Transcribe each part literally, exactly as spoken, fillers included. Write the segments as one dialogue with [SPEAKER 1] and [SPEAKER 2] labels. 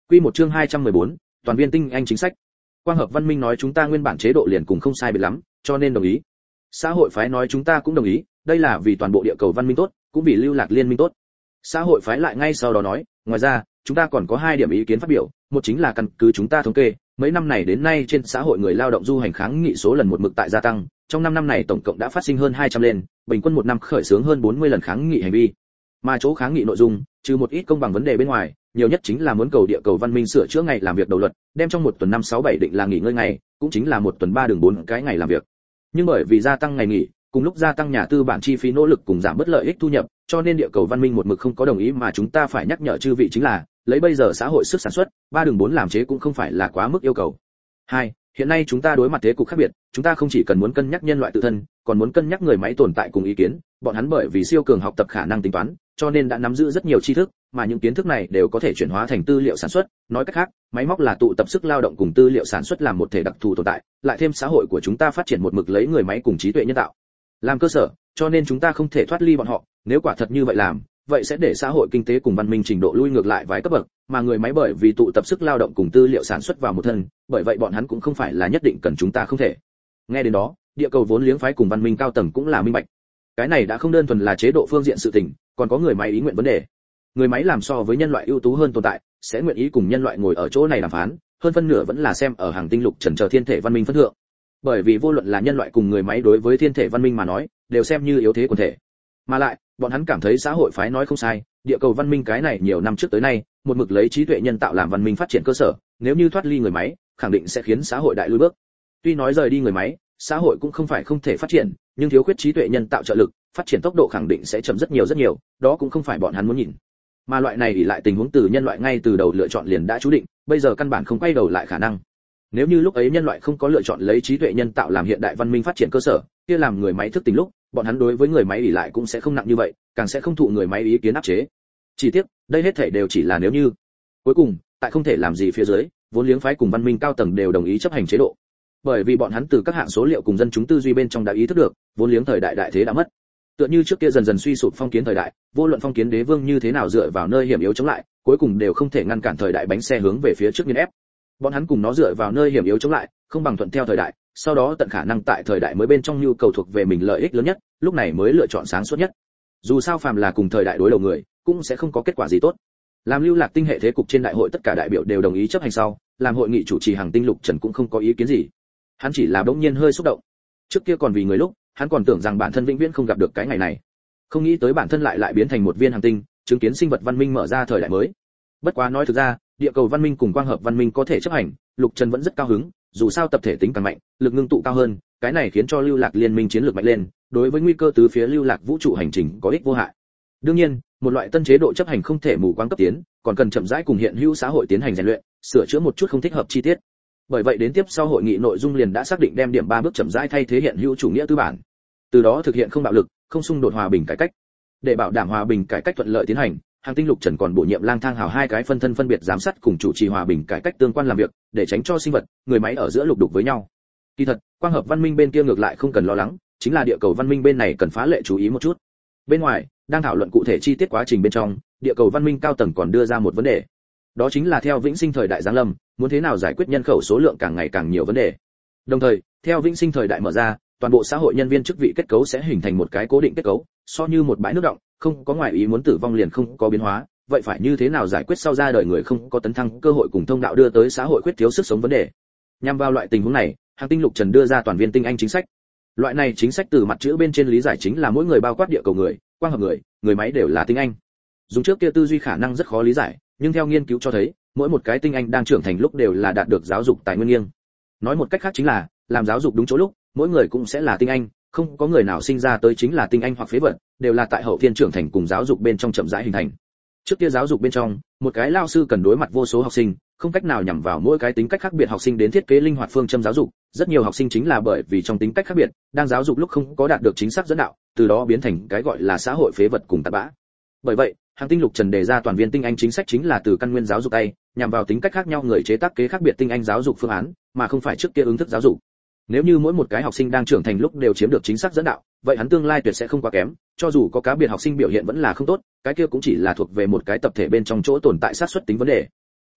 [SPEAKER 1] Quy một chương hai trăm mười bốn, toàn viên tinh anh chính sách. Quang hợp văn minh nói chúng ta nguyên bản chế độ liền cùng không sai biệt lắm, cho nên đồng ý. Xã hội phái nói chúng ta cũng đồng ý, đây là vì toàn bộ địa cầu văn minh tốt, cũng vì lưu lạc liên minh tốt. Xã hội phái lại ngay sau đó nói, ngoài ra, chúng ta còn có hai điểm ý kiến phát biểu, một chính là căn cứ chúng ta thống kê, mấy năm này đến nay trên xã hội người lao động du hành kháng nghị số lần một mực tại gia tăng, trong năm năm này tổng cộng đã phát sinh hơn hai trăm lên, bình quân một năm khởi xướng hơn bốn mươi lần kháng nghị hành vi. Mà chỗ kháng nghị nội dung, trừ một ít công bằng vấn đề bên ngoài, nhiều nhất chính là muốn cầu địa cầu văn minh sửa chữa ngày làm việc đầu luật, đem trong một tuần năm sáu bảy định là nghỉ ngơi ngày, cũng chính là một tuần ba đường bốn cái ngày làm việc. Nhưng bởi vì gia tăng ngày nghỉ, cùng lúc gia tăng nhà tư bản chi phí nỗ lực cùng giảm bớt lợi ích thu nhập, cho nên địa cầu văn minh một mực không có đồng ý, mà chúng ta phải nhắc nhở chư vị chính là, lấy bây giờ xã hội sức sản xuất, ba đường bốn làm chế cũng không phải là quá mức yêu cầu. Hai, hiện nay chúng ta đối mặt thế cục khác biệt, chúng ta không chỉ cần muốn cân nhắc nhân loại tự thân, còn muốn cân nhắc người máy tồn tại cùng ý kiến, bọn hắn bởi vì siêu cường học tập khả năng tính toán, cho nên đã nắm giữ rất nhiều tri thức, mà những kiến thức này đều có thể chuyển hóa thành tư liệu sản xuất, nói cách khác, máy móc là tụ tập sức lao động cùng tư liệu sản xuất làm một thể đặc thù tồn tại, lại thêm xã hội của chúng ta phát triển một mực lấy người máy cùng trí tuệ nhân tạo làm cơ sở, cho nên chúng ta không thể thoát ly bọn họ, nếu quả thật như vậy làm, vậy sẽ để xã hội kinh tế cùng văn minh trình độ lui ngược lại vài cấp bậc, mà người máy bởi vì tụ tập sức lao động cùng tư liệu sản xuất vào một thân, bởi vậy bọn hắn cũng không phải là nhất định cần chúng ta không thể. Nghe đến đó, địa cầu vốn liếng phái cùng văn minh cao tầng cũng là minh bạch. Cái này đã không đơn thuần là chế độ phương diện sự tình, còn có người máy ý nguyện vấn đề. Người máy làm so với nhân loại ưu tú hơn tồn tại, sẽ nguyện ý cùng nhân loại ngồi ở chỗ này đàm phán, hơn phân nửa vẫn là xem ở hàng tinh lục trần chờ thiên thể văn minh phân thượng. Bởi vì vô luận là nhân loại cùng người máy đối với thiên thể văn minh mà nói, đều xem như yếu thế quần thể. Mà lại, bọn hắn cảm thấy xã hội phái nói không sai, địa cầu văn minh cái này nhiều năm trước tới nay, một mực lấy trí tuệ nhân tạo làm văn minh phát triển cơ sở, nếu như thoát ly người máy, khẳng định sẽ khiến xã hội đại lùi bước. Tuy nói rời đi người máy, xã hội cũng không phải không thể phát triển, nhưng thiếu khuyết trí tuệ nhân tạo trợ lực, phát triển tốc độ khẳng định sẽ chậm rất nhiều rất nhiều, đó cũng không phải bọn hắn muốn nhìn. Mà loại này ỷ lại tình huống từ nhân loại ngay từ đầu lựa chọn liền đã chú định, bây giờ căn bản không quay đầu lại khả năng. Nếu như lúc ấy nhân loại không có lựa chọn lấy trí tuệ nhân tạo làm hiện đại văn minh phát triển cơ sở, kia làm người máy thức tỉnh lúc, bọn hắn đối với người máy ỷ lại cũng sẽ không nặng như vậy, càng sẽ không thụ người máy ý kiến áp chế. Chỉ tiếc, đây hết thảy đều chỉ là nếu như. Cuối cùng, tại không thể làm gì phía dưới, vốn liếng phái cùng văn minh cao tầng đều đồng ý chấp hành chế độ. Bởi vì bọn hắn từ các hạng số liệu cùng dân chúng tư duy bên trong đã ý thức được, vốn liếng thời đại đại thế đã mất. Tựa như trước kia dần dần suy sụp phong kiến thời đại, vô luận phong kiến đế vương như thế nào dựa vào nơi hiểm yếu chống lại, cuối cùng đều không thể ngăn cản thời đại bánh xe hướng về phía trước nghiền ép. Bọn hắn cùng nó dựa vào nơi hiểm yếu chống lại, không bằng thuận theo thời đại, sau đó tận khả năng tại thời đại mới bên trong nhu cầu thuộc về mình lợi ích lớn nhất, lúc này mới lựa chọn sáng suốt nhất. Dù sao phàm là cùng thời đại đối đầu người, cũng sẽ không có kết quả gì tốt. Làm lưu lạc tinh hệ thế cục trên đại hội tất cả đại biểu đều đồng ý chấp hành sau, làm hội nghị chủ trì hàng tinh lục trần cũng không có ý kiến gì. Hắn chỉ là bỗng nhiên hơi xúc động. Trước kia còn vì người lúc, hắn còn tưởng rằng bản thân vĩnh viễn không gặp được cái ngày này. Không nghĩ tới bản thân lại lại biến thành một viên hành tinh, chứng kiến sinh vật văn minh mở ra thời đại mới. Bất quá nói thực ra, địa cầu văn minh cùng quang hợp văn minh có thể chấp hành, lục trần vẫn rất cao hứng, dù sao tập thể tính càng mạnh, lực ngưng tụ cao hơn, cái này khiến cho lưu lạc liên minh chiến lược mạnh lên, đối với nguy cơ từ phía lưu lạc vũ trụ hành trình có ích vô hại. Đương nhiên, một loại tân chế độ chấp hành không thể mù quáng cấp tiến, còn cần chậm rãi cùng hiện hữu xã hội tiến hành rèn luyện, sửa chữa một chút không thích hợp chi tiết. Bởi vậy đến tiếp sau hội nghị nội dung liền đã xác định đem điểm ba bước chậm rãi thay thế hiện hữu chủ nghĩa tư bản. Từ đó thực hiện không bạo lực, không xung đột, hòa bình cải cách. Để bảo đảm hòa bình cải cách thuận lợi tiến hành, hàng tinh lục trần còn bổ nhiệm lang thang hào hai cái phân thân phân biệt giám sát cùng chủ trì hòa bình cải cách tương quan làm việc, để tránh cho sinh vật, người máy ở giữa lục đục với nhau. Kỳ thật, quang hợp văn minh bên kia ngược lại không cần lo lắng, chính là địa cầu văn minh bên này cần phá lệ chú ý một chút. Bên ngoài, đang thảo luận cụ thể chi tiết quá trình bên trong, địa cầu văn minh cao tầng còn đưa ra một vấn đề. Đó chính là theo vĩnh sinh thời đại giáng lâm, muốn thế nào giải quyết nhân khẩu số lượng càng ngày càng nhiều vấn đề. Đồng thời, theo vĩnh sinh thời đại mở ra, toàn bộ xã hội nhân viên chức vị kết cấu sẽ hình thành một cái cố định kết cấu, so như một bãi nước động, không có ngoại ý muốn tử vong liền không có biến hóa, vậy phải như thế nào giải quyết sau ra đời người không có tấn thăng cơ hội cùng thông đạo đưa tới xã hội khuyết thiếu sức sống vấn đề. Nhằm vào loại tình huống này, hàng tinh lục trần đưa ra toàn viên tinh anh chính sách. Loại này chính sách từ mặt chữ bên trên lý giải chính là mỗi người bao quát địa cầu người, quang hợp người, người máy đều là tinh anh. Dùng trước kia tư duy khả năng rất khó lý giải, nhưng theo nghiên cứu cho thấy, mỗi một cái tinh anh đang trưởng thành lúc đều là đạt được giáo dục tài nguyên nghiêng. Nói một cách khác chính là, làm giáo dục đúng chỗ lúc, mỗi người cũng sẽ là tinh anh, không có người nào sinh ra tới chính là tinh anh hoặc phế vật, đều là tại hậu thiên trưởng thành cùng giáo dục bên trong chậm rãi hình thành. Trước kia giáo dục bên trong, một cái lao sư cần đối mặt vô số học sinh, không cách nào nhằm vào mỗi cái tính cách khác biệt học sinh đến thiết kế linh hoạt phương châm giáo dục, rất nhiều học sinh chính là bởi vì trong tính cách khác biệt, đang giáo dục lúc không có đạt được chính xác dẫn đạo, từ đó biến thành cái gọi là xã hội phế vật cùng tạp bã. Bởi vậy, hàng tinh lục trần đề ra toàn viên tinh anh chính sách chính là từ căn nguyên giáo dục tay, nhằm vào tính cách khác nhau người chế tác kế khác biệt tinh anh giáo dục phương án, mà không phải trước kia ứng thức giáo dục. Nếu như mỗi một cái học sinh đang trưởng thành lúc đều chiếm được chính xác dẫn đạo, vậy hắn tương lai tuyệt sẽ không quá kém, cho dù có cá biệt học sinh biểu hiện vẫn là không tốt, cái kia cũng chỉ là thuộc về một cái tập thể bên trong chỗ tồn tại sát suất tính vấn đề.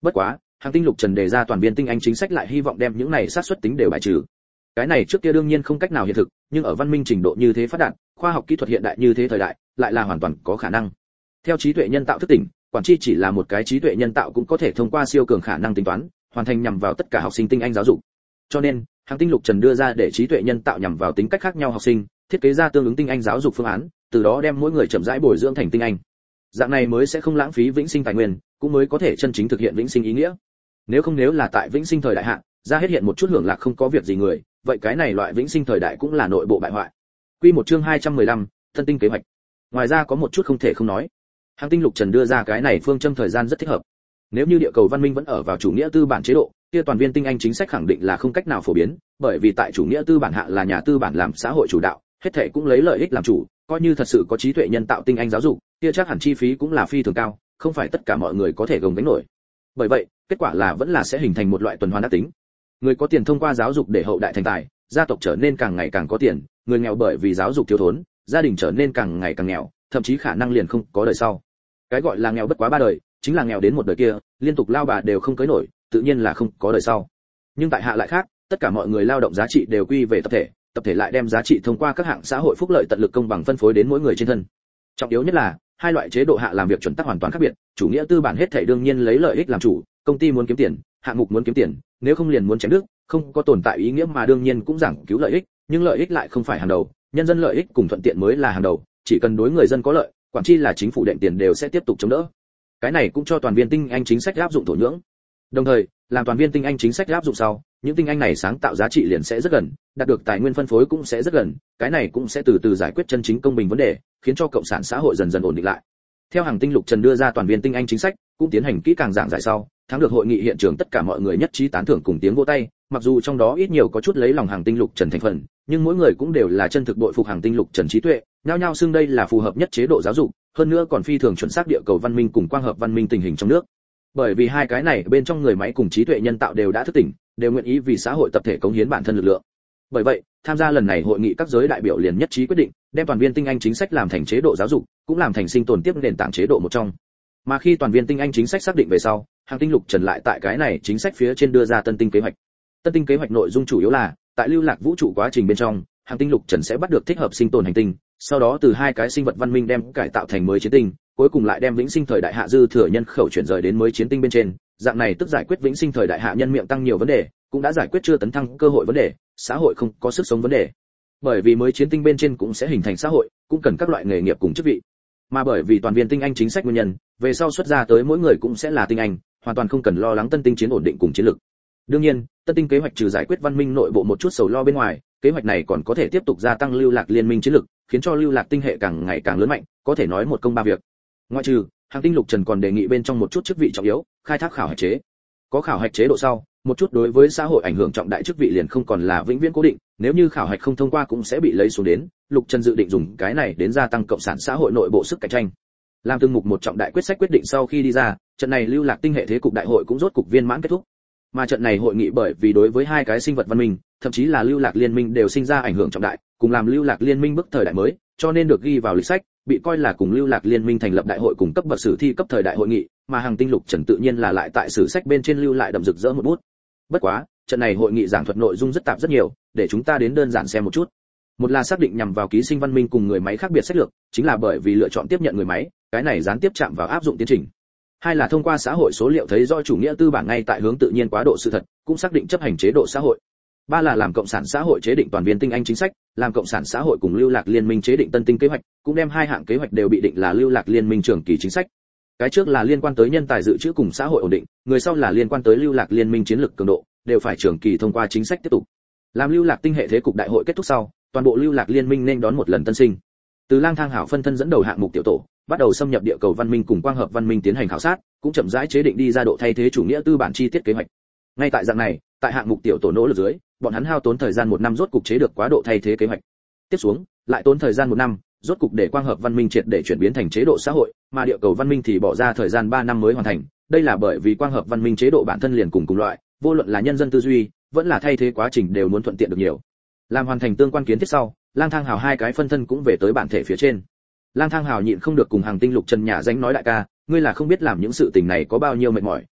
[SPEAKER 1] Bất quá, Hàng Tinh Lục Trần đề ra toàn viên tinh anh chính sách lại hy vọng đem những này sát suất tính đều bài trừ. Cái này trước kia đương nhiên không cách nào hiện thực, nhưng ở văn minh trình độ như thế phát đạt, khoa học kỹ thuật hiện đại như thế thời đại, lại là hoàn toàn có khả năng. Theo trí tuệ nhân tạo thức tỉnh, quản tri chỉ là một cái trí tuệ nhân tạo cũng có thể thông qua siêu cường khả năng tính toán, hoàn thành nhằm vào tất cả học sinh tinh anh giáo dục. Cho nên, Hàng Tinh Lục Trần đưa ra để trí tuệ nhân tạo nhằm vào tính cách khác nhau học sinh, thiết kế ra tương ứng tinh anh giáo dục phương án, từ đó đem mỗi người chậm rãi bồi dưỡng thành tinh anh. Dạng này mới sẽ không lãng phí vĩnh sinh tài nguyên, cũng mới có thể chân chính thực hiện vĩnh sinh ý nghĩa. Nếu không nếu là tại vĩnh sinh thời đại hạn, ra hết hiện một chút hưởng lạc không có việc gì người, vậy cái này loại vĩnh sinh thời đại cũng là nội bộ bại hoại. Quy một chương hai trăm mười lăm, thân tinh kế hoạch. Ngoài ra có một chút không thể không nói. Hàng Tinh Lục Trần đưa ra cái này phương châm thời gian rất thích hợp. Nếu như địa cầu văn minh vẫn ở vào chủ nghĩa tư bản chế độ, kia toàn viên tinh anh chính sách khẳng định là không cách nào phổ biến, bởi vì tại chủ nghĩa tư bản hạ là nhà tư bản làm xã hội chủ đạo, hết thảy cũng lấy lợi ích làm chủ, coi như thật sự có trí tuệ nhân tạo tinh anh giáo dục, kia chắc hẳn chi phí cũng là phi thường cao, không phải tất cả mọi người có thể gồng gánh nổi. Bởi vậy, kết quả là vẫn là sẽ hình thành một loại tuần hoàn ác tính. Người có tiền thông qua giáo dục để hậu đại thành tài, gia tộc trở nên càng ngày càng có tiền, người nghèo bởi vì giáo dục thiếu thốn, gia đình trở nên càng ngày càng nghèo, thậm chí khả năng liền không có đời sau. Cái gọi là nghèo bất quá ba đời, chính là nghèo đến một đời kia, liên tục lao bà đều không cưới nổi, tự nhiên là không có đời sau. Nhưng tại hạ lại khác, tất cả mọi người lao động giá trị đều quy về tập thể, tập thể lại đem giá trị thông qua các hạng xã hội phúc lợi tận lực công bằng phân phối đến mỗi người trên thân. Trọng yếu nhất là, hai loại chế độ hạ làm việc chuẩn tắc hoàn toàn khác biệt, chủ nghĩa tư bản hết thảy đương nhiên lấy lợi ích làm chủ, công ty muốn kiếm tiền, hạng mục muốn kiếm tiền, nếu không liền muốn chém đứt, không có tồn tại ý nghĩa mà đương nhiên cũng giảng cứu lợi ích, nhưng lợi ích lại không phải hàng đầu, nhân dân lợi ích cùng thuận tiện mới là hàng đầu, chỉ cần đối người dân có lợi, quản chi là chính phủ đệm tiền đều sẽ tiếp tục chống đỡ. Cái này cũng cho toàn viên tinh anh chính sách áp dụng thổ nhưỡng. Đồng thời, làm toàn viên tinh anh chính sách áp dụng sau, những tinh anh này sáng tạo giá trị liền sẽ rất gần, đạt được tài nguyên phân phối cũng sẽ rất gần, cái này cũng sẽ từ từ giải quyết chân chính công bình vấn đề, khiến cho cộng sản xã hội dần dần ổn định lại. Theo Hàng Tinh Lục Trần đưa ra toàn viên tinh anh chính sách, cũng tiến hành kỹ càng giảng giải sau, thắng được hội nghị hiện trường tất cả mọi người nhất trí tán thưởng cùng tiếng vỗ tay, mặc dù trong đó ít nhiều có chút lấy lòng Hàng Tinh Lục Trần thành phần, nhưng mỗi người cũng đều là chân thực bội phục Hàng Tinh Lục Trần trí tuệ, nhao nhao xưng đây là phù hợp nhất chế độ giáo dục, hơn nữa còn phi thường chuẩn xác địa cầu văn minh cùng quang hợp văn minh tình hình trong nước. Bởi vì hai cái này bên trong người máy cùng trí tuệ nhân tạo đều đã thức tỉnh, đều nguyện ý vì xã hội tập thể cống hiến bản thân lực lượng. Bởi vậy, tham gia lần này hội nghị các giới đại biểu liền nhất trí quyết định, đem toàn viên tinh anh chính sách làm thành chế độ giáo dục, cũng làm thành sinh tồn tiếp nền tảng chế độ một trong. Mà khi toàn viên tinh anh chính sách xác định về sau, Hàng Tinh Lục Trần lại tại cái này chính sách phía trên đưa ra tân tinh kế hoạch. Tân tinh kế hoạch nội dung chủ yếu là, tại lưu lạc vũ trụ quá trình bên trong, Hàng Tinh Lục Trần sẽ bắt được thích hợp sinh tồn hành tinh, sau đó từ hai cái sinh vật văn minh đem cải tạo thành mới chiến tinh, cuối cùng lại đem vĩnh sinh thời đại hạ dư thừa nhân khẩu chuyển rời đến mới chiến tinh bên trên, dạng này tức giải quyết vĩnh sinh thời đại hạ nhân miệng tăng nhiều vấn đề, cũng đã giải quyết chưa tấn thăng cơ hội vấn đề, xã hội không có sức sống vấn đề. Bởi vì mới chiến tinh bên trên cũng sẽ hình thành xã hội, cũng cần các loại nghề nghiệp cùng chức vị. Mà bởi vì toàn viên tinh anh chính sách nguyên nhân, về sau xuất ra tới mỗi người cũng sẽ là tinh anh, hoàn toàn không cần lo lắng tân tinh chiến ổn định cùng chiến lược. Đương nhiên, tân tinh kế hoạch trừ giải quyết văn minh nội bộ một chút sầu lo bên ngoài, kế hoạch này còn có thể tiếp tục gia tăng lưu lạc liên minh chiến lược, khiến cho lưu lạc tinh hệ càng ngày càng lớn mạnh, có thể nói một công ba việc. Ngoại trừ, Hàng Tinh Lục Trần còn đề nghị bên trong một chút chức vị trọng yếu, khai thác khảo hạch chế. Có khảo hạch chế độ sau, một chút đối với xã hội ảnh hưởng trọng đại chức vị liền không còn là vĩnh viễn cố định, nếu như khảo hạch không thông qua cũng sẽ bị lấy xuống đến, Lục Trần dự định dùng cái này đến gia tăng cộng sản xã hội nội bộ sức cạnh tranh. Làm từng mục một trọng đại quyết sách quyết định sau khi đi ra, trận này lưu lạc tinh hệ thế cục đại hội cũng rốt cục viên mãn kết thúc. Mà trận này hội nghị bởi vì đối với hai cái sinh vật văn minh, thậm chí là lưu lạc liên minh đều sinh ra ảnh hưởng trọng đại, cùng làm lưu lạc liên minh bước thời đại mới, cho nên được ghi vào lịch sách, bị coi là cùng lưu lạc liên minh thành lập đại hội cùng cấp bậc sử thi cấp thời đại hội nghị, mà Hàng Tinh Lục Trần tự nhiên là lại tại sử sách bên trên lưu lại đậm rực rỡ một bút. Bất quá, trận này hội nghị giảng thuật nội dung rất tạp rất nhiều, để chúng ta đến đơn giản xem một chút. Một là xác định nhằm vào ký sinh văn minh cùng người máy khác biệt sách lược, chính là bởi vì lựa chọn tiếp nhận người máy, cái này gián tiếp chạm vào áp dụng tiến trình. Hai là thông qua xã hội số liệu thấy rõ chủ nghĩa tư bản ngay tại hướng tự nhiên quá độ sự thật, cũng xác định chấp hành chế độ xã hội. Ba là làm cộng sản xã hội chế định toàn viên tinh anh chính sách, làm cộng sản xã hội cùng lưu lạc liên minh chế định tân tinh kế hoạch, cũng đem hai hạng kế hoạch đều bị định là lưu lạc liên minh trường kỳ chính sách. Cái trước là liên quan tới nhân tài dự trữ cùng xã hội ổn định, người sau là liên quan tới lưu lạc liên minh chiến lược cường độ, đều phải trường kỳ thông qua chính sách tiếp tục. Làm lưu lạc tinh hệ thế cục đại hội kết thúc sau, toàn bộ lưu lạc liên minh nên đón một lần tân sinh. Từ Lang Thang Hảo phân thân dẫn đầu hạng mục tiểu tổ, bắt đầu xâm nhập địa cầu văn minh cùng quang hợp văn minh tiến hành khảo sát, cũng chậm rãi chế định đi ra độ thay thế chủ nghĩa tư bản chi tiết kế hoạch. Ngay tại dạng này, tại hạng mục tiểu tổ nỗ lực dưới, bọn hắn hao tốn thời gian một năm rốt cục chế được quá độ thay thế kế hoạch. Tiếp xuống, lại tốn thời gian một năm, rốt cục để quang hợp văn minh triệt để chuyển biến thành chế độ xã hội, mà địa cầu văn minh thì bỏ ra thời gian ba năm mới hoàn thành. Đây là bởi vì quang hợp văn minh chế độ bản thân liền cùng cùng loại, vô luận là nhân dân tư duy, vẫn là thay thế quá trình đều muốn thuận tiện được nhiều. Làm hoàn thành tương quan kiến thiết sau, Lang Thang Hào hai cái phân thân cũng về tới bản thể phía trên. Lang Thang Hào nhịn không được cùng Hàng Tinh Lục Trần nhà danh nói đại ca, ngươi là không biết làm những sự tình này có bao nhiêu mệt mỏi,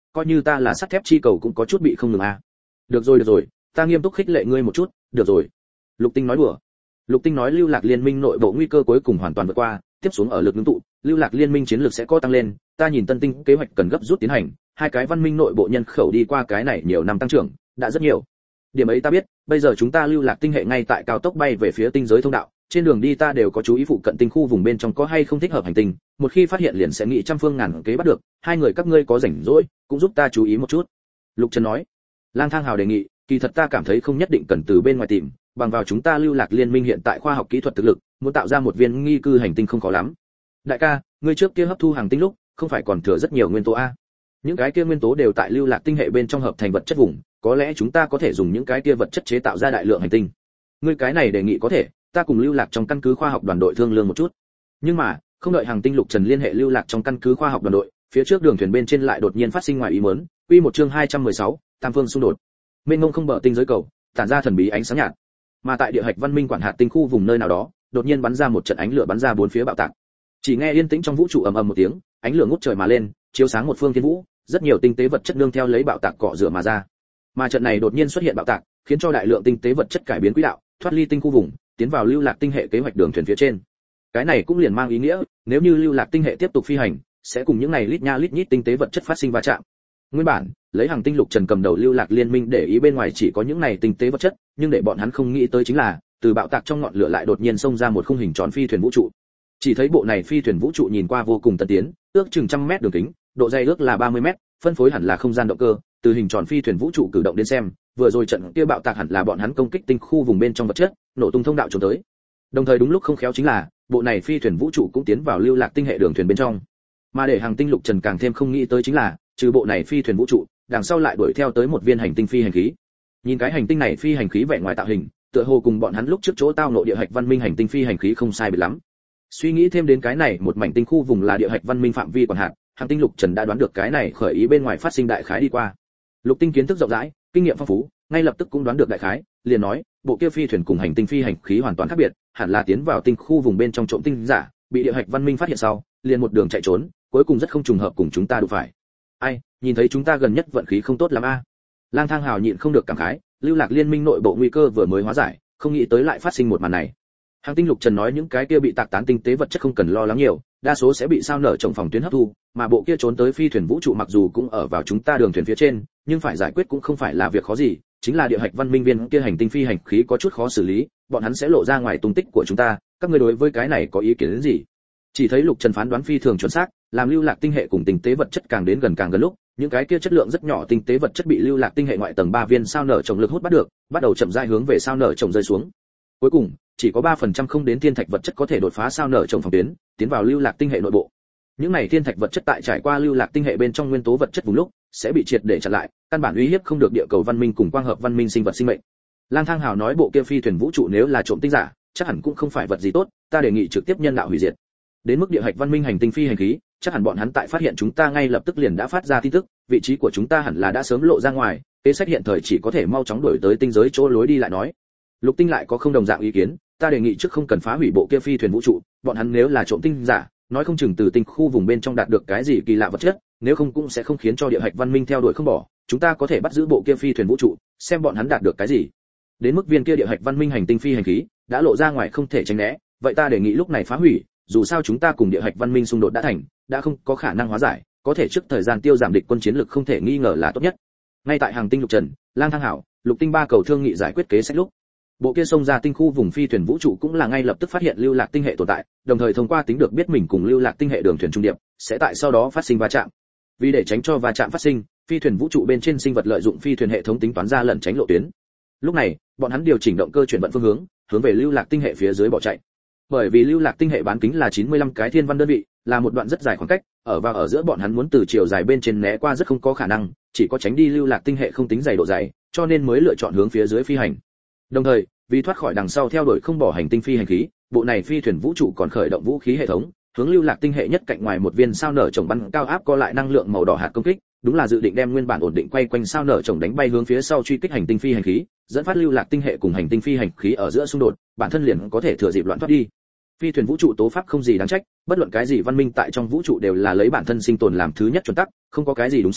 [SPEAKER 1] coi như ta là sắt thép chi cầu cũng có chút bị không ngừng a. Được rồi được rồi, ta nghiêm túc khích lệ ngươi một chút, được rồi. Lục Tinh nói đùa. Lục Tinh nói Lưu Lạc Liên minh nội bộ nguy cơ cuối cùng hoàn toàn vượt qua, tiếp xuống ở lực ngưng tụ, Lưu Lạc Liên minh chiến lược sẽ có tăng lên, ta nhìn Tân Tinh kế hoạch cần gấp rút tiến hành, hai cái văn minh nội bộ nhân khẩu đi qua cái này nhiều năm tăng trưởng, đã rất nhiều. Điểm ấy ta biết, bây giờ chúng ta Lưu Lạc tinh hệ ngay tại cao tốc bay về phía tinh giới thông đạo, trên đường đi ta đều có chú ý phụ cận tinh khu vùng bên trong có hay không thích hợp hành tinh, một khi phát hiện liền sẽ nghĩ trăm phương ngàn kế bắt được, hai người các ngươi có rảnh rỗi, cũng giúp ta chú ý một chút. Lục Trần nói. Lang Thang Hào đề nghị, kỳ thật ta cảm thấy không nhất định cần từ bên ngoài tìm, bằng vào chúng ta Lưu Lạc Liên minh hiện tại khoa học kỹ thuật thực lực, muốn tạo ra một viên nghi cư hành tinh không khó lắm. Đại ca, ngươi trước kia hấp thu hành tinh lúc, không phải còn thừa rất nhiều nguyên tố a? Những cái kia nguyên tố đều tại Lưu Lạc tinh hệ bên trong hợp thành vật chất vùng, có lẽ chúng ta có thể dùng những cái kia vật chất chế tạo ra đại lượng hành tinh. Ngươi cái này đề nghị có thể, ta cùng Lưu Lạc trong căn cứ khoa học đoàn đội thương lượng một chút. Nhưng mà, không đợi Hàng Tinh Lục Trần liên hệ Lưu Lạc trong căn cứ khoa học đoàn đội, phía trước đường thuyền bên trên lại đột nhiên phát sinh ngoài ý muốn, quy một chương hai trăm mười sáu, tam phương xung đột. Mênh mông không bờ tinh giới cầu, tản ra thần bí ánh sáng nhạt. Mà tại địa hạch văn minh quản hạt tinh khu vùng nơi nào đó, đột nhiên bắn ra một trận ánh lửa bắn ra bốn phía bạo tạc. Chỉ nghe yên tĩnh trong vũ trụ ầm ầm một tiếng, ánh lửa ngút trời mà lên, chiếu sáng một phương thiên vũ, rất nhiều tinh tế vật chất nương theo lấy bạo tạc cọ rửa mà ra. Mà trận này đột nhiên xuất hiện bạo tạc, khiến cho đại lượng tinh tế vật chất cải biến quỹ đạo, thoát ly tinh khu vùng, tiến vào Lưu Lạc tinh hệ kế hoạch đường thuyền phía trên. Cái này cũng liền mang ý nghĩa, nếu như Lưu Lạc tinh hệ tiếp tục phi hành, sẽ cùng những này lít nha lít nhít tinh tế vật chất phát sinh va chạm. Nguyên bản, lấy Hàng Tinh Lục Trần cầm đầu Lưu Lạc liên minh để ý bên ngoài chỉ có những này tinh tế vật chất, nhưng để bọn hắn không nghĩ tới chính là, từ bạo tạc trong ngọn lửa lại đột nhiên xông ra một khung hình tròn phi thuyền vũ trụ. Chỉ thấy bộ này phi thuyền vũ trụ nhìn qua vô cùng tân tiến, ước chừng trăm mét đường kính, độ dày ước là ba mươi mét, phân phối hẳn là không gian động cơ, từ hình tròn phi thuyền vũ trụ cử động đến xem, vừa rồi trận kia bạo tạc hẳn là bọn hắn công kích tinh khu vùng bên trong vật chất, nổ tung thông đạo trốn tới. Đồng thời đúng lúc không khéo chính là, bộ này phi thuyền vũ trụ cũng tiến vào Lưu Lạc tinh hệ đường thuyền bên trong. Mà để Hàng Tinh Lục Trần càng thêm không nghĩ tới chính là, trừ bộ này phi thuyền vũ trụ, đằng sau lại đuổi theo tới một viên hành tinh phi hành khí. Nhìn cái hành tinh này phi hành khí vẻ ngoài tạo hình, tựa hồ cùng bọn hắn lúc trước chỗ tao ngộ địa hạch văn minh hành tinh phi hành khí không sai biệt lắm. Suy nghĩ thêm đến cái này, một mảnh tinh khu vùng là địa hạch văn minh phạm vi quản hạt, Hàng Tinh Lục Trần đã đoán được cái này khởi ý bên ngoài phát sinh đại khái đi qua. Lục Tinh kiến thức rộng rãi, kinh nghiệm phong phú, ngay lập tức cũng đoán được đại khái, liền nói, bộ kia phi thuyền cùng hành tinh phi hành khí hoàn toàn khác biệt, hẳn là tiến vào tinh khu vùng bên trong trộm tinh giả, bị địa hạch văn minh phát hiện sau, liền một đường chạy trốn, cuối cùng rất không trùng hợp cùng chúng ta đụng phải. Ai, nhìn thấy chúng ta gần nhất vận khí không tốt lắm a. Lang Thang Hào nhịn không được cảm khái, Lưu Lạc liên minh nội bộ nguy cơ vừa mới hóa giải, không nghĩ tới lại phát sinh một màn này. Hàng Tinh Lục Trần nói những cái kia bị tạc tán tinh tế vật chất không cần lo lắng nhiều, đa số sẽ bị sao nở trồng phòng tuyến hấp thu, mà bộ kia trốn tới phi thuyền vũ trụ mặc dù cũng ở vào chúng ta đường thuyền phía trên, nhưng phải giải quyết cũng không phải là việc khó gì, chính là địa hạch văn minh viên kia hành tinh phi hành khí có chút khó xử lý, bọn hắn sẽ lộ ra ngoài tung tích của chúng ta, các ngươi đối với cái này có ý kiến đến gì? Chỉ thấy Lục Trần phán đoán phi thường chuẩn xác, làm Lưu Lạc tinh hệ cùng tinh tế vật chất càng đến gần càng gần lúc, những cái kia chất lượng rất nhỏ tinh tế vật chất bị Lưu Lạc tinh hệ ngoại tầng ba viên sao nở trồng lực hút bắt được, bắt đầu chậm rãi hướng về sao nở trồng rơi xuống. Cuối cùng, chỉ có ba phần trăm không đến thiên thạch vật chất có thể đột phá sao nở trồng phòng tuyến, tiến vào Lưu Lạc tinh hệ nội bộ. Những này thiên thạch vật chất tại trải qua Lưu Lạc tinh hệ bên trong nguyên tố vật chất vùng lúc, sẽ bị triệt để chặn lại, căn bản uy hiếp không được địa cầu văn minh cùng quang hợp văn minh sinh vật sinh mệnh. Lang Thang Hào nói bộ kia phi thuyền vũ trụ nếu là trộm tinh giả, chắc hẳn cũng không phải vật gì tốt, ta đề nghị trực tiếp nhân đạo hủy diệt. Đến mức địa hạch văn minh hành tinh phi hành khí, chắc hẳn bọn hắn tại phát hiện chúng ta ngay lập tức liền đã phát ra tin tức, vị trí của chúng ta hẳn là đã sớm lộ ra ngoài, kế sách hiện thời chỉ có thể mau chóng đuổi tới tinh giới chỗ lối đi lại nói. Lục Tinh lại có không đồng dạng ý kiến, ta đề nghị trước không cần phá hủy bộ kia phi thuyền vũ trụ, bọn hắn nếu là trộm tinh giả, nói không chừng từ tinh khu vùng bên trong đạt được cái gì kỳ lạ vật chất, nếu không cũng sẽ không khiến cho địa hạch văn minh theo đuổi không bỏ, chúng ta có thể bắt giữ bộ kia phi thuyền vũ trụ, xem bọn hắn đạt được cái gì. Đến mức viên kia địa hạch văn minh hành tinh phi hành khí đã lộ ra ngoài không thể tránh né, vậy ta đề nghị lúc này phá hủy, dù sao chúng ta cùng địa hạch văn minh xung đột đã thành, đã không có khả năng hóa giải, có thể trước thời gian tiêu giảm địch quân chiến lực không thể nghi ngờ là tốt nhất. Ngay tại Hàng Tinh Lục Trần, Lang Thang Hảo, Lục Tinh ba cầu thương nghị giải quyết kế sách lúc, bộ kia xông ra tinh khu vùng phi thuyền vũ trụ cũng là ngay lập tức phát hiện Lưu Lạc tinh hệ tồn tại, đồng thời thông qua tính được biết mình cùng Lưu Lạc tinh hệ đường thuyền trung điệp, sẽ tại sau đó phát sinh va chạm. Vì để tránh cho va chạm phát sinh, phi thuyền vũ trụ bên trên sinh vật lợi dụng phi thuyền hệ thống tính toán ra lẩn tránh lộ tuyến. Lúc này, bọn hắn điều chỉnh động cơ chuyển vận phương hướng, hướng về Lưu Lạc tinh hệ phía dưới bỏ chạy. Bởi vì Lưu Lạc tinh hệ bán kính là chín mươi lăm cái thiên văn đơn vị, là một đoạn rất dài khoảng cách, ở và ở giữa bọn hắn muốn từ chiều dài bên trên né qua rất không có khả năng, chỉ có tránh đi Lưu Lạc tinh hệ không tính dày độ dày, cho nên mới lựa chọn hướng phía dưới phi hành. Đồng thời, vì thoát khỏi đằng sau theo đuổi không bỏ hành tinh phi hành khí, bộ này phi thuyền vũ trụ còn khởi động vũ khí hệ thống, hướng Lưu Lạc tinh hệ nhất cạnh ngoài một viên sao nở trồng bắn cao áp co lại năng lượng màu đỏ hạt công kích, đúng là dự định đem nguyên bản ổn định quay quanh sao nở trồng đánh bay hướng phía sau truy kích hành tinh phi hành khí, dẫn phát Lưu Lạc tinh hệ cùng hành tinh phi hành khí ở giữa xung đột, bản thân liền có thể thừa dịp loạn thoát đi. Phi thuyền vũ trụ tố pháp không gì đáng trách, bất luận cái gì văn minh tại trong vũ trụ đều là lấy bản thân sinh tồn làm thứ nhất chuẩn tắc, không có cái gì đúng sai,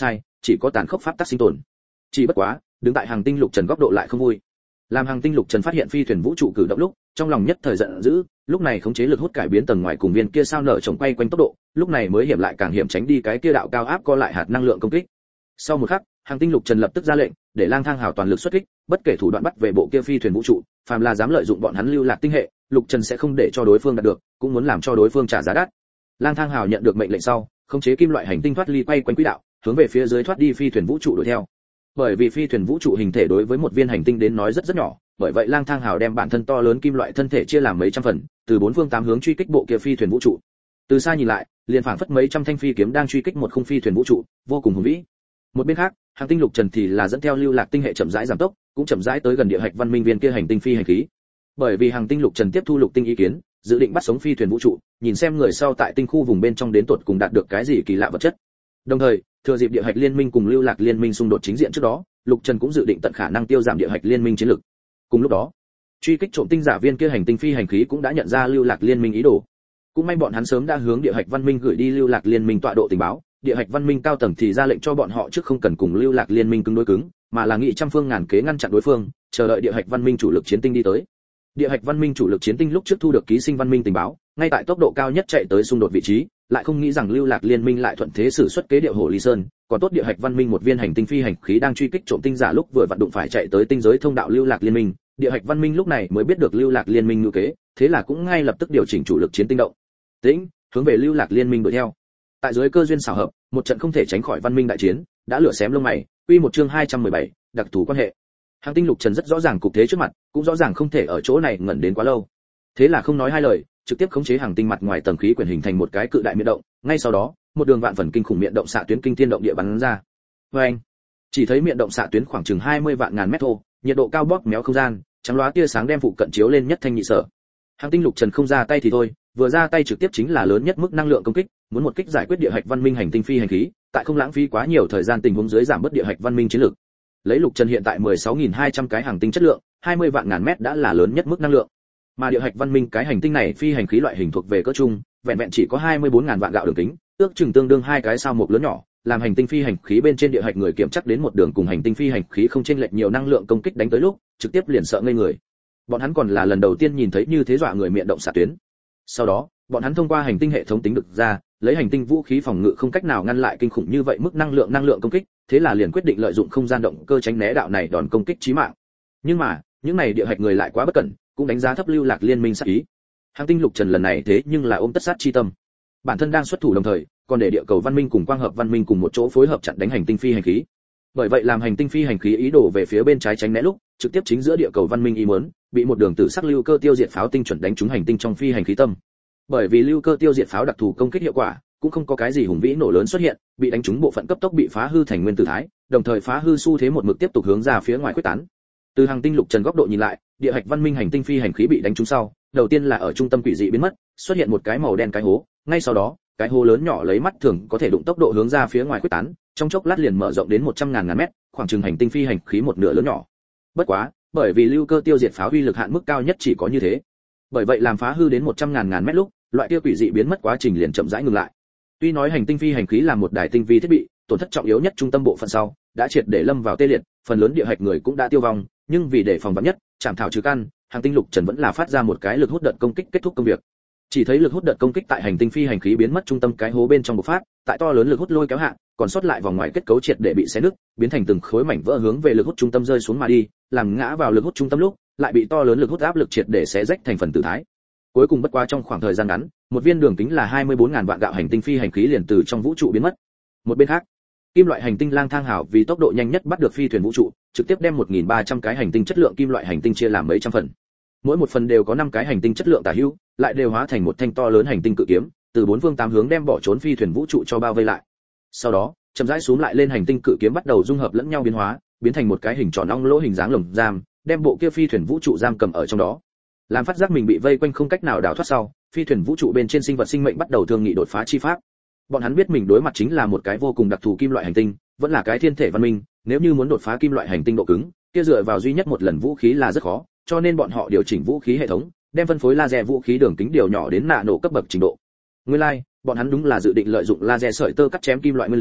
[SPEAKER 1] chỉ có tàn khốc pháp tắc sinh tồn. Chỉ bất quá, đứng tại Hàng Tinh Lục Trần góc độ lại không vui. Làm Hàng Tinh Lục Trần phát hiện phi thuyền vũ trụ cử động lúc, trong lòng nhất thời giận dữ, lúc này khống chế lực hút cải biến tầng ngoài cùng viên kia sao nở chồng quay quanh tốc độ, lúc này mới hiểm lại càng hiểm tránh đi cái kia đạo cao áp co lại hạt năng lượng công kích. Sau một khắc, Hàng Tinh Lục Trần lập tức ra lệnh, để Lang Thang Hào toàn lực xuất kích, bất kể thủ đoạn bắt về bộ kia phi thuyền vũ trụ, phàm là dám lợi dụng bọn hắn lưu lạc tinh hệ, Lục Trần sẽ không để cho đối phương đạt được, cũng muốn làm cho đối phương trả giá đắt. Lang Thang Hào nhận được mệnh lệnh sau, khống chế kim loại hành tinh thoát ly quay quanh quỹ đạo, hướng về phía dưới thoát đi phi thuyền vũ trụ đuổi theo. Bởi vì phi thuyền vũ trụ hình thể đối với một viên hành tinh đến nói rất rất nhỏ, bởi vậy Lang Thang Hào đem bản thân to lớn kim loại thân thể chia làm mấy trăm phần, từ bốn phương tám hướng truy kích bộ kia phi thuyền vũ trụ. Từ xa nhìn lại, liền phảng phất mấy trăm thanh phi kiếm đang truy kích một khung phi thuyền vũ trụ, vô cùng hùng vĩ. Một bên khác, Hàng Tinh Lục Trần thì là dẫn theo lưu lạc tinh hệ chậm rãi giảm tốc, cũng chậm rãi tới gần địa hạch văn minh viên kia hành tinh phi hành khí. Bởi vì Hàng Tinh Lục Trần tiếp thu lục tinh ý kiến, dự định bắt sống phi thuyền vũ trụ, nhìn xem người sau tại tinh khu vùng bên trong đến tột cùng đạt được cái gì kỳ lạ vật chất. Đồng thời, thừa dịp địa hạch liên minh cùng lưu lạc liên minh xung đột chính diện trước đó, Lục Trần cũng dự định tận khả năng tiêu giảm địa hạch liên minh chiến lực. Cùng lúc đó, truy kích trộm tinh giả viên kia hành tinh phi hành khí cũng đã nhận ra lưu lạc liên minh ý đồ. Cũng may bọn hắn sớm đã hướng địa hạch văn minh gửi đi lưu lạc liên minh tọa độ tình báo, địa hạch văn minh cao tầng thì ra lệnh cho bọn họ trước không cần cùng lưu lạc liên minh cứng đối cứng, mà là nghị trăm phương ngàn kế ngăn chặn đối phương, chờ đợi địa hạch văn minh chủ lực chiến tinh đi tới. Địa hạch văn minh chủ lực chiến tinh lúc trước thu được ký sinh văn minh tình báo, ngay tại tốc độ cao nhất chạy tới xung đột vị trí, lại không nghĩ rằng lưu lạc liên minh lại thuận thế sử xuất kế điệu hổ ly sơn, còn tốt địa hạch văn minh một viên hành tinh phi hành khí đang truy kích trộm tinh giả lúc vừa vặn đụng phải chạy tới tinh giới thông đạo lưu lạc liên minh, địa hạch văn minh lúc này mới biết được lưu lạc liên minh ngữ kế, thế là cũng ngay lập tức điều chỉnh chủ lực chiến tinh động tĩnh, hướng về lưu lạc liên minh đuổi theo. Tại dưới cơ duyên xảo hợp, một trận không thể tránh khỏi văn minh đại chiến, đã lửa xém lông mày, quy một chương hai trăm mười bảy, đặc thù quan hệ. Hàng Tinh Lục Trần rất rõ ràng cục thế trước mặt, cũng rõ ràng không thể ở chỗ này ngẩn đến quá lâu. Thế là không nói hai lời, trực tiếp khống chế hàng tinh mặt ngoài tầng khí quyển hình thành một cái cự đại miệng động, ngay sau đó, một đường vạn phần kinh khủng miệng động xạ tuyến kinh thiên động địa bắn ra. Oeng! Chỉ thấy miệng động xạ tuyến khoảng chừng hai mươi vạn ngàn mét thô, nhiệt độ cao bóp méo không gian, trắng loá tia sáng đem phụ cận chiếu lên nhất thanh nhị sở. Hàng Tinh Lục Trần không ra tay thì thôi, vừa ra tay trực tiếp chính là lớn nhất mức năng lượng công kích, muốn một kích giải quyết địa hạch văn minh hành tinh phi hành khí, tại không lãng phí quá nhiều thời gian tình huống dưới giảm bớt địa hạch văn minh chiến lược. Lấy Lục Trần hiện tại mười sáu nghìn hai trăm cái hành tinh chất lượng, hai mươi vạn ngàn mét đã là lớn nhất mức năng lượng. Mà địa hạch văn minh cái hành tinh này phi hành khí loại hình thuộc về cỡ trung, vẹn vẹn chỉ có hai mươi bốn ngàn vạn gạo đường kính, ước chừng tương đương hai cái sao mục lớn nhỏ, làm hành tinh phi hành khí bên trên địa hạch người kiểm chắc đến một đường cùng hành tinh phi hành khí không chênh lệch nhiều năng lượng công kích đánh tới lúc, trực tiếp liền sợ ngây người. Bọn hắn còn là lần đầu tiên nhìn thấy như thế dọa người miệng động xạ tuyến. Sau đó, bọn hắn thông qua hành tinh hệ thống tính được ra, lấy hành tinh vũ khí phòng ngự không cách nào ngăn lại kinh khủng như vậy mức năng lượng năng lượng công kích, thế là liền quyết định lợi dụng không gian động cơ tránh né đạo này đòn công kích chí mạng. Nhưng mà, những này địa hạch người lại quá bất cẩn, cũng đánh giá thấp lưu lạc liên minh sát ý. Hàng Tinh Lục Trần lần này thế nhưng là ôm tất sát chi tâm. Bản thân đang xuất thủ đồng thời, còn để địa cầu văn minh cùng quang hợp văn minh cùng một chỗ phối hợp chặn đánh hành tinh phi hành khí. Bởi vậy làm hành tinh phi hành khí ý đồ về phía bên trái tránh né lúc, trực tiếp chính giữa địa cầu văn minh ý muốn, bị một đường tử sắc lưu cơ tiêu diệt pháo tinh chuẩn đánh trúng hành tinh trong phi hành khí tâm. Bởi vì lưu cơ tiêu diệt pháo đặc thù công kích hiệu quả, cũng không có cái gì hùng vĩ nổ lớn xuất hiện, bị đánh trúng bộ phận cấp tốc bị phá hư thành nguyên tử thái, đồng thời phá hư xu thế một mực tiếp tục hướng ra phía ngoài quyết tán. Từ Hàng Tinh Lục Trần góc độ nhìn lại, địa hạch văn minh hành tinh phi hành khí bị đánh trúng sau, đầu tiên là ở trung tâm quỷ dị biến mất, xuất hiện một cái màu đen cái hố, ngay sau đó, cái hố lớn nhỏ lấy mắt thường có thể đụng tốc độ hướng ra phía ngoài quyết tán, trong chốc lát liền mở rộng đến một trăm ngàn ngàn mét, khoảng chừng hành tinh phi hành khí một nửa lớn nhỏ. Bất quá, bởi vì lưu cơ tiêu diệt pháo uy lực hạn mức cao nhất chỉ có như thế. Bởi vậy làm phá hư đến một trăm ngàn ngàn mét lúc, loại kia quỷ dị biến mất quá trình liền chậm rãi ngừng lại. Tuy nói hành tinh phi hành khí là một đài tinh vi thiết bị, tổn thất trọng yếu nhất trung tâm bộ phận sau, đã triệt để lâm vào tê liệt, phần lớn địa hạch người cũng đã tiêu vong, nhưng vì để phòng vạn nhất, chảm thảo trừ căn, Hàng Tinh Lục Trần vẫn là phát ra một cái lực hút đợt công kích kết thúc công việc. Chỉ thấy lực hút đợt công kích tại hành tinh phi hành khí biến mất trung tâm cái hố bên trong bộc phát, tại to lớn lực hút lôi kéo hạ, còn sót lại vòng ngoài kết cấu triệt để bị xé nứt, biến thành từng khối mảnh vỡ hướng về lực hút trung tâm rơi xuống mà đi, làm ngã vào lực hút trung tâm lúc, lại bị to lớn lực hút áp lực triệt để xé rách thành phần tử thái. Cuối cùng bất quá trong khoảng thời gian ngắn, một viên đường kính là hai mươi bốn ngàn vạn gạo hành tinh phi hành khí liền từ trong vũ trụ biến mất. Một bên khác, kim loại hành tinh Lang Thang Hào vì tốc độ nhanh nhất bắt được phi thuyền vũ trụ, trực tiếp đem một nghìn ba trăm cái hành tinh chất lượng kim loại hành tinh chia làm mấy trăm phần. Mỗi một phần đều có năm cái hành tinh chất lượng tả hữu, lại đều hóa thành một thanh to lớn hành tinh cự kiếm, từ bốn phương tám hướng đem bỏ trốn phi thuyền vũ trụ cho bao vây lại. Sau đó, chậm rãi xuống lại lên hành tinh cự kiếm bắt đầu dung hợp lẫn nhau biến hóa, biến thành một cái hình tròn ong lỗ hình dáng lồng giam, đem bộ kia phi thuyền vũ trụ giam cầm ở trong đó. Làm phát giác mình bị vây quanh không cách nào đào thoát sau, phi thuyền vũ trụ bên trên sinh vật sinh mệnh bắt đầu thương nghị đột phá chi pháp. Bọn hắn biết mình đối mặt chính là một cái vô cùng đặc thù kim loại hành tinh, vẫn là cái thiên thể văn minh, nếu như muốn đột phá kim loại hành tinh độ cứng, kia dựa vào duy nhất một lần vũ khí là rất khó, cho nên bọn họ điều chỉnh vũ khí hệ thống, đem phân phối laser vũ khí đường kính điều nhỏ đến nạ nổ cấp bậc trình độ. Nguyên lai, like, bọn hắn đúng là dự định lợi dụng laser sợi tơ cắt chém kim loại nguyên lý,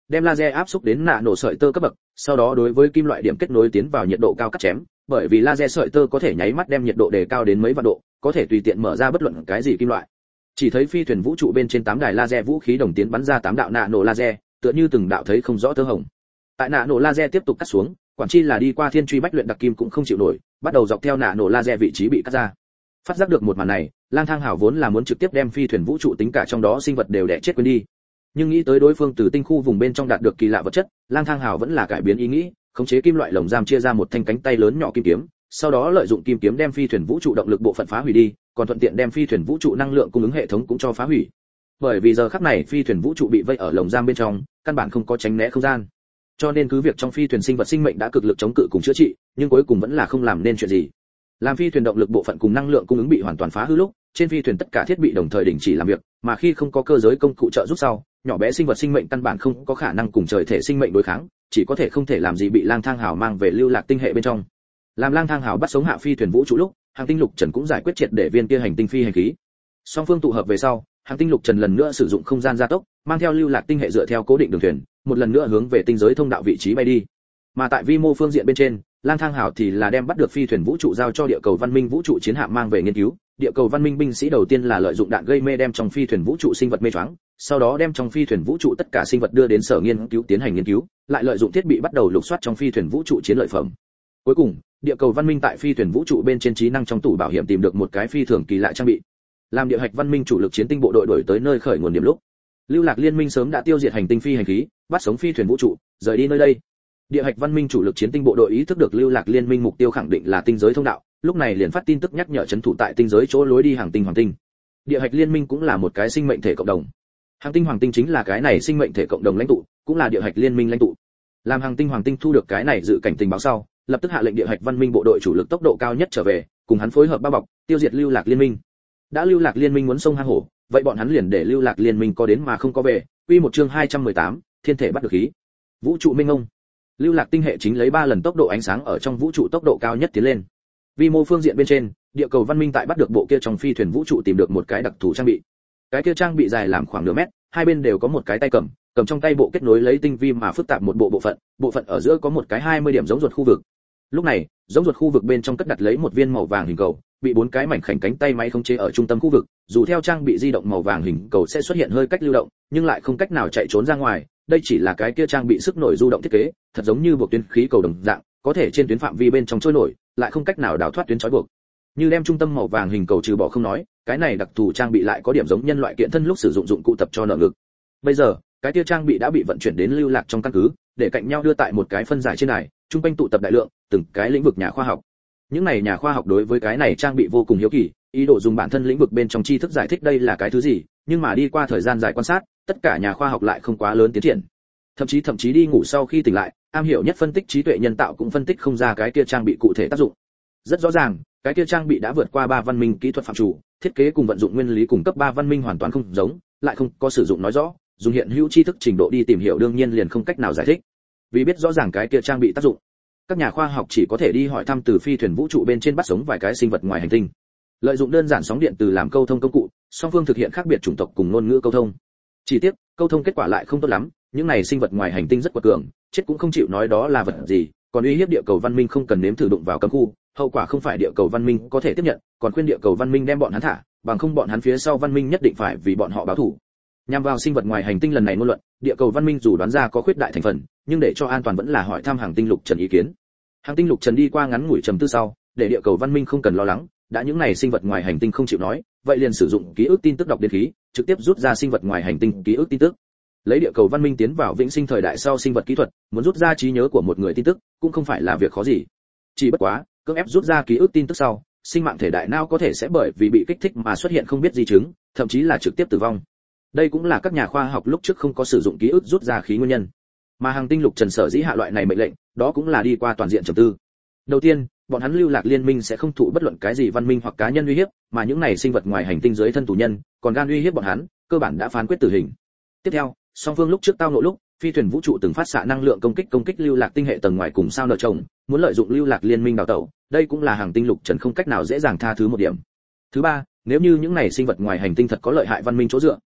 [SPEAKER 1] đem laser áp xúc đến nạ nổ sợi tơ cấp bậc, sau đó đối với kim loại điểm kết nối tiến vào nhiệt độ cao cắt chém, bởi vì laser sợi tơ có thể nháy mắt đem nhiệt độ đề cao đến mấy vạn độ, có thể tùy tiện mở ra bất luận cái gì kim loại. Chỉ thấy phi thuyền vũ trụ bên trên tám đài laser vũ khí đồng tiến bắn ra tám đạo nạ nổ laser, tựa như từng đạo thấy không rõ tơ hồng. Tại nạ nổ laser tiếp tục cắt xuống, quản chi là đi qua thiên truy bách luyện đặc kim cũng không chịu nổi, bắt đầu dọc theo nạ nổ laser vị trí bị cắt ra. Phát giác được một màn này, Lang Thang Hào vốn là muốn trực tiếp đem phi thuyền vũ trụ tính cả trong đó sinh vật đều đẻ chết quên đi, nhưng nghĩ tới đối phương từ tinh khu vùng bên trong đạt được kỳ lạ vật chất, Lang Thang Hào vẫn là cải biến ý nghĩ, khống chế kim loại lồng giam chia ra một thanh cánh tay lớn nhỏ kim kiếm, sau đó lợi dụng kim kiếm đem phi thuyền vũ trụ động lực bộ phận phá hủy đi, còn thuận tiện đem phi thuyền vũ trụ năng lượng cung ứng hệ thống cũng cho phá hủy. Bởi vì giờ khắc này phi thuyền vũ trụ bị vây ở lồng giam bên trong, căn bản không có tránh né không gian, cho nên cứ việc trong phi thuyền sinh vật sinh mệnh đã cực lực chống cự cùng chữa trị, nhưng cuối cùng vẫn là không làm nên chuyện gì. Làm phi thuyền động lực bộ phận cùng năng lượng cung ứng bị hoàn toàn phá hư lúc, trên phi thuyền tất cả thiết bị đồng thời đình chỉ làm việc, mà khi không có cơ giới công cụ trợ giúp sau, nhỏ bé sinh vật sinh mệnh căn bản không có khả năng cùng trời thể sinh mệnh đối kháng, chỉ có thể không thể làm gì bị Lang Thang Hào mang về lưu lạc tinh hệ bên trong. Làm Lang Thang Hào bắt sống hạ phi thuyền vũ trụ lúc, Hàng Tinh Lục Trần cũng giải quyết triệt để viên kia hành tinh phi hành khí. Song phương tụ hợp về sau, Hàng Tinh Lục Trần lần nữa sử dụng không gian gia tốc, mang theo lưu lạc tinh hệ dựa theo cố định đường thuyền, một lần nữa hướng về tinh giới thông đạo vị trí bay đi. Mà tại vi mô phương diện bên trên, Lang Thang Hào thì là đem bắt được phi thuyền vũ trụ giao cho địa cầu văn minh vũ trụ chiến hạm mang về nghiên cứu. Địa cầu văn minh binh sĩ đầu tiên là lợi dụng đạn gây mê đem trong phi thuyền vũ trụ sinh vật mê choáng, sau đó đem trong phi thuyền vũ trụ tất cả sinh vật đưa đến sở nghiên cứu tiến hành nghiên cứu, lại lợi dụng thiết bị bắt đầu lục soát trong phi thuyền vũ trụ chiến lợi phẩm. Cuối cùng, địa cầu văn minh tại phi thuyền vũ trụ bên trên trí năng trong tủ bảo hiểm tìm được một cái phi thường kỳ lạ trang bị. Làm địa hạch văn minh chủ lực chiến tinh bộ đội đổi tới nơi khởi nguồn điểm lúc, lưu lạc liên minh sớm đã tiêu diệt hành tinh phi hành khí, bắt sống phi thuyền vũ trụ, rời đi nơi đây. Địa hạch văn minh chủ lực chiến tinh bộ đội ý thức được lưu lạc liên minh mục tiêu khẳng định là tinh giới thông đạo, lúc này liền phát tin tức nhắc nhở trấn thủ tại tinh giới chỗ lối đi hàng tinh hoàng tinh. Địa hạch liên minh cũng là một cái sinh mệnh thể cộng đồng. Hàng tinh hoàng tinh chính là cái này sinh mệnh thể cộng đồng lãnh tụ, cũng là địa hạch liên minh lãnh tụ. Làm hàng tinh hoàng tinh thu được cái này dự cảnh tình báo sau, lập tức hạ lệnh địa hạch văn minh bộ đội chủ lực tốc độ cao nhất trở về, cùng hắn phối hợp bao bọc, tiêu diệt lưu lạc liên minh. Đã lưu lạc liên minh muốn xông hang hổ, vậy bọn hắn liền để lưu lạc liên minh có đến mà không có về. Quy một chương hai trăm mười tám, thiên thể bắt được khí. Vũ trụ minh ông. Lưu lạc tinh hệ chính lấy ba lần tốc độ ánh sáng ở trong vũ trụ tốc độ cao nhất tiến lên. Vi mô phương diện bên trên, địa cầu văn minh tại bắt được bộ kia trong phi thuyền vũ trụ tìm được một cái đặc thù trang bị. Cái kia trang bị dài làm khoảng nửa mét, hai bên đều có một cái tay cầm, cầm trong tay bộ kết nối lấy tinh vi mà phức tạp một bộ bộ phận, bộ phận ở giữa có một cái hai mươi điểm giống ruột khu vực. Lúc này, giống ruột khu vực bên trong cất đặt lấy một viên màu vàng hình cầu, bị bốn cái mảnh khảnh cánh tay máy khống chế ở trung tâm khu vực, dù theo trang bị di động màu vàng hình cầu sẽ xuất hiện hơi cách lưu động, nhưng lại không cách nào chạy trốn ra ngoài, đây chỉ là cái kia trang bị sức nổi du động thiết kế, thật giống như buộc tuyến khí cầu đồng dạng, có thể trên tuyến phạm vi bên trong trôi nổi, lại không cách nào đào thoát tuyến trói buộc. Như đem trung tâm màu vàng hình cầu trừ bỏ không nói, cái này đặc thù trang bị lại có điểm giống nhân loại kiện thân lúc sử dụng dụng cụ tập cho nợ ngực. Bây giờ, cái kia trang bị đã bị vận chuyển đến lưu lạc trong căn cứ, để cạnh nhau đưa tại một cái phân giải trên này, trung quanh tụ tập đại lượng, từng cái lĩnh vực nhà khoa học. Những này nhà khoa học đối với cái này trang bị vô cùng hiếu kỳ, ý đồ dùng bản thân lĩnh vực bên trong tri thức giải thích đây là cái thứ gì, nhưng mà đi qua thời gian dài quan sát, tất cả nhà khoa học lại không quá lớn tiến triển. Thậm chí thậm chí đi ngủ sau khi tỉnh lại, am hiểu nhất phân tích trí tuệ nhân tạo cũng phân tích không ra cái kia trang bị cụ thể tác dụng. Rất rõ ràng, cái kia trang bị đã vượt qua ba văn minh kỹ thuật phạm chủ, thiết kế cùng vận dụng nguyên lý cùng cấp ba văn minh hoàn toàn không giống, lại không có sử dụng nói rõ, dùng hiện hữu tri thức trình độ đi tìm hiểu đương nhiên liền không cách nào giải thích. Vì biết rõ ràng cái kia trang bị tác dụng, các nhà khoa học chỉ có thể đi hỏi thăm từ phi thuyền vũ trụ bên trên bắt sống vài cái sinh vật ngoài hành tinh, lợi dụng đơn giản sóng điện từ làm câu thông công cụ, song phương thực hiện khác biệt chủng tộc cùng ngôn ngữ câu thông. Chỉ tiếc, câu thông kết quả lại không tốt lắm, những này sinh vật ngoài hành tinh rất quật cường, chết cũng không chịu nói đó là vật gì, còn uy hiếp địa cầu văn minh không cần nếm thử đụng vào cấm khu, hậu quả không phải địa cầu văn minh có thể tiếp nhận, còn khuyên địa cầu văn minh đem bọn hắn thả, bằng không bọn hắn phía sau văn minh nhất định phải vì bọn họ báo thù. Nhằm vào sinh vật ngoài hành tinh lần này ngôn luận, địa cầu văn minh dù đoán ra có khuyết đại thành phần, nhưng để cho an toàn vẫn là hỏi thăm Hàng Tinh Lục Trần ý kiến. Hàng Tinh Lục Trần đi qua ngắn ngủi trầm tư sau, để địa cầu văn minh không cần lo lắng, đã những này sinh vật ngoài hành tinh không chịu nói, vậy liền sử dụng ký ức tin tức đọc điện khí, trực tiếp rút ra sinh vật ngoài hành tinh ký ức tin tức. Lấy địa cầu văn minh tiến vào vĩnh sinh thời đại sau sinh vật kỹ thuật, muốn rút ra trí nhớ của một người tin tức, cũng không phải là việc khó gì. Chỉ bất quá, cưỡng ép rút ra ký ức tin tức sau, sinh mạng thể đại não có thể sẽ bởi vì bị kích thích mà xuất hiện không biết di chứng, thậm chí là trực tiếp tử vong. Đây cũng là các nhà khoa học lúc trước không có sử dụng ký ức rút ra khí nguyên nhân. Mà Hàng Tinh Lục Trần sở dĩ hạ loại này mệnh lệnh, đó cũng là đi qua toàn diện trầm tư. Đầu tiên, bọn hắn lưu lạc liên minh sẽ không thụ bất luận cái gì văn minh hoặc cá nhân uy hiếp, mà những này sinh vật ngoài hành tinh dưới thân tù nhân, còn gan uy hiếp bọn hắn, cơ bản đã phán quyết tử hình. Tiếp theo, song phương lúc trước tao ngộ lúc, phi thuyền vũ trụ từng phát xạ năng lượng công kích công kích lưu lạc tinh hệ tầng ngoài cùng sao nợ chồng, muốn lợi dụng lưu lạc liên minh đào tẩu, đây cũng là Hàng Tinh Lục Trần không cách nào dễ dàng tha thứ một điểm. Thứ ba, nếu như những này sinh vật ngoài hành tinh thật có lợi hại văn minh chỗ dựa,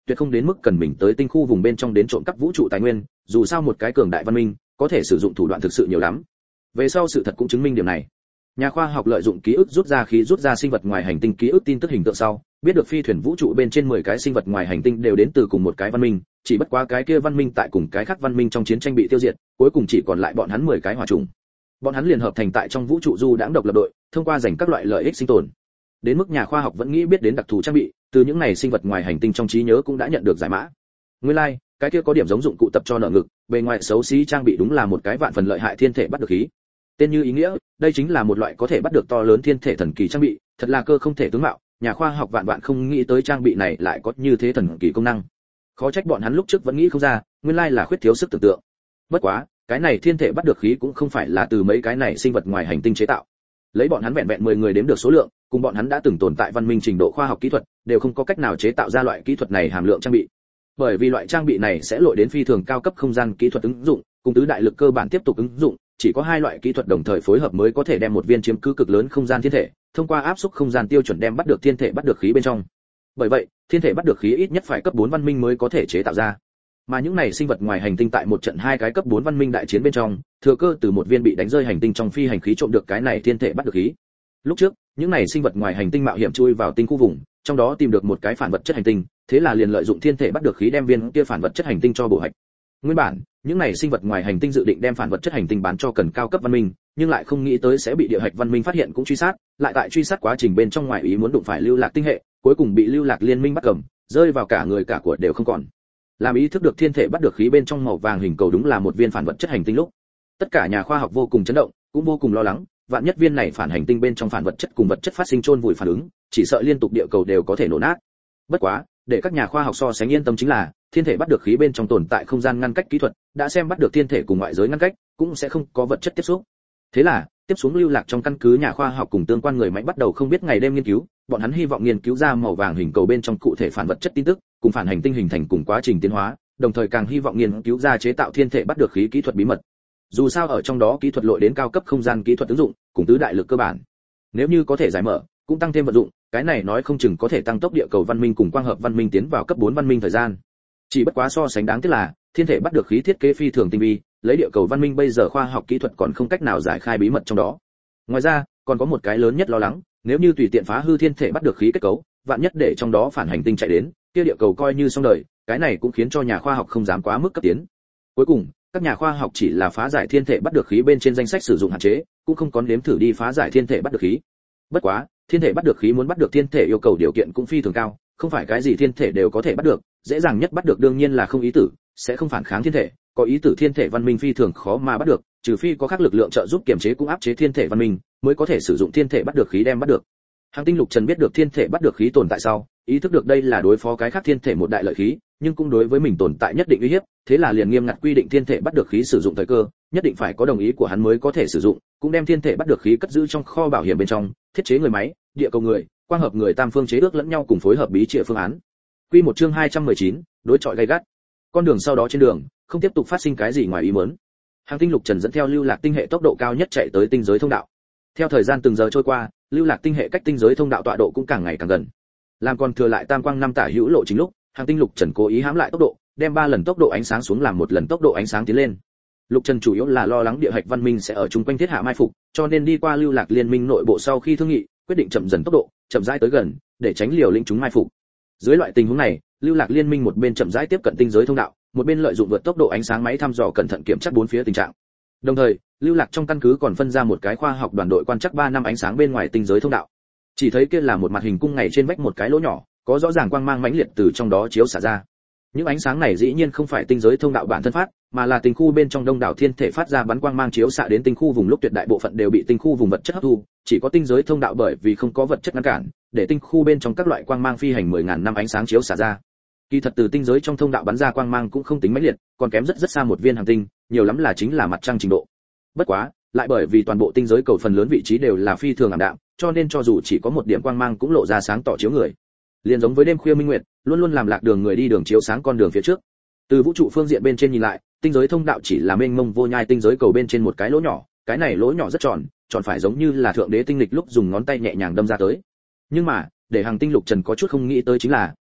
[SPEAKER 1] tuyệt không đến mức cần mình tới tinh khu vùng bên trong đến trộm cắp vũ trụ tài nguyên, dù sao một cái cường đại văn minh có thể sử dụng thủ đoạn thực sự nhiều lắm. Về sau sự thật cũng chứng minh điểm này. Nhà khoa học lợi dụng ký ức rút ra khí rút ra sinh vật ngoài hành tinh ký ức tin tức hình tượng sau, biết được phi thuyền vũ trụ bên trên mười cái sinh vật ngoài hành tinh đều đến từ cùng một cái văn minh, chỉ bất quá cái kia văn minh tại cùng cái khác văn minh trong chiến tranh bị tiêu diệt, cuối cùng chỉ còn lại bọn hắn mười cái hòa trùng. Bọn hắn liền hợp thành tại trong vũ trụ du đãng độc lập đội, thông qua giành các loại lợi ích sinh tồn. Đến mức nhà khoa học vẫn nghĩ biết đến đặc thù trang bị, từ những này sinh vật ngoài hành tinh trong trí nhớ cũng đã nhận được giải mã. Nguyên lai, like, cái kia có điểm giống dụng cụ tập cho nợ ngực, bề ngoài xấu xí trang bị đúng là một cái vạn phần lợi hại thiên thể bắt được khí. Tên như ý nghĩa, đây chính là một loại có thể bắt được to lớn thiên thể thần kỳ trang bị, thật là cơ không thể tướng mạo, nhà khoa học vạn vạn không nghĩ tới trang bị này lại có như thế thần kỳ công năng. Khó trách bọn hắn lúc trước vẫn nghĩ không ra, nguyên lai là khuyết thiếu sức tưởng tượng. Bất quá, cái này thiên thể bắt được khí cũng không phải là từ mấy cái này sinh vật ngoài hành tinh chế tạo. Lấy bọn hắn vẹn vẹn mười người đếm được số lượng, cùng bọn hắn đã từng tồn tại văn minh trình độ khoa học kỹ thuật, đều không có cách nào chế tạo ra loại kỹ thuật này hàm lượng trang bị. Bởi vì loại trang bị này sẽ lội đến phi thường cao cấp không gian kỹ thuật ứng dụng, cùng tứ đại lực cơ bản tiếp tục ứng dụng, chỉ có hai loại kỹ thuật đồng thời phối hợp mới có thể đem một viên chiếm cứ cực lớn không gian thiên thể, thông qua áp suất không gian tiêu chuẩn đem bắt được thiên thể bắt được khí bên trong. Bởi vậy, thiên thể bắt được khí ít nhất phải cấp bốn văn minh mới có thể chế tạo ra. Mà những này sinh vật ngoài hành tinh tại một trận hai cái cấp bốn văn minh đại chiến bên trong, thừa cơ từ một viên bị đánh rơi hành tinh trong phi hành khí trộm được cái này thiên thể bắt được khí. Lúc trước, những này sinh vật ngoài hành tinh mạo hiểm chui vào tinh khu vùng, trong đó tìm được một cái phản vật chất hành tinh, thế là liền lợi dụng thiên thể bắt được khí đem viên kia phản vật chất hành tinh cho bổ hạch. Nguyên bản, những này sinh vật ngoài hành tinh dự định đem phản vật chất hành tinh bán cho cần cao cấp văn minh, nhưng lại không nghĩ tới sẽ bị địa hạch văn minh phát hiện cũng truy sát, lại tại truy sát quá trình bên trong ngoài ý muốn đụng phải lưu lạc tinh hệ, cuối cùng bị lưu lạc liên minh bắt cầm, rơi vào cả người cả của đều không còn. Làm ý thức được thiên thể bắt được khí bên trong màu vàng hình cầu đúng là một viên phản vật chất hành tinh lúc, tất cả nhà khoa học vô cùng chấn động, cũng vô cùng lo lắng, vạn nhất viên này phản hành tinh bên trong phản vật chất cùng vật chất phát sinh chôn vùi phản ứng, chỉ sợ liên tục địa cầu đều có thể nổ nát. Bất quá, để các nhà khoa học so sánh yên tâm chính là, thiên thể bắt được khí bên trong tồn tại không gian ngăn cách kỹ thuật, đã xem bắt được thiên thể cùng ngoại giới ngăn cách, cũng sẽ không có vật chất tiếp xúc. Thế là, tiếp xuống lưu lạc trong căn cứ nhà khoa học cùng tương quan người máy bắt đầu không biết ngày đêm nghiên cứu, bọn hắn hy vọng nghiên cứu ra màu vàng hình cầu bên trong cụ thể phản vật chất tin tức, cùng phản hành tinh hình thành cùng quá trình tiến hóa, đồng thời càng hy vọng nghiên cứu ra chế tạo thiên thể bắt được khí kỹ thuật bí mật. Dù sao ở trong đó kỹ thuật lội đến cao cấp không gian kỹ thuật ứng dụng, cùng tứ đại lực cơ bản. Nếu như có thể giải mở, cũng tăng thêm vận dụng, cái này nói không chừng có thể tăng tốc địa cầu văn minh cùng quang hợp văn minh tiến vào cấp bốn văn minh thời gian. Chỉ bất quá so sánh đáng tiếc là, thiên thể bắt được khí thiết kế phi thường tinh vi, lấy địa cầu văn minh bây giờ khoa học kỹ thuật còn không cách nào giải khai bí mật trong đó. Ngoài ra, còn có một cái lớn nhất lo lắng, nếu như tùy tiện phá hư thiên thể bắt được khí kết cấu, vạn nhất để trong đó phản hành tinh chạy đến, kia địa cầu coi như xong đời, cái này cũng khiến cho nhà khoa học không dám quá mức cấp tiến. Cuối cùng, các nhà khoa học chỉ là phá giải thiên thể bắt được khí bên trên danh sách sử dụng hạn chế, cũng không có nếm thử đi phá giải thiên thể bắt được khí. Bất quá, thiên thể bắt được khí muốn bắt được thiên thể yêu cầu điều kiện cũng phi thường cao, không phải cái gì thiên thể đều có thể bắt được, dễ dàng nhất bắt được đương nhiên là không ý tử, sẽ không phản kháng thiên thể, có ý tử thiên thể văn minh phi thường khó mà bắt được, trừ phi có các lực lượng trợ giúp kiềm chế cũng áp chế thiên thể văn minh, mới có thể sử dụng thiên thể bắt được khí đem bắt được. Hàng Tinh Lục Trần biết được thiên thể bắt được khí tồn tại sau, ý thức được đây là đối phó cái khác thiên thể một đại lợi khí, nhưng cũng đối với mình tồn tại nhất định uy hiếp, thế là liền nghiêm ngặt quy định thiên thể bắt được khí sử dụng thời cơ, nhất định phải có đồng ý của hắn mới có thể sử dụng, cũng đem thiên thể bắt được khí cất giữ trong kho bảo hiểm bên trong, thiết chế người máy, địa cầu người, quang hợp người tam phương chế ước lẫn nhau cùng phối hợp bí trịa phương án. Quy một chương hai trăm mười chín, đối chọi gay gắt. Con đường sau đó trên đường, không tiếp tục phát sinh cái gì ngoài ý muốn. Hàng Tinh Lục Trần dẫn theo lưu lạc tinh hệ tốc độ cao nhất chạy tới tinh giới thông đạo. Theo thời gian từng giờ trôi qua, lưu lạc tinh hệ cách tinh giới thông đạo tọa độ cũng càng ngày càng gần. Làm còn thừa lại tam quang năm tả hữu lộ chính lúc, Hàng Tinh Lục Trần cố ý hãm lại tốc độ, đem ba lần tốc độ ánh sáng xuống làm một lần tốc độ ánh sáng tiến lên. Lục Trần chủ yếu là lo lắng địa hạch văn minh sẽ ở chung quanh thiết hạ mai phục, cho nên đi qua lưu lạc liên minh nội bộ sau khi thương nghị, quyết định chậm dần tốc độ, chậm rãi tới gần, để tránh liều lĩnh chúng mai phục. Dưới loại tình huống này, lưu lạc liên minh một bên chậm rãi tiếp cận tinh giới thông đạo, một bên lợi dụng vượt tốc độ ánh sáng máy thăm dò cẩn thận kiểm tra bốn phía tình trạng. Đồng thời, lưu lạc trong căn cứ còn phân ra một cái khoa học đoàn đội quan trắc ba năm ánh sáng bên ngoài tinh giới thông đạo. Chỉ thấy kia là một mặt hình cung ngày trên vách một cái lỗ nhỏ, có rõ ràng quang mang mãnh liệt từ trong đó chiếu xả ra. Những ánh sáng này dĩ nhiên không phải tinh giới thông đạo bản thân phát, mà là tinh khu bên trong đông đảo thiên thể phát ra bắn quang mang chiếu xạ đến tinh khu vùng lúc tuyệt đại bộ phận đều bị tinh khu vùng vật chất hấp thu, chỉ có tinh giới thông đạo bởi vì không có vật chất ngăn cản, để tinh khu bên trong các loại quang mang phi hành mười ngàn năm ánh sáng chiếu xả ra. Kỳ thật từ tinh giới trong thông đạo bắn ra quang mang cũng không tính mãnh liệt, còn kém rất rất xa một viên hành tinh, nhiều lắm là chính là mặt trăng trình độ. Bất quá, lại bởi vì toàn bộ tinh giới cầu phần lớn vị trí đều là phi thường ảm đạm, cho nên cho dù chỉ có một điểm quang mang cũng lộ ra sáng tỏ chiếu người. Liên giống với đêm khuya minh nguyệt, luôn luôn làm lạc đường người đi đường chiếu sáng con đường phía trước. Từ vũ trụ phương diện bên trên nhìn lại, tinh giới thông đạo chỉ là mênh mông vô nhai tinh giới cầu bên trên một cái lỗ nhỏ, cái này lỗ nhỏ rất tròn, tròn phải giống như là thượng đế tinh lịch lúc dùng ngón tay nhẹ nhàng đâm ra tới. Nhưng mà, để Hàng Tinh Lục Trần có chút không nghĩ tới chính là,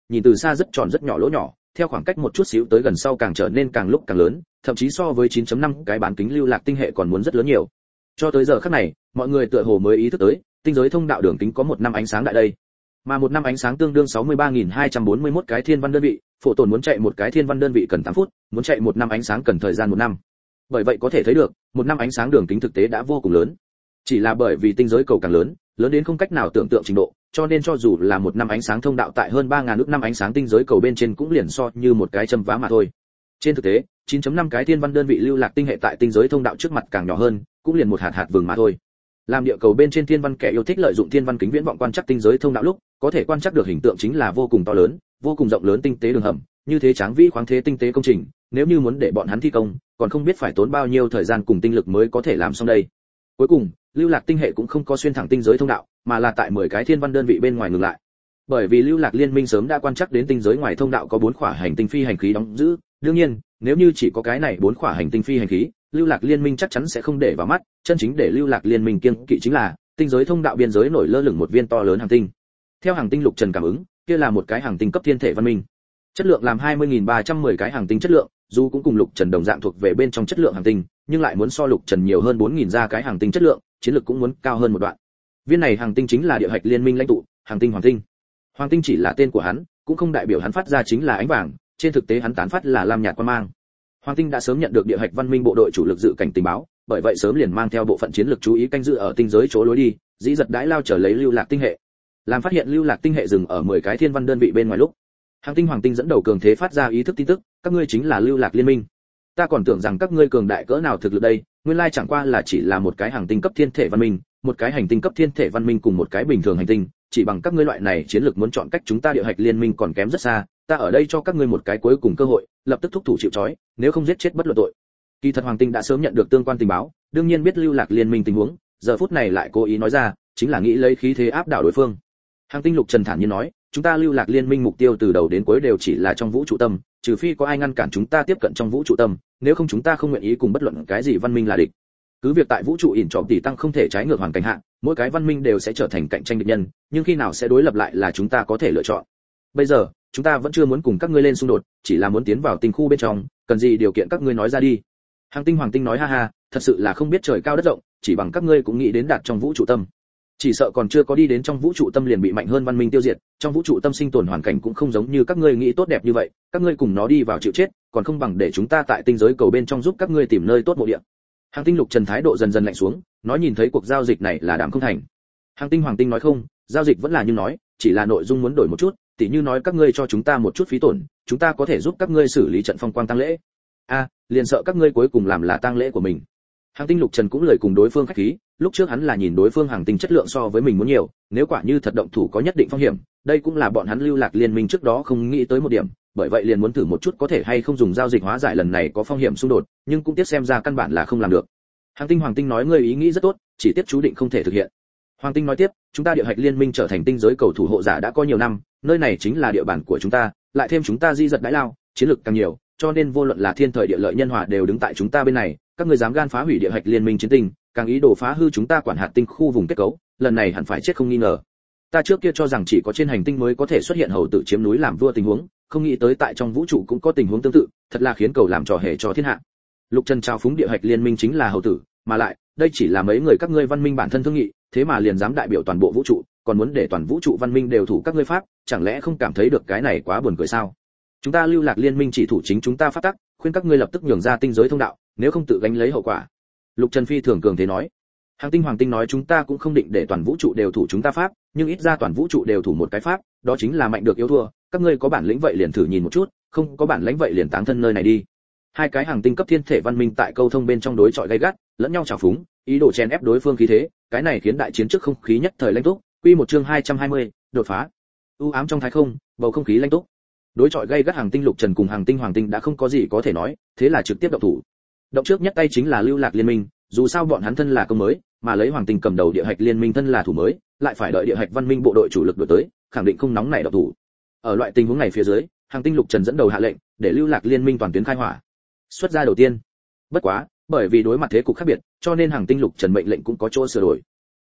[SPEAKER 1] nhìn từ xa rất tròn rất nhỏ lỗ nhỏ, theo khoảng cách một chút xíu tới gần sau càng trở nên càng lúc càng lớn, thậm chí so với chín chấm năm cái bán kính lưu lạc tinh hệ còn muốn rất lớn nhiều. Cho tới giờ khắc này, mọi người tựa hồ mới ý thức tới, tinh giới thông đạo đường kính có một năm ánh sáng tại đây. Mà một năm ánh sáng tương đương sáu mươi ba nghìn hai trăm bốn mươi mốt cái thiên văn đơn vị, phổ tồn muốn chạy một cái thiên văn đơn vị cần tám phút, muốn chạy một năm ánh sáng cần thời gian một năm. Bởi vậy có thể thấy được, một năm ánh sáng đường kính thực tế đã vô cùng lớn. Chỉ là bởi vì tinh giới cầu càng lớn, lớn đến không cách nào tưởng tượng trình độ, cho nên cho dù là một năm ánh sáng thông đạo tại hơn ba nghìn ước năm ánh sáng tinh giới cầu bên trên cũng liền so như một cái châm vá mà thôi. Trên thực tế, chín chấm năm cái thiên văn đơn vị lưu lạc tinh hệ tại tinh giới thông đạo trước mặt càng nhỏ hơn, cũng liền một hạt hạt vừng mà thôi. Làm địa cầu bên trên thiên văn kẻ yêu thích lợi dụng thiên văn kính viễn vọng quan trắc tinh giới thông đạo lúc, có thể quan trắc được hình tượng chính là vô cùng to lớn, vô cùng rộng lớn tinh tế đường hầm, như thế tráng vĩ khoáng thế tinh tế công trình, nếu như muốn để bọn hắn thi công, còn không biết phải tốn bao nhiêu thời gian cùng tinh lực mới có thể làm xong đây. Cuối cùng, lưu lạc tinh hệ cũng không có xuyên thẳng tinh giới thông đạo, mà là tại mười cái thiên văn đơn vị bên ngoài ngừng lại. Bởi vì lưu lạc liên minh sớm đã quan trắc đến tinh giới ngoài thông đạo có bốn khỏa hành tinh phi hành khí đóng giữ, đương nhiên, nếu như chỉ có cái này bốn khỏa hành tinh phi hành khí, lưu lạc liên minh chắc chắn sẽ không để vào mắt, chân chính để lưu lạc liên minh kiêng kỵ chính là tinh giới thông đạo biên giới nổi lơ lửng một viên to lớn hành tinh. Theo hành tinh Lục Trần cảm ứng, kia là một cái hành tinh cấp thiên thể văn minh. Chất lượng làm hai mươi nghìn ba trăm mười cái hành tinh chất lượng, dù cũng cùng Lục Trần đồng dạng thuộc về bên trong chất lượng hành tinh, nhưng lại muốn so Lục Trần nhiều hơn bốn nghìn ra cái hành tinh chất lượng, chiến lược cũng muốn cao hơn một đoạn. Viên này hành tinh chính là địa hạch liên minh lãnh tụ, hành tinh Hoàng Tinh. Hoàng Tinh chỉ là tên của hắn, cũng không đại biểu hắn phát ra chính là ánh vàng, trên thực tế hắn tán phát là lam nhạt quang mang. Hoàng Tinh đã sớm nhận được địa hạch văn minh bộ đội chủ lực dự cảnh tình báo, bởi vậy sớm liền mang theo bộ phận chiến lược chú ý canh giữ ở tinh giới chỗ lối đi, dĩ giật đãi lao trở lấy lưu lạc tinh hệ. Làm phát hiện lưu lạc tinh hệ dừng ở mười cái thiên văn đơn vị bên ngoài lúc, Hành tinh Hoàng Tinh dẫn đầu cường thế phát ra ý thức tin tức, các ngươi chính là lưu lạc liên minh. Ta còn tưởng rằng các ngươi cường đại cỡ nào thực lực đây, nguyên lai chẳng qua là chỉ là một cái hành tinh cấp thiên thể văn minh, một cái hành tinh cấp thiên thể văn minh cùng một cái bình thường hành tinh, chỉ bằng các ngươi loại này chiến lược muốn chọn cách chúng ta địa hạch liên minh còn kém rất xa, ta ở đây cho các ngươi một cái cuối cùng cơ hội, lập tức thúc thủ chịu trói, nếu không giết chết bất luận tội. Kỳ thật Hoàng Tinh đã sớm nhận được tương quan tình báo, đương nhiên biết lưu lạc liên minh tình huống, giờ phút này lại cố ý nói ra, chính là nghĩ lấy khí thế áp đảo đối phương. Hành tinh Lục Trần thản nhiên nói, chúng ta lưu lạc liên minh mục tiêu từ đầu đến cuối đều chỉ là trong vũ trụ tâm, trừ phi có ai ngăn cản chúng ta tiếp cận trong vũ trụ tâm, nếu không chúng ta không nguyện ý cùng bất luận cái gì văn minh là địch. Cứ việc tại vũ trụ ỉn trọm tỷ tăng không thể trái ngược hoàn cảnh hạ, mỗi cái văn minh đều sẽ trở thành cạnh tranh địch nhân, nhưng khi nào sẽ đối lập lại là chúng ta có thể lựa chọn. Bây giờ, chúng ta vẫn chưa muốn cùng các ngươi lên xung đột, chỉ là muốn tiến vào tinh khu bên trong, cần gì điều kiện các ngươi nói ra đi. Hành tinh Hoàng Tinh nói ha ha, thật sự là không biết trời cao đất rộng, chỉ bằng các ngươi cũng nghĩ đến đạt trong vũ trụ tâm. Chỉ sợ còn chưa có đi đến trong vũ trụ tâm liền bị mạnh hơn văn minh tiêu diệt, trong vũ trụ tâm sinh tồn hoàn cảnh cũng không giống như các ngươi nghĩ tốt đẹp như vậy, các ngươi cùng nó đi vào chịu chết, còn không bằng để chúng ta tại tinh giới cầu bên trong giúp các ngươi tìm nơi tốt mộ địa. Hành tinh Lục Trần thái độ dần dần lạnh xuống, nói nhìn thấy cuộc giao dịch này là đảm không thành. Hành tinh Hoàng Tinh nói không, giao dịch vẫn là như nói, chỉ là nội dung muốn đổi một chút, tỉ như nói các ngươi cho chúng ta một chút phí tổn, chúng ta có thể giúp các ngươi xử lý trận phong quang tang lễ. A, à, liền sợ các ngươi cuối cùng làm là tang lễ của mình. Hành tinh Lục Trần cũng lời cùng đối phương khách khí, lúc trước hắn là nhìn đối phương hành tinh chất lượng so với mình muốn nhiều, nếu quả như thật động thủ có nhất định phong hiểm, đây cũng là bọn hắn lưu lạc liên minh trước đó không nghĩ tới một điểm, bởi vậy liền muốn thử một chút có thể hay không dùng giao dịch hóa giải lần này có phong hiểm xung đột, nhưng cũng tiếc xem ra căn bản là không làm được. Hành tinh Hoàng Tinh nói ngươi ý nghĩ rất tốt, chỉ tiếc chú định không thể thực hiện. Hoàng Tinh nói tiếp, chúng ta địa hạch liên minh trở thành tinh giới cầu thủ hộ giả đã có nhiều năm, nơi này chính là địa bàn của chúng ta, lại thêm chúng ta di giật đãi lao, chiến lược càng nhiều, cho nên vô luận là thiên thời địa lợi nhân hòa đều đứng tại chúng ta bên này, các ngươi dám gan phá hủy địa hạch liên minh chiến tinh, càng ý đồ phá hư chúng ta quản hạt tinh khu vùng kết cấu, lần này hẳn phải chết không nghi ngờ. Ta trước kia cho rằng chỉ có trên hành tinh mới có thể xuất hiện hầu tử chiếm núi làm vua tình huống, không nghĩ tới tại trong vũ trụ cũng có tình huống tương tự, thật là khiến cầu làm trò hề cho thiên hạ. Lục Trần trao phúng địa hạch liên minh chính là hầu tử, mà lại, đây chỉ là mấy người các ngươi văn minh bản thân thương nghị, thế mà liền dám đại biểu toàn bộ vũ trụ, còn muốn để toàn vũ trụ văn minh đều thủ các ngươi pháp, chẳng lẽ không cảm thấy được cái này quá buồn cười sao? Chúng ta lưu lạc liên minh chỉ thủ chính chúng ta pháp tắc, khuyên các ngươi lập tức nhường ra tinh giới thông đạo, nếu không tự gánh lấy hậu quả. Lục Trần phi thường cường thế nói. Hành tinh Hoàng Tinh nói chúng ta cũng không định để toàn vũ trụ đều thủ chúng ta pháp, nhưng ít ra toàn vũ trụ đều thủ một cái pháp, đó chính là mạnh được yếu thua, các ngươi có bản lĩnh vậy liền thử nhìn một chút, không có bản lĩnh vậy liền táng thân nơi này đi. Hai cái hành tinh cấp thiên thể văn minh tại câu thông bên trong đối chọi gay gắt, lẫn nhau chảo phúng, ý đồ chèn ép đối phương khí thế, cái này khiến đại chiến trước không khí nhất thời lãnh túc. Quy một chương hai trăm hai mươi, đột phá. U ám trong thái không, bầu không khí lãnh túc. Đối chọi gay gắt hành tinh Lục Trần cùng hành tinh Hoàng Tinh đã không có gì có thể nói, thế là trực tiếp động thủ. Động trước nhất tay chính là lưu lạc liên minh, dù sao bọn hắn thân là công mới, mà lấy Hoàng Tinh cầm đầu địa hạch liên minh thân là thủ mới, lại phải đợi địa hạch văn minh bộ đội chủ lực đuổi tới, khẳng định không nóng nảy động thủ. Ở loại tình huống này phía dưới, hành tinh Lục Trần dẫn đầu hạ lệnh, để lưu lạc liên minh toàn tuyến khai hỏa. Xuất ra đầu tiên. Bất quá, bởi vì đối mặt thế cục khác biệt, cho nên hành tinh Lục Trần mệnh lệnh cũng có chỗ sửa đổi.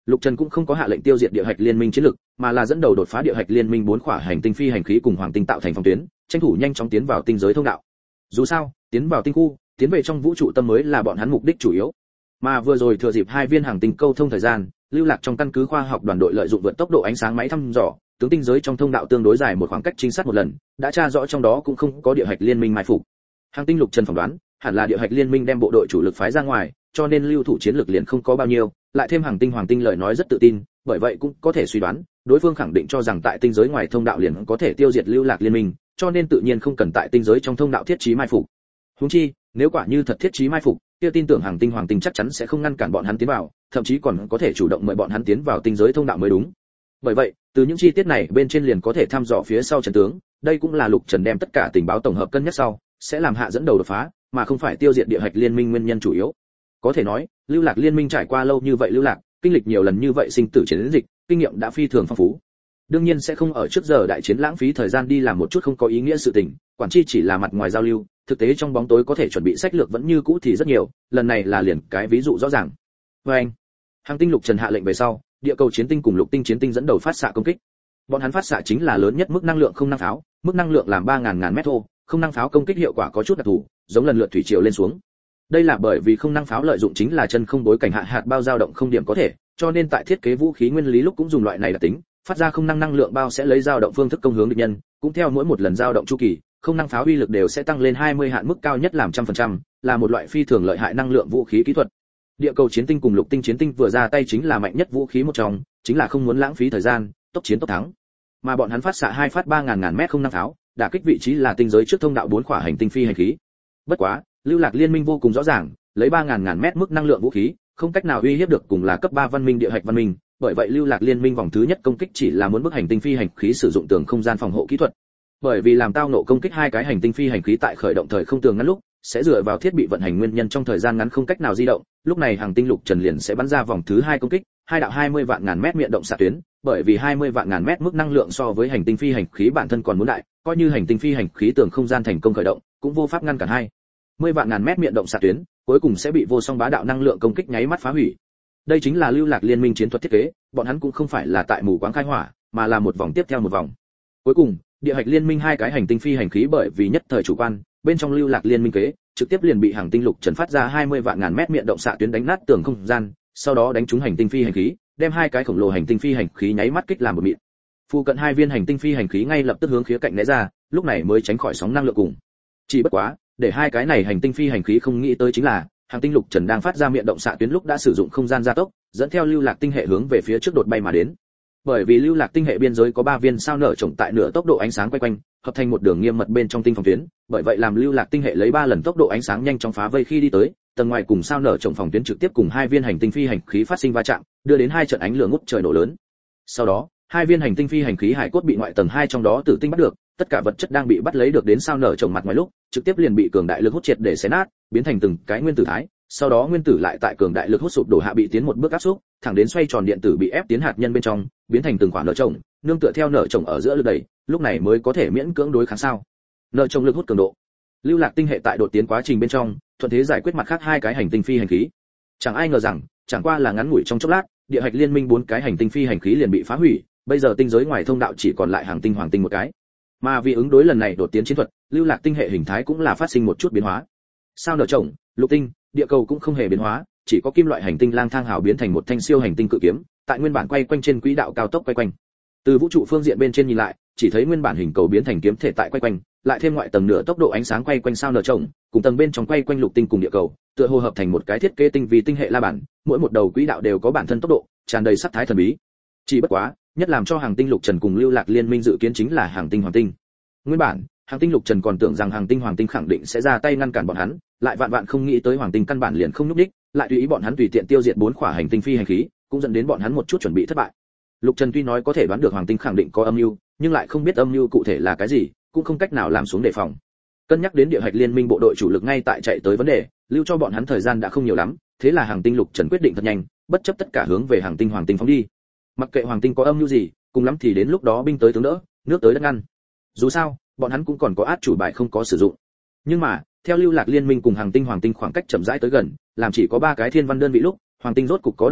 [SPEAKER 1] Lục Trần cũng không có hạ lệnh tiêu diệt địa hạch liên minh chiến lực, mà là dẫn đầu đột phá địa hạch liên minh bốn khỏa hành tinh phi hành khí cùng hoàng tinh tạo thành phòng tuyến, tranh thủ nhanh chóng tiến vào tinh giới thông đạo. Dù sao, tiến vào tinh khu, tiến về trong vũ trụ tâm mới là bọn hắn mục đích chủ yếu. Mà vừa rồi thừa dịp hai viên hành tinh câu thông thời gian, lưu lạc trong căn cứ khoa học đoàn đội lợi dụng vượt tốc độ ánh sáng máy thăm dò, tướng tinh giới trong thông đạo tương đối dài một khoảng cách chính xác một lần, đã tra rõ trong đó cũng không có địa hạch liên minh mai phục. Hành tinh Lục Trần phỏng đoán, hẳn là địa hạch liên minh đem bộ đội chủ lực phái ra ngoài, cho nên lưu thủ chiến lực liền không có bao nhiêu, lại thêm hành tinh hoàng tinh lời nói rất tự tin, bởi vậy cũng có thể suy đoán, đối phương khẳng định cho rằng tại tinh giới ngoài thông đạo liền có thể tiêu diệt lưu lạc liên minh, cho nên tự nhiên không cần tại tinh giới trong thông đạo thiết trí mai phục. Huống chi, nếu quả như thật thiết trí mai phục, kia tin tưởng hành tinh hoàng tinh chắc chắn sẽ không ngăn cản bọn hắn tiến vào, thậm chí còn có thể chủ động mời bọn hắn tiến vào tinh giới thông đạo mới đúng. Bởi vậy, từ những chi tiết này bên trên liền có thể thăm dò phía sau trận tướng, đây cũng là Lục Trần đem tất cả tình báo tổng hợp cân nhắc sau, sẽ làm hạ dẫn đầu đột phá, mà không phải tiêu diệt địa hạch liên minh nguyên nhân chủ yếu. Có thể nói, lưu lạc liên minh trải qua lâu như vậy lưu lạc, kinh lịch nhiều lần như vậy sinh tử chiến dịch, kinh nghiệm đã phi thường phong phú. Đương nhiên sẽ không ở trước giờ đại chiến lãng phí thời gian đi làm một chút không có ý nghĩa sự tình, quản chi chỉ là mặt ngoài giao lưu, thực tế trong bóng tối có thể chuẩn bị sách lược vẫn như cũ thì rất nhiều, lần này là liền cái ví dụ rõ ràng. Và anh, hành tinh Lục Trần hạ lệnh về sau, địa cầu chiến tinh cùng lục tinh chiến tinh dẫn đầu phát xạ công kích. Bọn hắn phát xạ chính là lớn nhất mức năng lượng không năng pháo, mức năng lượng làm ba nghìn ngàn mét thô, không năng pháo công kích hiệu quả có chút đặc thù, giống lần lượt thủy triều lên xuống. Đây là bởi vì không năng pháo lợi dụng chính là chân không bối cảnh hạ hạt bao dao động không điểm có thể, cho nên tại thiết kế vũ khí nguyên lý lúc cũng dùng loại này đặc tính, phát ra không năng năng lượng bao sẽ lấy dao động phương thức công hướng địch nhân, cũng theo mỗi một lần dao động chu kỳ, không năng pháo uy lực đều sẽ tăng lên hai mươi hạn mức cao nhất làm một trăm phần trăm, là một loại phi thường lợi hại năng lượng vũ khí kỹ thuật. Địa cầu chiến tinh cùng lục tinh chiến tinh vừa ra tay chính là mạnh nhất vũ khí một trong, chính là không muốn lãng phí thời gian, tốc chiến tốc thắng. Mà bọn hắn phát xạ hai phát ba nghìn ngàn mét không năng pháo, đả kích vị trí là tinh giới trước thông đạo bốn khỏa hành tinh phi hành khí. Bất quá, lưu lạc liên minh vô cùng rõ ràng, lấy ba nghìn ngàn mét mức năng lượng vũ khí, không cách nào uy hiếp được cùng là cấp ba văn minh địa hạch văn minh, bởi vậy lưu lạc liên minh vòng thứ nhất công kích chỉ là muốn bức hành tinh phi hành khí sử dụng tường không gian phòng hộ kỹ thuật. Bởi vì làm tao nộ công kích hai cái hành tinh phi hành khí tại khởi động thời không tường ngắn lúc, sẽ dựa vào thiết bị vận hành nguyên nhân trong thời gian ngắn không cách nào di động, lúc này hành tinh Lục Trần liền sẽ bắn ra vòng thứ hai công kích, hai đạo hai mươi vạn ngàn mét miệng động xạ tuyến, bởi vì hai mươi vạn ngàn mét mức năng lượng so với hành tinh phi hành khí bản thân còn muốn đại, coi như hành tinh phi hành khí tường không gian thành công khởi động, cũng vô pháp ngăn cản hai mươi vạn ngàn mét miệng động xạ tuyến, cuối cùng sẽ bị vô song bá đạo năng lượng công kích nháy mắt phá hủy. Đây chính là lưu lạc liên minh chiến thuật thiết kế, bọn hắn cũng không phải là tại mù quáng khai hỏa, mà là một vòng tiếp theo một vòng. Cuối cùng, địa hạch liên minh hai cái hành tinh phi hành khí bởi vì nhất thời chủ quan, bên trong lưu lạc liên minh kế, trực tiếp liền bị hành tinh Lục Trần phát ra hai mươi vạn ngàn mét miệng động xạ tuyến đánh nát tường không gian, sau đó đánh trúng hành tinh phi hành khí, đem hai cái khổng lồ hành tinh phi hành khí nháy mắt kích làm một mịn. Phụ cận hai viên hành tinh phi hành khí ngay lập tức hướng khía cạnh né ra, lúc này mới tránh khỏi sóng năng lượng cùng. Chỉ bất quá, để hai cái này hành tinh phi hành khí không nghĩ tới chính là, hành tinh Lục Trần đang phát ra miệng động xạ tuyến lúc đã sử dụng không gian gia tốc, dẫn theo lưu lạc tinh hệ hướng về phía trước đột bay mà đến. Bởi vì lưu lạc tinh hệ biên giới có ba viên sao nở trồng tại nửa tốc độ ánh sáng quay quanh, hợp thành một đường nghiêm mật bên trong tinh phòng tuyến, bởi vậy làm lưu lạc tinh hệ lấy ba lần tốc độ ánh sáng nhanh chóng phá vây khi đi tới, tầng ngoài cùng sao nở trồng phòng tuyến trực tiếp cùng hai viên hành tinh phi hành khí phát sinh va chạm, đưa đến hai trận ánh lửa ngút trời nổ lớn. Sau đó, hai viên hành tinh phi hành khí hải cốt bị ngoại tầng hai trong đó tử tinh bắt được, tất cả vật chất đang bị bắt lấy được đến sao nở trồng mặt ngoài lúc, trực tiếp liền bị cường đại lực hút triệt để xé nát, biến thành từng cái nguyên tử thái, sau đó nguyên tử lại tại cường đại lực hút sụp đổ hạ bị tiến một bước áp xúc, thẳng đến xoay tròn điện tử bị ép tiến hạt nhân bên trong, biến thành từng quả nở trồng, nương tựa theo nở trồng ở giữa lực đẩy, lúc này mới có thể miễn cưỡng đối kháng sao nở trồng lực hút cường độ. Lưu lạc tinh hệ tại đột tiến quá trình bên trong, thuận thế giải quyết mặt khác hai cái hành tinh phi hành khí. Chẳng ai ngờ rằng, chẳng qua là ngắn ngủi trong chốc lát, địa hạch liên minh bốn cái hành tinh phi hành khí liền bị phá hủy, bây giờ tinh giới ngoài thông đạo chỉ còn lại hành tinh hoàng tinh một cái. Mà vì ứng đối lần này đột tiến chiến thuật, lưu lạc tinh hệ hình thái cũng là phát sinh một chút biến hóa. Sao nở trồng, lục tinh, địa cầu cũng không hề biến hóa, chỉ có kim loại hành tinh lang thang hào biến thành một thanh siêu hành tinh cự kiếm, tại nguyên bản quay quanh trên quỹ đạo cao tốc quay quanh. Từ vũ trụ phương diện bên trên nhìn lại, chỉ thấy nguyên bản hình cầu biến thành kiếm thể tại quay quanh, lại thêm ngoại tầng nửa tốc độ ánh sáng quay quanh sao nở trồng, cùng tầng bên trong quay quanh lục tinh cùng địa cầu, tựa hồ hợp thành một cái thiết kế tinh vi tinh hệ la bản, mỗi một đầu quỹ đạo đều có bản thân tốc độ, tràn đầy sắc thái thần bí. Chỉ bất quá, nhất làm cho hành tinh Lục Trần cùng lưu lạc liên minh dự kiến chính là hành tinh hoàng tinh. Nguyên bản, hành tinh Lục Trần còn tưởng rằng hành tinh hoàng tinh khẳng định sẽ ra tay ngăn cản bọn hắn, lại vạn vạn không nghĩ tới hoàng tinh căn bản liền không nhúc đích, lại tùy ý bọn hắn tùy tiện tiêu diệt bốn khỏa hành tinh phi hành khí, cũng dẫn đến bọn hắn một chút chuẩn bị thất bại. Lục Trần tuy nói có thể đoán được hoàng tinh khẳng định có âm mưu, nhưng lại không biết âm mưu cụ thể là cái gì, cũng không cách nào làm xuống đề phòng. Cân nhắc đến địa hạch liên minh bộ đội chủ lực ngay tại chạy tới vấn đề, lưu cho bọn hắn thời gian đã không nhiều lắm, thế là hành tinh Lục Trần quyết định thật nhanh, bất chấp tất cả hướng về hành tinh hoàng tinh phóng đi. Mặc kệ hoàng tinh có âm mưu gì, cùng lắm thì đến lúc đó binh tới tướng đỡ, nước tới đất ngăn. Dù sao, bọn hắn cũng còn có át chủ bài không có sử dụng. Nhưng mà, theo lưu lạc liên minh cùng hành tinh hoàng tinh khoảng cách chậm rãi tới gần, làm chỉ có ba cái thiên văn đơn vị lúc, hoàng tinh rốt cục có động tác,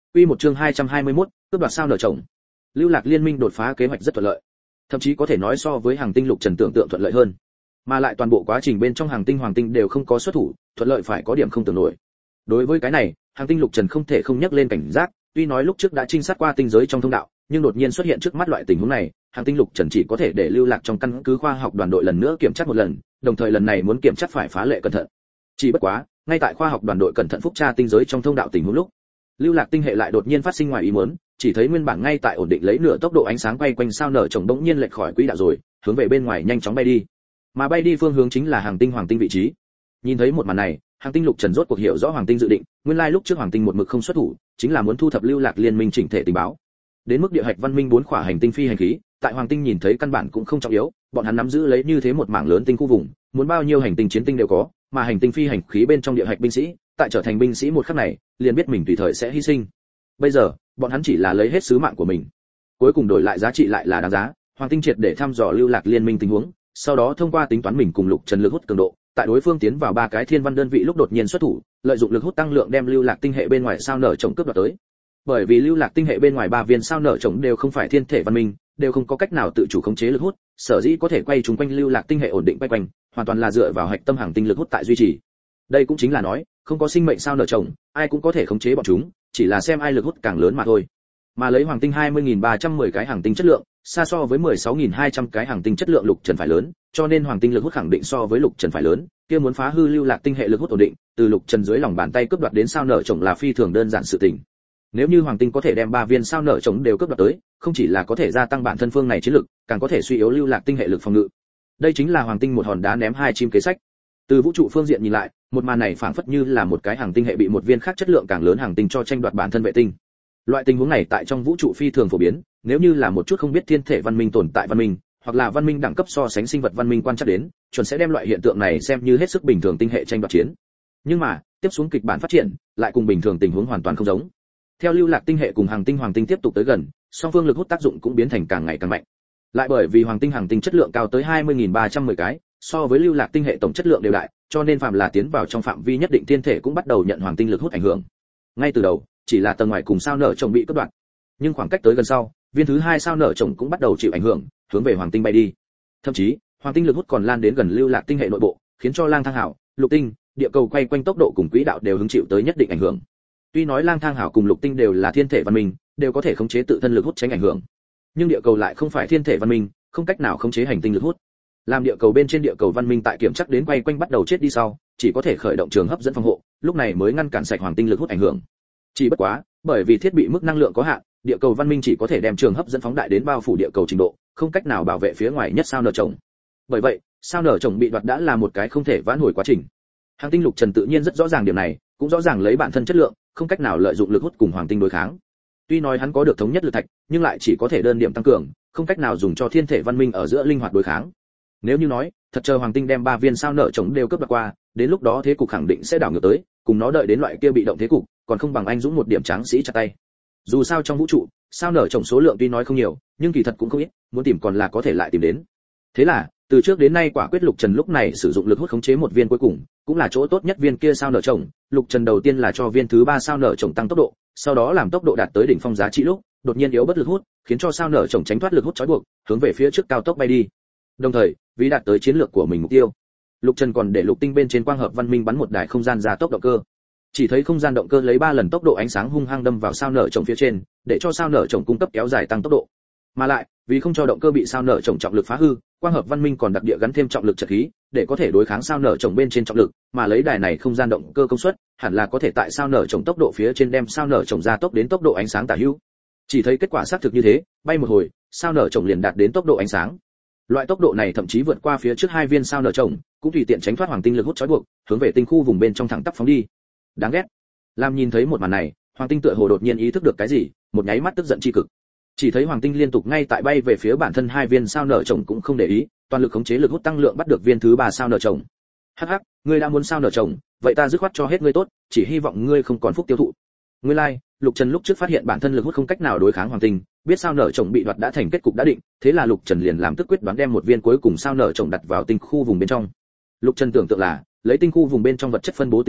[SPEAKER 1] Quy một chương hai trăm hai mươi mốt, cướp đoạt sao nở chồng. Lưu Lạc Liên minh đột phá kế hoạch rất thuận lợi, thậm chí có thể nói so với Hàng Tinh Lục Trần tưởng tượng thuận lợi hơn. Mà lại toàn bộ quá trình bên trong Hàng Tinh Hoàng Tinh đều không có xuất thủ, thuận lợi phải có điểm không tưởng nổi. Đối với cái này, Hàng Tinh Lục Trần không thể không nhắc lên cảnh giác, tuy nói lúc trước đã trinh sát qua tinh giới trong thông đạo, nhưng đột nhiên xuất hiện trước mắt loại tình huống này, Hàng Tinh Lục Trần chỉ có thể để Lưu Lạc trong căn cứ khoa học đoàn đội lần nữa kiểm tra một lần, đồng thời lần này muốn kiểm tra phải phá lệ cẩn thận. Chỉ bất quá, ngay tại khoa học đoàn đội cẩn thận phúc tra tinh giới trong thông đạo tình huống lúc, Lưu Lạc tinh hệ lại đột nhiên phát sinh ngoài ý muốn, chỉ thấy nguyên bản ngay tại ổn định lấy nửa tốc độ ánh sáng quay quanh sao nở chồng bỗng nhiên lệch khỏi quỹ đạo rồi, hướng về bên ngoài nhanh chóng bay đi. Mà bay đi phương hướng chính là Hàng Tinh Hoàng Tinh vị trí. Nhìn thấy một màn này, Hàng Tinh Lục Trần rốt cuộc hiểu rõ Hoàng Tinh dự định, nguyên lai lúc trước Hoàng Tinh một mực không xuất thủ, chính là muốn thu thập Lưu Lạc Liên minh chỉnh thể tình báo. Đến mức địa hạch văn minh bốn khỏa hành tinh phi hành khí, tại Hoàng Tinh nhìn thấy căn bản cũng không trọng yếu, bọn hắn nắm giữ lấy như thế một mảng lớn tinh khu vùng, muốn bao nhiêu hành tinh chiến tinh đều có, mà hành tinh phi hành khí bên trong địa hạch binh sĩ, tại trở thành binh sĩ một khắc này, liền biết mình tùy thời sẽ hy sinh. Bây giờ, bọn hắn chỉ là lấy hết sứ mạng của mình, cuối cùng đổi lại giá trị lại là đáng giá. Hoàng Tinh triệt để thăm dò Lưu Lạc Liên minh tình huống, sau đó thông qua tính toán mình cùng Lục Trần lực hút cường độ, tại đối phương tiến vào ba cái thiên văn đơn vị lúc đột nhiên xuất thủ, lợi dụng lực hút tăng lượng đem Lưu Lạc tinh hệ bên ngoài sao nở chồng cướp đoạt tới. Bởi vì Lưu Lạc tinh hệ bên ngoài ba viên sao nở chồng đều không phải thiên thể văn minh, đều không có cách nào tự chủ khống chế lực hút, sở dĩ có thể quay trùng quanh Lưu Lạc tinh hệ ổn định quay quanh, hoàn toàn là dựa vào hạch tâm hàng tinh lực hút tại duy trì. Đây cũng chính là nói, không có sinh mệnh sao nở chồng, ai cũng có thể khống chế bọn chúng, chỉ là xem ai lực hút càng lớn mà thôi. Mà lấy Hoàng Tinh hai mươi nghìn ba trăm mười cái hàng tinh chất lượng, xa so với mười sáu nghìn hai trăm cái hàng tinh chất lượng Lục Trần phải lớn, cho nên Hoàng Tinh lực hút khẳng định so với Lục Trần phải lớn, kia muốn phá hư Lưu Lạc tinh hệ lực hút ổn định, từ Lục Trần dưới lòng bàn tay cướp đoạt đến sao nở chồng là phi thường đơn giản sự tình. Nếu như Hoàng Tinh có thể đem ba viên sao nở chồng đều cướp đoạt tới, không chỉ là có thể gia tăng bản thân phương này chiến lực, càng có thể suy yếu Lưu Lạc tinh hệ lực phòng ngự. Đây chính là Hoàng Tinh một hòn đá ném hai chim kế sách. Từ vũ trụ phương diện nhìn lại, một màn này phảng phất như là một cái hàng tinh hệ bị một viên khác chất lượng càng lớn hàng tinh cho tranh đoạt bản thân vệ tinh. Loại tình huống này tại trong vũ trụ phi thường phổ biến, nếu như là một chút không biết thiên thể văn minh tồn tại văn minh, hoặc là văn minh đẳng cấp so sánh sinh vật văn minh quan trắc đến, chuẩn sẽ đem loại hiện tượng này xem như hết sức bình thường tinh hệ tranh đoạt chiến. Nhưng mà, tiếp xuống kịch bản phát triển, lại cùng bình thường tình huống hoàn toàn không giống. Theo Lưu Lạc tinh hệ cùng Hàng Tinh Hoàng Tinh tiếp tục tới gần, song phương lực hút tác dụng cũng biến thành càng ngày càng mạnh. Lại bởi vì Hoàng Tinh Hàng Tinh chất lượng cao tới hai mươi nghìn ba trăm mười cái, so với Lưu Lạc tinh hệ tổng chất lượng đều đại, cho nên phạm là tiến vào trong phạm vi nhất định thiên thể cũng bắt đầu nhận Hoàng Tinh lực hút ảnh hưởng. Ngay từ đầu, chỉ là tầng ngoài cùng sao nở chồng bị cắt đoạn, nhưng khoảng cách tới gần sau, viên thứ hai sao nở chồng cũng bắt đầu chịu ảnh hưởng, hướng về Hoàng Tinh bay đi. Thậm chí, Hoàng Tinh lực hút còn lan đến gần Lưu Lạc tinh hệ nội bộ, khiến cho Lang Thang Hảo, Lục Tinh, địa cầu quay quanh tốc độ cùng quỹ đạo đều hứng chịu tới nhất định ảnh hưởng. Tuy nói Lang Thang Hảo cùng Lục Tinh đều là thiên thể văn minh, đều có thể khống chế tự thân lực hút tránh ảnh hưởng, nhưng địa cầu lại không phải thiên thể văn minh, không cách nào khống chế hành tinh lực hút. Làm địa cầu bên trên địa cầu văn minh tại kiểm chắc đến quay quanh bắt đầu chết đi sau, chỉ có thể khởi động trường hấp dẫn phòng hộ, lúc này mới ngăn cản sạch Hoàng Tinh lực hút ảnh hưởng. Chỉ bất quá, bởi vì thiết bị mức năng lượng có hạn, địa cầu văn minh chỉ có thể đem trường hấp dẫn phóng đại đến bao phủ địa cầu trình độ, không cách nào bảo vệ phía ngoài nhất sao nở chồng. Bởi vậy, sao nở chồng bị đoạt đã là một cái không thể vãn hồi quá trình. Hàng Tinh Lục Trần tự nhiên rất rõ ràng điểm này, cũng rõ ràng lấy bản thân chất lượng, không cách nào lợi dụng lực hút cùng Hoàng Tinh đối kháng. Tuy nói hắn có được thống nhất lực thạch, nhưng lại chỉ có thể đơn điểm tăng cường, không cách nào dùng cho thiên thể văn minh ở giữa linh hoạt đối kháng. Nếu như nói, thật chờ Hoàng Tinh đem ba viên sao nở chồng đều cướp đoạt qua, đến lúc đó thế cục khẳng định sẽ đảo ngược tới, cùng nó đợi đến loại kia bị động thế cục, còn không bằng anh dũng một điểm tráng sĩ chặt tay. Dù sao trong vũ trụ, sao nở chồng số lượng tuy nói không nhiều, nhưng kỳ thật cũng không ít, muốn tìm còn là có thể lại tìm đến. Thế là, từ trước đến nay quả quyết Lục Trần lúc này sử dụng lực hút khống chế một viên cuối cùng, cũng là chỗ tốt nhất viên kia sao nở chồng. Lục Trần đầu tiên là cho viên thứ ba sao nở chồng tăng tốc độ, sau đó làm tốc độ đạt tới đỉnh phong giá trị lúc, đột nhiên yếu bất lực hút, khiến cho sao nở chồng tránh thoát lực hút trói buộc, hướng về phía trước cao tốc bay đi. Đồng thời, vì đạt tới chiến lược của mình mục tiêu, Lục Trần còn để Lục Tinh bên trên quang hợp văn minh bắn một đài không gian gia tốc động cơ. Chỉ thấy không gian động cơ lấy ba lần tốc độ ánh sáng hung hăng đâm vào sao nở chồng phía trên, để cho sao nở chồng cung cấp kéo dài tăng tốc độ. Mà lại, vì không cho động cơ bị sao nở chồng trọng lực phá hư, quang hợp văn minh còn đặc địa gắn thêm trọng lực trợ khí, để có thể đối kháng sao nở chồng bên trên trọng lực, mà lấy đài này không gian động cơ công suất, hẳn là có thể tại sao nở chồng tốc độ phía trên đem sao nở chồng gia tốc đến tốc độ ánh sáng tả hữu. Chỉ thấy kết quả xác thực như thế, bay một hồi, sao nở chồng liền đạt đến tốc độ ánh sáng. Loại tốc độ này thậm chí vượt qua phía trước hai viên sao nở chồng, cũng tùy tiện tránh thoát Hoàng Tinh lực hút trói buộc, hướng về tinh khu vùng bên trong thẳng tắp phóng đi. Đáng ghét. Làm nhìn thấy một màn này, Hoàng Tinh tựa hồ đột nhiên ý thức được cái gì, một nháy mắt tức giận chi cực. Chỉ thấy Hoàng Tinh liên tục ngay tại bay về phía bản thân hai viên sao nở chồng cũng không để ý, toàn lực khống chế lực hút tăng lượng bắt được viên thứ ba sao nở chồng. Hắc hắc, ngươi đã muốn sao nở chồng, vậy ta dứt khoát cho hết ngươi tốt, chỉ hy vọng ngươi không còn phúc tiêu thụ. Ngươi lai, like, Lục Trần lúc trước phát hiện bản thân lực hút không cách nào đối kháng Hoàng Tinh, biết sao nở chồng bị đoạt đã thành kết cục đã định, thế là Lục Trần liền làm tức quyết đoán đem một viên cuối cùng sao nở chồng đặt vào tinh khu vùng bên trong. Lục Trần tưởng tượng là, lấy tinh khu vùng bên trong vật chất phân bố tình huống,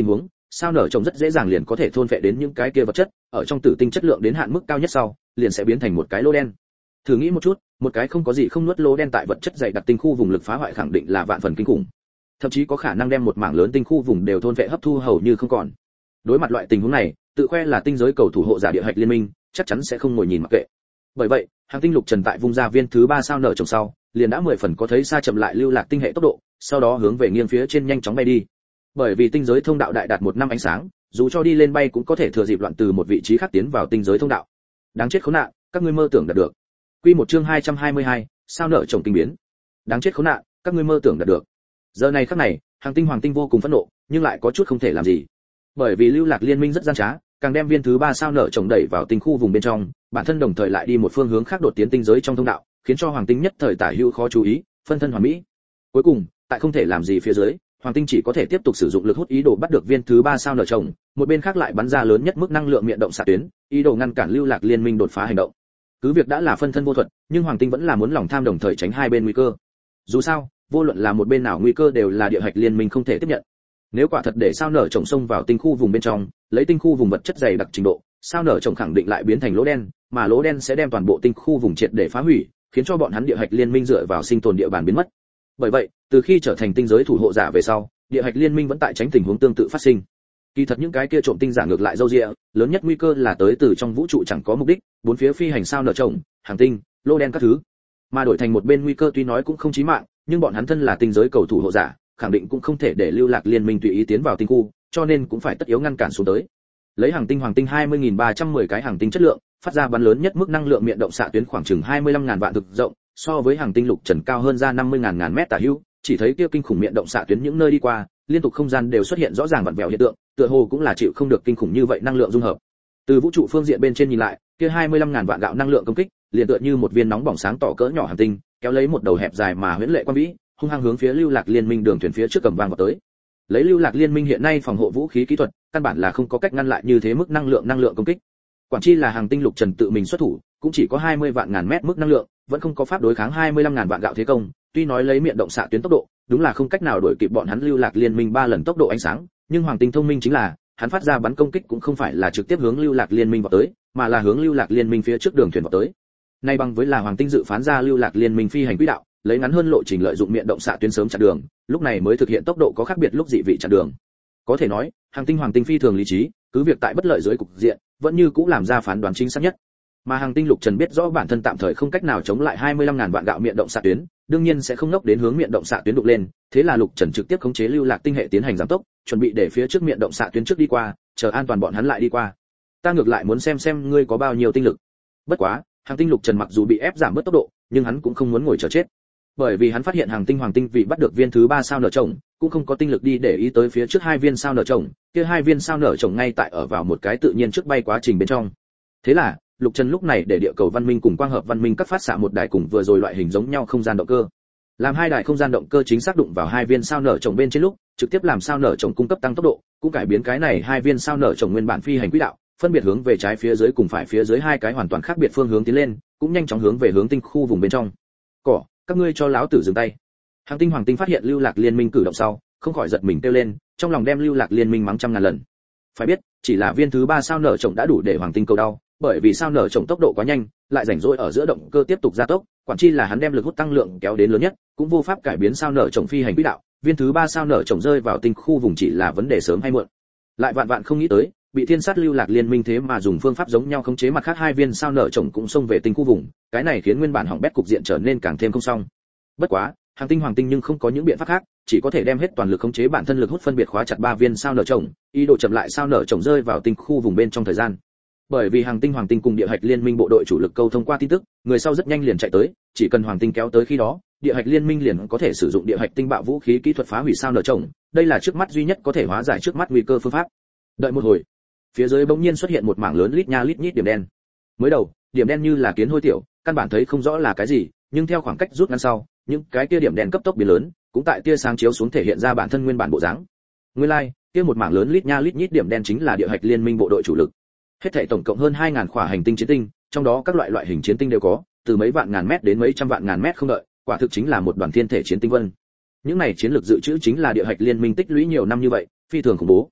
[SPEAKER 1] sao nở trồng rất dễ dàng liền có thể thôn phệ đến những cái kia vật chất, ở trong tử tinh chất lượng đến hạn mức cao nhất sau, liền sẽ biến thành một cái lỗ đen. Thử nghĩ một chút, một cái không có gì không nuốt lỗ đen tại vật chất dày đặc tinh khu vùng lực phá hoại khẳng định là vạn phần kinh khủng. Thậm chí có khả năng đem một mảng lớn tinh khu vùng đều thôn phệ hấp thu hầu như không còn. Đối mặt loại tình huống này, tự khoe là tinh giới cầu thủ hộ giả địa hạch liên minh, chắc chắn sẽ không ngồi nhìn mặc kệ. Bởi vậy, hàng tinh lục trần tại vung ra viên thứ ba sao nở trồng sau, liền đã mười phần có thấy xa chậm lại lưu lạc tinh hệ tốc độ, sau đó hướng về nghiêng phía trên nhanh chóng bay đi. Bởi vì tinh giới thông đạo đại đạt một năm ánh sáng, dù cho đi lên bay cũng có thể thừa dịp loạn từ một vị trí khác tiến vào tinh giới thông đạo. Đáng chết khốn nạn, các ngươi mơ tưởng đạt được. Quy một chương hai trăm hai mươi hai, sao nở trồng kinh biến. Đáng chết khốn nạn, các ngươi mơ tưởng đạt được. Giờ này khắc này, hàng tinh hoàng tinh vô cùng phẫn nộ, nhưng lại có chút không thể làm gì. Bởi vì lưu lạc liên minh rất gian trá, càng đem viên thứ ba sao nở trồng đẩy vào tinh khu vùng bên trong, bản thân đồng thời lại đi một phương hướng khác đột tiến tinh giới trong thông đạo, khiến cho hoàng tinh nhất thời tả hữu khó chú ý, phân thân hoàn mỹ. Cuối cùng, tại không thể làm gì phía dưới, hoàng tinh chỉ có thể tiếp tục sử dụng lực hút ý đồ bắt được viên thứ ba sao nở trồng, một bên khác lại bắn ra lớn nhất mức năng lượng miệng động xạ tuyến, ý đồ ngăn cản lưu lạc liên minh đột phá hành động. Cứ việc đã là phân thân vô thuật, nhưng hoàng tinh vẫn là muốn lòng tham đồng thời tránh hai bên nguy cơ. Dù sao, vô luận là một bên nào nguy cơ đều là địa hạch liên minh không thể tiếp nhận. Nếu quả thật để sao nở trồng xông vào tinh khu vùng bên trong, lấy tinh khu vùng vật chất dày đặc trình độ, sao nở trồng khẳng định lại biến thành lỗ đen, mà lỗ đen sẽ đem toàn bộ tinh khu vùng triệt để phá hủy, khiến cho bọn hắn địa hạch liên minh dựa vào sinh tồn địa bàn biến mất. Bởi vậy, từ khi trở thành tinh giới thủ hộ giả về sau, địa hạch liên minh vẫn tại tránh tình huống tương tự phát sinh. Kỳ thật những cái kia trộm tinh giả ngược lại dâu dịa, lớn nhất nguy cơ là tới từ trong vũ trụ chẳng có mục đích, bốn phía phi hành sao nở trồng, hành tinh, lô đen các thứ. Mà đổi thành một bên nguy cơ tuy nói cũng không chí mạng, nhưng bọn hắn thân là tinh giới cầu thủ hộ giả, khẳng định cũng không thể để lưu lạc liên minh tùy ý tiến vào tinh khu, cho nên cũng phải tất yếu ngăn cản xuống tới. Lấy hành tinh hoàng tinh hai mươi nghìn ba trăm mười cái hành tinh chất lượng, phát ra bắn lớn nhất mức năng lượng miệng động xạ tuyến khoảng chừng hai mươi lăm nghìn vạn thực rộng, so với hành tinh lục trần cao hơn ra năm mươi nghìn ngàn mét tả hữu, chỉ thấy kia kinh khủng miệng động xạ tuyến những nơi đi qua, liên tục không gian đều xuất hiện rõ ràng vặn vẹo hiện tượng, tựa hồ cũng là chịu không được kinh khủng như vậy năng lượng dung hợp. Từ vũ trụ phương diện bên trên nhìn lại, kia hai mươi lăm nghìn vạn gạo năng lượng công kích, liền tựa như một viên nóng bỏng sáng tỏ cỡ nhỏ hành tinh, kéo lấy một đầu hẹp dài mà huyễn lệ quan vĩ, hung hăng hướng phía lưu lạc liên minh đường thuyền phía trước cầm vang vào tới. Lấy lưu lạc liên minh hiện nay phòng hộ vũ khí kỹ thuật, căn bản là không có cách ngăn lại như thế mức năng lượng năng lượng công kích. Quản chi là hành tinh lục trần tự mình xuất thủ, cũng chỉ có hai mươi vạn ngàn mét mức năng lượng, vẫn không có pháp đối kháng hai mươi lăm nghìn vạn gạo thế công, tuy nói lấy miệng động xạ tuyến tốc độ, đúng là không cách nào đuổi kịp bọn hắn lưu lạc liên minh ba lần tốc độ ánh sáng, nhưng hoàng tinh thông minh chính là, hắn phát ra bắn công kích cũng không phải là trực tiếp hướng lưu lạc liên minh vào tới, mà là hướng lưu lạc liên minh phía trước đường thuyền vào tới. Nay bằng với là hoàng tinh dự phán ra lưu lạc liên minh phi hành quỹ đạo, lấy ngắn hơn lộ trình lợi dụng miệng động xạ tuyến sớm chặn đường, lúc này mới thực hiện tốc độ có khác biệt lúc dị vị chặn đường. Có thể nói, hành tinh hoàng tinh phi thường lý trí, cứ việc tại bất lợi dưới cục diện, vẫn như cũ làm ra phán đoán chính xác nhất. Mà hành tinh lục trần biết rõ bản thân tạm thời không cách nào chống lại hai mươi lăm nghìn vạn gạo miệng động xạ tuyến, đương nhiên sẽ không ngốc đến hướng miệng động xạ tuyến đục lên, thế là lục trần trực tiếp khống chế lưu lạc tinh hệ tiến hành giảm tốc, chuẩn bị để phía trước miệng động xạ tuyến trước đi qua, chờ an toàn bọn hắn lại đi qua. Ta ngược lại muốn xem xem ngươi có bao nhiêu tinh lực. Bất quá, hành tinh lục trần mặc dù bị ép giảm bớt tốc độ, nhưng hắn cũng không muốn ngồi chờ chết. Bởi vì hắn phát hiện hành tinh hoàng tinh vị bắt được viên thứ ba sao nở trồng, cũng không có tinh lực đi để ý tới phía trước hai viên sao nở trồng, kia hai viên sao nở trồng ngay tại ở vào một cái tự nhiên trước bay quá trình bên trong. Thế là, lục trần lúc này để địa cầu văn minh cùng quang hợp văn minh các phát xạ một đài cùng vừa rồi loại hình giống nhau không gian động cơ. Làm hai đài không gian động cơ chính xác đụng vào hai viên sao nở trồng bên trên lúc, trực tiếp làm sao nở trồng cung cấp tăng tốc độ, cũng cải biến cái này hai viên sao nở trồng nguyên bản phi hành quỹ đạo, phân biệt hướng về trái phía dưới cùng phải phía dưới hai cái hoàn toàn khác biệt phương hướng tiến lên, cũng nhanh chóng hướng về hướng tinh khu vùng bên trong. Cỏ, các ngươi cho lão tử dừng tay. Hành tinh hoàng tinh phát hiện lưu lạc liên minh cử động sau, không khỏi giật mình kêu lên, trong lòng đem lưu lạc liên minh mắng trăm ngàn lần. Phải biết, chỉ là viên thứ ba sao nở trồng đã đủ để hoàng tinh cầu đau, bởi vì sao nở trồng tốc độ quá nhanh, lại rảnh rỗi ở giữa động cơ tiếp tục gia tốc, quản chi là hắn đem lực hút tăng lượng kéo đến lớn nhất, cũng vô pháp cải biến sao nở trồng phi hành quỹ đạo, viên thứ ba sao nở trồng rơi vào tinh khu vùng chỉ là vấn đề sớm hay muộn. Lại vạn vạn không nghĩ tới, bị thiên sát lưu lạc liên minh thế mà dùng phương pháp giống nhau khống chế mặt khác hai viên sao nở trồng cũng xông về tinh khu vùng, cái này khiến nguyên bản hỏng bét cục diện trở nên càng thêm không xong. Bất quá, hành tinh hoàng tinh nhưng không có những biện pháp khác, chỉ có thể đem hết toàn lực khống chế bản thân lực hút phân biệt khóa chặt ba viên sao nở trồng, ý đồ chậm lại sao nở trồng rơi vào tinh khu vùng bên trong thời gian. Bởi vì hành tinh hoàng tinh cùng địa hạch liên minh bộ đội chủ lực câu thông qua tin tức, người sau rất nhanh liền chạy tới, chỉ cần hoàng tinh kéo tới khi đó, địa hạch liên minh liền có thể sử dụng địa hạch tinh bạo vũ khí kỹ thuật phá hủy sao nở trồng, đây là trước mắt duy nhất có thể hóa giải trước mắt nguy cơ phương pháp. Đợi một hồi, phía dưới bỗng nhiên xuất hiện một mảng lớn lít nha lít nhít điểm đen. Mới đầu, điểm đen như là kiến hôi tiểu, căn bản thấy không rõ là cái gì, nhưng theo khoảng cách rút ngắn sau, những cái kia điểm đen cấp tốc biến lớn, cũng tại tia sáng chiếu xuống thể hiện ra bản thân nguyên bản bộ dáng. Nguyên lai, like, kia một mảng lớn lít nha lít nhít điểm đen chính là địa hạch liên minh bộ đội chủ lực. Hết thảy tổng cộng hơn hai nghìn khỏa hành tinh chiến tinh, trong đó các loại loại hình chiến tinh đều có, từ mấy vạn ngàn mét đến mấy trăm vạn ngàn mét không đợi, quả thực chính là một đoàn thiên thể chiến tinh vân. Những này chiến lược dự trữ chính là địa hạch liên minh tích lũy nhiều năm như vậy, phi thường khủng bố.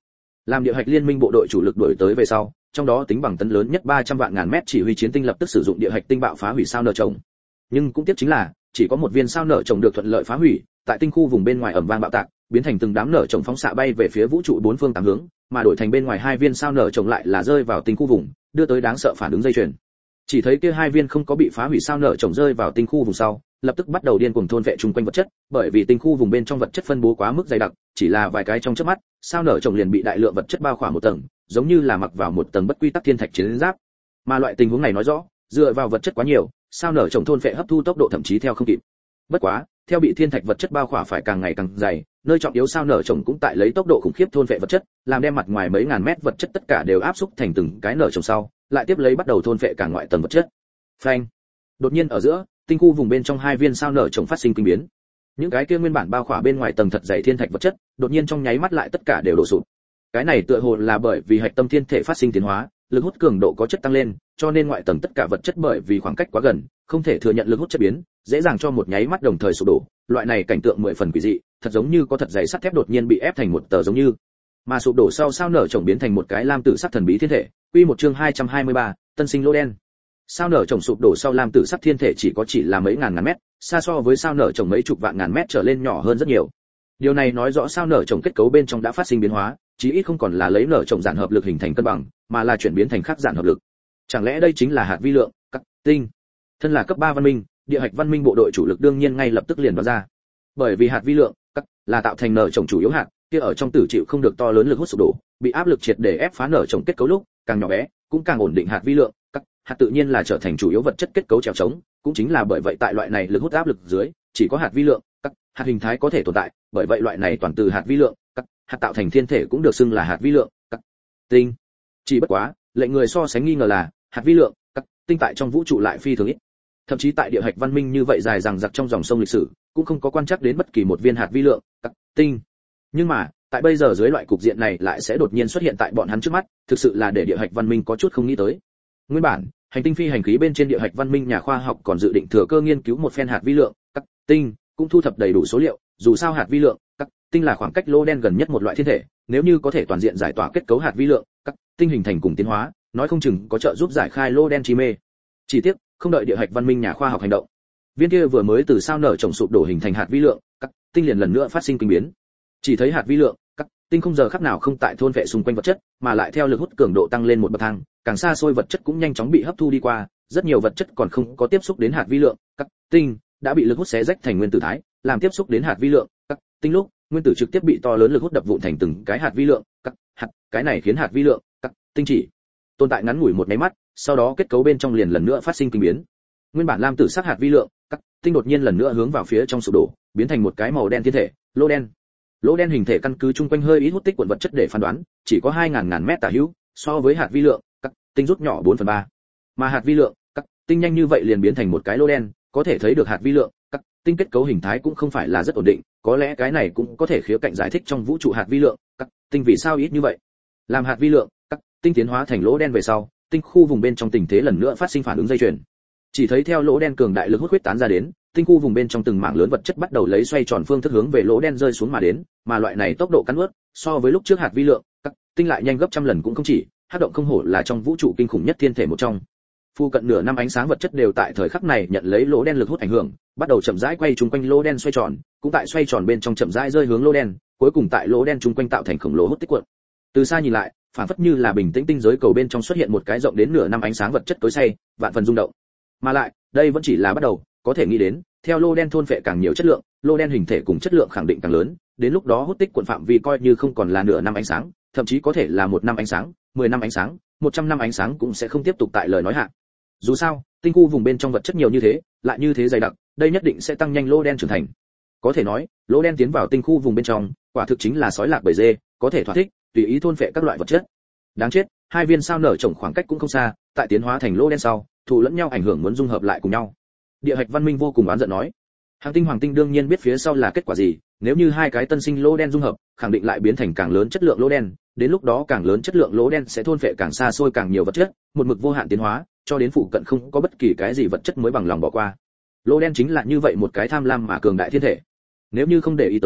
[SPEAKER 1] Làm địa hạch liên minh bộ đội chủ lực đuổi tới về sau, trong đó tính bằng tấn lớn nhất ba trăm vạn ngàn mét chỉ huy chiến tinh lập tức sử dụng địa hạch tinh bạo phá hủy sao nở trồng. Nhưng cũng tiếc chính là, chỉ có một viên sao nở trồng được thuận lợi phá hủy, tại tinh khu vùng bên ngoài ầm vang bạo tạc, biến thành từng đám nở trồng phóng xạ bay về phía vũ trụ bốn phương tám hướng, mà đổi thành bên ngoài hai viên sao nở trồng lại là rơi vào tinh khu vùng, đưa tới đáng sợ phản ứng dây chuyền. Chỉ thấy kia hai viên không có bị phá hủy sao nở trồng rơi vào tinh khu vùng sau, lập tức bắt đầu điên cuồng thôn vệ chung quanh vật chất, bởi vì tinh khu vùng bên trong vật chất phân bố quá mức dày đặc, chỉ là vài cái trong chớp mắt, sao nở trồng liền bị đại lượng vật chất bao khỏa một tầng, giống như là mặc vào một tầng bất quy tắc thiên thạch chiến giáp. Mà loại tình huống này nói rõ, dựa vào vật chất quá nhiều, sao nở trồng thôn vệ hấp thu tốc độ thậm chí theo không kịp. Bất quá, theo bị thiên thạch vật chất bao khỏa phải càng ngày càng dày, nơi trọng yếu sao nở trồng cũng tại lấy tốc độ khủng khiếp thôn vệ vật chất, làm đem mặt ngoài mấy ngàn mét vật chất tất cả đều áp xúc thành từng cái nở trồng sau, lại tiếp lấy bắt đầu thôn vệ cả ngoại tầng vật chất. Phanh! Đột nhiên ở giữa, tinh khu vùng bên trong hai viên sao nở trồng phát sinh kinh biến. Những cái kia nguyên bản bao khỏa bên ngoài tầng thật dày thiên thạch vật chất, đột nhiên trong nháy mắt lại tất cả đều đổ sụp. Cái này tựa hồ là bởi vì hạch tâm thiên thể phát sinh tiến hóa, lực hút cường độ có chất tăng lên, cho nên ngoại tầng tất cả vật chất bởi vì khoảng cách quá gần, không thể thừa nhận lực hút chất biến, dễ dàng cho một nháy mắt đồng thời sụp đổ. Loại này cảnh tượng mười phần quỷ dị, thật giống như có thật dày sắt thép đột nhiên bị ép thành một tờ giống như. Mà sụp đổ sau sao nở trồng biến thành một cái lam tử sắc thần bí thiên thể. Quy một chương hai trăm hai mươi ba, tân sinh lỗ đen. Sao nở trồng sụp đổ sau lam tử sắc thiên thể chỉ có chỉ là mấy ngàn ngàn mét, xa so với sao nở trồng mấy chục vạn ngàn mét trở lên nhỏ hơn rất nhiều. Điều này nói rõ sao nở trồng kết cấu bên trong đã phát sinh biến hóa, chí ít không còn là lấy nở trồng giản hợp lực hình thành cân bằng, mà là chuyển biến thành khác giản hợp lực. Chẳng lẽ đây chính là hạt vi lượng, các tinh? Thân là cấp ba văn minh, địa hạch văn minh bộ đội chủ lực đương nhiên ngay lập tức liền đoán ra. Bởi vì hạt vi lượng, các là tạo thành nở trồng chủ yếu hạt, kia ở trong tử chịu không được to lớn lực hút sụp đổ, bị áp lực triệt để ép phá nở trồng kết cấu lúc, càng nhỏ bé, cũng càng ổn định hạt vi lượng, các hạt tự nhiên là trở thành chủ yếu vật chất kết cấu trèo trống, cũng chính là bởi vậy tại loại này lực hút áp lực dưới, chỉ có hạt vi lượng, các hạt hình thái có thể tồn tại, bởi vậy loại này toàn từ hạt vi lượng, các hạt tạo thành thiên thể cũng được xưng là hạt vi lượng, các tinh. Chỉ bất quá, lệnh người so sánh nghi ngờ là, hạt vi lượng, các tinh tại trong vũ trụ lại phi thường ít. Thậm chí tại địa hạch văn minh như vậy dài dằng dặc trong dòng sông lịch sử, cũng không có quan trắc đến bất kỳ một viên hạt vi lượng, các tinh. Nhưng mà, tại bây giờ dưới loại cục diện này lại sẽ đột nhiên xuất hiện tại bọn hắn trước mắt, thực sự là để địa hạch văn minh có chút không nghĩ tới. Nguyên bản, hành tinh phi hành khí bên trên địa hạch văn minh nhà khoa học còn dự định thừa cơ nghiên cứu một phen hạt vi lượng, các tinh, cũng thu thập đầy đủ số liệu, dù sao hạt vi lượng, các tinh là khoảng cách lỗ đen gần nhất một loại thiên thể, nếu như có thể toàn diện giải tỏa kết cấu hạt vi lượng, các tinh hình thành cùng tiến hóa, nói không chừng có trợ giúp giải khai lỗ đen chi mê. Chỉ tiếc, không đợi địa hạch văn minh nhà khoa học hành động, viên kia vừa mới từ sao nở trồng sụp đổ hình thành hạt vi lượng, các tinh liền lần nữa phát sinh kinh biến. Chỉ thấy hạt vi lượng, các tinh không giờ khắc nào không tại thôn vệ xung quanh vật chất, mà lại theo lực hút cường độ tăng lên một bậc thang, càng xa xôi vật chất cũng nhanh chóng bị hấp thu đi qua, rất nhiều vật chất còn không có tiếp xúc đến hạt vi lượng, các tinh đã bị lực hút xé rách thành nguyên tử thái, làm tiếp xúc đến hạt vi lượng, các tinh lúc, nguyên tử trực tiếp bị to lớn lực hút đập vụn thành từng cái hạt vi lượng, các hạt, cái này khiến hạt vi lượng, các tinh chỉ tồn tại ngắn ngủi một mấy mắt, sau đó kết cấu bên trong liền lần nữa phát sinh kinh biến. Nguyên bản lam tử sắc hạt vi lượng, các tinh đột nhiên lần nữa hướng vào phía trong sụp đổ, biến thành một cái màu đen thiên thể, lỗ đen. Lỗ đen hình thể căn cứ chung quanh hơi ít hút tích cuộn vật chất để phán đoán, chỉ có hai ngàn ngàn mét tả hữu, so với hạt vi lượng, các tinh rút nhỏ bốn phần ba. Mà hạt vi lượng, các tinh nhanh như vậy liền biến thành một cái lỗ đen, có thể thấy được hạt vi lượng, các tinh kết cấu hình thái cũng không phải là rất ổn định, có lẽ cái này cũng có thể khía cạnh giải thích trong vũ trụ hạt vi lượng, các tinh vì sao ít như vậy. Làm hạt vi lượng, các tinh tiến hóa thành lỗ đen về sau, tinh khu vùng bên trong tình thế lần nữa phát sinh phản ứng dây chuyền. Chỉ thấy theo lỗ đen cường đại lực hút huyết tán ra đến, tinh khu vùng bên trong từng mảng lớn vật chất bắt đầu lấy xoay tròn phương thức hướng về lỗ đen rơi xuống mà đến, mà loại này tốc độ cắn nuốt, so với lúc trước hạt vi lượng, các tinh lại nhanh gấp trăm lần cũng không chỉ, hắc động không hổ là trong vũ trụ kinh khủng nhất thiên thể một trong. Phu cận nửa năm ánh sáng vật chất đều tại thời khắc này nhận lấy lỗ đen lực hút ảnh hưởng, bắt đầu chậm rãi quay chung quanh lỗ đen xoay tròn, cũng tại xoay tròn bên trong chậm rãi rơi hướng lỗ đen, cuối cùng tại lỗ đen chung quanh tạo thành khổng lồ hút tích cuộn. Từ xa nhìn lại, phản phất như là bình tĩnh tinh giới cầu bên trong xuất hiện một cái rộng đến nửa năm ánh sáng vật chất tối say, vạn phần rung động. Mà lại, đây vẫn chỉ là bắt đầu, có thể nghĩ đến, theo lô đen thôn phệ càng nhiều chất lượng, lô đen hình thể cùng chất lượng khẳng định càng lớn, đến lúc đó hút tích cuộn phạm vi coi như không còn là nửa năm ánh sáng, thậm chí có thể là một năm ánh sáng, mười năm ánh sáng, một trăm năm ánh sáng cũng sẽ không tiếp tục tại lời nói hạ. Dù sao, tinh khu vùng bên trong vật chất nhiều như thế, lại như thế dày đặc, đây nhất định sẽ tăng nhanh lô đen trưởng thành. Có thể nói, lô đen tiến vào tinh khu vùng bên trong, quả thực chính là sói lạc bầy dê, có thể thỏa thích, tùy ý thôn phệ các loại vật chất. Đáng chết, hai viên sao nở trồng khoảng cách cũng không xa, tại tiến hóa thành lô đen sau, thù lẫn nhau ảnh hưởng muốn dung hợp lại cùng nhau. Địa hạch văn minh vô cùng oán giận nói. Hàng tinh hoàng tinh đương nhiên biết phía sau là kết quả gì, nếu như hai cái tân sinh lỗ đen dung hợp, khẳng định lại biến thành càng lớn chất lượng lỗ đen, đến lúc đó càng lớn chất lượng lỗ đen sẽ thôn phệ càng xa xôi càng nhiều vật chất, một mực vô hạn tiến hóa, cho đến phụ cận không có bất kỳ cái gì vật chất mới bằng lòng bỏ qua. Lỗ đen chính là như vậy một cái tham lam mà cường đại thiên thể. Nếu như không để ý tới,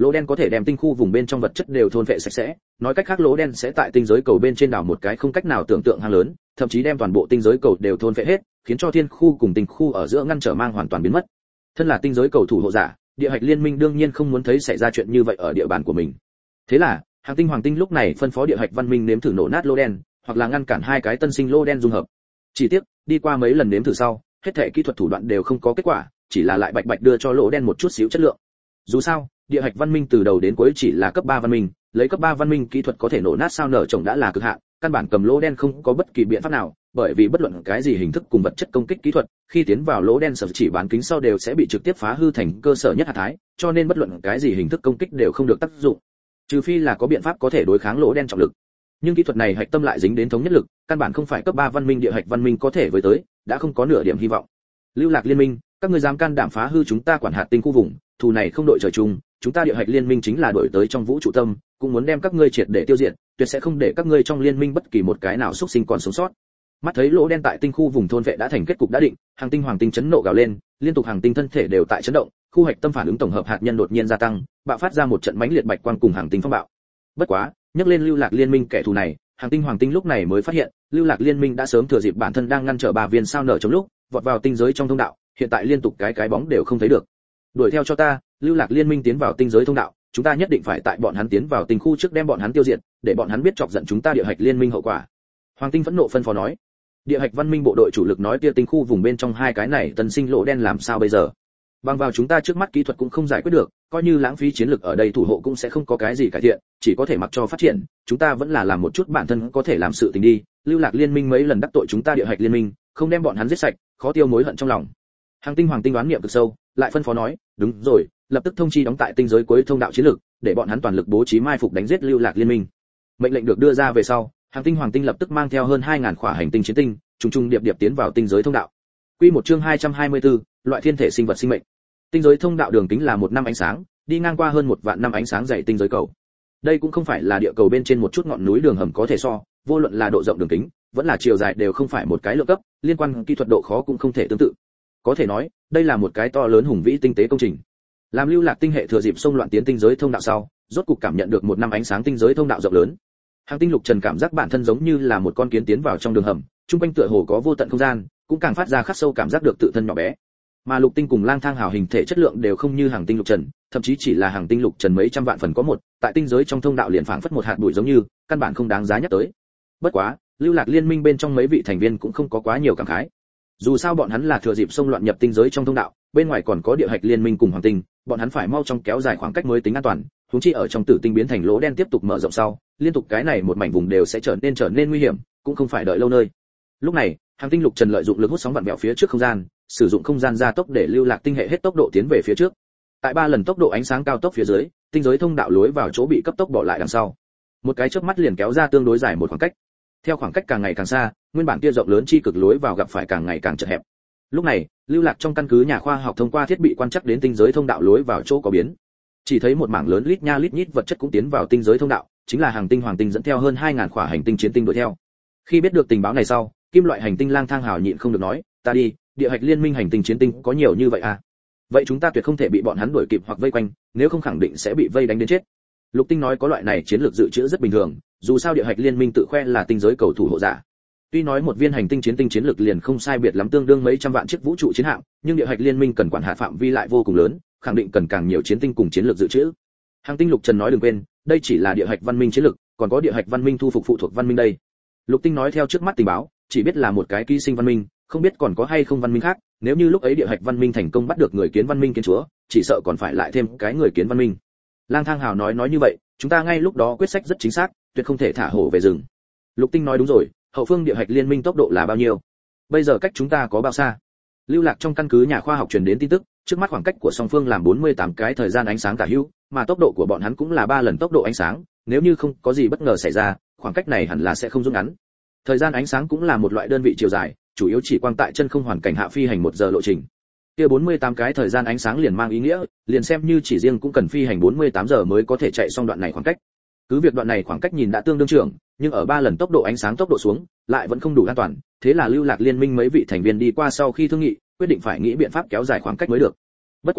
[SPEAKER 1] lỗ đen có thể đem tinh khu vùng bên trong vật chất đều thôn phệ sạch sẽ, nói cách khác lỗ đen sẽ tại tinh giới cầu bên trên đảo một cái không cách nào tưởng tượng hang lớn, thậm chí đem toàn bộ tinh giới cầu đều thôn phệ hết, khiến cho thiên khu cùng tinh khu ở giữa ngăn trở mang hoàn toàn biến mất. Thân là tinh giới cầu thủ hộ giả, địa hạch liên minh đương nhiên không muốn thấy xảy ra chuyện như vậy ở địa bàn của mình. Thế là Hàng Tinh Hoàng Tinh lúc này phân phó địa hạch văn minh nếm thử nổ nát lỗ đen, hoặc là ngăn cản hai cái tân sinh lỗ đen dung hợp. Chỉ tiếc, đi qua mấy lần nếm thử sau, hết thảy kỹ thuật thủ đoạn đều không có kết quả, chỉ là lại bạch bạch đưa cho lỗ đen một chút xíu chất lượng. Dù sao, địa hạch văn minh từ đầu đến cuối chỉ là cấp ba văn minh, lấy cấp ba văn minh kỹ thuật có thể nổ nát sao nở trồng đã là cực hạn, căn bản cầm lỗ đen không có bất kỳ biện pháp nào, bởi vì bất luận cái gì hình thức cùng vật chất công kích kỹ thuật, khi tiến vào lỗ đen sở chỉ bán kính sau đều sẽ bị trực tiếp phá hư thành cơ sở nhất hạt thái, cho nên bất luận cái gì hình thức công kích đều không được tác dụng. Trừ phi là có biện pháp có thể đối kháng lỗ đen trọng lực. Nhưng kỹ thuật này hạch tâm lại dính đến thống nhất lực, căn bản không phải cấp ba văn minh địa hạch văn minh có thể với tới, đã không có nửa điểm hy vọng. Lưu Lạc Liên minh, các ngươi dám can đảm phá hư chúng ta quản hạt tinh khu vùng, thù này không đội trời chung, chúng ta địa hạch liên minh chính là đổi tới trong vũ trụ tâm, cũng muốn đem các ngươi triệt để tiêu diệt, tuyệt sẽ không để các ngươi trong liên minh bất kỳ một cái nào xuất sinh còn sống sót. Mắt thấy lỗ đen tại tinh khu vùng thôn vệ đã thành kết cục đã định, Hàng Tinh Hoàng Tinh chấn nộ gào lên, liên tục hàng tinh thân thể đều tại chấn động, khu hạch tâm phản ứng tổng hợp hạt nhân đột nhiên gia tăng, bạo phát ra một trận mãnh liệt bạch quang cùng hàng tinh phong bạo. Bất quá, nhắc lên Lưu Lạc Liên minh kẻ thù này, Hàng Tinh Hoàng Tinh lúc này mới phát hiện, Lưu Lạc Liên minh đã sớm thừa dịp bản thân đang ngăn trở ba viên sao nở trong lúc, vọt vào tinh giới trong thông đạo, hiện tại liên tục cái cái bóng đều không thấy được. Đuổi theo cho ta, Lưu Lạc Liên minh tiến vào tinh giới thông đạo, chúng ta nhất định phải tại bọn hắn tiến vào tinh khu trước đem bọn hắn tiêu diệt, để bọn hắn biết chọc giận chúng ta địa hạch liên minh hậu quả. Hoàng Tinh phẫn nộ phân phó nói. Địa hạch văn minh bộ đội chủ lực nói kia tinh khu vùng bên trong hai cái này tân sinh lỗ đen làm sao bây giờ? Bằng vào chúng ta trước mắt kỹ thuật cũng không giải quyết được, coi như lãng phí chiến lực ở đây thủ hộ cũng sẽ không có cái gì cải thiện, chỉ có thể mặc cho phát triển, chúng ta vẫn là làm một chút bản thân có thể làm sự tình đi. Lưu Lạc Liên minh mấy lần đắc tội chúng ta địa hạch liên minh, không đem bọn hắn giết sạch, khó tiêu mối hận trong lòng. Hàng Tinh Hoàng Tinh đoán niệm cực sâu, lại phân phó nói, đúng rồi, lập tức thông chi đóng tại tinh giới cuối thông đạo chiến lược, để bọn hắn toàn lực bố trí mai phục đánh giết Lưu Lạc Liên minh. Mệnh lệnh được đưa ra về sau, Hàng Tinh Hoàng Tinh lập tức mang theo hơn hai nghìn khỏa hành tinh chiến tinh, trùng trùng điệp điệp tiến vào tinh giới thông đạo. Quy một chương hai trăm hai mươi tư, loại thiên thể sinh vật sinh mệnh. Tinh giới thông đạo đường kính là một năm ánh sáng, đi ngang qua hơn một vạn năm ánh sáng dày tinh giới cầu. Đây cũng không phải là địa cầu bên trên một chút ngọn núi đường hầm có thể so, vô luận là độ rộng đường kính, vẫn là chiều dài đều không phải một cái lượng cấp, liên quan kỹ thuật độ khó cũng không thể tương tự. Có thể nói, đây là một cái to lớn hùng vĩ tinh tế công trình. Làm Lưu Lạc tinh hệ thừa dịp xông loạn tiến tinh giới thông đạo sau, rốt cục cảm nhận được một năm ánh sáng tinh giới thông đạo rộng lớn. Hàng Tinh Lục Trần cảm giác bản thân giống như là một con kiến tiến vào trong đường hầm, trung quanh tựa hồ có vô tận không gian, cũng càng phát ra khắc sâu cảm giác được tự thân nhỏ bé. Mà Lục Tinh cùng Lang Thang Hào hình thể chất lượng đều không như Hàng Tinh Lục Trần, thậm chí chỉ là Hàng Tinh Lục Trần mấy trăm vạn phần có một, tại tinh giới trong thông đạo liền phảng phất một hạt bụi giống như, căn bản không đáng giá nhắc tới. Bất quá, Lưu Lạc Liên minh bên trong mấy vị thành viên cũng không có quá nhiều cảm khái. Dù sao bọn hắn là thừa dịp xông loạn nhập tinh giới trong thông đạo, bên ngoài còn có địa hạch liên minh cùng Hoàng Tinh, bọn hắn phải mau chóng kéo dài khoảng cách mới tính an toàn, huống chi ở trong tử tinh biến thành lỗ đen tiếp tục mở rộng sau, liên tục cái này một mảnh vùng đều sẽ trở nên trở nên nguy hiểm, cũng không phải đợi lâu nơi. Lúc này, Hàng Tinh Lục Trần lợi dụng lực hút sóng vặn vẹo phía trước không gian, sử dụng không gian gia tốc để Lưu Lạc tinh hệ hết tốc độ tiến về phía trước. Tại ba lần tốc độ ánh sáng cao tốc phía dưới, tinh giới thông đạo lối vào chỗ bị cấp tốc bỏ lại đằng sau. Một cái chớp mắt liền kéo ra tương đối dài một khoảng cách. Theo khoảng cách càng ngày càng xa, nguyên bản kia rộng lớn chi cực lối vào gặp phải càng ngày càng chật hẹp. Lúc này, Lưu Lạc trong căn cứ nhà khoa học thông qua thiết bị quan trắc đến tinh giới thông đạo lối vào chỗ có biến. Chỉ thấy một mảng lớn lít nha lít nhít vật chất cũng tiến vào tinh giới thông đạo, chính là Hàng Tinh Hoàng Tinh dẫn theo hơn hai nghìn khỏa hành tinh chiến tinh đuổi theo. Khi biết được tình báo này sau, kim loại hành tinh Lang Thang Hào nhịn không được nói, ta đi, địa hạch liên minh hành tinh chiến tinh có nhiều như vậy à? Vậy chúng ta tuyệt không thể bị bọn hắn đuổi kịp hoặc vây quanh, nếu không khẳng định sẽ bị vây đánh đến chết. Lục Tinh nói có loại này chiến lược dự trữ rất bình thường, dù sao địa hạch liên minh tự khoe là tinh giới cầu thủ hộ giả. Tuy nói một viên hành tinh chiến tinh chiến lược liền không sai biệt lắm tương đương mấy trăm vạn chiếc vũ trụ chiến hạm, nhưng địa hạch liên minh cần quản hạt phạm vi lại vô cùng lớn, khẳng định cần càng nhiều chiến tinh cùng chiến lược dự trữ. Hàng Tinh Lục Trần nói đừng quên, đây chỉ là địa hạch văn minh chiến lược, còn có địa hạch văn minh thu phục phụ thuộc văn minh đây. Lục Tinh nói theo trước mắt tình báo, chỉ biết là một cái ký sinh văn minh, không biết còn có hay không văn minh khác, nếu như lúc ấy địa hạch văn minh thành công bắt được người kiến văn minh kiến chúa, chỉ sợ còn phải lại thêm cái người kiến văn minh. Lang Thang Hào nói nói như vậy, chúng ta ngay lúc đó quyết sách rất chính xác, tuyệt không thể thả hổ về rừng. Lục Tinh nói đúng rồi, hậu phương địa hạch liên minh tốc độ là bao nhiêu? Bây giờ cách chúng ta có bao xa? Lưu Lạc trong căn cứ nhà khoa học truyền đến tin tức, trước mắt khoảng cách của song phương làm bốn mươi tám cái thời gian ánh sáng tả hữu, mà tốc độ của bọn hắn cũng là ba lần tốc độ ánh sáng, nếu như không có gì bất ngờ xảy ra, khoảng cách này hẳn là sẽ không rút ngắn. Thời gian ánh sáng cũng là một loại đơn vị chiều dài, chủ yếu chỉ quang tại chân không hoàn cảnh hạ phi hành một giờ lộ trình. Kia bốn mươi tám cái thời gian ánh sáng liền mang ý nghĩa, liền xem như chỉ riêng cũng cần phi hành bốn mươi tám giờ mới có thể chạy xong đoạn này khoảng cách. Cứ việc đoạn này khoảng cách nhìn đã tương đương trưởng, nhưng ở ba lần tốc độ ánh sáng tốc độ xuống, lại vẫn không đủ an toàn, thế là Lưu Lạc liên minh mấy vị thành viên đi qua sau khi thương nghị, quyết định phải nghĩ biện pháp kéo dài khoảng cách mới được. Bất quá,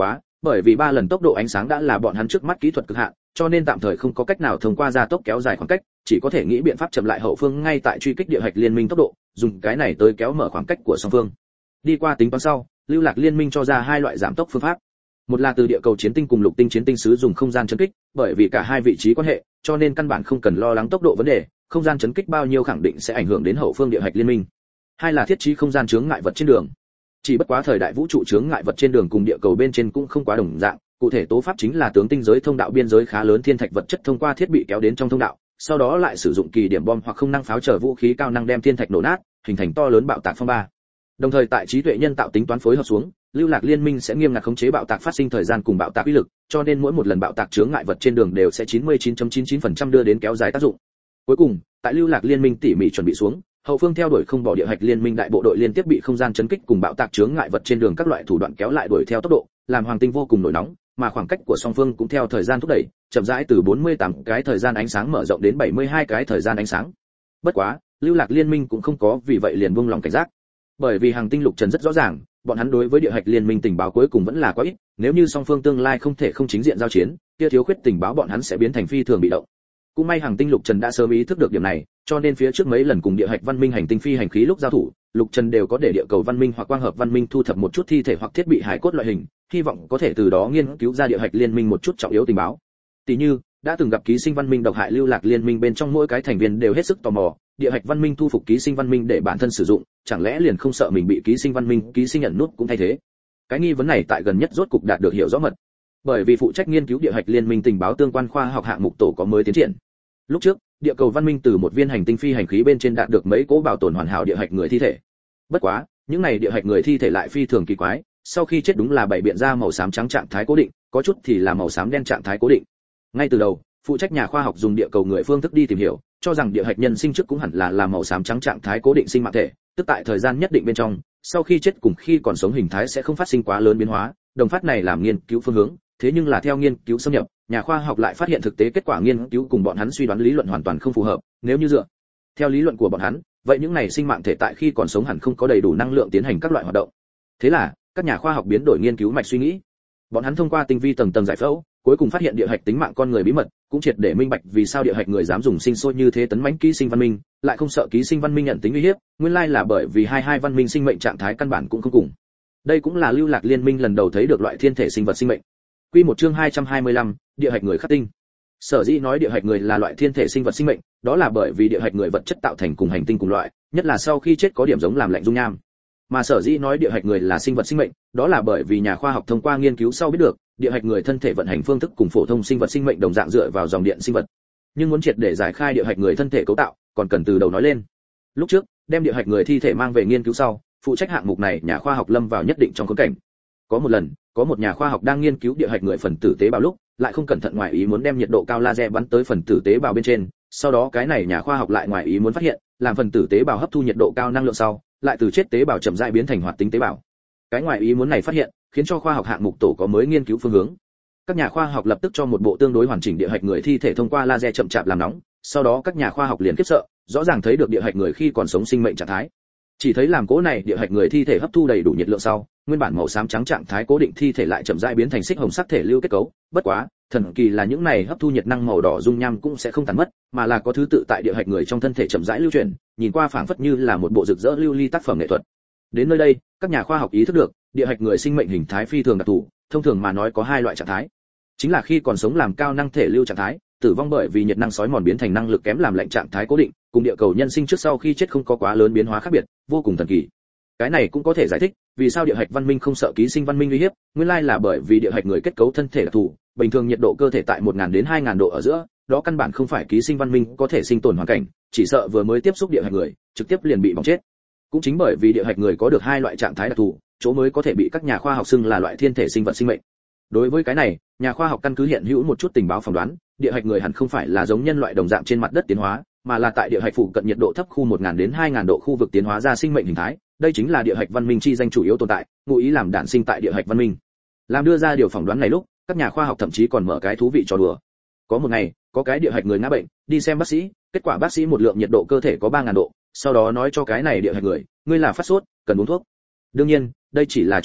[SPEAKER 1] Bởi vì ba lần tốc độ ánh sáng đã là bọn hắn trước mắt kỹ thuật cực hạn, cho nên tạm thời không có cách nào thông qua gia tốc kéo dài khoảng cách, chỉ có thể nghĩ biện pháp chậm lại hậu phương ngay tại truy kích địa hạch liên minh tốc độ, dùng cái này tới kéo mở khoảng cách của song phương. Đi qua tính toán sau, Lưu Lạc Liên minh cho ra hai loại giảm tốc phương pháp. Một là từ địa cầu chiến tinh cùng lục tinh chiến tinh sử dụng không gian chấn kích, bởi vì cả hai vị trí quan hệ, cho nên căn bản không cần lo lắng tốc độ vấn đề, không gian chấn kích bao nhiêu khẳng định sẽ ảnh hưởng đến hậu phương địa hạch liên minh. Hai là thiết trí không gian chướng ngại vật trên đường. Chỉ bất quá thời đại vũ trụ chướng ngại vật trên đường cùng địa cầu bên trên cũng không quá đồng dạng, cụ thể tố pháp chính là tướng tinh giới thông đạo biên giới khá lớn thiên thạch vật chất thông qua thiết bị kéo đến trong thông đạo, sau đó lại sử dụng kỳ điểm bom hoặc không năng pháo trở vũ khí cao năng đem thiên thạch nổ nát, hình thành to lớn bạo tạc phong ba. Đồng thời tại trí tuệ nhân tạo tính toán phối hợp xuống, Lưu Lạc Liên minh sẽ nghiêm ngặt khống chế bạo tạc phát sinh thời gian cùng bạo tạc uy lực, cho nên mỗi một lần bạo tạc chướng ngại vật trên đường đều sẽ chín mươi chín phẩy chín chín phần trăm đưa đến kéo dài tác dụng. Cuối cùng, tại Lưu Lạc Liên minh tỉ mỉ chuẩn bị xuống, hậu phương theo đuổi không bỏ địa hạch liên minh đại bộ đội liên tiếp bị không gian chấn kích cùng bạo tạc chướng ngại vật trên đường các loại thủ đoạn kéo lại đuổi theo tốc độ, làm hoàng tinh vô cùng nổi nóng, mà khoảng cách của song phương cũng theo thời gian thúc đẩy, chậm rãi từ bốn mươi tám cái thời gian ánh sáng mở rộng đến bảy mươi hai cái thời gian ánh sáng. Bất quá, Lưu Lạc Liên minh cũng không có vì vậy liền buông lòng cảnh giác. Bởi vì hàng tinh lục trần rất rõ ràng, bọn hắn đối với địa hạch liên minh tình báo cuối cùng vẫn là quá ít, nếu như song phương tương lai không thể không chính diện giao chiến, kia thiếu khuyết tình báo bọn hắn sẽ biến thành phi thường bị động. Cũng may hàng tinh lục trần đã sớm ý thức được điểm này, cho nên phía trước mấy lần cùng địa hạch văn minh hành tinh phi hành khí lúc giao thủ, lục trần đều có để địa cầu văn minh hoặc quang hợp văn minh thu thập một chút thi thể hoặc thiết bị hải cốt loại hình, hy vọng có thể từ đó nghiên cứu ra địa hạch liên minh một chút trọng yếu tình báo. Tỷ như đã từng gặp ký sinh văn minh độc hại Lưu Lạc Liên minh bên trong mỗi cái thành viên đều hết sức tò mò, địa hạch văn minh thu phục ký sinh văn minh để bản thân sử dụng, chẳng lẽ liền không sợ mình bị ký sinh văn minh ký sinh ẩn nút cũng thay thế. Cái nghi vấn này tại gần nhất rốt cục đạt được hiểu rõ mật, bởi vì phụ trách nghiên cứu địa hạch liên minh tình báo tương quan khoa học hạng mục tổ có mới tiến triển. Lúc trước, địa cầu văn minh từ một viên hành tinh phi hành khí bên trên đạt được mấy cố bảo tồn hoàn hảo địa hạch người thi thể. Bất quá, những này địa hạch người thi thể lại phi thường kỳ quái, sau khi chết đúng là bảy biện ra màu xám trắng trạng thái cố định, có chút thì là màu xám đen trạng thái cố định. Ngay từ đầu, phụ trách nhà khoa học dùng địa cầu người phương thức đi tìm hiểu, cho rằng địa hạch nhân sinh trước cũng hẳn là là màu xám trắng trạng thái cố định sinh mạng thể, tức tại thời gian nhất định bên trong, sau khi chết cùng khi còn sống hình thái sẽ không phát sinh quá lớn biến hóa, đồng phát này làm nghiên cứu phương hướng, thế nhưng là theo nghiên cứu xâm nhập, nhà khoa học lại phát hiện thực tế kết quả nghiên cứu cùng bọn hắn suy đoán lý luận hoàn toàn không phù hợp, nếu như dựa theo lý luận của bọn hắn, vậy những này sinh mạng thể tại khi còn sống hẳn không có đầy đủ năng lượng tiến hành các loại hoạt động. Thế là, các nhà khoa học biến đổi nghiên cứu mạch suy nghĩ. Bọn hắn thông qua tinh vi tầng tầng giải phẫu, cuối cùng phát hiện địa hạch tính mạng con người bí mật, cũng triệt để minh bạch vì sao địa hạch người dám dùng sinh sôi như thế tấn mãnh ký sinh văn minh, lại không sợ ký sinh văn minh nhận tính uy hiếp, nguyên lai là bởi vì hai hai văn minh sinh mệnh trạng thái căn bản cũng không cùng. Đây cũng là Lưu Lạc Liên minh lần đầu thấy được loại thiên thể sinh vật sinh mệnh. Quy một chương hai trăm hai mươi lăm, địa hạch người khắc tinh. Sở dĩ nói địa hạch người là loại thiên thể sinh vật sinh mệnh, đó là bởi vì địa hạch người vật chất tạo thành cùng hành tinh cùng loại, nhất là sau khi chết có điểm giống làm lạnh dung nham. Mà sở dĩ nói địa hạch người là sinh vật sinh mệnh, đó là bởi vì nhà khoa học thông qua nghiên cứu sau biết được, địa hạch người thân thể vận hành phương thức cùng phổ thông sinh vật sinh mệnh đồng dạng dựa vào dòng điện sinh vật. Nhưng muốn triệt để giải khai địa hạch người thân thể cấu tạo, còn cần từ đầu nói lên. Lúc trước, đem địa hạch người thi thể mang về nghiên cứu sau, phụ trách hạng mục này nhà khoa học lâm vào nhất định trong khốn cảnh. Có một lần, có một nhà khoa học đang nghiên cứu địa hạch người phần tử tế bào lúc, lại không cẩn thận ngoài ý muốn đem nhiệt độ cao laser bắn tới phần tử tế bào bên trên, sau đó cái này nhà khoa học lại ngoài ý muốn phát hiện, làm phần tử tế bào hấp thu nhiệt độ cao năng lượng sau, lại từ chết tế bào chậm rãi biến thành hoạt tính tế bào. Cái ngoài ý muốn này phát hiện, khiến cho khoa học hạng mục tổ có mới nghiên cứu phương hướng. Các nhà khoa học lập tức cho một bộ tương đối hoàn chỉnh địa hạch người thi thể thông qua laser chậm chạp làm nóng, sau đó các nhà khoa học liền khiếp sợ, rõ ràng thấy được địa hạch người khi còn sống sinh mệnh trạng thái. Chỉ thấy làm cố này địa hạch người thi thể hấp thu đầy đủ nhiệt lượng sau, nguyên bản màu xám trắng trạng thái cố định thi thể lại chậm rãi biến thành xích hồng sắc thể lưu kết cấu, bất quá, thần kỳ là những này hấp thu nhiệt năng màu đỏ dung nham cũng sẽ không tàn mất, mà là có thứ tự tại địa hạch người trong thân thể chậm rãi lưu chuyển, nhìn qua phảng phất như là một bộ rực rỡ lưu ly tác phẩm nghệ thuật. Đến nơi đây, các nhà khoa học ý thức được, địa hạch người sinh mệnh hình thái phi thường đặc thù, thông thường mà nói có hai loại trạng thái. Chính là khi còn sống làm cao năng thể lưu trạng thái, tử vong bởi vì nhiệt năng sói mòn biến thành năng lực kém làm lạnh trạng thái cố định, cùng địa cầu nhân sinh trước sau khi chết không có quá lớn biến hóa khác biệt, vô cùng thần kỳ. Cái này cũng có thể giải thích vì sao địa hạch văn minh không sợ ký sinh văn minh uy hiếp, nguyên lai là bởi vì địa hạch người kết cấu thân thể đặc thù, bình thường nhiệt độ cơ thể tại một nghìn đến hai nghìn độ ở giữa, đó căn bản không phải ký sinh văn minh có thể sinh tồn hoàn cảnh, chỉ sợ vừa mới tiếp xúc địa hạch người, trực tiếp liền bị bỏng chết. Cũng chính bởi vì địa hạch người có được hai loại trạng thái đặc thù, chỗ mới có thể bị các nhà khoa học xưng là loại thiên thể sinh vật sinh mệnh. Đối với cái này, nhà khoa học căn cứ hiện hữu một chút tình báo phỏng đoán, địa hạch người hẳn không phải là giống nhân loại đồng dạng trên mặt đất tiến hóa, mà là tại địa hạch phụ cận nhiệt độ thấp khu một nghìn đến hai nghìn độ khu vực tiến hóa ra sinh mệnh hình thái, đây chính là địa hạch văn minh chi danh chủ yếu tồn tại, ngụ ý làm đản sinh tại địa hạch văn minh. Làm đưa ra điều phỏng đoán này lúc, các nhà khoa học thậm chí còn mở cái thú vị trò đùa. Có một ngày, có cái địa hạch người ngã bệnh, đi xem bác sĩ, kết quả bác sĩ một lượng nhiệt độ cơ thể có ba nghìn độ, sau đó nói cho cái này địa hạch người, ngươi là phát sốt, cần uống thuốc. Đương nhiên, đây chỉ là trò đùa,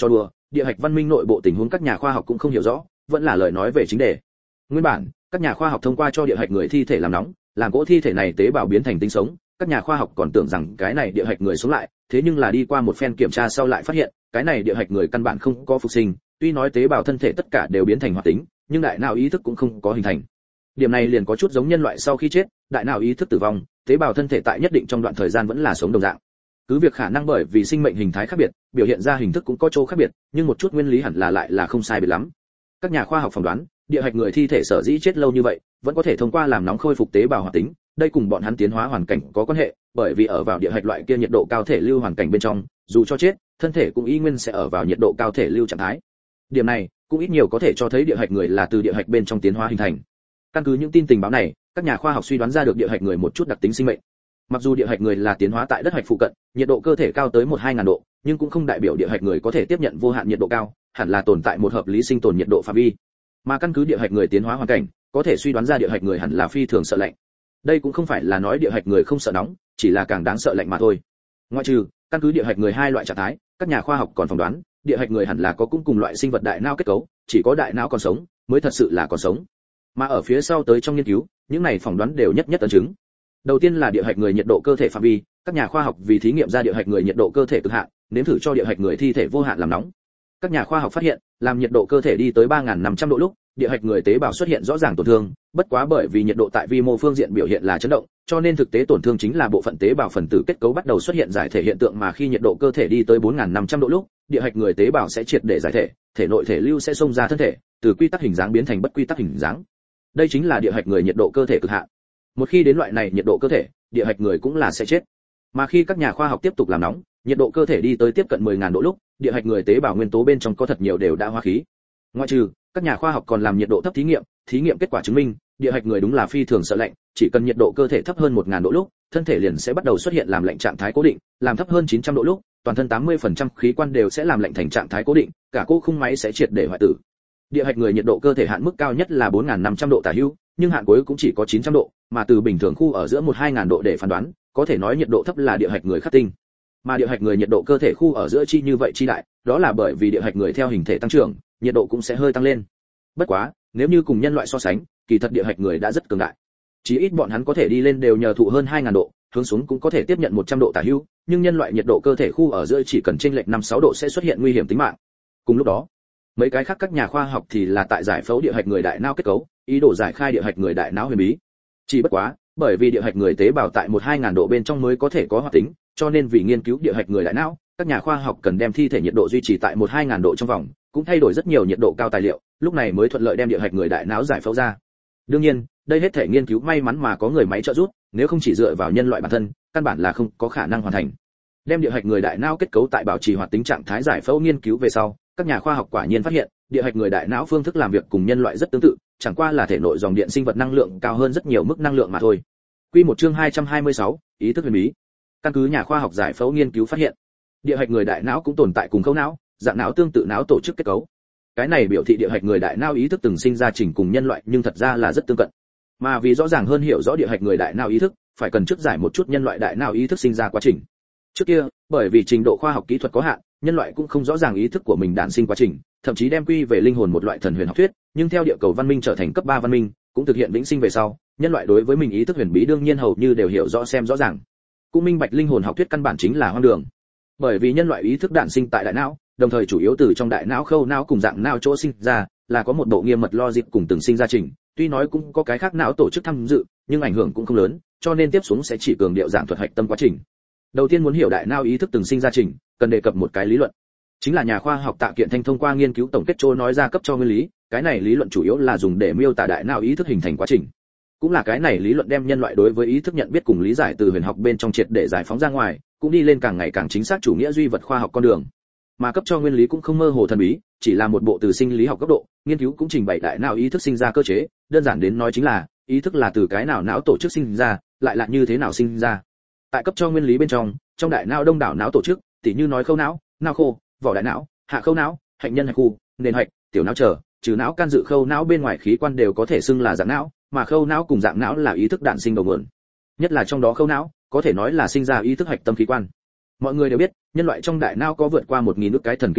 [SPEAKER 1] địa hạch văn minh nội bộ tình huống các nhà khoa học cũng không hiểu rõ, vẫn là lời nói về chính đề. Nguyên bản, các nhà khoa học thông qua cho địa hạch người thi thể làm nóng, làm cỗ thi thể này tế bào biến thành tinh sống, các nhà khoa học còn tưởng rằng cái này địa hạch người sống lại, thế nhưng là đi qua một phen kiểm tra sau lại phát hiện, cái này địa hạch người căn bản không có phục sinh, tuy nói tế bào thân thể tất cả đều biến thành hoạt tính, nhưng đại não ý thức cũng không có hình thành. Điểm này liền có chút giống nhân loại sau khi chết, đại não ý thức tử vong, tế bào thân thể tại nhất định trong đoạn thời gian vẫn là sống đồng dạng. Cứ việc khả năng bởi vì sinh mệnh hình thái khác biệt, biểu hiện ra hình thức cũng có chỗ khác biệt, nhưng một chút nguyên lý hẳn là lại là không sai biệt lắm. Các nhà khoa học phỏng đoán, địa hạch người thi thể sở dĩ chết lâu như vậy, vẫn có thể thông qua làm nóng khôi phục tế bào hoạt tính, đây cùng bọn hắn tiến hóa hoàn cảnh có quan hệ, bởi vì ở vào địa hạch loại kia nhiệt độ cao thể lưu hoàn cảnh bên trong, dù cho chết, thân thể cũng y nguyên sẽ ở vào nhiệt độ cao thể lưu trạng thái. Điểm này cũng ít nhiều có thể cho thấy địa hạch người là từ địa hạch bên trong tiến hóa hình thành. Căn cứ những tin tình báo này, các nhà khoa học suy đoán ra được địa hạch người một chút đặc tính sinh mệnh. Mặc dù địa hạch người là tiến hóa tại đất hạch phụ cận, nhiệt độ cơ thể cao tới một hai ngàn độ, nhưng cũng không đại biểu địa hạch người có thể tiếp nhận vô hạn nhiệt độ cao, hẳn là tồn tại một hợp lý sinh tồn nhiệt độ phạm vi. Mà căn cứ địa hạch người tiến hóa hoàn cảnh, có thể suy đoán ra địa hạch người hẳn là phi thường sợ lạnh. Đây cũng không phải là nói địa hạch người không sợ nóng, chỉ là càng đáng sợ lạnh mà thôi. Ngoại trừ căn cứ địa hạch người hai loại trạng thái, các nhà khoa học còn phỏng đoán, địa hạch người hẳn là có cũng cùng loại sinh vật đại não kết cấu, chỉ có đại não còn sống mới thật sự là còn sống. Mà ở phía sau tới trong nghiên cứu, những này phỏng đoán đều nhất nhất ấn chứng. Đầu tiên là địa hạch người nhiệt độ cơ thể phạm vi, các nhà khoa học vì thí nghiệm ra địa hạch người nhiệt độ cơ thể cực hạn, nếm thử cho địa hạch người thi thể vô hạn làm nóng. Các nhà khoa học phát hiện, làm nhiệt độ cơ thể đi tới ba nghìn năm trăm độ lúc, địa hạch người tế bào xuất hiện rõ ràng tổn thương, bất quá bởi vì nhiệt độ tại vi mô phương diện biểu hiện là chấn động, cho nên thực tế tổn thương chính là bộ phận tế bào phần tử kết cấu bắt đầu xuất hiện giải thể hiện tượng, mà khi nhiệt độ cơ thể đi tới bốn nghìn năm trăm độ lúc, địa hạch người tế bào sẽ triệt để giải thể, thể nội thể lưu sẽ xông ra thân thể, từ quy tắc hình dáng biến thành bất quy tắc hình dáng. Đây chính là địa hạch người nhiệt độ cơ thể cực hạn. Một khi đến loại này nhiệt độ cơ thể, địa hạch người cũng là sẽ chết. Mà khi các nhà khoa học tiếp tục làm nóng, nhiệt độ cơ thể đi tới tiếp cận mười nghìn độ lúc, địa hạch người tế bào nguyên tố bên trong có thật nhiều đều đã hóa khí. Ngoại trừ, các nhà khoa học còn làm nhiệt độ thấp thí nghiệm, thí nghiệm kết quả chứng minh, địa hạch người đúng là phi thường sợ lạnh, chỉ cần nhiệt độ cơ thể thấp hơn một nghìn độ lúc, thân thể liền sẽ bắt đầu xuất hiện làm lạnh trạng thái cố định, làm thấp hơn chín trăm độ lúc, toàn thân tám mươi phần trăm khí quan đều sẽ làm lạnh thành trạng thái cố định, cả cỗ khung máy sẽ triệt để hoại tử. Địa hạch người nhiệt độ cơ thể hạn mức cao nhất là bốn nghìn năm trăm độ tả hữu, nhưng hạn cuối cũng chỉ có chín trăm độ, mà từ bình thường khu ở giữa một hai nghìn độ để phán đoán, có thể nói nhiệt độ thấp là địa hạch người khắc tinh. Mà địa hạch người nhiệt độ cơ thể khu ở giữa chi như vậy chi đại, đó là bởi vì địa hạch người theo hình thể tăng trưởng, nhiệt độ cũng sẽ hơi tăng lên. Bất quá, nếu như cùng nhân loại so sánh, kỳ thật địa hạch người đã rất cường đại. Chí ít bọn hắn có thể đi lên đều nhờ thụ hơn hai nghìn độ, hướng xuống cũng có thể tiếp nhận một trăm độ tả hữu, nhưng nhân loại nhiệt độ cơ thể khu ở giữa chỉ cần chênh lệch năm sáu độ sẽ xuất hiện nguy hiểm tính mạng. Cùng lúc đó, mấy cái khác các nhà khoa học thì là tại giải phẫu địa hạch người đại não kết cấu, ý đồ giải khai địa hạch người đại não huyền bí. Chỉ bất quá, bởi vì địa hạch người tế bào tại một hai nghìn độ bên trong mới có thể có hoạt tính, cho nên vì nghiên cứu địa hạch người đại não, các nhà khoa học cần đem thi thể nhiệt độ duy trì tại một hai nghìn độ trong vòng, cũng thay đổi rất nhiều nhiệt độ cao tài liệu, lúc này mới thuận lợi đem địa hạch người đại não giải phẫu ra. Đương nhiên, đây hết thể nghiên cứu may mắn mà có người máy trợ giúp, nếu không chỉ dựa vào nhân loại bản thân, căn bản là không có khả năng hoàn thành. Đem địa hạch người đại não kết cấu tại bảo trì hoạt tính trạng thái giải phẫu nghiên cứu về sau, các nhà khoa học quả nhiên phát hiện, địa hạch người đại não phương thức làm việc cùng nhân loại rất tương tự, chẳng qua là thể nội dòng điện sinh vật năng lượng cao hơn rất nhiều mức năng lượng mà thôi. Quy một chương hai trăm hai mươi sáu, ý thức huyền bí. Căn cứ nhà khoa học giải phẫu nghiên cứu phát hiện, địa hạch người đại não cũng tồn tại cùng khâu não, dạng não tương tự não tổ chức kết cấu. Cái này biểu thị địa hạch người đại não ý thức từng sinh ra trình cùng nhân loại nhưng thật ra là rất tương cận. Mà vì rõ ràng hơn hiểu rõ địa hạch người đại não ý thức, phải cần trước giải một chút nhân loại đại não ý thức sinh ra quá trình. Trước kia, bởi vì trình độ khoa học kỹ thuật có hạn, nhân loại cũng không rõ ràng ý thức của mình đản sinh quá trình, thậm chí đem quy về linh hồn một loại thần huyền học thuyết, nhưng theo địa cầu văn minh trở thành cấp ba văn minh, cũng thực hiện vĩnh sinh về sau, nhân loại đối với mình ý thức huyền bí đương nhiên hầu như đều hiểu rõ xem rõ ràng. Cũng minh bạch linh hồn học thuyết căn bản chính là hoang đường. Bởi vì nhân loại ý thức đản sinh tại đại não, đồng thời chủ yếu từ trong đại não khâu não cùng dạng não chỗ sinh ra, là có một bộ nghiêm mật logic cùng từng sinh ra trình, tuy nói cũng có cái khác não tổ chức tham dự, nhưng ảnh hưởng cũng không lớn, cho nên tiếp xuống sẽ chỉ cường điệu giảng thuật hạch tâm quá trình. Đầu tiên muốn hiểu đại não ý thức từng sinh ra trình, cần đề cập một cái lý luận. Chính là nhà khoa học Tạ Kiện Thanh thông qua nghiên cứu tổng kết chỗ nói ra cấp cho nguyên lý, cái này lý luận chủ yếu là dùng để miêu tả đại não ý thức hình thành quá trình. Cũng là cái này lý luận đem nhân loại đối với ý thức nhận biết cùng lý giải từ huyền học bên trong triệt để giải phóng ra ngoài, cũng đi lên càng ngày càng chính xác chủ nghĩa duy vật khoa học con đường. Mà cấp cho nguyên lý cũng không mơ hồ thần bí, chỉ là một bộ từ sinh lý học cấp độ, nghiên cứu cũng trình bày đại não ý thức sinh ra cơ chế, đơn giản đến nói chính là, ý thức là từ cái nào não tổ chức sinh ra, lại là như thế nào sinh ra. Tại cấp cho nguyên lý bên trong, trong đại não đông đảo não tổ chức, tỉ như nói khâu não, não khô, vỏ đại não, hạ khâu não, hạnh nhân hạch khu, nền hạch, tiểu não trở, trừ não can dự khâu não bên ngoài khí quan đều có thể xưng là dạng não, mà khâu não cùng dạng não là ý thức đản sinh đầu nguồn. Nhất là trong đó khâu não, có thể nói là sinh ra ý thức hạch tâm khí quan. Mọi người đều biết, nhân loại trong đại não có vượt qua một nghìn ức cái thần kinh nguyên,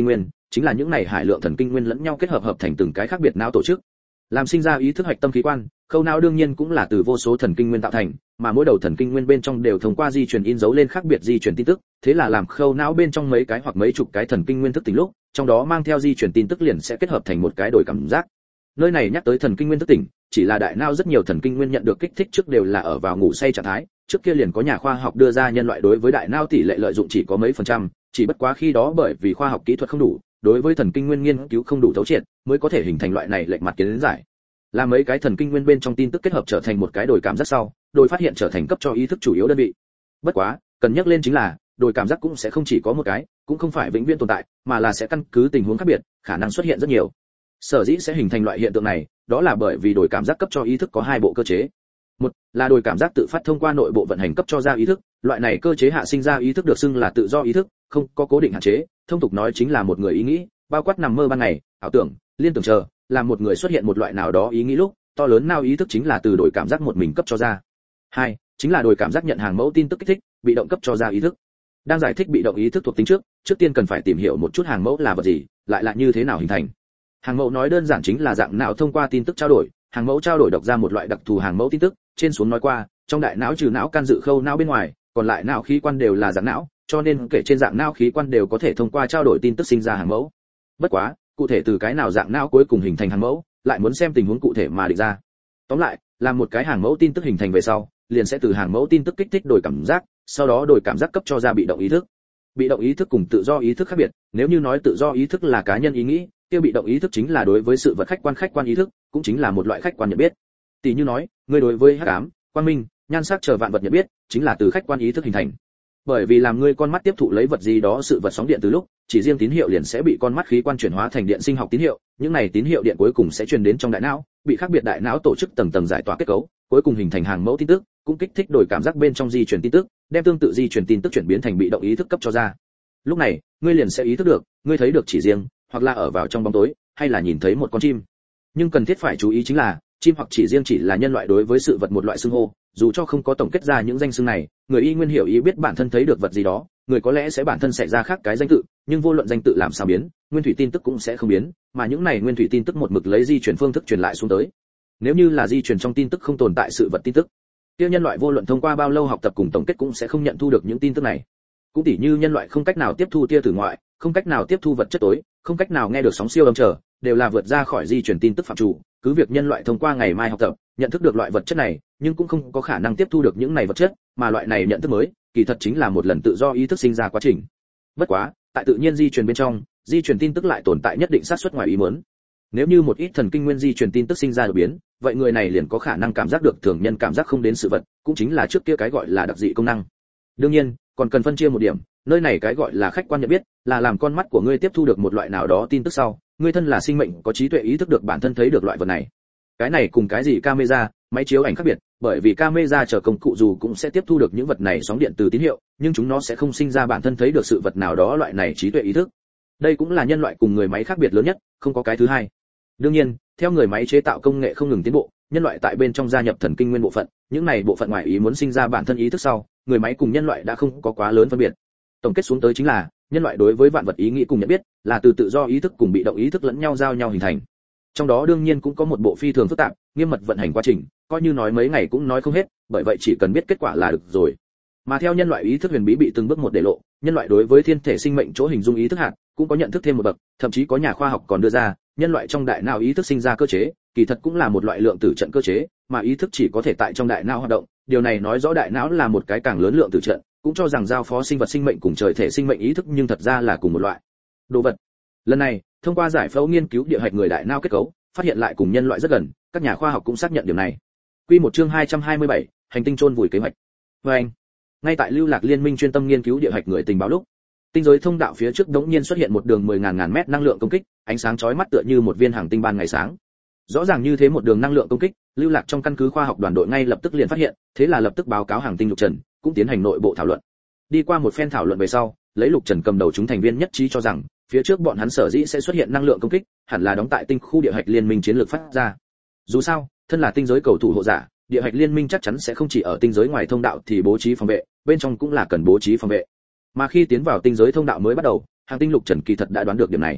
[SPEAKER 1] chính là những này hải lượng thần kinh nguyên lẫn nhau kết hợp hợp thành từng cái khác biệt não tổ chức. Làm sinh ra ý thức hạch tâm khí quan, khâu não đương nhiên cũng là từ vô số thần kinh nguyên tạo thành, mà mỗi đầu thần kinh nguyên bên trong đều thông qua di truyền in dấu lên khác biệt di truyền tin tức, thế là làm khâu não bên trong mấy cái hoặc mấy chục cái thần kinh nguyên thức tỉnh lúc, trong đó mang theo di truyền tin tức liền sẽ kết hợp thành một cái đổi cảm giác. Nơi này nhắc tới thần kinh nguyên thức tỉnh, chỉ là đại não rất nhiều thần kinh nguyên nhận được kích thích trước đều là ở vào ngủ say trạng thái, trước kia liền có nhà khoa học đưa ra nhân loại đối với đại não tỷ lệ lợi dụng chỉ có mấy phần trăm, chỉ bất quá khi đó bởi vì khoa học kỹ thuật không đủ, đối với thần kinh nguyên nghiên cứu không đủ thấu triệt, mới có thể hình thành loại này lệch mặt kiến giải. Là mấy cái thần kinh nguyên bên trong tin tức kết hợp trở thành một cái đổi cảm giác sau, đồi phát hiện trở thành cấp cho ý thức chủ yếu đơn vị. Bất quá, cần nhắc lên chính là, đổi cảm giác cũng sẽ không chỉ có một cái, cũng không phải vĩnh viễn tồn tại, mà là sẽ căn cứ tình huống khác biệt, khả năng xuất hiện rất nhiều. Sở dĩ sẽ hình thành loại hiện tượng này, đó là bởi vì đổi cảm giác cấp cho ý thức có hai bộ cơ chế. Một là đổi cảm giác tự phát thông qua nội bộ vận hành cấp cho ra ý thức, loại này cơ chế hạ sinh ra ý thức được xưng là tự do ý thức, không có cố định hạn chế, thông tục nói chính là một người ý nghĩ, bao quát nằm mơ ban ngày, ảo tưởng, liên tưởng chờ, làm một người xuất hiện một loại nào đó ý nghĩ lúc, to lớn nào ý thức chính là từ đổi cảm giác một mình cấp cho ra. Hai, chính là đổi cảm giác nhận hàng mẫu tin tức kích thích, bị động cấp cho ra ý thức. Đang giải thích bị động ý thức thuộc tính trước, trước tiên cần phải tìm hiểu một chút hàng mẫu là vật gì, lại là như thế nào hình thành. Hàng mẫu nói đơn giản chính là dạng não thông qua tin tức trao đổi, hàng mẫu trao đổi đọc ra một loại đặc thù hàng mẫu tin tức, trên xuống nói qua, trong đại não trừ não can dự khâu não bên ngoài, còn lại não khí quan đều là dạng não, cho nên kể trên dạng não khí quan đều có thể thông qua trao đổi tin tức sinh ra hàng mẫu. Bất quá, cụ thể từ cái nào dạng não cuối cùng hình thành hàng mẫu, lại muốn xem tình huống cụ thể mà định ra. Tóm lại, làm một cái hàng mẫu tin tức hình thành về sau, liền sẽ từ hàng mẫu tin tức kích thích đổi cảm giác, sau đó đổi cảm giác cấp cho ra bị động ý thức. Bị động ý thức cùng tự do ý thức khác biệt, nếu như nói tự do ý thức là cá nhân ý nghĩ, kia bị động ý thức chính là đối với sự vật khách quan khách quan ý thức, cũng chính là một loại khách quan nhận biết. Tỷ như nói, người đối với hắc ám, quang minh, nhan sắc chờ vạn vật nhận biết, chính là từ khách quan ý thức hình thành. Bởi vì làm ngươi con mắt tiếp thụ lấy vật gì đó sự vật sóng điện từ lúc, chỉ riêng tín hiệu liền sẽ bị con mắt khí quan chuyển hóa thành điện sinh học tín hiệu, những này tín hiệu điện cuối cùng sẽ truyền đến trong đại não, bị khác biệt đại não tổ chức tầng tầng giải tỏa kết cấu, cuối cùng hình thành hàng mẫu tin tức, cũng kích thích đổi cảm giác bên trong di truyền tin tức, đem tương tự di truyền tin tức chuyển biến thành bị động ý thức cấp cho ra. Lúc này, ngươi liền sẽ ý thức được, ngươi thấy được chỉ riêng, hoặc là ở vào trong bóng tối, hay là nhìn thấy một con chim. Nhưng cần thiết phải chú ý chính là, chim hoặc chỉ riêng chỉ là nhân loại đối với sự vật một loại xưng hô, dù cho không có tổng kết ra những danh xưng này, người y nguyên hiểu ý biết bản thân thấy được vật gì đó, người có lẽ sẽ bản thân xảy ra khác cái danh tự, nhưng vô luận danh tự làm sao biến, nguyên thủy tin tức cũng sẽ không biến, mà những này nguyên thủy tin tức một mực lấy di truyền phương thức truyền lại xuống tới. Nếu như là di truyền trong tin tức không tồn tại sự vật tin tức, kia nhân loại vô luận thông qua bao lâu học tập cùng tổng kết cũng sẽ không nhận thu được những tin tức này. Cũng tỉ như nhân loại không cách nào tiếp thu tia tử ngoại, không cách nào tiếp thu vật chất tối, không cách nào nghe được sóng siêu âm trở, đều là vượt ra khỏi di truyền tin tức phạm chủ, cứ việc nhân loại thông qua ngày mai học tập, nhận thức được loại vật chất này, nhưng cũng không có khả năng tiếp thu được những này vật chất, mà loại này nhận thức mới, kỳ thật chính là một lần tự do ý thức sinh ra quá trình. Bất quá, tại tự nhiên di truyền bên trong, di truyền tin tức lại tồn tại nhất định xác suất ngoài ý muốn. Nếu như một ít thần kinh nguyên di truyền tin tức sinh ra đột biến, vậy người này liền có khả năng cảm giác được thường nhân cảm giác không đến sự vật, cũng chính là trước kia cái gọi là đặc dị công năng. Đương nhiên, còn cần phân chia một điểm, nơi này cái gọi là khách quan nhận biết, là làm con mắt của ngươi tiếp thu được một loại nào đó tin tức sau, ngươi thân là sinh mệnh có trí tuệ ý thức được bản thân thấy được loại vật này. Cái này cùng cái gì camera, máy chiếu ảnh khác biệt, bởi vì camera chờ công cụ dù cũng sẽ tiếp thu được những vật này sóng điện từ tín hiệu, nhưng chúng nó sẽ không sinh ra bản thân thấy được sự vật nào đó loại này trí tuệ ý thức. Đây cũng là nhân loại cùng người máy khác biệt lớn nhất, không có cái thứ hai. Đương nhiên, theo người máy chế tạo công nghệ không ngừng tiến bộ, nhân loại tại bên trong gia nhập thần kinh nguyên bộ phận, những này bộ phận ngoài ý muốn sinh ra bản thân ý thức sau, người máy cùng nhân loại đã không có quá lớn phân biệt. Tổng kết xuống tới chính là, nhân loại đối với vạn vật ý nghĩ cùng nhận biết, là từ tự do ý thức cùng bị động ý thức lẫn nhau giao nhau hình thành. Trong đó đương nhiên cũng có một bộ phi thường phức tạp, nghiêm mật vận hành quá trình, coi như nói mấy ngày cũng nói không hết, bởi vậy chỉ cần biết kết quả là được rồi. Mà theo nhân loại ý thức huyền bí bị từng bước một để lộ, nhân loại đối với thiên thể sinh mệnh chỗ hình dung ý thức hạt, cũng có nhận thức thêm một bậc, thậm chí có nhà khoa học còn đưa ra, nhân loại trong đại não ý thức sinh ra cơ chế, kỳ thật cũng là một loại lượng tử trận cơ chế, mà ý thức chỉ có thể tại trong đại não hoạt động, điều này nói rõ đại não là một cái càng lớn lượng tử trận, cũng cho rằng giao phó sinh vật sinh mệnh cùng trời thể sinh mệnh ý thức nhưng thật ra là cùng một loại đồ vật. Lần này, thông qua giải phẫu nghiên cứu địa hạch người đại não kết cấu, phát hiện lại cùng nhân loại rất gần, các nhà khoa học cũng xác nhận điều này. Quy một chương hai trăm hai mươi bảy, hành tinh chôn vùi kế hoạch. Và anh, ngay tại Lưu Lạc Liên minh chuyên tâm nghiên cứu địa hạch người tình báo lúc, tinh giới thông đạo phía trước đống nhiên xuất hiện một đường mười ngàn ngàn mét năng lượng công kích, ánh sáng chói mắt tựa như một viên hành tinh ban ngày sáng. Rõ ràng như thế một đường năng lượng công kích, Lưu Lạc trong căn cứ khoa học đoàn đội ngay lập tức liền phát hiện, thế là lập tức báo cáo hành tinh Lục Trần, cũng tiến hành nội bộ thảo luận. Đi qua một phen thảo luận về sau, lấy Lục Trần cầm đầu chúng thành viên nhất trí cho rằng, phía trước bọn hắn sở dĩ sẽ xuất hiện năng lượng công kích, hẳn là đóng tại tinh khu địa hạch liên minh chiến lược phát ra. Dù sao, thân là tinh giới cầu thủ hộ giả, địa hạch liên minh chắc chắn sẽ không chỉ ở tinh giới ngoài thông đạo thì bố trí phòng vệ, bên trong cũng là cần bố trí phòng vệ. Mà khi tiến vào tinh giới thông đạo mới bắt đầu, hành tinh Lục Trần kỳ thật đã đoán được điểm này.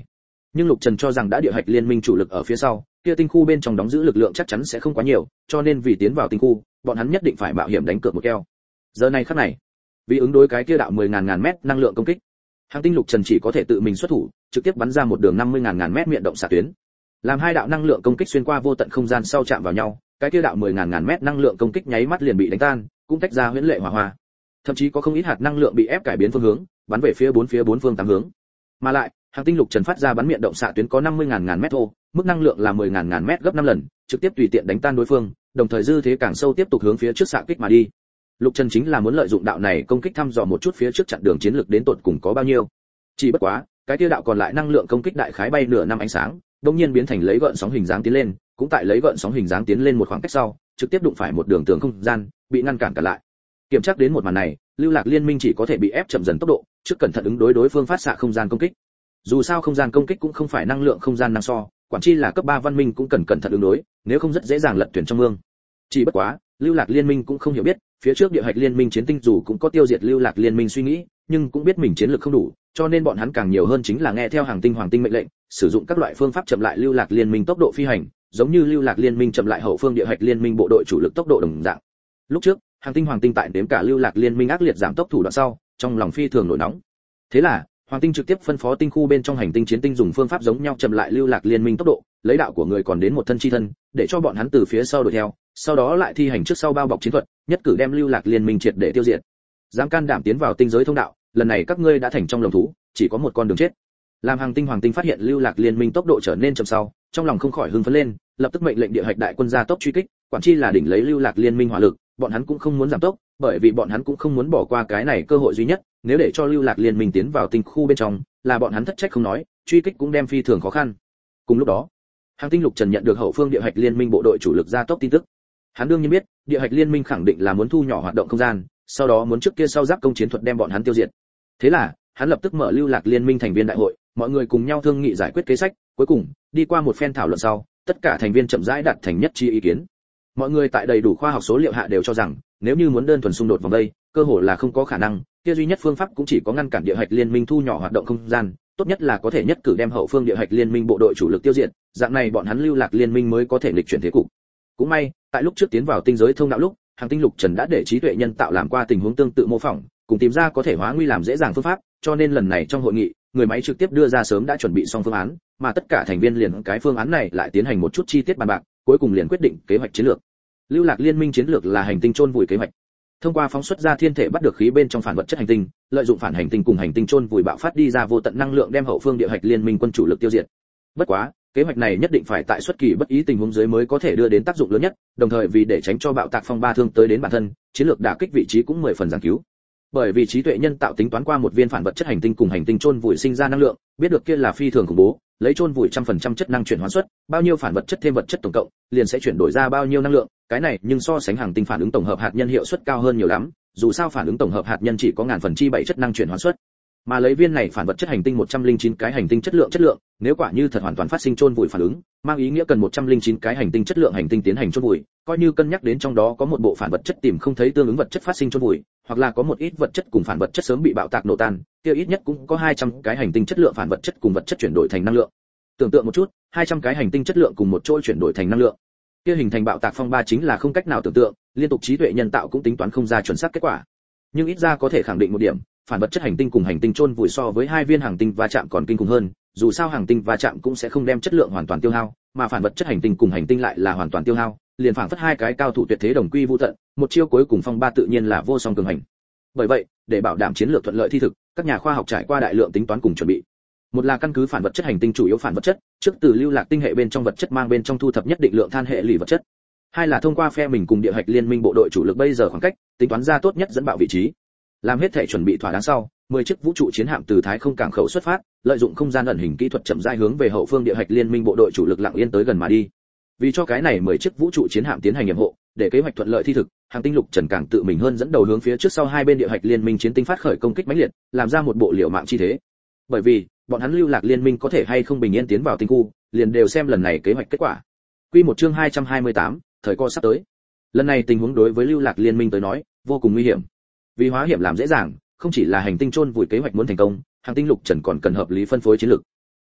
[SPEAKER 1] Nhưng Lục Trần cho rằng đã địa hạch liên minh chủ lực ở phía sau, kia tinh khu bên trong đóng giữ lực lượng chắc chắn sẽ không quá nhiều, cho nên vì tiến vào tinh khu, bọn hắn nhất định phải mạo hiểm đánh cược một keo. Giờ này khắc này, vì ứng đối cái kia đạo mười ngàn ngàn mét năng lượng công kích, Hàng Tinh Lục Trần chỉ có thể tự mình xuất thủ, trực tiếp bắn ra một đường năm mươi ngàn ngàn mét miệng động xạ tuyến. Làm hai đạo năng lượng công kích xuyên qua vô tận không gian sau chạm vào nhau, cái kia đạo mười ngàn ngàn mét năng lượng công kích nháy mắt liền bị đánh tan, cũng tách ra huyễn lệ hỏa hoa. Thậm chí có không ít hạt năng lượng bị ép cải biến phương hướng, bắn về phía bốn phía bốn phương tám hướng. Mà lại, Hàng Tinh Lục Trần phát ra bắn miệng động xạ tuyến có năm mươi ngàn ngàn mét thô, mức năng lượng là mười ngàn ngàn mét gấp năm lần, trực tiếp tùy tiện đánh tan đối phương, đồng thời dư thế càng sâu tiếp tục hướng phía trước xạ kích mà đi. Lục Trần chính là muốn lợi dụng đạo này công kích thăm dò một chút phía trước chặn đường chiến lược đến tột cùng có bao nhiêu. Chỉ bất quá, cái tiêu đạo còn lại năng lượng công kích đại khái bay nửa năm ánh sáng, đột nhiên biến thành lấy gợn sóng hình dáng tiến lên, cũng tại lấy gợn sóng hình dáng tiến lên một khoảng cách sau, trực tiếp đụng phải một đường tường không gian, bị ngăn cản cả lại. Kiểm tra đến một màn này, Lưu Lạc Liên Minh chỉ có thể bị ép chậm dần tốc độ, trước cẩn thận ứng đối đối phương phát xạ không gian công kích. Dù sao không gian công kích cũng không phải năng lượng không gian năng so, quản chi là cấp ba văn minh cũng cần cẩn thận ứng đối, nếu không rất dễ dàng lật thuyền trong mương. Chỉ bất quá, Lưu Lạc Liên Minh cũng không hiểu biết, phía trước địa hạch liên minh chiến tinh dù cũng có tiêu diệt Lưu Lạc Liên Minh suy nghĩ, nhưng cũng biết mình chiến lược không đủ, cho nên bọn hắn càng nhiều hơn chính là nghe theo Hàng Tinh Hoàng Tinh mệnh lệnh, sử dụng các loại phương pháp chậm lại Lưu Lạc Liên Minh tốc độ phi hành, giống như Lưu Lạc Liên Minh chậm lại hậu phương địa hạch liên minh bộ đội chủ lực tốc độ đồng dạng. Lúc trước, Hàng Tinh Hoàng Tinh tại đếm cả Lưu Lạc Liên Minh ác liệt giảm tốc thủ đoạn sau, trong lòng phi thường nổi nóng. Thế là, Hoàng Tinh trực tiếp phân phó tinh khu bên trong hành tinh chiến tinh dùng phương pháp giống nhau chậm lại Lưu Lạc Liên Minh tốc độ, lấy đạo của người còn đến một thân chi thân, để cho bọn hắn từ phía sau đuổi theo, sau đó lại thi hành trước sau bao bọc chiến thuật, nhất cử đem Lưu Lạc Liên Minh triệt để tiêu diệt. Dám can đảm tiến vào tinh giới thông đạo, lần này các ngươi đã thành trong lồng thú, chỉ có một con đường chết. Làm Hàng Tinh Hoàng Tinh phát hiện Lưu Lạc Liên Minh tốc độ trở nên chậm sau, trong lòng không khỏi hưng phấn lên, lập tức mệnh lệnh địa hạch đại quân ra tốc truy kích, quản chi là đỉnh lấy Lưu Lạc Liên Minh hỏa lực, bọn hắn cũng không muốn giảm tốc, bởi vì bọn hắn cũng không muốn bỏ qua cái này cơ hội duy nhất, nếu để cho Lưu Lạc Liên Minh tiến vào tinh khu bên trong, là bọn hắn thất trách không nói, truy kích cũng đem phi thường khó khăn. Cùng lúc đó, Hàng Tinh Lục Trần nhận được hậu phương địa hạch liên minh bộ đội chủ lực ra tốc tin tức. Hắn đương nhiên biết, địa hạch liên minh khẳng định là muốn thu nhỏ hoạt động không gian, sau đó muốn trước kia sau giáp công chiến thuật đem bọn hắn tiêu diệt. Thế là, hắn lập tức mở Lưu Lạc Liên Minh thành viên đại hội, mọi người cùng nhau thương nghị giải quyết kế sách, cuối cùng, đi qua một phen thảo luận sau, tất cả thành viên chậm rãi đạt thành nhất trí ý kiến. Mọi người tại đầy đủ khoa học số liệu hạ đều cho rằng, nếu như muốn đơn thuần xung đột vòng đây, cơ hội là không có khả năng, kia duy nhất phương pháp cũng chỉ có ngăn cản địa hạch liên minh thu nhỏ hoạt động không gian, tốt nhất là có thể nhất cử đem hậu phương địa hạch liên minh bộ đội chủ lực tiêu diệt, dạng này bọn hắn Lưu Lạc Liên Minh mới có thể nghịch chuyển thế cục. Cũng may, tại lúc trước tiến vào tinh giới thông đạo lúc, Hàng Tinh Lục Trần đã để trí tuệ nhân tạo làm qua tình huống tương tự mô phỏng, cùng tìm ra có thể hóa nguy làm dễ dàng phương pháp, cho nên lần này trong hội nghị, người máy trực tiếp đưa ra sớm đã chuẩn bị xong phương án, mà tất cả thành viên liền cái phương án này lại tiến hành một chút chi tiết bàn bạc, cuối cùng liền quyết định kế hoạch chiến lược. Lưu Lạc Liên Minh chiến lược là hành tinh chôn vùi kế hoạch. Thông qua phóng xuất ra thiên thể bắt được khí bên trong phản vật chất hành tinh, lợi dụng phản hành tinh cùng hành tinh chôn vùi bạo phát đi ra vô tận năng lượng đem hậu phương địa hạch liên minh quân chủ lực tiêu diệt. Bất quá, kế hoạch này nhất định phải tại xuất kỳ bất ý tình huống dưới mới có thể đưa đến tác dụng lớn nhất, đồng thời vì để tránh cho bạo tạc phong ba thương tới đến bản thân, chiến lược đả kích vị trí cũng mười phần giảng cứu. Bởi vì trí tuệ nhân tạo tính toán qua một viên phản vật chất hành tinh cùng hành tinh chôn vùi sinh ra năng lượng, biết được kia là phi thường khủng bố, lấy chôn vùi trăm phần trăm chất năng chuyển hóa suất, bao nhiêu phản vật chất thêm vật chất tổng cộng, liền sẽ chuyển đổi ra bao nhiêu năng lượng, cái này nhưng so sánh hành tinh phản ứng tổng hợp hạt nhân hiệu suất cao hơn nhiều lắm, dù sao phản ứng tổng hợp hạt nhân chỉ có ngàn phần chi bảy chất năng chuyển hóa suất. Mà lấy viên này phản vật chất hành tinh một trăm lẻ chín cái hành tinh chất lượng chất lượng, nếu quả như thật hoàn toàn phát sinh chôn vùi phản ứng, mang ý nghĩa cần một trăm lẻ chín cái hành tinh chất lượng hành tinh tiến hành chôn vùi, coi như cân nhắc đến trong đó có một bộ phản vật chất tìm không thấy tương ứng vật chất phát sinh chôn vùi, hoặc là có một ít vật chất cùng phản vật chất sớm bị bạo tạc nổ tan, kia ít nhất cũng có hai trăm cái hành tinh chất lượng phản vật chất cùng vật chất chuyển đổi thành năng lượng. Tưởng tượng một chút, hai trăm cái hành tinh chất lượng cùng một chỗ chuyển đổi thành năng lượng, kia hình thành bạo tạc phong ba chính là không cách nào tưởng tượng, liên tục trí tuệ nhân tạo cũng tính toán không ra chuẩn xác kết quả. Nhưng ít ra có thể khẳng định một điểm, phản vật chất hành tinh cùng hành tinh chôn vùi so với hai viên hành tinh va chạm còn kinh khủng hơn, dù sao hành tinh va chạm cũng sẽ không đem chất lượng hoàn toàn tiêu hao, mà phản vật chất hành tinh cùng hành tinh lại là hoàn toàn tiêu hao, liền phản phất hai cái cao thủ tuyệt thế đồng quy vu tận, một chiêu cuối cùng phong ba tự nhiên là vô song cường hành. Bởi vậy, để bảo đảm chiến lược thuận lợi thi thực, các nhà khoa học trải qua đại lượng tính toán cùng chuẩn bị. Một là căn cứ phản vật chất hành tinh chủ yếu phản vật chất, trước từ Lưu Lạc tinh hệ bên trong vật chất mang bên trong thu thập nhất định lượng than hệ lụy vật chất. Hai là thông qua phe mình cùng địa hạch liên minh bộ đội chủ lực bây giờ khoảng cách, tính toán ra tốt nhất dẫn bạo vị trí. Làm hết thể chuẩn bị thỏa đáng sau, mười chiếc vũ trụ chiến hạm từ Thái Không cảng khẩu xuất phát, lợi dụng không gian ẩn hình kỹ thuật chậm rãi hướng về hậu phương địa hạch liên minh bộ đội chủ lực lặng yên tới gần mà đi. Vì cho cái này mười chiếc vũ trụ chiến hạm tiến hành nhiệm hộ, để kế hoạch thuận lợi thi thực, Hàng Tinh Lục Trần càng tự mình hơn dẫn đầu hướng phía trước sau hai bên địa hạch liên minh chiến tinh phát khởi công kích mãnh liệt, làm ra một bộ liều mạng chi thế. Bởi vì, bọn hắn Lưu Lạc liên minh có thể hay không bình yên tiến vào tinh khu, liền đều xem lần này kế hoạch kết quả. Quy một chương hai trăm hai mươi tám, thời cơ sắp tới. Lần này tình huống đối với Lưu Lạc liên minh tới nói, vô cùng nguy hiểm. Vì hóa hiểm làm dễ dàng, không chỉ là hành tinh chôn vùi kế hoạch muốn thành công, Hàng Tinh Lục Trần còn cần hợp lý phân phối chiến lược.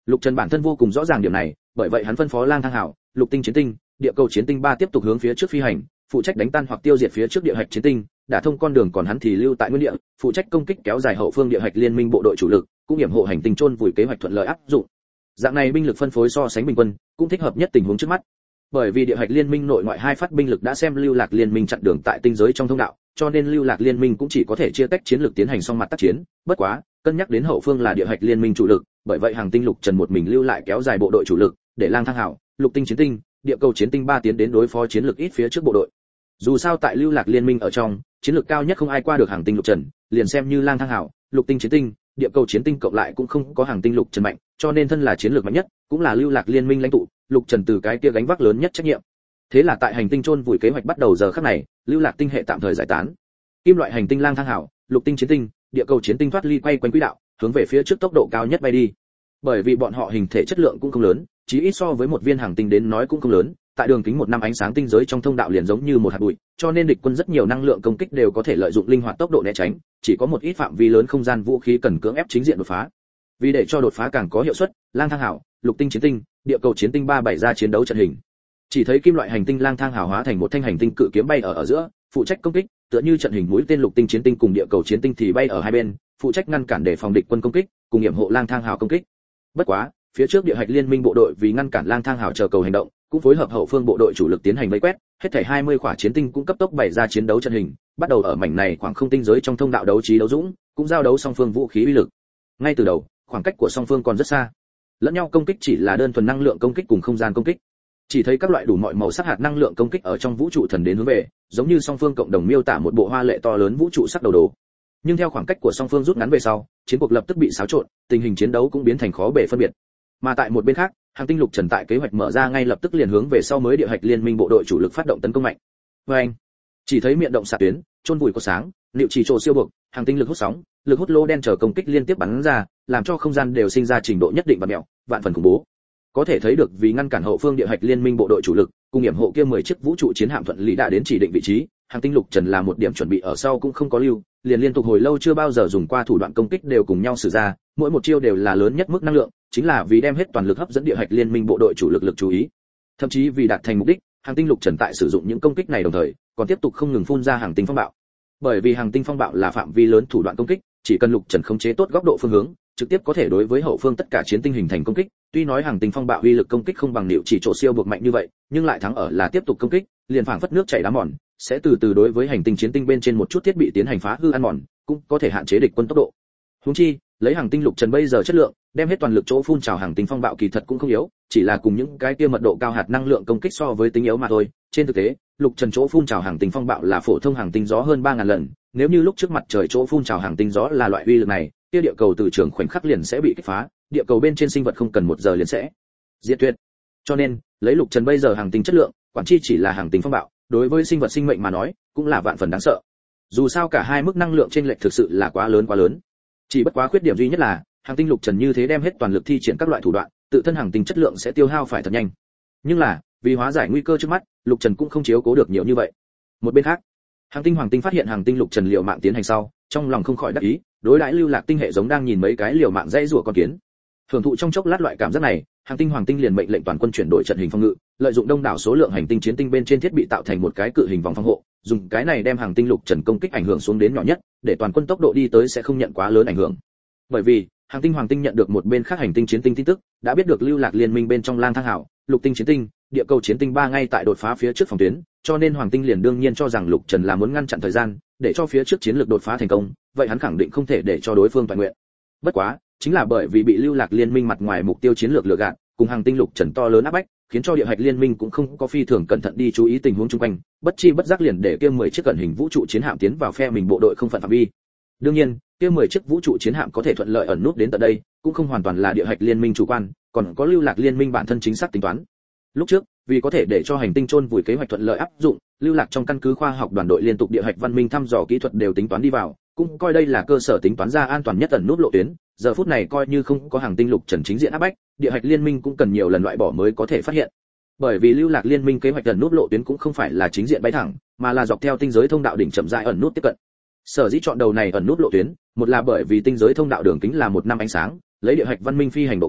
[SPEAKER 1] Lục Trần bản thân vô cùng rõ ràng điểm này, bởi vậy hắn phân phó Lang Thang Hảo, Lục Tinh Chiến Tinh, Địa Cầu Chiến Tinh ba tiếp tục hướng phía trước phi hành, phụ trách đánh tan hoặc tiêu diệt phía trước địa hạch chiến tinh, đả thông con đường, còn hắn thì lưu tại nguyên địa, phụ trách công kích kéo dài hậu phương địa hạch liên minh bộ đội chủ lực, cũng hiểm hộ hành tinh chôn vùi kế hoạch thuận lợi áp dụng. Dạng này binh lực phân phối so sánh bình quân, cũng thích hợp nhất tình huống trước mắt. Bởi vì địa hạch liên minh nội ngoại hai phát binh lực đã xem lưu lạc liên minh chặn đường tại tinh giới trong thông đạo, cho nên lưu lạc liên minh cũng chỉ có thể chia tách chiến lược tiến hành song mặt tác chiến. Bất quá, cân nhắc đến hậu phương là địa hạch liên minh chủ lực, bởi vậy hàng tinh Lục Trần một mình lưu lại kéo dài bộ đội chủ lực, để Lang Thang Hảo, Lục Tinh Chiến Tinh, Địa Cầu Chiến Tinh ba tiến đến đối phó chiến lược ít phía trước bộ đội. Dù sao tại lưu lạc liên minh ở trong, chiến lược cao nhất không ai qua được hàng tinh Lục Trần, liền xem như Lang Thang Hảo, Lục Tinh Chiến Tinh, Địa Cầu Chiến Tinh cộng lại cũng không có hàng tinh Lục Trần mạnh, cho nên thân là chiến lược mạnh nhất, cũng là lưu lạc liên minh lãnh tụ, Lục Trần từ cái kia gánh vác lớn nhất trách nhiệm. Thế là tại hành tinh chôn vùi kế hoạch bắt đầu giờ khắc này, lưu lạc tinh hệ tạm thời giải tán. Kim loại hành tinh Lang Thang Hảo, Lục Tinh Chiến Tinh, Địa Cầu Chiến Tinh thoát ly quay quanh quỹ đạo, hướng về phía trước tốc độ cao nhất bay đi. Bởi vì bọn họ hình thể chất lượng cũng không lớn, chí ít so với một viên hành tinh đến nói cũng không lớn, tại đường kính một năm ánh sáng tinh giới trong thông đạo liền giống như một hạt bụi, cho nên địch quân rất nhiều năng lượng công kích đều có thể lợi dụng linh hoạt tốc độ né tránh, chỉ có một ít phạm vi lớn không gian vũ khí cần cưỡng ép chính diện đột phá. Vì để cho đột phá càng có hiệu suất, Lang Thang Hảo, Lục Tinh Chiến Tinh, Địa Cầu Chiến Tinh ba bày ra chiến đấu trận hình. Chỉ thấy kim loại hành tinh Lang Thang Hảo hóa thành một thanh hành tinh cự kiếm bay ở ở giữa, phụ trách công kích, tựa như trận hình mũi tên Lục Tinh Chiến Tinh cùng Địa Cầu Chiến Tinh thì bay ở hai bên, phụ trách ngăn cản để phòng địch quân công kích, cùng hiểm hộ Lang Thang Hảo công kích. Bất quá, phía trước địa hạch liên minh bộ đội vì ngăn cản Lang Thang Hảo chờ cầu hành động, cũng phối hợp hậu phương bộ đội chủ lực tiến hành vây quét, hết thảy hai mươi quả chiến tinh cũng cấp tốc bày ra chiến đấu trận hình, bắt đầu ở mảnh này khoảng không tinh giới trong thông đạo đấu trí đấu dũng, cũng giao đấu song phương vũ khí uy lực. Ngay từ đầu, khoảng cách của song phương còn rất xa. Lẫn nhau công kích chỉ là đơn thuần năng lượng công kích cùng không gian công kích. Chỉ thấy các loại đủ mọi màu sắc hạt năng lượng công kích ở trong vũ trụ thần đến hướng về, giống như song phương cộng đồng miêu tả một bộ hoa lệ to lớn vũ trụ sắc đầu đồ. Nhưng theo khoảng cách của song phương rút ngắn về sau, chiến cuộc lập tức bị xáo trộn, tình hình chiến đấu cũng biến thành khó bề phân biệt. Mà tại một bên khác, hàng tinh Lục Trần tại kế hoạch mở ra ngay lập tức liền hướng về sau mới địa hạch liên minh bộ đội chủ lực phát động tấn công mạnh. Và anh, chỉ thấy miệng động xạ tuyến, chôn vùi có sáng, liệu chỉ trổ siêu buộc, hàng tinh lực hút sóng, lực hút lô đen chờ công kích liên tiếp bắn ra, làm cho không gian đều sinh ra trình độ nhất định và mèo, vạn phần khủng bố. Có thể thấy được vì ngăn cản hậu phương địa hạch liên minh bộ đội chủ lực, cùng hiểm hộ kia mười chiếc vũ trụ chiến hạm thuận lý đã đến chỉ định vị trí, hàng tinh Lục Trần là một điểm chuẩn bị ở sau cũng không có lưu, liền liên tục hồi lâu chưa bao giờ dùng qua thủ đoạn công kích đều cùng nhau sử ra, mỗi một chiêu đều là lớn nhất mức năng lượng, chính là vì đem hết toàn lực hấp dẫn địa hạch liên minh bộ đội chủ lực lực chú ý. Thậm chí vì đạt thành mục đích, hàng tinh Lục Trần tại sử dụng những công kích này đồng thời, còn tiếp tục không ngừng phun ra hàng tinh phong bạo. Bởi vì hàng tinh phong bạo là phạm vi lớn thủ đoạn công kích, chỉ cần Lục Trần khống chế tốt góc độ phương hướng, trực tiếp có thể đối với hậu phương tất cả chiến tinh hình thành công kích. Tuy nói hàng tinh phong bạo uy lực công kích không bằng liệu chỉ chỗ siêu buộc mạnh như vậy, nhưng lại thắng ở là tiếp tục công kích, liền phảng phất nước chảy đá mòn, sẽ từ từ đối với hành tinh chiến tinh bên trên một chút thiết bị tiến hành phá hư ăn mòn, cũng có thể hạn chế địch quân tốc độ. Huống chi, lấy hàng tinh Lục Trần bây giờ chất lượng, đem hết toàn lực chỗ phun trào hàng tinh phong bạo kỳ thật cũng không yếu, chỉ là cùng những cái kia mật độ cao hạt năng lượng công kích so với tính yếu mà thôi. Trên thực tế, Lục Trần chỗ phun trào hàng tinh phong bạo là phổ thông hàng tinh gió hơn ba ngàn lần, nếu như lúc trước mặt trời chỗ phun trào hàng tinh gió là loại uy lực này, kia địa cầu từ trường khoảnh khắc liền sẽ bị kích phá, địa cầu bên trên sinh vật không cần một giờ liền sẽ diệt tuyệt. Cho nên, lấy Lục Trần bây giờ hàng tinh chất lượng, quản chi chỉ là hàng tinh phong bạo, đối với sinh vật sinh mệnh mà nói, cũng là vạn phần đáng sợ. Dù sao cả hai mức năng lượng trên lệch thực sự là quá lớn quá lớn. Chỉ bất quá khuyết điểm duy nhất là, hàng tinh Lục Trần như thế đem hết toàn lực thi triển các loại thủ đoạn, tự thân hàng tinh chất lượng sẽ tiêu hao phải thật nhanh. Nhưng là, vì hóa giải nguy cơ trước mắt, Lục Trần cũng không chiếu cố được nhiều như vậy. Một bên khác, hàng tinh Hoàng Tinh phát hiện hàng tinh Lục Trần liều mạng tiến hành sau, trong lòng không khỏi đắc ý, đối đãi lưu lạc tinh hệ giống đang nhìn mấy cái liều mạng dây rùa con kiến. Hưởng thụ trong chốc lát loại cảm giác này, hàng tinh Hoàng Tinh liền mệnh lệnh toàn quân chuyển đổi trận hình phòng ngự, lợi dụng đông đảo số lượng hành tinh chiến tinh bên trên thiết bị tạo thành một cái cự hình vòng phòng hộ, dùng cái này đem hàng tinh Lục Trần công kích ảnh hưởng xuống đến nhỏ nhất, để toàn quân tốc độ đi tới sẽ không nhận quá lớn ảnh hưởng. Bởi vì, hàng tinh Hoàng Tinh nhận được một bên khác hành tinh chiến tinh tin tức, đã biết được lưu lạc liên minh bên trong Lang Thang Hảo, Lục Tinh Chiến Tinh, Địa Cầu Chiến Tinh ba ngay tại đột phá phía trước phòng tuyến, cho nên Hoàng Tinh liền đương nhiên cho rằng Lục Trần là muốn ngăn chặn thời gian, để cho phía trước chiến lược đột phá thành công, vậy hắn khẳng định không thể để cho đối phương toàn nguyện. Bất quá, chính là bởi vì bị lưu lạc liên minh mặt ngoài mục tiêu chiến lược lừa gạt, cùng hàng tinh Lục Trần to lớn áp bách, khiến cho địa hạch liên minh cũng không có phi thường cẩn thận đi chú ý tình huống xung quanh, bất chi bất giác liền để kia mười chiếc cận hình vũ trụ chiến hạm tiến vào phe mình bộ đội không phận phạm vi. Đương nhiên, kia mười chiếc vũ trụ chiến hạm có thể thuận lợi ẩn nút đến tận đây, cũng không hoàn toàn là địa hạch liên minh chủ quan, còn có lưu lạc liên minh bản thân chính xác tính toán. Lúc trước, vì có thể để cho hành tinh chôn vùi kế hoạch thuận lợi áp dụng, lưu lạc trong căn cứ khoa học đoàn đội liên tục địa hạch văn minh thăm dò kỹ thuật đều tính toán đi vào, cũng coi đây là cơ sở tính toán ra an toàn nhất ẩn nút lộ tuyến. Giờ phút này coi như không có hàng tinh Lục Trần chính diện áp bách, địa hạch liên minh cũng cần nhiều lần loại bỏ mới có thể phát hiện. Bởi vì lưu lạc liên minh kế hoạch ẩn nút lộ tuyến cũng không phải là chính diện bay thẳng, mà là dọc theo tinh giới thông đạo đỉnh chậm rãi ẩn nút tiếp cận. Sở dĩ chọn đầu này ẩn nút lộ tuyến, một là bởi vì tinh giới thông đạo đường kính là một năm ánh sáng, lấy địa hạch văn minh phi hành độ cao,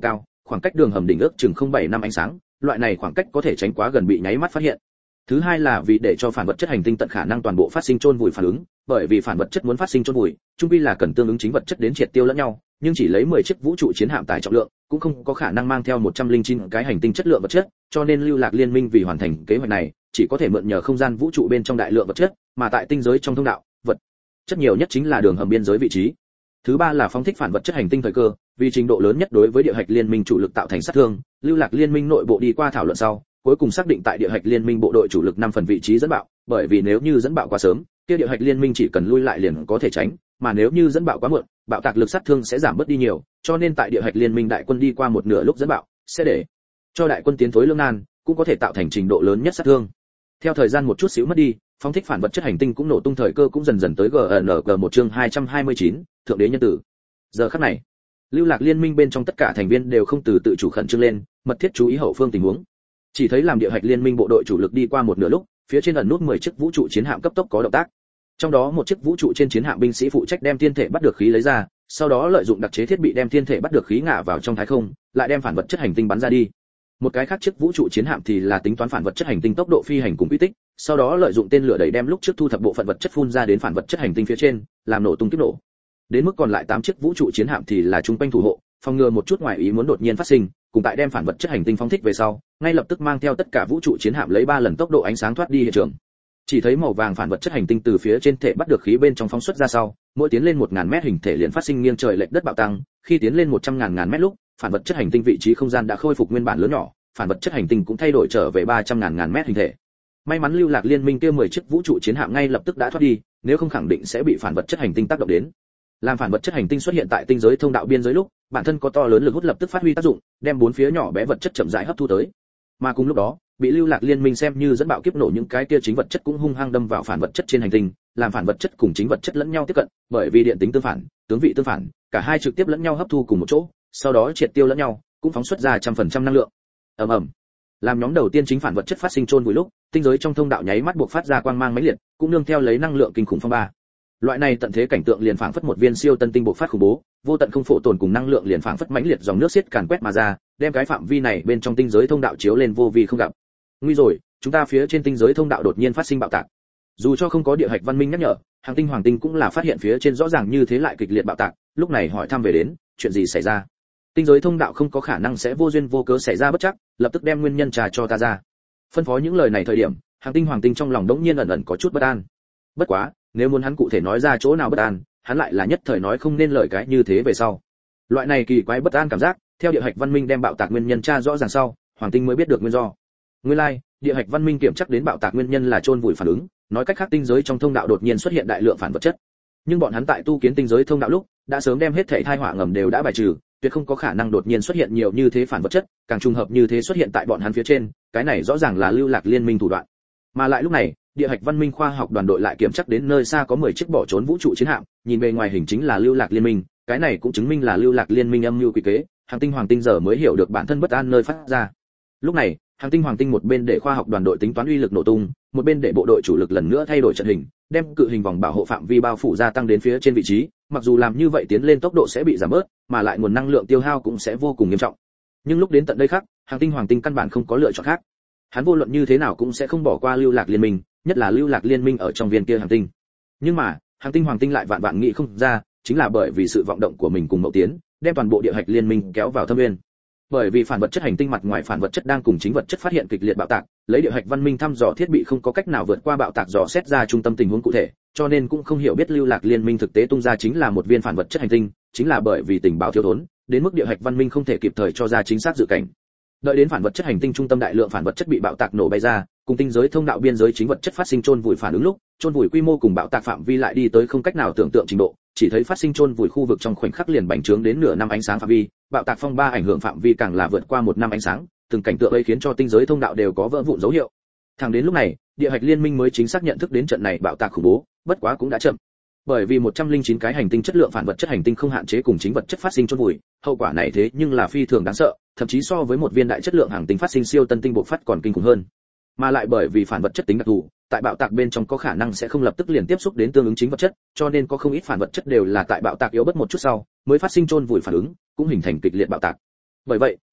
[SPEAKER 1] khoảng cách đường hầm đỉnh ước chừng không phẩy bảy năm ánh sáng, loại này khoảng cách có thể tránh quá gần bị nháy mắt phát hiện. Thứ hai là vì để cho phản vật chất hành tinh tận khả năng toàn bộ phát sinh chôn vùi phản ứng, bởi vì phản vật chất muốn phát sinh chôn vùi, chung quy là cần tương ứng chính vật chất đến triệt tiêu lẫn nhau, nhưng chỉ lấy mười chiếc vũ trụ chiến hạm tải trọng lượng, cũng không có khả năng mang theo một trăm lẻ chín cái hành tinh chất lượng vật chất, cho nên Lưu Lạc Liên Minh vì hoàn thành kế hoạch này, chỉ có thể mượn nhờ không gian vũ trụ bên trong đại lượng vật chất, mà tại tinh giới trong thông đạo, vật chất nhiều nhất chính là đường hầm biên giới vị trí. Thứ ba là phóng thích phản vật chất hành tinh thời cơ, vì trình độ lớn nhất đối với địa hạch liên minh chủ lực tạo thành sát thương, Lưu Lạc Liên Minh nội bộ đi qua thảo luận sau, cuối cùng xác định tại địa hạch liên minh bộ đội chủ lực năm phần vị trí dẫn bạo, bởi vì nếu như dẫn bạo quá sớm, kia địa hạch liên minh chỉ cần lui lại liền có thể tránh, mà nếu như dẫn bạo quá muộn, bạo tạc lực sát thương sẽ giảm bớt đi nhiều, cho nên tại địa hạch liên minh đại quân đi qua một nửa lúc dẫn bạo, sẽ để cho đại quân tiến thối lưỡng nan, cũng có thể tạo thành trình độ lớn nhất sát thương. Theo thời gian một chút xíu mất đi, phóng thích phản vật chất hành tinh cũng nổ tung thời cơ cũng dần dần tới giê en giê một chương hai trăm hai mươi chín, thượng đế nhân tử. Giờ khắc này, Lưu Lạc Liên Minh bên trong tất cả thành viên đều không từ tự chủ khẩn trương lên, mật thiết chú ý hậu phương tình huống. Chỉ thấy làm địa hạch liên minh bộ đội chủ lực đi qua một nửa lúc, phía trên ẩn nút mười chiếc vũ trụ chiến hạm cấp tốc có động tác. Trong đó một chiếc vũ trụ trên chiến hạm binh sĩ phụ trách đem thiên thể bắt được khí lấy ra, sau đó lợi dụng đặc chế thiết bị đem thiên thể bắt được khí ngả vào trong thái không, lại đem phản vật chất hành tinh bắn ra đi. Một cái khác chiếc vũ trụ chiến hạm thì là tính toán phản vật chất hành tinh tốc độ phi hành cùng quy tích, sau đó lợi dụng tên lửa đẩy đem lúc trước thu thập bộ phận vật chất phun ra đến phản vật chất hành tinh phía trên, làm nổ tung kiếp nổ. Đến mức còn lại tám chiếc vũ trụ chiến hạm thì là trung quanh thủ hộ, phòng ngừa một chút ngoài ý muốn đột nhiên phát sinh, cùng tại đem phản vật chất hành tinh phóng thích về sau, ngay lập tức mang theo tất cả vũ trụ chiến hạm lấy ba lần tốc độ ánh sáng thoát đi hiện trường. Chỉ thấy màu vàng phản vật chất hành tinh từ phía trên thể bắt được khí bên trong phóng xuất ra sau, mỗi tiến lên một nghìn mét hình thể liền phát sinh nghiêng trời lệch đất bạo tăng, khi tiến lên một trăm nghìn ngàn mét lúc, phản vật chất hành tinh vị trí không gian đã khôi phục nguyên bản lớn nhỏ, phản vật chất hành tinh cũng thay đổi trở về ba trăm nghìn ngàn mét hình thể. May mắn Lưu Lạc Liên Minh kia mười chiếc vũ trụ chiến hạm ngay lập tức đã thoát đi, nếu không khẳng định sẽ bị phản vật chất hành tinh tác động đến. Làm phản vật chất hành tinh xuất hiện tại tinh giới thông đạo biên giới lúc, bản thân có to lớn lực hút lập tức phát huy tác dụng, đem bốn phía nhỏ bé vật chất chậm rãi hấp thu tới. Mà cùng lúc đó, bị Lưu Lạc Liên Minh xem như dẫn bạo kiếp nổ những cái kia chính vật chất cũng hung hăng đâm vào phản vật chất trên hành tinh, làm phản vật chất cùng chính vật chất lẫn nhau tiếp cận, bởi vì điện tính tương phản, tướng vị tương phản, cả hai trực tiếp lẫn nhau hấp thu cùng một chỗ, sau đó triệt tiêu lẫn nhau, cũng phóng xuất ra một trăm phần trăm năng lượng. Ầm ầm. Làm nhóm đầu tiên chính phản vật chất phát sinh chôn vùi lúc, tinh giới trong thông đạo nháy mắt buộc phát ra quang mang mãnh liệt, cũng nương theo lấy năng lượng kinh khủng phong ba. Loại này tận thế cảnh tượng liền phảng phất một viên siêu tân tinh buộc phát khủng bố, vô tận không phổ tồn cùng năng lượng liền phảng phất mãnh liệt dòng nước xiết càn quét mà ra, đem cái phạm vi này bên trong tinh giới thông đạo chiếu lên vô vi không gặp. Nguy rồi, chúng ta phía trên tinh giới thông đạo đột nhiên phát sinh bạo tạc. Dù cho không có địa hạch văn minh nhắc nhở, hàng tinh hoàng tinh cũng là phát hiện phía trên rõ ràng như thế lại kịch liệt bạo tạc, lúc này hỏi thăm về đến, chuyện gì xảy ra? Tinh giới thông đạo không có khả năng sẽ vô duyên vô cớ xảy ra bất trắc, lập tức đem nguyên nhân trà cho ta ra. Phân phó những lời này thời điểm, hàng tinh hoàng tinh trong lòng đống nhiên ẩn ẩn có chút bất an. Bất quá, nếu muốn hắn cụ thể nói ra chỗ nào bất an, hắn lại là nhất thời nói không nên lời cái như thế về sau. Loại này kỳ quái bất an cảm giác, theo địa hạch văn minh đem bạo tạc nguyên nhân tra rõ ràng sau, hoàng tinh mới biết được nguyên do. Nguyên lai, like, địa hạch văn minh kiểm chắc đến bạo tạc nguyên nhân là chôn vùi phản ứng, nói cách khác tinh giới trong thông đạo đột nhiên xuất hiện đại lượng phản vật chất. Nhưng bọn hắn tại tu kiến tinh giới thông đạo lúc, đã sớm đem hết thảy tai họa ngầm đều đã bài trừ, tuyệt không có khả năng đột nhiên xuất hiện nhiều như thế phản vật chất, càng trùng hợp như thế xuất hiện tại bọn hắn phía trên, cái này rõ ràng là Lưu Lạc Liên Minh thủ đoạn. Mà lại lúc này, địa hạch văn minh khoa học đoàn đội lại kiểm chắc đến nơi xa có mười chiếc bỏ trốn vũ trụ chiến hạm, nhìn bề ngoài hình chính là Lưu Lạc Liên Minh, cái này cũng chứng minh là Lưu Lạc Liên Minh âm mưu quỷ kế, hàng tinh hoàng tinh giờ mới hiểu được bản thân bất an nơi phát ra. Lúc này, hàng tinh hoàng tinh một bên để khoa học đoàn đội tính toán uy lực nổ tung, một bên để bộ đội chủ lực lần nữa thay đổi trận hình, đem cự hình vòng bảo hộ phạm vi bao phủ gia tăng đến phía trên vị trí, mặc dù làm như vậy tiến lên tốc độ sẽ bị giảm bớt, mà lại nguồn năng lượng tiêu hao cũng sẽ vô cùng nghiêm trọng. Nhưng lúc đến tận đây khác, hàng tinh hoàng tinh căn bản không có lựa chọn khác. Hắn vô luận như thế nào cũng sẽ không bỏ qua Lưu Lạc Liên Minh, nhất là Lưu Lạc Liên Minh ở trong viên kia hành tinh. Nhưng mà, hàng tinh hoàng tinh lại vạn vạn nghĩ không ra, chính là bởi vì sự vọng động của mình cùng Mậu Tiến, đem toàn bộ địa hạch liên minh kéo vào thâm nguyên. Bởi vì phản vật chất hành tinh mặt ngoài phản vật chất đang cùng chính vật chất phát hiện kịch liệt bạo tạc, lấy địa hạch văn minh thăm dò thiết bị không có cách nào vượt qua bạo tạc dò xét ra trung tâm tình huống cụ thể, cho nên cũng không hiểu biết Lưu Lạc Liên Minh thực tế tung ra chính là một viên phản vật chất hành tinh, chính là bởi vì tình báo thiếu thốn, đến mức địa hạch văn minh không thể kịp thời cho ra chính xác dự cảnh. Đợi đến phản vật chất hành tinh trung tâm đại lượng phản vật chất bị bạo tạc nổ bay ra, cùng tinh giới thông đạo biên giới chính vật chất phát sinh chôn vùi phản ứng lúc, chôn vùi quy mô cùng bạo tạc phạm vi lại đi tới không cách nào tưởng tượng trình độ, chỉ thấy phát sinh chôn vùi khu vực trong khoảnh khắc liền bành trướng đến nửa năm ánh sáng phạm vi, bạo tạc phong ba ảnh hưởng phạm vi càng là vượt qua một năm ánh sáng, từng cảnh tượng ấy khiến cho tinh giới thông đạo đều có vỡ vụn dấu hiệu. Thẳng đến lúc này, địa hạch liên minh mới chính xác nhận thức đến trận này bạo tạc khủng bố, bất quá cũng đã chậm. Bởi vì một trăm lẻ chín cái hành tinh chất lượng phản vật chất hành tinh không hạn chế cùng chính vật chất phát sinh chôn vùi, hậu quả này thế nhưng là phi thường đáng sợ, thậm chí so với một viên đại chất lượng hành tinh phát sinh siêu tân tinh bộc phát còn kinh khủng hơn. Mà lại bởi vì phản vật chất tính đặc thù, tại bạo tạc bên trong có khả năng sẽ không lập tức liền tiếp xúc đến tương ứng chính vật chất, cho nên có không ít phản vật chất đều là tại bạo tạc yếu bất một chút sau, mới phát sinh chôn vùi phản ứng, cũng hình thành kịch liệt bạo tạc. Bởi vậy,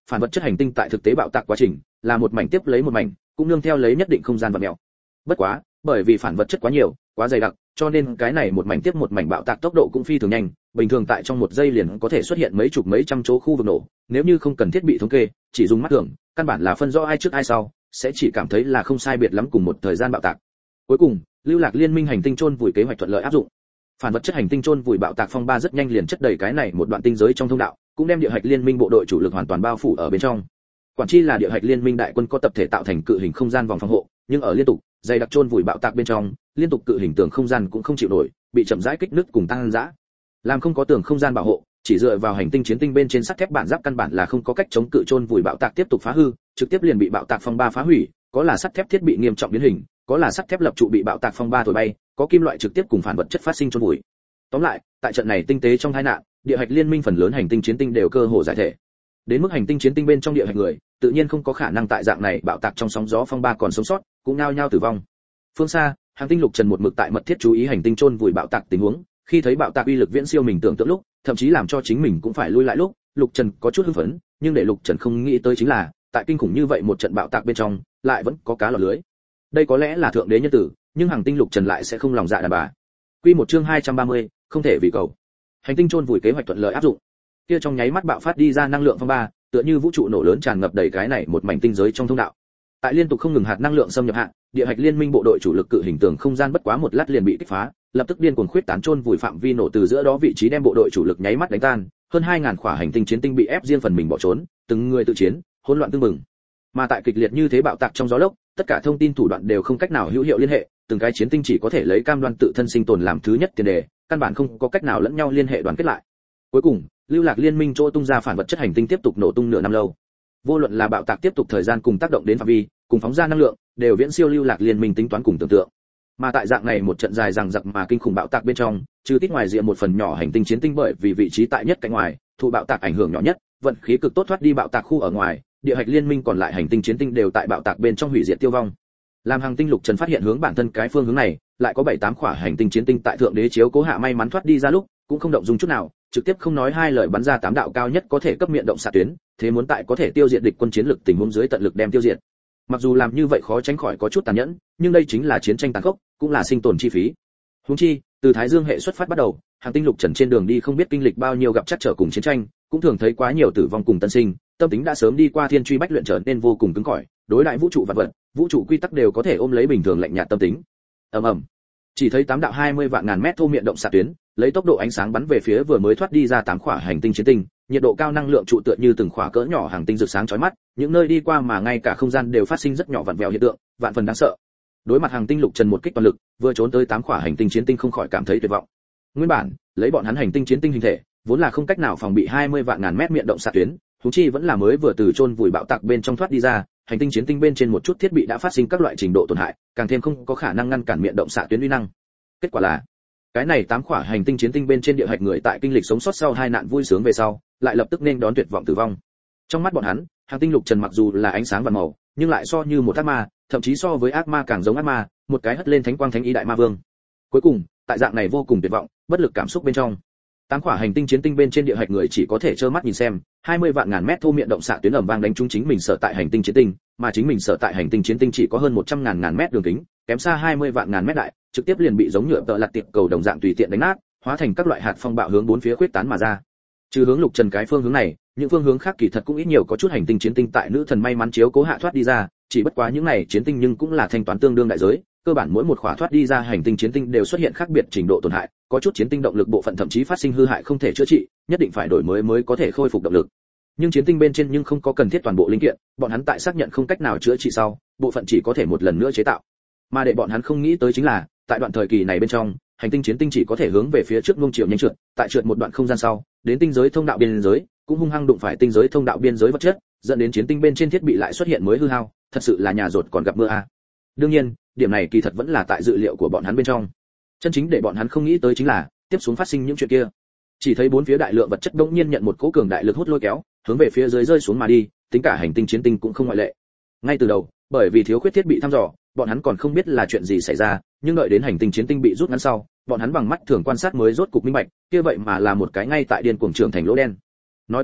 [SPEAKER 1] phản vật chất hành tinh tại thực tế bạo tạc quá trình là một mảnh tiếp lấy một mảnh, cũng nương theo lấy nhất định không gian vặn mèo. Bất quá, bởi vì phản vật chất quá nhiều, quá dày đặc, cho nên cái này một mảnh tiếp một mảnh bạo tạc tốc độ cũng phi thường nhanh, bình thường tại trong một giây liền có thể xuất hiện mấy chục mấy trăm chỗ khu vực nổ, nếu như không cần thiết bị thống kê, chỉ dùng mắt thường, căn bản là phân rõ ai trước ai sau, sẽ chỉ cảm thấy là không sai biệt lắm cùng một thời gian bạo tạc. Cuối cùng, lưu lạc liên minh hành tinh chôn vùi kế hoạch thuận lợi áp dụng. Phản vật chất hành tinh chôn vùi bạo tạc phong ba rất nhanh liền chất đầy cái này một đoạn tinh giới trong thông đạo, cũng đem địa hạch liên minh bộ đội chủ lực hoàn toàn bao phủ ở bên trong. Quản chi là địa hạch liên minh đại quân có tập thể tạo thành cự hình không gian vòng phòng hộ, nhưng ở liên tục dày đặc chôn vùi bạo tạc bên trong, liên tục cự hình tường không gian cũng không chịu nổi, bị chậm rãi kích nứt cùng tăng dã. Làm không có tường không gian bảo hộ, chỉ dựa vào hành tinh chiến tinh bên trên sắt thép bản giáp căn bản là không có cách chống cự chôn vùi bạo tạc tiếp tục phá hư, trực tiếp liền bị bạo tạc phong ba phá hủy, có là sắt thép thiết bị nghiêm trọng biến hình, có là sắt thép lập trụ bị bạo tạc phong ba thổi bay, có kim loại trực tiếp cùng phản vật chất phát sinh chôn vùi. Tóm lại, tại trận này tinh tế trong tai nạn, địa hạch liên minh phần lớn hành tinh chiến tinh đều cơ hồ giải thể. Đến mức hành tinh chiến tinh bên trong địa hạch người, tự nhiên không có khả năng tại dạng này bạo tạc trong sóng gió phong ba còn sống sót, cũng nhao nhao tử vong. Phương xa, hành tinh lục trần một mực tại mật thiết chú ý hành tinh chôn vùi bạo tạc tình huống, khi thấy bạo tạc uy lực viễn siêu mình tưởng tượng lúc, thậm chí làm cho chính mình cũng phải lui lại lúc, lục trần có chút hưng phấn, nhưng để lục trần không nghĩ tới chính là, tại kinh khủng như vậy một trận bạo tạc bên trong, lại vẫn có cá lọt lưới. Đây có lẽ là thượng đế nhân tử, nhưng hành tinh lục trần lại sẽ không lòng dạ đàn bà. Quy một chương hai trăm ba mươi, không thể vì cầu. Hành tinh chôn vùi kế hoạch thuận lợi áp dụng. Kia trong nháy mắt bạo phát đi ra năng lượng phong ba, tựa như vũ trụ nổ lớn tràn ngập đầy cái này một mảnh tinh giới trong thông đạo. Tại liên tục không ngừng hạt năng lượng xâm nhập hạ, địa hạch liên minh bộ đội chủ lực cự hình tường không gian bất quá một lát liền bị kích phá, lập tức điên cuồng khuyết tán chôn vùi phạm vi nổ từ giữa đó vị trí đem bộ đội chủ lực nháy mắt đánh tan, hơn hai ngàn khỏa hành tinh chiến tinh bị ép riêng phần mình bỏ trốn, từng người tự chiến, hỗn loạn tương mừng. Mà tại kịch liệt như thế bạo tạc trong gió lốc, tất cả thông tin thủ đoạn đều không cách nào hữu hiệu liên hệ, từng cái chiến tinh chỉ có thể lấy cam đoan tự thân sinh tồn làm thứ nhất tiền đề, căn bản không có cách nào lẫn nhau liên hệ đoàn kết lại. Cuối cùng, lưu lạc liên minh chỗ tung ra phản vật chất hành tinh tiếp tục nổ tung nửa năm lâu. Vô luận là bạo tạc tiếp tục thời gian cùng tác động đến phạm vi, cùng phóng ra năng lượng, đều viễn siêu lưu lạc liên minh tính toán cùng tưởng tượng. Mà tại dạng này một trận dài dằng dặc mà kinh khủng bạo tạc bên trong, trừ tít ngoài rìa một phần nhỏ hành tinh chiến tinh bởi vì vị trí tại nhất cạnh ngoài, thụ bạo tạc ảnh hưởng nhỏ nhất, vận khí cực tốt thoát đi bạo tạc khu ở ngoài, địa hạch liên minh còn lại hành tinh chiến tinh đều tại bạo tạc bên trong hủy diệt tiêu vong. Làm hành tinh lục trần phát hiện hướng bản thân cái phương hướng này, lại có bảy tám khỏa hành tinh chiến tinh tại thượng đế chiếu cố hạ may mắn thoát đi ra lúc, cũng không động dung chút nào, trực tiếp không nói hai lời bắn ra tám đạo cao nhất có thể cấp miệng động xạ tuyến, thế muốn tại có thể tiêu diệt địch quân chiến lực tình huống dưới tận lực đem tiêu diệt. Mặc dù làm như vậy khó tránh khỏi có chút tàn nhẫn, nhưng đây chính là chiến tranh tàn khốc, cũng là sinh tồn chi phí. Huống chi, từ Thái Dương hệ xuất phát bắt đầu, hành tinh lục trần trên đường đi không biết kinh lịch bao nhiêu gặp trắc trở cùng chiến tranh, cũng thường thấy quá nhiều tử vong cùng tân sinh, tâm tính đã sớm đi qua thiên truy bách luyện trở nên vô cùng cứng cỏi, đối đại vũ trụ vật vật, vũ trụ quy tắc đều có thể ôm lấy bình thường lạnh nhạt tâm tính. Ầm ầm. Chỉ thấy tám đạo hai mươi vạn ngàn mét thô miệng động xạ tuyến, lấy tốc độ ánh sáng bắn về phía vừa mới thoát đi ra tám khỏa hành tinh chiến tinh, nhiệt độ cao năng lượng trụ tựa như từng khỏa cỡ nhỏ hành tinh rực sáng chói mắt, những nơi đi qua mà ngay cả không gian đều phát sinh rất nhỏ vặn vẹo hiện tượng, vạn phần đáng sợ. Đối mặt hành tinh lục trần một kích toàn lực, vừa trốn tới tám khỏa hành tinh chiến tinh không khỏi cảm thấy tuyệt vọng. Nguyên bản, lấy bọn hắn hành tinh chiến tinh hình thể, vốn là không cách nào phòng bị hai mươi vạn ngàn mét miệng động xạ tuyến, huống chi vẫn là mới vừa từ chôn vùi bạo tạc bên trong thoát đi ra, hành tinh chiến tinh bên trên một chút thiết bị đã phát sinh các loại trình độ tổn hại, càng thêm không có khả năng ngăn cản miệng động xạ tuyến uy năng. Kết quả là, cái này tám khỏa hành tinh chiến tinh bên trên địa hạch người tại kinh lịch sống sót sau hai nạn vui sướng về sau, lại lập tức nên đón tuyệt vọng tử vong. Trong mắt bọn hắn, hành tinh lục trần mặc dù là ánh sáng và màu, nhưng lại so như một ác ma, thậm chí so với ác ma càng giống ác ma, một cái hất lên thánh quang thánh ý đại ma vương. Cuối cùng, tại dạng này vô cùng tuyệt vọng, bất lực cảm xúc bên trong, tám khỏa hành tinh chiến tinh bên trên địa hạch người chỉ có thể trơ mắt nhìn xem, hai mươi vạn ngàn mét thô miệng động xạ tuyến ầm vang đánh trúng chính mình sở tại hành tinh chiến tinh, mà chính mình sở tại hành tinh chiến tinh chỉ có hơn một trăm ngàn ngàn mét đường kính, kém xa hai mươi vạn ngàn mét đại, trực tiếp liền bị giống nhựa tợ lật tiệp cầu đồng dạng tùy tiện đánh nát, hóa thành các loại hạt phong bạo hướng bốn phía khuyết tán mà ra. Trừ hướng lục trần cái phương hướng này, những phương hướng khác kỳ thật cũng ít nhiều có chút hành tinh chiến tinh tại nữ thần may mắn chiếu cố hạ thoát đi ra, chỉ bất quá những này chiến tinh nhưng cũng là thanh toán tương đương đại giới, cơ bản mỗi một khỏa thoát đi ra hành tinh chiến tinh đều xuất hiện khác biệt trình độ tổn hại, có chút chiến tinh động lực bộ phận thậm chí phát sinh hư hại không thể chữa trị, nhất định phải đổi mới mới có thể khôi phục động lực. Nhưng chiến tinh bên trên nhưng không có cần thiết toàn bộ linh kiện, bọn hắn tại xác nhận không cách nào chữa trị sau, bộ phận chỉ có thể một lần nữa chế tạo. Mà để bọn hắn không nghĩ tới chính là, tại đoạn thời kỳ này bên trong, hành tinh chiến tinh chỉ có thể hướng về phía trước luông chiều nhanh trượt, tại trượt một đoạn không gian sau, đến tinh giới thông đạo biên giới, cũng hung hăng đụng phải tinh giới thông đạo biên giới vật chất, dẫn đến chiến tinh bên trên thiết bị lại xuất hiện mới hư hao, thật sự là nhà rột còn gặp mưa a. Đương nhiên, điểm này kỳ thật vẫn là tại dự liệu của bọn hắn bên trong. Chân chính để bọn hắn không nghĩ tới chính là, tiếp xuống phát sinh những chuyện kia. Chỉ thấy bốn phía đại lượng vật chất bỗng nhiên nhận một cỗ cường đại lực hút lôi kéo, hướng về phía dưới rơi xuống mà đi, tính cả hành tinh chiến tinh cũng không ngoại lệ. Ngay từ đầu, bởi vì thiếu khuyết thiết bị thăm dò, bọn hắn còn không biết là chuyện gì xảy ra, nhưng đợi đến hành tinh chiến tinh bị rút ngắn sau, bọn hắn bằng mắt thường quan sát mới rốt cục minh bạch, kia vậy mà là một cái ngay tại điên cuồng trưởng thành lỗ đen. Nói cách khác,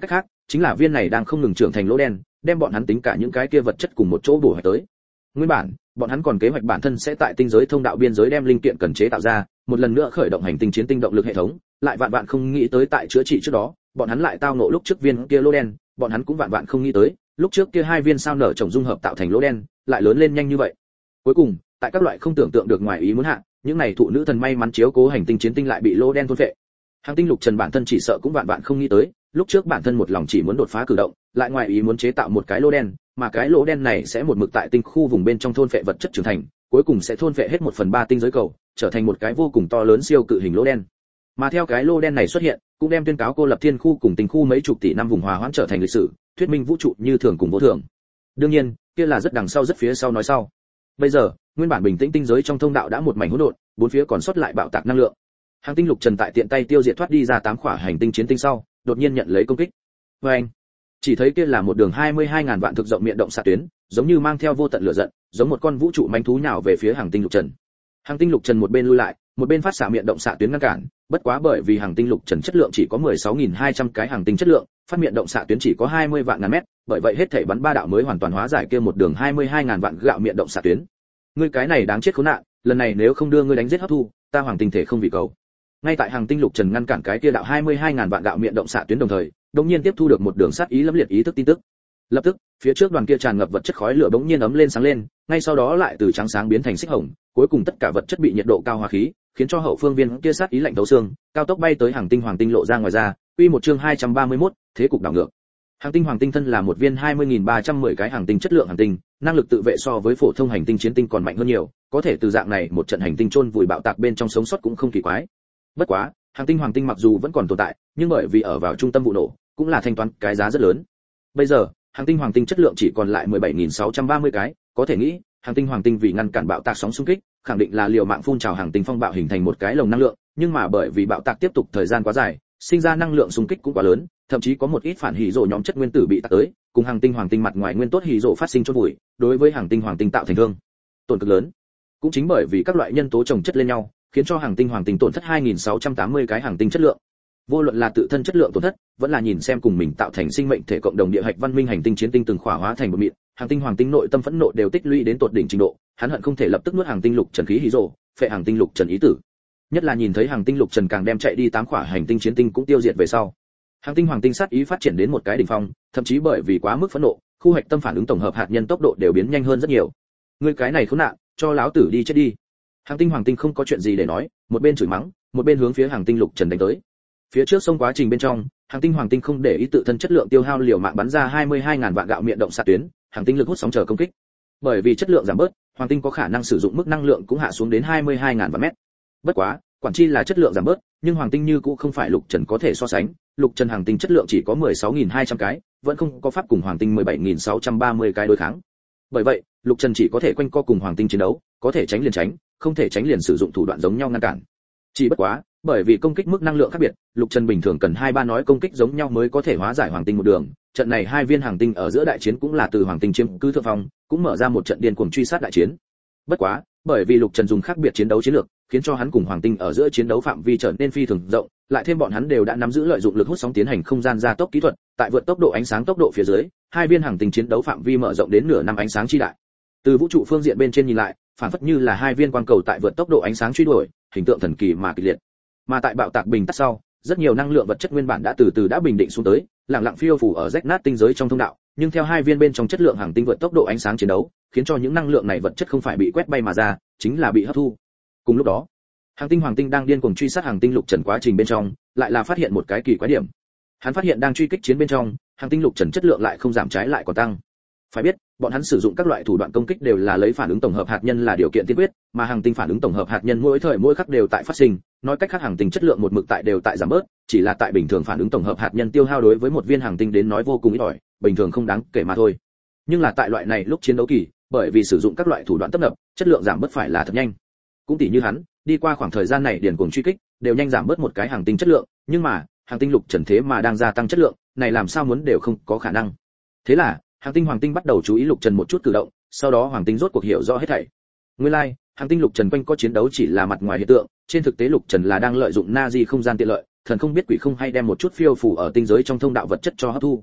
[SPEAKER 1] chính là viên này đang không ngừng trưởng thành lỗ đen, đem bọn hắn tính cả những cái kia vật chất cùng một chỗ bổ hợp tới. Nguyên bản, bọn hắn còn kế hoạch bản thân sẽ tại tinh giới thông đạo biên giới đem linh kiện cần chế tạo ra, một lần nữa khởi động hành tinh chiến tinh động lực hệ thống, lại vạn vạn không nghĩ tới tại chữa trị trước đó, bọn hắn lại tao ngộ lúc trước viên kia lỗ đen, bọn hắn cũng vạn vạn không nghĩ tới, lúc trước kia hai viên sao nở chồng dung hợp tạo thành lỗ đen, lại lớn lên nhanh như vậy. Cuối cùng, tại các loại không tưởng tượng được ngoài ý muốn hạ, những này thụ nữ thần may mắn chiếu cố hành tinh chiến tinh lại bị lỗ đen thôn phệ. Hành tinh Lục Trần bản thân chỉ sợ cũng vạn vạn không nghĩ tới, lúc trước bản thân một lòng chỉ muốn đột phá cử động, lại ngoài ý muốn chế tạo một cái lỗ đen, mà cái lỗ đen này sẽ một mực tại tinh khu vùng bên trong thôn phệ vật chất trưởng thành, cuối cùng sẽ thôn phệ hết một phần ba tinh giới cầu, trở thành một cái vô cùng to lớn siêu cự hình lỗ đen. Mà theo cái lỗ đen này xuất hiện, cũng đem tuyên cáo cô lập thiên khu cùng tinh khu mấy chục tỷ năm vùng hòa hoãn trở thành lịch sử, thuyết minh vũ trụ như thường cùng vô thường. Đương nhiên, kia là rất đằng sau rất phía sau nói sau. Bây giờ, nguyên bản bình tĩnh tinh giới trong thông đạo đã một mảnh hỗn độn, bốn phía còn sót lại bạo tạc năng lượng. Hành tinh Lục Trần tại tiện tay tiêu diệt thoát đi ra tám khỏa hành tinh chiến tinh sau, đột nhiên nhận lấy công kích. Và anh, chỉ thấy kia là một đường hai mươi hai ngàn vạn thực rộng miệng động xạ tuyến, giống như mang theo vô tận lửa giận, giống một con vũ trụ manh thú nhào về phía hành tinh Lục Trần. Hành tinh Lục Trần một bên lui lại, một bên phát xạ miệng động xạ tuyến ngăn cản, bất quá bởi vì hành tinh Lục Trần chất lượng chỉ có mười sáu nghìn hai trăm cái hành tinh chất lượng, phát miệng động xạ tuyến chỉ có hai mươi vạn ngàn mét, bởi vậy hết thảy bắn ba đạo mới hoàn toàn hóa giải kia một đường hai mươi hai ngàn vạn gạo miệng động xạ tuyến. Ngươi cái này đáng chết khốn nạn, lần này nếu không đưa ngươi đánh giết hấp thu, ta hoàng tinh thể không vì cầu. Ngay tại hành tinh Lục Trần ngăn cản cái kia đạo hai mươi hai ngàn vạn gạo miệng động xạ tuyến đồng thời, đột nhiên tiếp thu được một đường sát ý lẫm liệt ý thức tin tức. Lập tức, phía trước đoàn kia tràn ngập vật chất khói lửa bỗng nhiên ấm lên sáng lên, ngay sau đó lại từ trắng sáng biến thành xích hồng, cuối cùng tất cả vật chất bị nhiệt độ cao hòa khí, khiến cho hậu phương viên kia sát ý lạnh thấu xương, cao tốc bay tới hành tinh hoàng tinh lộ ra ngoài ra. Quy một chương hai trăm ba mươi mốt, thế cục đảo ngược. Hành tinh hoàng tinh thân là một viên hai mươi nghìn ba trăm mười cái hành tinh chất lượng hành tinh, năng lực tự vệ so với phổ thông hành tinh chiến tinh còn mạnh hơn nhiều, có thể từ dạng này một trận hành tinh chôn vùi bạo tạc bên trong sống sót cũng không kỳ quái. Bất quá, hành tinh hoàng tinh mặc dù vẫn còn tồn tại, nhưng bởi vì ở vào trung tâm vụ nổ, cũng là thanh toán cái giá rất lớn. Bây giờ, hành tinh hoàng tinh chất lượng chỉ còn lại mười bảy nghìn sáu trăm ba mươi cái, có thể nghĩ, hành tinh hoàng tinh vì ngăn cản bạo tạc sóng xung kích, khẳng định là liều mạng phun trào hành tinh phong bạo hình thành một cái lồng năng lượng, nhưng mà bởi vì bạo tạc tiếp tục thời gian quá dài, sinh ra năng lượng xung kích cũng quá lớn, thậm chí có một ít phản hỉ rồ nhóm chất nguyên tử bị tạc tới, cùng hành tinh hoàng tinh mặt ngoài nguyên tốt hỉ rồ phát sinh chôn vùi, đối với hành tinh hoàng tinh tạo thành thương tổn cực lớn. Cũng chính bởi vì các loại nhân tố chồng chất lên nhau, khiến cho hành tinh hoàng tinh tổn thất hai nghìn sáu trăm tám mươi cái hành tinh chất lượng. Vô luận là tự thân chất lượng tổn thất, vẫn là nhìn xem cùng mình tạo thành sinh mệnh thể cộng đồng địa hạch văn minh hành tinh chiến tinh từng khỏa hóa thành một mịn, hành tinh hoàng tinh nội tâm phẫn nộ đều tích lũy đến tột đỉnh trình độ, hắn hận không thể lập tức nuốt hành tinh Lục Trần khí hỉ rồ, phệ hành tinh Lục Trần ý tử. Nhất là nhìn thấy hành tinh Lục Trần càng đem chạy đi tám khỏa hành tinh chiến tinh cũng tiêu diệt về sau, hành tinh hoàng tinh sát ý phát triển đến một cái đỉnh phong, thậm chí bởi vì quá mức phẫn nộ, khu hạch tâm phản ứng tổng hợp hạt nhân tốc độ đều biến nhanh hơn rất nhiều. Ngươi cái này khốn nạn, cho lão tử đi chết đi. Hành tinh hoàng tinh không có chuyện gì để nói, một bên chửi mắng, một bên hướng phía hành tinh Lục Trần đánh tới. Phía trước sông quá trình bên trong, hành tinh hoàng tinh không để ý tự thân chất lượng tiêu hao liều mạng bắn ra hai mươi hai ngàn vạn gạo miệng động xạ tuyến, hành tinh lực hút sóng chờ công kích. Bởi vì chất lượng giảm bớt, hoàng tinh có khả năng sử dụng mức năng lượng cũng hạ xuống đến hai mươi hai ngàn vạn mét. Bất quá, quản chi là chất lượng giảm bớt, nhưng hoàng tinh như cũng không phải Lục Trần có thể so sánh, Lục Trần hành tinh chất lượng chỉ có mười sáu nghìn hai trăm cái, vẫn không có pháp cùng hoàng tinh mười bảy nghìn sáu trăm ba mươi cái đối kháng. Bởi vậy, Lục Trần chỉ có thể quanh co cùng hoàng tinh chiến đấu, có thể tránh liền tránh, không thể tránh liền sử dụng thủ đoạn giống nhau ngăn cản. Chỉ bất quá, bởi vì công kích mức năng lượng khác biệt, Lục Trần bình thường cần hai ba nói công kích giống nhau mới có thể hóa giải hoàng tinh một đường. Trận này hai viên hành tinh ở giữa đại chiến cũng là từ hoàng tinh chiếm cứ thượng phong, cũng mở ra một trận điên cuồng truy sát đại chiến. Bất quá, bởi vì Lục Trần dùng khác biệt chiến đấu chiến lược, khiến cho hắn cùng hoàng tinh ở giữa chiến đấu phạm vi trở nên phi thường rộng, lại thêm bọn hắn đều đã nắm giữ lợi dụng lực hút sóng tiến hành không gian gia tốc kỹ thuật, tại vượt tốc độ ánh sáng tốc độ phía dưới, hai viên hành tinh chiến đấu phạm vi mở rộng đến nửa năm ánh sáng chi đại. Từ vũ trụ phương diện bên trên nhìn lại, phản phất như là hai viên quang cầu tại vượt tốc độ ánh sáng truy đuổi, hình tượng thần kỳ mà kịch liệt. Mà tại bạo tạc bình tắt sau, rất nhiều năng lượng vật chất nguyên bản đã từ từ đã bình định xuống tới, lặng lặng phiêu phù ở rách nát tinh giới trong thông đạo, nhưng theo hai viên bên trong chất lượng hành tinh vượt tốc độ ánh sáng chiến đấu, khiến cho những năng lượng này vật chất không phải bị quét bay mà ra, chính là bị hấp thu. Cùng lúc đó, hành tinh hoàng tinh đang điên cuồng truy sát hành tinh Lục Trần quá trình bên trong, lại là phát hiện một cái kỳ quái điểm. Hắn phát hiện đang truy kích chiến bên trong, hành tinh Lục Trần chất lượng lại không giảm trái lại còn tăng. Phải biết, bọn hắn sử dụng các loại thủ đoạn công kích đều là lấy phản ứng tổng hợp hạt nhân là điều kiện tiên quyết, mà hành tinh phản ứng tổng hợp hạt nhân mỗi thời mỗi khắc đều tại phát sinh, nói cách khác hành tinh chất lượng một mực tại đều tại giảm bớt, chỉ là tại bình thường phản ứng tổng hợp hạt nhân tiêu hao đối với một viên hành tinh đến nói vô cùng ít ỏi, bình thường không đáng kể mà thôi. Nhưng là tại loại này lúc chiến đấu kỳ, bởi vì sử dụng các loại thủ đoạn tấp nập, chất lượng giảm bớt phải là thật nhanh. Cũng tỷ như hắn, đi qua khoảng thời gian này điền cuồng truy kích, đều nhanh giảm bớt một cái hành tinh chất lượng, nhưng mà, hành tinh Lục Trần thế mà đang gia tăng chất lượng, này làm sao muốn đều không có khả năng. Thế là, hành tinh hoàng tinh bắt đầu chú ý Lục Trần một chút cử động, sau đó hoàng tinh rốt cuộc hiểu rõ hết thảy. Nguyên lai, like, hành tinh Lục Trần quanh có chiến đấu chỉ là mặt ngoài hiện tượng, trên thực tế Lục Trần là đang lợi dụng Nazi không gian tiện lợi, thần không biết quỷ không hay đem một chút phiêu phù ở tinh giới trong thông đạo vật chất cho hấp thu.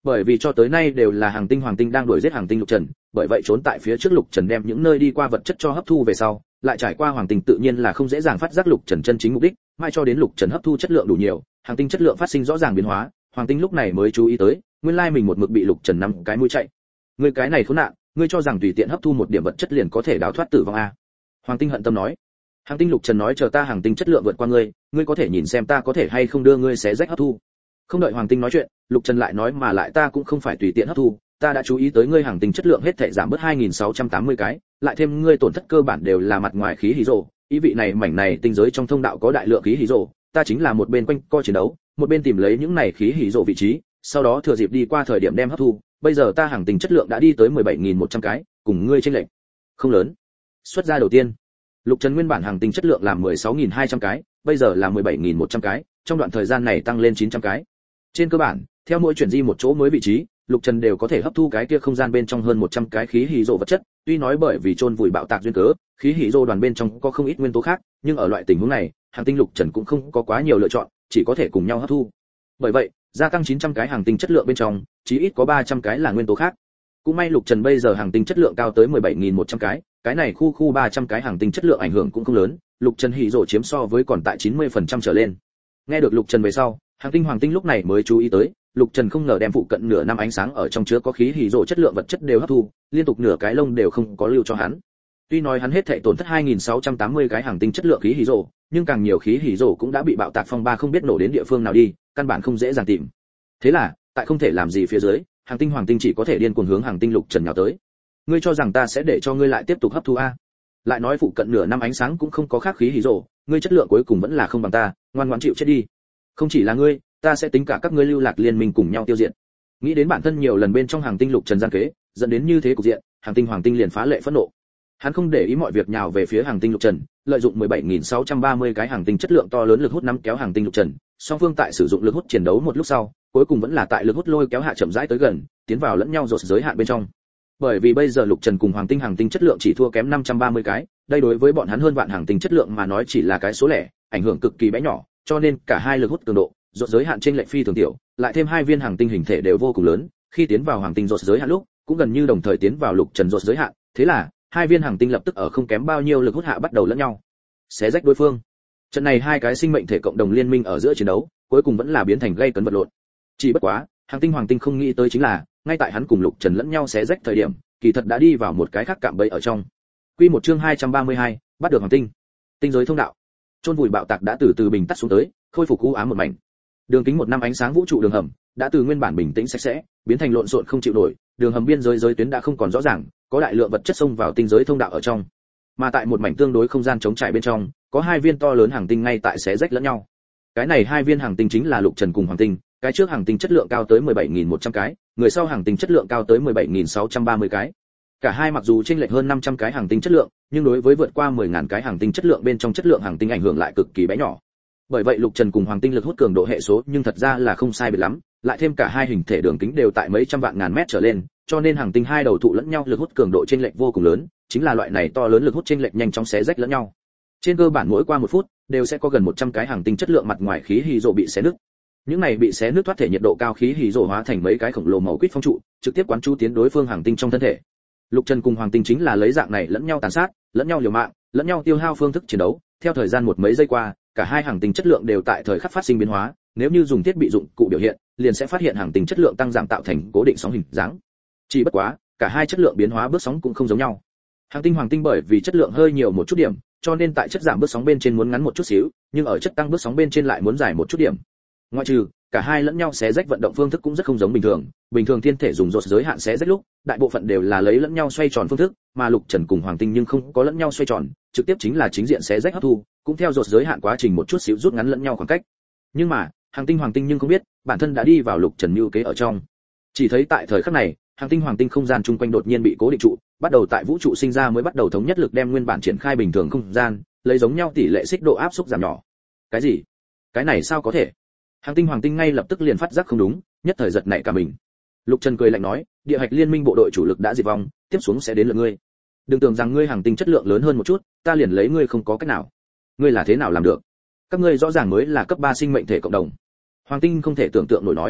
[SPEAKER 1] bởi vì cho tới nay đều là hàng tinh hoàng tinh đang đuổi giết hàng tinh lục trần, bởi vậy trốn tại phía trước lục trần đem những nơi đi qua vật chất cho hấp thu về sau, lại trải qua hoàng tinh tự nhiên là không dễ dàng phát giác lục trần chân chính mục đích, mai cho đến lục trần hấp thu chất lượng đủ nhiều, hàng tinh chất lượng phát sinh rõ ràng biến hóa, hoàng tinh lúc này mới chú ý tới, nguyên lai mình một mực bị lục trần nắm cái mũi chạy. Ngươi cái này khốn nạn, ngươi cho rằng tùy tiện hấp thu một điểm vật chất liền có thể đào thoát tử vong a? Hoàng tinh hận tâm nói. Hàng tinh lục trần nói chờ ta hàng tinh chất lượng vượt qua ngươi, ngươi có thể nhìn xem ta có thể hay không đưa ngươi xé rách hấp thu. Không đợi hoàng tinh nói chuyện, lục trần lại nói mà lại ta cũng không phải tùy tiện hấp thu, ta đã chú ý tới ngươi hàng tinh chất lượng hết thảy giảm bớt hai nghìn sáu trăm tám mươi cái, lại thêm ngươi tổn thất cơ bản đều là mặt ngoài khí hydro, ý vị này mảnh này tinh giới trong thông đạo có đại lượng khí hydro, ta chính là một bên quanh co chiến đấu, một bên tìm lấy những này khí hydro vị trí, sau đó thừa dịp đi qua thời điểm đem hấp thu, bây giờ ta hàng tinh chất lượng đã đi tới mười bảy nghìn một trăm cái, cùng ngươi chênh lệch không lớn. Xuất ra đầu tiên, lục trần nguyên bản hàng tinh chất lượng là mười sáu nghìn hai trăm cái, bây giờ là mười bảy nghìn một trăm cái, trong đoạn thời gian này tăng lên chín trăm cái. Trên cơ bản, theo mỗi chuyển di một chỗ mới vị trí, lục trần đều có thể hấp thu cái kia không gian bên trong hơn một trăm cái khí hydro vật chất, tuy nói bởi vì chôn vùi bạo tạc duyên cớ, khí hydro đoàn bên trong có không ít nguyên tố khác, nhưng ở loại tình huống này, hàng tinh lục trần cũng không có quá nhiều lựa chọn, chỉ có thể cùng nhau hấp thu. Bởi vậy, gia tăng chín trăm cái hàng tinh chất lượng bên trong, chí ít có ba trăm cái là nguyên tố khác. Cũng may lục trần bây giờ hàng tinh chất lượng cao tới mười bảy nghìn một trăm cái, cái này khu khu ba trăm cái hàng tinh chất lượng ảnh hưởng cũng không lớn, lục trần hydro chiếm so với còn tại chín mươi phần trăm trở lên. Nghe được lục trần về sau, hàng tinh hoàng tinh lúc này mới chú ý tới, lục trần không ngờ đem phụ cận nửa năm ánh sáng ở trong chứa có khí hydro chất lượng vật chất đều hấp thu, liên tục nửa cái lông đều không có lưu cho hắn. Tuy nói hắn hết thảy tổn thất hai nghìn sáu trăm tám mươi cái hàng tinh chất lượng khí hydro, nhưng càng nhiều khí hydro cũng đã bị bạo tạc phong ba không biết nổ đến địa phương nào đi, căn bản không dễ dàng tìm. Thế là, tại không thể làm gì phía dưới, hàng tinh hoàng tinh chỉ có thể điên cuồng hướng hàng tinh lục trần nhào tới. Ngươi cho rằng ta sẽ để cho ngươi lại tiếp tục hấp thu a? Lại nói phụ cận nửa năm ánh sáng cũng không có khác khí hydro, ngươi chất lượng cuối cùng vẫn là không bằng ta, ngoan ngoãn chịu chết đi. Không chỉ là ngươi, ta sẽ tính cả các ngươi lưu lạc liên minh cùng nhau tiêu diệt. Nghĩ đến bản thân nhiều lần bên trong hàng tinh lục trần gian kế, dẫn đến như thế cục diện, hàng tinh hoàng tinh liền phá lệ phẫn nộ. Hắn không để ý mọi việc nhào về phía hàng tinh lục trần, lợi dụng mười bảy nghìn sáu trăm ba mươi cái hàng tinh chất lượng to lớn lực hút nắm kéo hàng tinh lục trần, song phương tại sử dụng lực hút chiến đấu một lúc sau, cuối cùng vẫn là tại lực hút lôi kéo hạ chậm rãi tới gần, tiến vào lẫn nhau rột giới hạn bên trong. Bởi vì bây giờ lục trần cùng hoàng tinh hàng tinh chất lượng chỉ thua kém năm trăm ba mươi cái, đây đối với bọn hắn hơn vạn hàng tinh chất lượng mà nói chỉ là cái số lẻ, ảnh hưởng cực kỳ bé nhỏ, cho nên cả hai lực hút cường độ, rột giới hạn trên lệch phi thường tiểu, lại thêm hai viên hàng tinh hình thể đều vô cùng lớn, khi tiến vào hoàng tinh rột giới hạn lúc, cũng gần như đồng thời tiến vào lục trần rột giới hạn, thế là hai viên hàng tinh lập tức ở không kém bao nhiêu lực hút hạ bắt đầu lẫn nhau xé rách đối phương. Trận này hai cái sinh mệnh thể cộng đồng liên minh ở giữa chiến đấu, cuối cùng vẫn là biến thành gây cấn vật lộn. Chỉ bất quá, hàng tinh hoàng tinh không nghĩ tới chính là, ngay tại hắn cùng lục trần lẫn nhau xé rách thời điểm, kỳ thật đã đi vào một cái khác cạm bẫy ở trong. Quy một chương hai trăm ba mươi hai, bắt được hoàng tinh. Tinh giới thông đạo. Chôn vùi bạo tạc đã từ từ bình tắt xuống tới, khôi phục u ám một mảnh. Đường kính một năm ánh sáng vũ trụ đường hầm đã từ nguyên bản bình tĩnh sạch sẽ, biến thành lộn xộn không chịu nổi, đường hầm biên giới giới tuyến đã không còn rõ ràng, có đại lượng vật chất xông vào tinh giới thông đạo ở trong. Mà tại một mảnh tương đối không gian trống trải bên trong, có hai viên to lớn hàng tinh ngay tại xé rách lẫn nhau. Cái này hai viên hàng tinh chính là lục trần cùng hoàng tinh, cái trước hàng tinh chất lượng cao tới mười bảy nghìn một trăm cái, người sau hàng tinh chất lượng cao tới mười bảy nghìn sáu trăm ba mươi cái. Cả hai mặc dù chênh lệch hơn năm trăm cái hàng tinh chất lượng, nhưng đối với vượt qua mười nghìn cái hàng tinh chất lượng bên trong chất lượng hàng tinh ảnh hưởng lại cực kỳ bé nhỏ. Bởi vậy lục trần cùng hoàng tinh lực hút cường độ hệ số nhưng thật ra là không sai biệt lắm, lại thêm cả hai hình thể đường kính đều tại mấy trăm vạn ngàn mét trở lên, cho nên hàng tinh hai đầu thụ lẫn nhau lực hút cường độ chênh lệch vô cùng lớn, chính là loại này to lớn lực hút chênh lệch nhanh chóng xé rách lẫn nhau. Trên cơ bản mỗi qua một phút, đều sẽ có gần một trăm cái hàng tinh chất lượng mặt ngoài khí hydro bị xé nứt. Những này bị xé nứt thoát thể nhiệt độ cao khí hydro hóa thành mấy cái khổng lồ màu quýt phong trụ, trực tiếp quán chú tiến đối phương hàng tinh trong thân thể. Lục Trần cùng Hoàng Tinh chính là lấy dạng này lẫn nhau tàn sát, lẫn nhau liều mạng, lẫn nhau tiêu hao phương thức chiến đấu. Theo thời gian một mấy giây qua, cả hai hàng tinh chất lượng đều tại thời khắc phát sinh biến hóa, nếu như dùng thiết bị dụng cụ biểu hiện, liền sẽ phát hiện hàng tinh chất lượng tăng giảm tạo thành cố định sóng hình dáng. Chỉ bất quá, cả hai chất lượng biến hóa bước sóng cũng không giống nhau. Hàng tinh Hoàng Tinh bởi vì chất lượng hơi nhiều một chút điểm, cho nên tại chất giảm bước sóng bên trên muốn ngắn một chút xíu, nhưng ở chất tăng bước sóng bên trên lại muốn dài một chút điểm. Ngoại trừ, cả hai lẫn nhau xé rách vận động phương thức cũng rất không giống bình thường, bình thường thiên thể dùng rột giới hạn xé rách lúc, đại bộ phận đều là lấy lẫn nhau xoay tròn phương thức, mà Lục Trần cùng Hoàng Tinh nhưng không có lẫn nhau xoay tròn, trực tiếp chính là chính diện xé rách hấp thu, cũng theo rột giới hạn quá trình một chút xíu rút ngắn lẫn nhau khoảng cách. Nhưng mà, Hàng Tinh Hoàng Tinh nhưng không biết, bản thân đã đi vào Lục Trần mưu kế ở trong. Chỉ thấy tại thời khắc này, Hàng Tinh Hoàng Tinh không gian chung quanh đột nhiên bị cố định trụ, bắt đầu tại vũ trụ sinh ra mới bắt đầu thống nhất lực đem nguyên bản triển khai bình thường không gian, lấy giống nhau tỷ lệ xích độ áp xúc giảm nhỏ. Cái gì? Cái này sao có thể? Hàng Tinh Hoàng Tinh ngay lập tức liền phát giác không đúng, nhất thời giật nảy cả mình. Lục Trần cười lạnh nói, địa hạch liên minh bộ đội chủ lực đã diệt vong, tiếp xuống sẽ đến lượt ngươi. Đừng tưởng rằng ngươi Hàng Tinh chất lượng lớn hơn một chút, ta liền lấy ngươi không có cách nào. Ngươi là thế nào làm được? Các ngươi rõ ràng mới là cấp ba sinh mệnh thể cộng đồng. Hoàng Tinh không thể tưởng tượng nổi nói.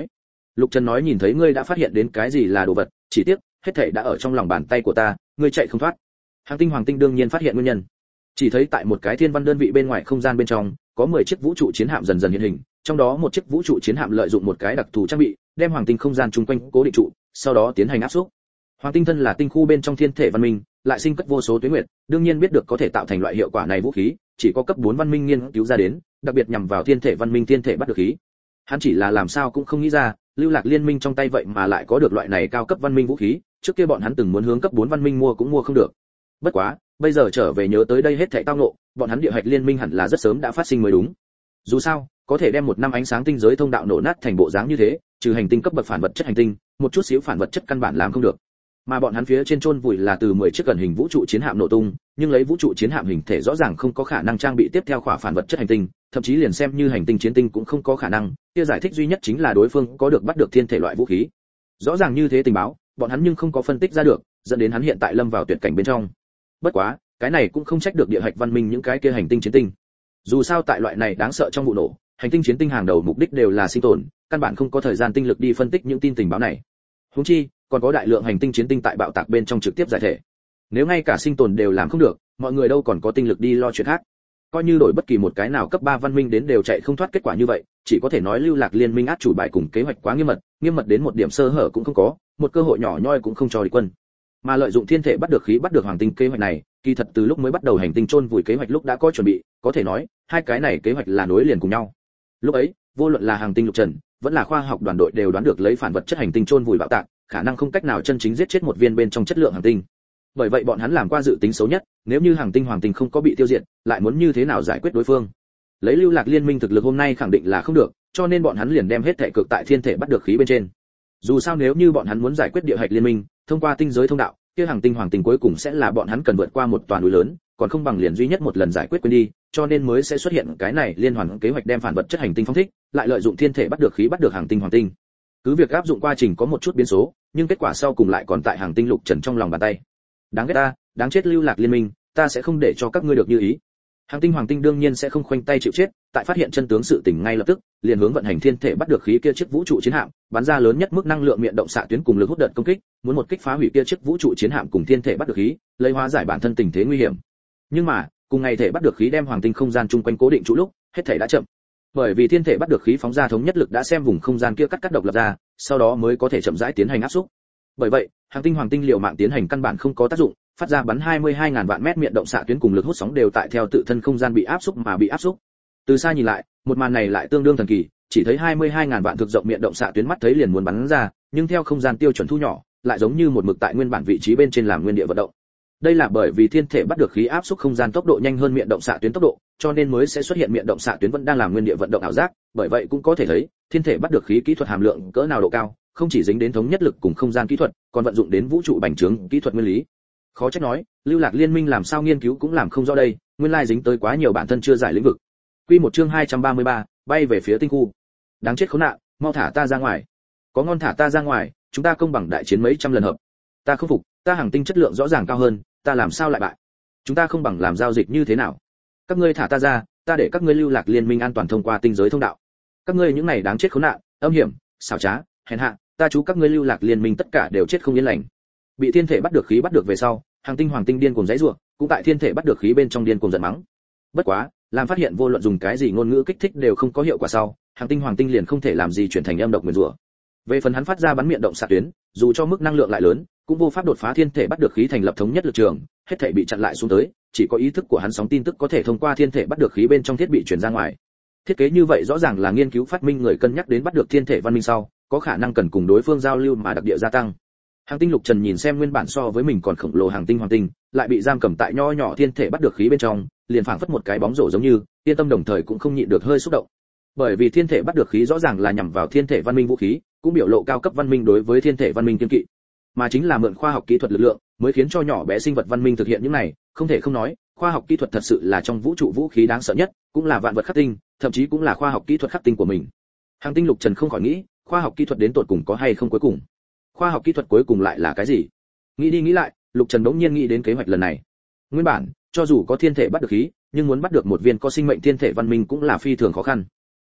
[SPEAKER 1] Lục Trần nói nhìn thấy ngươi đã phát hiện đến cái gì là đồ vật, chỉ tiếc hết thảy đã ở trong lòng bàn tay của ta, ngươi chạy không thoát. Hàng Tinh Hoàng Tinh đương nhiên phát hiện nguyên nhân. Chỉ thấy tại một cái thiên văn đơn vị bên ngoài không gian bên trong, có mười chiếc vũ trụ chiến hạm dần dần hiện hình, trong đó một chiếc vũ trụ chiến hạm lợi dụng một cái đặc thù trang bị, đem hoàng tinh không gian chung quanh cố định trụ, sau đó tiến hành áp xúc. Hoàng tinh thân là tinh khu bên trong thiên thể văn minh, lại sinh cất vô số tuyến nguyệt, đương nhiên biết được có thể tạo thành loại hiệu quả này vũ khí, chỉ có cấp bốn văn minh nghiên cứu ra đến, đặc biệt nhằm vào thiên thể văn minh thiên thể bắt được khí. Hắn chỉ là làm sao cũng không nghĩ ra, Lưu Lạc Liên minh trong tay vậy mà lại có được loại này cao cấp văn minh vũ khí, trước kia bọn hắn từng muốn hướng cấp bốn văn minh mua cũng mua không được. Bất quá, bây giờ trở về nhớ tới đây hết thảy tao ngộ, bọn hắn địa hạch liên minh hẳn là rất sớm đã phát sinh mới đúng. Dù sao, có thể đem một năm ánh sáng tinh giới thông đạo nổ nát thành bộ dáng như thế, trừ hành tinh cấp bậc phản vật chất hành tinh, một chút xíu phản vật chất căn bản làm không được. Mà bọn hắn phía trên chôn vùi là từ mười chiếc gần hình vũ trụ chiến hạm nổ tung, nhưng lấy vũ trụ chiến hạm hình thể rõ ràng không có khả năng trang bị tiếp theo khỏa phản vật chất hành tinh, thậm chí liền xem như hành tinh chiến tinh cũng không có khả năng, kia giải thích duy nhất chính là đối phương có được bắt được thiên thể loại vũ khí. Rõ ràng như thế tình báo, bọn hắn nhưng không có phân tích ra được, dẫn đến hắn hiện tại lâm vào tuyệt cảnh bên trong. Bất quá, cái này cũng không trách được địa hạch văn minh những cái kia hành tinh chiến tinh. Dù sao tại loại này đáng sợ trong vụ nổ, hành tinh chiến tinh hàng đầu mục đích đều là sinh tồn, căn bản không có thời gian tinh lực đi phân tích những tin tình báo này. Huống chi, còn có đại lượng hành tinh chiến tinh tại bạo tạc bên trong trực tiếp giải thể. Nếu ngay cả sinh tồn đều làm không được, mọi người đâu còn có tinh lực đi lo chuyện khác. Coi như đổi bất kỳ một cái nào cấp ba văn minh đến đều chạy không thoát kết quả như vậy, chỉ có thể nói Lưu Lạc Liên minh át chủ bài cùng kế hoạch quá nghiêm mật, nghiêm mật đến một điểm sơ hở cũng không có, một cơ hội nhỏ nhoi cũng không cho địch quân. Mà lợi dụng thiên thể bắt được khí bắt được hoàng tinh kế hoạch này, kỳ thật từ lúc mới bắt đầu hành tinh chôn vùi kế hoạch lúc đã có chuẩn bị, có thể nói, hai cái này kế hoạch là nối liền cùng nhau. Lúc ấy, vô luận là hành tinh Lục Trần, vẫn là khoa học đoàn đội đều đoán được lấy phản vật chất hành tinh chôn vùi bạo tạc, khả năng không cách nào chân chính giết chết một viên bên trong chất lượng hành tinh. Bởi vậy bọn hắn làm qua dự tính xấu nhất, nếu như hành tinh hoàng tinh không có bị tiêu diệt, lại muốn như thế nào giải quyết đối phương. Lấy Lưu Lạc Liên minh thực lực hôm nay khẳng định là không được, cho nên bọn hắn liền đem hết thể cực tại thiên thể bắt được khí bên trên. Dù sao nếu như bọn hắn muốn giải quyết địa hạch liên minh, thông qua tinh giới thông đạo, kia hành tinh hoàng tinh cuối cùng sẽ là bọn hắn cần vượt qua một toàn núi lớn, còn không bằng liền duy nhất một lần giải quyết quên đi, cho nên mới sẽ xuất hiện cái này liên hoàn kế hoạch đem phản vật chất hành tinh phóng thích, lại lợi dụng thiên thể bắt được khí bắt được hành tinh hoàng tinh. Cứ việc áp dụng quá trình có một chút biến số, nhưng kết quả sau cùng lại còn tại hành tinh Lục Trần trong lòng bàn tay. Đáng ghét ta, đáng chết Lưu Lạc Liên minh, ta sẽ không để cho các ngươi được như ý. Hành tinh hoàng tinh đương nhiên sẽ không khoanh tay chịu chết, tại phát hiện chân tướng sự tình ngay lập tức, liền hướng vận hành thiên thể bắt được khí kia chiếc vũ trụ chiến hạm, bắn ra lớn nhất mức năng lượng miệng động xạ tuyến cùng lực hút đợt công kích, muốn một kích phá hủy kia chiếc vũ trụ chiến hạm cùng thiên thể bắt được khí, lấy hóa giải bản thân tình thế nguy hiểm. Nhưng mà, cùng ngày thể bắt được khí đem hoàng tinh không gian chung quanh cố định trụ lúc, hết thể đã chậm. Bởi vì thiên thể bắt được khí phóng ra thống nhất lực đã xem vùng không gian kia cắt cắt độc lập ra, sau đó mới có thể chậm rãi tiến hành áp xúc. Bởi vậy, hành tinh hoàng tinh liều mạng tiến hành căn bản không có tác dụng, phát ra bắn hai mươi hai nghìn vạn mét miệng động xạ tuyến cùng lực hút sóng đều tại theo tự thân không gian bị áp xúc mà bị áp xúc. Từ xa nhìn lại, một màn này lại tương đương thần kỳ, chỉ thấy hai mươi hai nghìn vạn thực rộng miệng động xạ tuyến mắt thấy liền muốn bắn ra, nhưng theo không gian tiêu chuẩn thu nhỏ, lại giống như một mực tại nguyên bản vị trí bên trên làm nguyên địa vận động. Đây là bởi vì thiên thể bắt được khí áp xúc không gian tốc độ nhanh hơn miệng động xạ tuyến tốc độ, cho nên mới sẽ xuất hiện miệng động xạ tuyến vẫn đang làm nguyên địa vận động ảo giác, bởi vậy cũng có thể thấy, thiên thể bắt được khí kỹ thuật hàm lượng cỡ nào độ cao, không chỉ dính đến thống nhất lực cùng không gian kỹ thuật, còn vận dụng đến vũ trụ bành trướng kỹ thuật nguyên lý. Khó trách nói, Lưu Lạc Liên minh làm sao nghiên cứu cũng làm không rõ đây, nguyên lai dính tới quá nhiều bản thân chưa giải lĩnh vực. Quy một chương hai trăm ba mươi ba, bay về phía tinh khu. Đáng chết khốn nạn, mau thả ta ra ngoài. Có ngon thả ta ra ngoài, chúng ta công bằng đại chiến mấy trăm lần hợp. Ta không phục, ta hành tinh chất lượng rõ ràng cao hơn, ta làm sao lại bại? Chúng ta không bằng làm giao dịch như thế nào? Các ngươi thả ta ra, ta để các ngươi Lưu Lạc Liên minh an toàn thông qua tinh giới thông đạo. Các ngươi những này đáng chết khốn nạn, âm hiểm, xảo trá, hèn hạ, ta chú các ngươi Lưu Lạc Liên minh tất cả đều chết không yên lành. Bị thiên thể bắt được khí bắt được về sau, hành tinh hoàng tinh điên cuồng giãy giụa, cũng tại thiên thể bắt được khí bên trong điên cuồng giận mắng. Bất quá, làm phát hiện vô luận dùng cái gì ngôn ngữ kích thích đều không có hiệu quả sau, hành tinh hoàng tinh liền không thể làm gì chuyển thành âm độc nguyền rủa. Về phần hắn phát ra bắn miệng động xạ tuyến, dù cho mức năng lượng lại lớn, cũng vô pháp đột phá thiên thể bắt được khí thành lập thống nhất lực trường, hết thảy bị chặn lại xuống tới, chỉ có ý thức của hắn sóng tin tức có thể thông qua thiên thể bắt được khí bên trong thiết bị truyền ra ngoài. Thiết kế như vậy rõ ràng là nghiên cứu phát minh người cân nhắc đến bắt được thiên thể văn minh sau, có khả năng cần cùng đối phương giao lưu mà đặc địa gia tăng. Hành tinh Lục Trần nhìn xem nguyên bản so với mình còn khổng lồ hành tinh hoàng tinh, lại bị giam cầm tại nho nhỏ thiên thể bắt được khí bên trong, liền phảng phất một cái bóng rổ giống như, yên tâm đồng thời cũng không nhịn được hơi xúc động. Bởi vì thiên thể bắt được khí rõ ràng là nhằm vào thiên thể văn minh vũ khí, cũng biểu lộ cao cấp văn minh đối với thiên thể văn minh kiên kỵ, mà chính là mượn khoa học kỹ thuật lực lượng, mới khiến cho nhỏ bé sinh vật văn minh thực hiện những này, không thể không nói, khoa học kỹ thuật thật sự là trong vũ trụ vũ khí đáng sợ nhất, cũng là vạn vật khắc tinh, thậm chí cũng là khoa học kỹ thuật khắc tinh của mình. Hành tinh Lục Trần không khỏi nghĩ, khoa học kỹ thuật đến tột cùng có hay không cuối cùng? Khoa học kỹ thuật cuối cùng lại là cái gì? Nghĩ đi nghĩ lại, Lục Trần đống nhiên nghĩ đến kế hoạch lần này. Nguyên bản, cho dù có thiên thể bắt được khí, nhưng muốn bắt được một viên có sinh mệnh thiên thể văn minh cũng là phi thường khó khăn.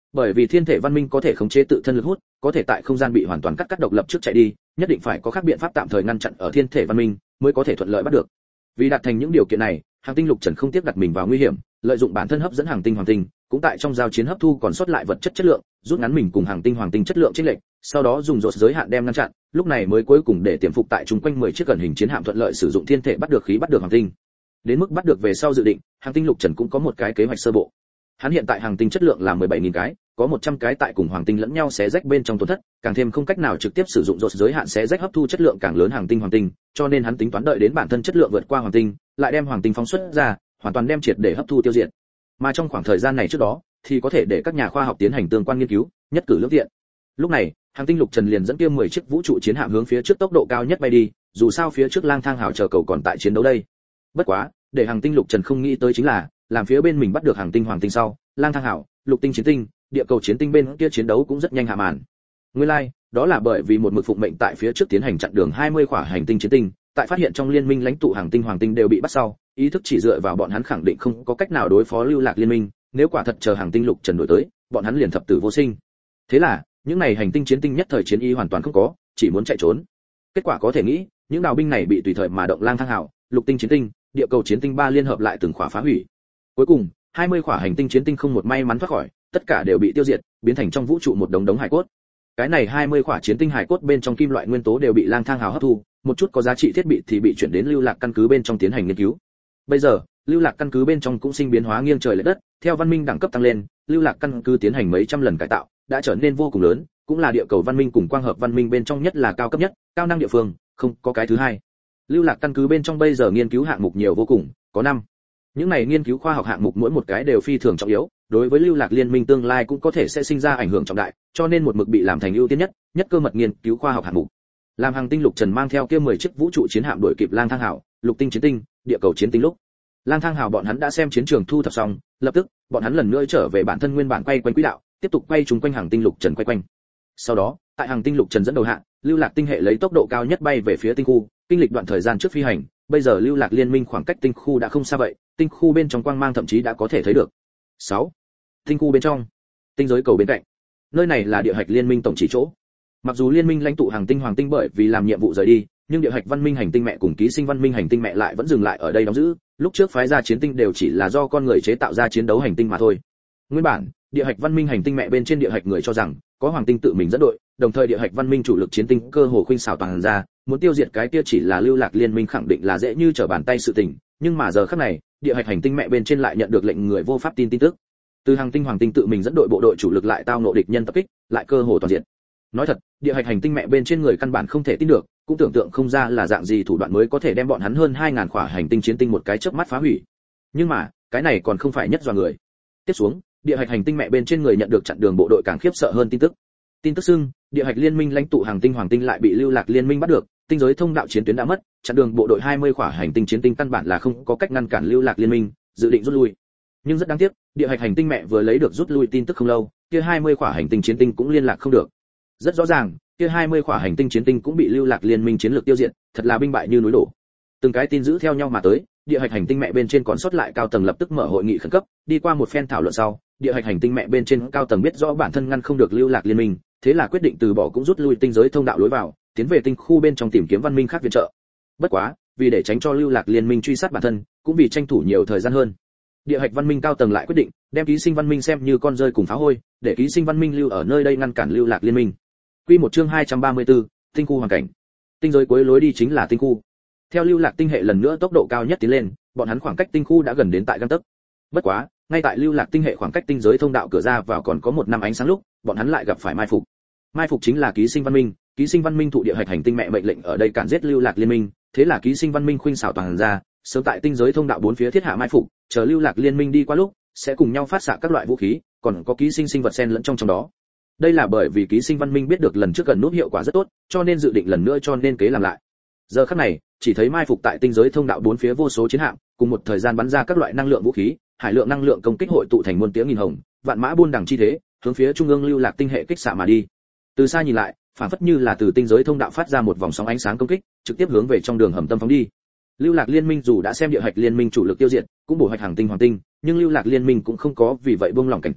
[SPEAKER 1] Bởi vì thiên thể văn minh có thể khống chế tự thân lực hút, có thể tại không gian bị hoàn toàn cắt cắt độc lập trước chạy đi, nhất định phải có các biện pháp tạm thời ngăn chặn ở thiên thể văn minh, mới có thể thuận lợi bắt được. Vì đạt thành những điều kiện này, Hàng Tinh Lục Trần không tiếc đặt mình vào nguy hiểm, lợi dụng bản thân hấp dẫn Hàng Tinh Hoàng Tinh, cũng tại trong giao chiến hấp thu còn sót lại vật chất chất lượng, rút ngắn mình cùng Hàng Tinh Hoàng Tinh chất lượng chênh lệch, sau đó dùng rốt giới hạn đem ngăn chặn, lúc này mới cuối cùng để tiềm phục tại chung quanh mười chiếc gần hình chiến hạm thuận lợi sử dụng thiên thể bắt được khí bắt được Hoàng Tinh. Đến mức bắt được về sau dự định, Hàng Tinh Lục Trần cũng có một cái kế hoạch sơ bộ. Hắn hiện tại Hàng Tinh chất lượng là mười bảy nghìn cái, có một trăm cái tại cùng Hoàng Tinh lẫn nhau xé rách bên trong tổn thất, càng thêm không cách nào trực tiếp sử dụng rốt giới hạn xé rách hấp thu chất lượng càng lớn Hàng Tinh Hoàng Tinh, cho nên hắn tính toán đợi đến bản thân chất lượng vượt qua Hoàng Tinh, lại đem Hoàng Tinh phóng xuất ra, hoàn toàn đem triệt để hấp thu tiêu diệt. Mà trong khoảng thời gian này trước đó, thì có thể để các nhà khoa học tiến hành tương quan nghiên cứu, nhất cử lưỡng tiện. Lúc này, Hàng Tinh Lục Trần liền dẫn kia mười chiếc vũ trụ chiến hạm hướng phía trước tốc độ cao nhất bay đi, dù sao phía trước Lang Thang Hào chờ cầu còn tại chiến đấu đây. Bất quá, để Hàng Tinh Lục Trần không nghĩ tới chính là, làm phía bên mình bắt được Hàng Tinh Hoàng Tinh sau, Lang Thang Hào, Lục Tinh Chiến Tinh, địa cầu chiến tinh bên kia chiến đấu cũng rất nhanh hạ màn. Nguyên lai, like, đó là bởi vì một mực phụng mệnh tại phía trước tiến hành chặn đường hai mươi khỏa hành tinh chiến tinh, tại phát hiện trong liên minh lãnh tụ Hàng Tinh Hoàng Tinh đều bị bắt sau, ý thức chỉ dựa vào bọn hắn khẳng định không có cách nào đối phó lưu lạc liên minh, nếu quả thật chờ Hàng Tinh Lục Trần đổi tới, bọn hắn liền thập tử vô sinh. Thế là, những này hành tinh chiến tinh nhất thời chiến ý hoàn toàn không có, chỉ muốn chạy trốn. Kết quả có thể nghĩ, những đào binh này bị tùy thời mà động Lang Thang Hào, Lục Tinh Chiến Tinh, địa cầu chiến tinh ba liên hợp lại từng khỏa phá hủy. Cuối cùng, hai mươi khỏa hành tinh chiến tinh không một may mắn thoát khỏi, tất cả đều bị tiêu diệt, biến thành trong vũ trụ một đống đống hải cốt. Cái này hai mươi khỏa chiến tinh hải cốt bên trong kim loại nguyên tố đều bị Lang Thang Hào hấp thu, một chút có giá trị thiết bị thì bị chuyển đến lưu lạc căn cứ bên trong tiến hành nghiên cứu. Bây giờ, lưu lạc căn cứ bên trong cũng sinh biến hóa nghiêng trời lệch đất, theo văn minh đẳng cấp tăng lên, lưu lạc căn cứ tiến hành mấy trăm lần cải tạo, đã trở nên vô cùng lớn, cũng là địa cầu văn minh cùng quang hợp văn minh bên trong nhất là cao cấp nhất, cao năng địa phương, không có cái thứ hai. Lưu lạc căn cứ bên trong bây giờ nghiên cứu hạng mục nhiều vô cùng, có năm. Những này nghiên cứu khoa học hạng mục mỗi một cái đều phi thường trọng yếu, đối với lưu lạc liên minh tương lai cũng có thể sẽ sinh ra ảnh hưởng trọng đại, cho nên một mực bị làm thành ưu tiên nhất, nhất cơ mật nghiên cứu khoa học hạng mục. Làm Hàng Tinh Lục Trần mang theo kia mười chiếc vũ trụ chiến hạm đuổi kịp Lang Thang Hào, Lục Tinh Chiến Tinh, địa cầu chiến tinh lúc, Lang Thang Hào bọn hắn đã xem chiến trường thu thập xong, lập tức, bọn hắn lần nữa trở về bản thân nguyên bản quay quanh quỹ đạo, tiếp tục quay trúng quanh Hàng Tinh Lục Trần quay quanh. Sau đó, tại Hàng Tinh Lục Trần dẫn đầu hạ, lưu lạc tinh hệ lấy tốc độ cao nhất bay về phía tinh khu, kinh lịch đoạn thời gian trước phi hành, bây giờ lưu lạc liên minh khoảng cách tinh khu đã không xa vậy, tinh khu bên trong quang mang thậm chí đã có thể thấy được. sáu. Tinh khu bên trong, tinh giới cầu bên cạnh. Nơi này là địa hạch liên minh tổng chỉ chỗ. Mặc dù liên minh lãnh tụ Hàng Tinh Hoàng Tinh bởi vì làm nhiệm vụ rời đi, nhưng địa hạch văn minh hành tinh mẹ cùng ký sinh văn minh hành tinh mẹ lại vẫn dừng lại ở đây đóng giữ, lúc trước phái ra chiến tinh đều chỉ là do con người chế tạo ra chiến đấu hành tinh mà thôi. Nguyên bản, địa hạch văn minh hành tinh mẹ bên trên địa hạch người cho rằng có Hoàng Tinh tự mình dẫn đội, đồng thời địa hạch văn minh chủ lực chiến tinh cơ hồ khuynh xảo toàn ra, muốn tiêu diệt cái kia chỉ là lưu lạc liên minh khẳng định là dễ như trở bàn tay sự tình, nhưng mà giờ khắc này, địa hạch hành tinh mẹ bên trên lại nhận được lệnh người vô pháp tin tin tức. Từ Hàng Tinh Hoàng Tinh tự mình dẫn đội bộ đội chủ lực lại tao ngộ địch nhân tập kích, lại cơ hồ toàn diện. Nói thật, địa hạch hành tinh mẹ bên trên người căn bản không thể tin được, cũng tưởng tượng không ra là dạng gì thủ đoạn mới có thể đem bọn hắn hơn hai nghìn khỏa hành tinh chiến tinh một cái chớp mắt phá hủy. Nhưng mà, cái này còn không phải nhất dọa người. Tiếp xuống, địa hạch hành tinh mẹ bên trên người nhận được chặn đường bộ đội càng khiếp sợ hơn tin tức. Tin tức xưng, địa hạch liên minh lãnh tụ Hàng Tinh Hoàng Tinh lại bị lưu lạc liên minh bắt được, tinh giới thông đạo chiến tuyến đã mất, chặn đường bộ đội hai mươi khỏa hành tinh chiến tinh căn bản là không có cách ngăn cản lưu lạc liên minh, dự định rút lui. Nhưng rất đáng tiếc, địa hạch hành tinh mẹ vừa lấy được rút lui tin tức không lâu, kia hai mươi khỏa hành tinh chiến tinh cũng liên lạc không được. Rất rõ ràng, kia hai mươi khỏa hành tinh chiến tinh cũng bị lưu lạc liên minh chiến lược tiêu diệt, thật là binh bại như núi đổ. Từng cái tin dữ theo nhau mà tới, địa hạch hành tinh mẹ bên trên còn sót lại cao tầng lập tức mở hội nghị khẩn cấp, đi qua một phen thảo luận sau, địa hạch hành tinh mẹ bên trên cao tầng biết rõ bản thân ngăn không được lưu lạc liên minh, thế là quyết định từ bỏ cũng rút lui tinh giới thông đạo lối vào, tiến về tinh khu bên trong tìm kiếm văn minh khác viện trợ. Bất quá, vì để tránh cho lưu lạc liên minh truy sát bản thân, cũng vì tranh thủ nhiều thời gian hơn, địa hạch văn minh cao tầng lại quyết định đem ký sinh văn minh xem như con rơi cùng phá hôi, để ký sinh văn minh lưu ở nơi đây ngăn cản lưu lạc liên minh. Quy một chương hai trăm ba mươi tư, tinh khu hoàn cảnh. Tinh giới cuối lối đi chính là tinh khu. Theo lưu lạc tinh hệ lần nữa tốc độ cao nhất tiến lên, bọn hắn khoảng cách tinh khu đã gần đến tại gang tấc. Bất quá, ngay tại lưu lạc tinh hệ khoảng cách tinh giới thông đạo cửa ra vào còn có một năm ánh sáng lúc, bọn hắn lại gặp phải mai phục. Mai phục chính là ký sinh văn minh, ký sinh văn minh thụ địa hạch hành tinh mẹ mệnh lệnh ở đây cản giết lưu lạc liên minh, thế là ký sinh văn minh khuynh xảo toàn ra, sớm tại tinh giới thông đạo bốn phía thiết hạ mai phục, chờ lưu lạc liên minh đi qua lúc, sẽ cùng nhau phát xạ các loại vũ khí, còn có ký sinh sinh vật xen lẫn trong trong đó. Đây là bởi vì ký sinh văn minh biết được lần trước gần nút hiệu quả rất tốt, cho nên dự định lần nữa cho nên kế làm lại. Giờ khắc này, chỉ thấy mai phục tại tinh giới thông đạo bốn phía vô số chiến hạm, cùng một thời gian bắn ra các loại năng lượng vũ khí, hải lượng năng lượng công kích hội tụ thành muôn tiếng nghìn hồng, vạn mã buôn đằng chi thế, hướng phía trung ương lưu lạc tinh hệ kích xạ mà đi. Từ xa nhìn lại, phản phất như là từ tinh giới thông đạo phát ra một vòng sóng ánh sáng công kích, trực tiếp hướng về trong đường hầm tâm phóng đi. Lưu lạc liên minh dù đã xem địa hạch liên minh chủ lực tiêu diệt, cũng bổ hoạch hàng tinh hoàng tinh, nhưng lưu lạc liên minh cũng không có vì vậy buông lỏng cảnh giác,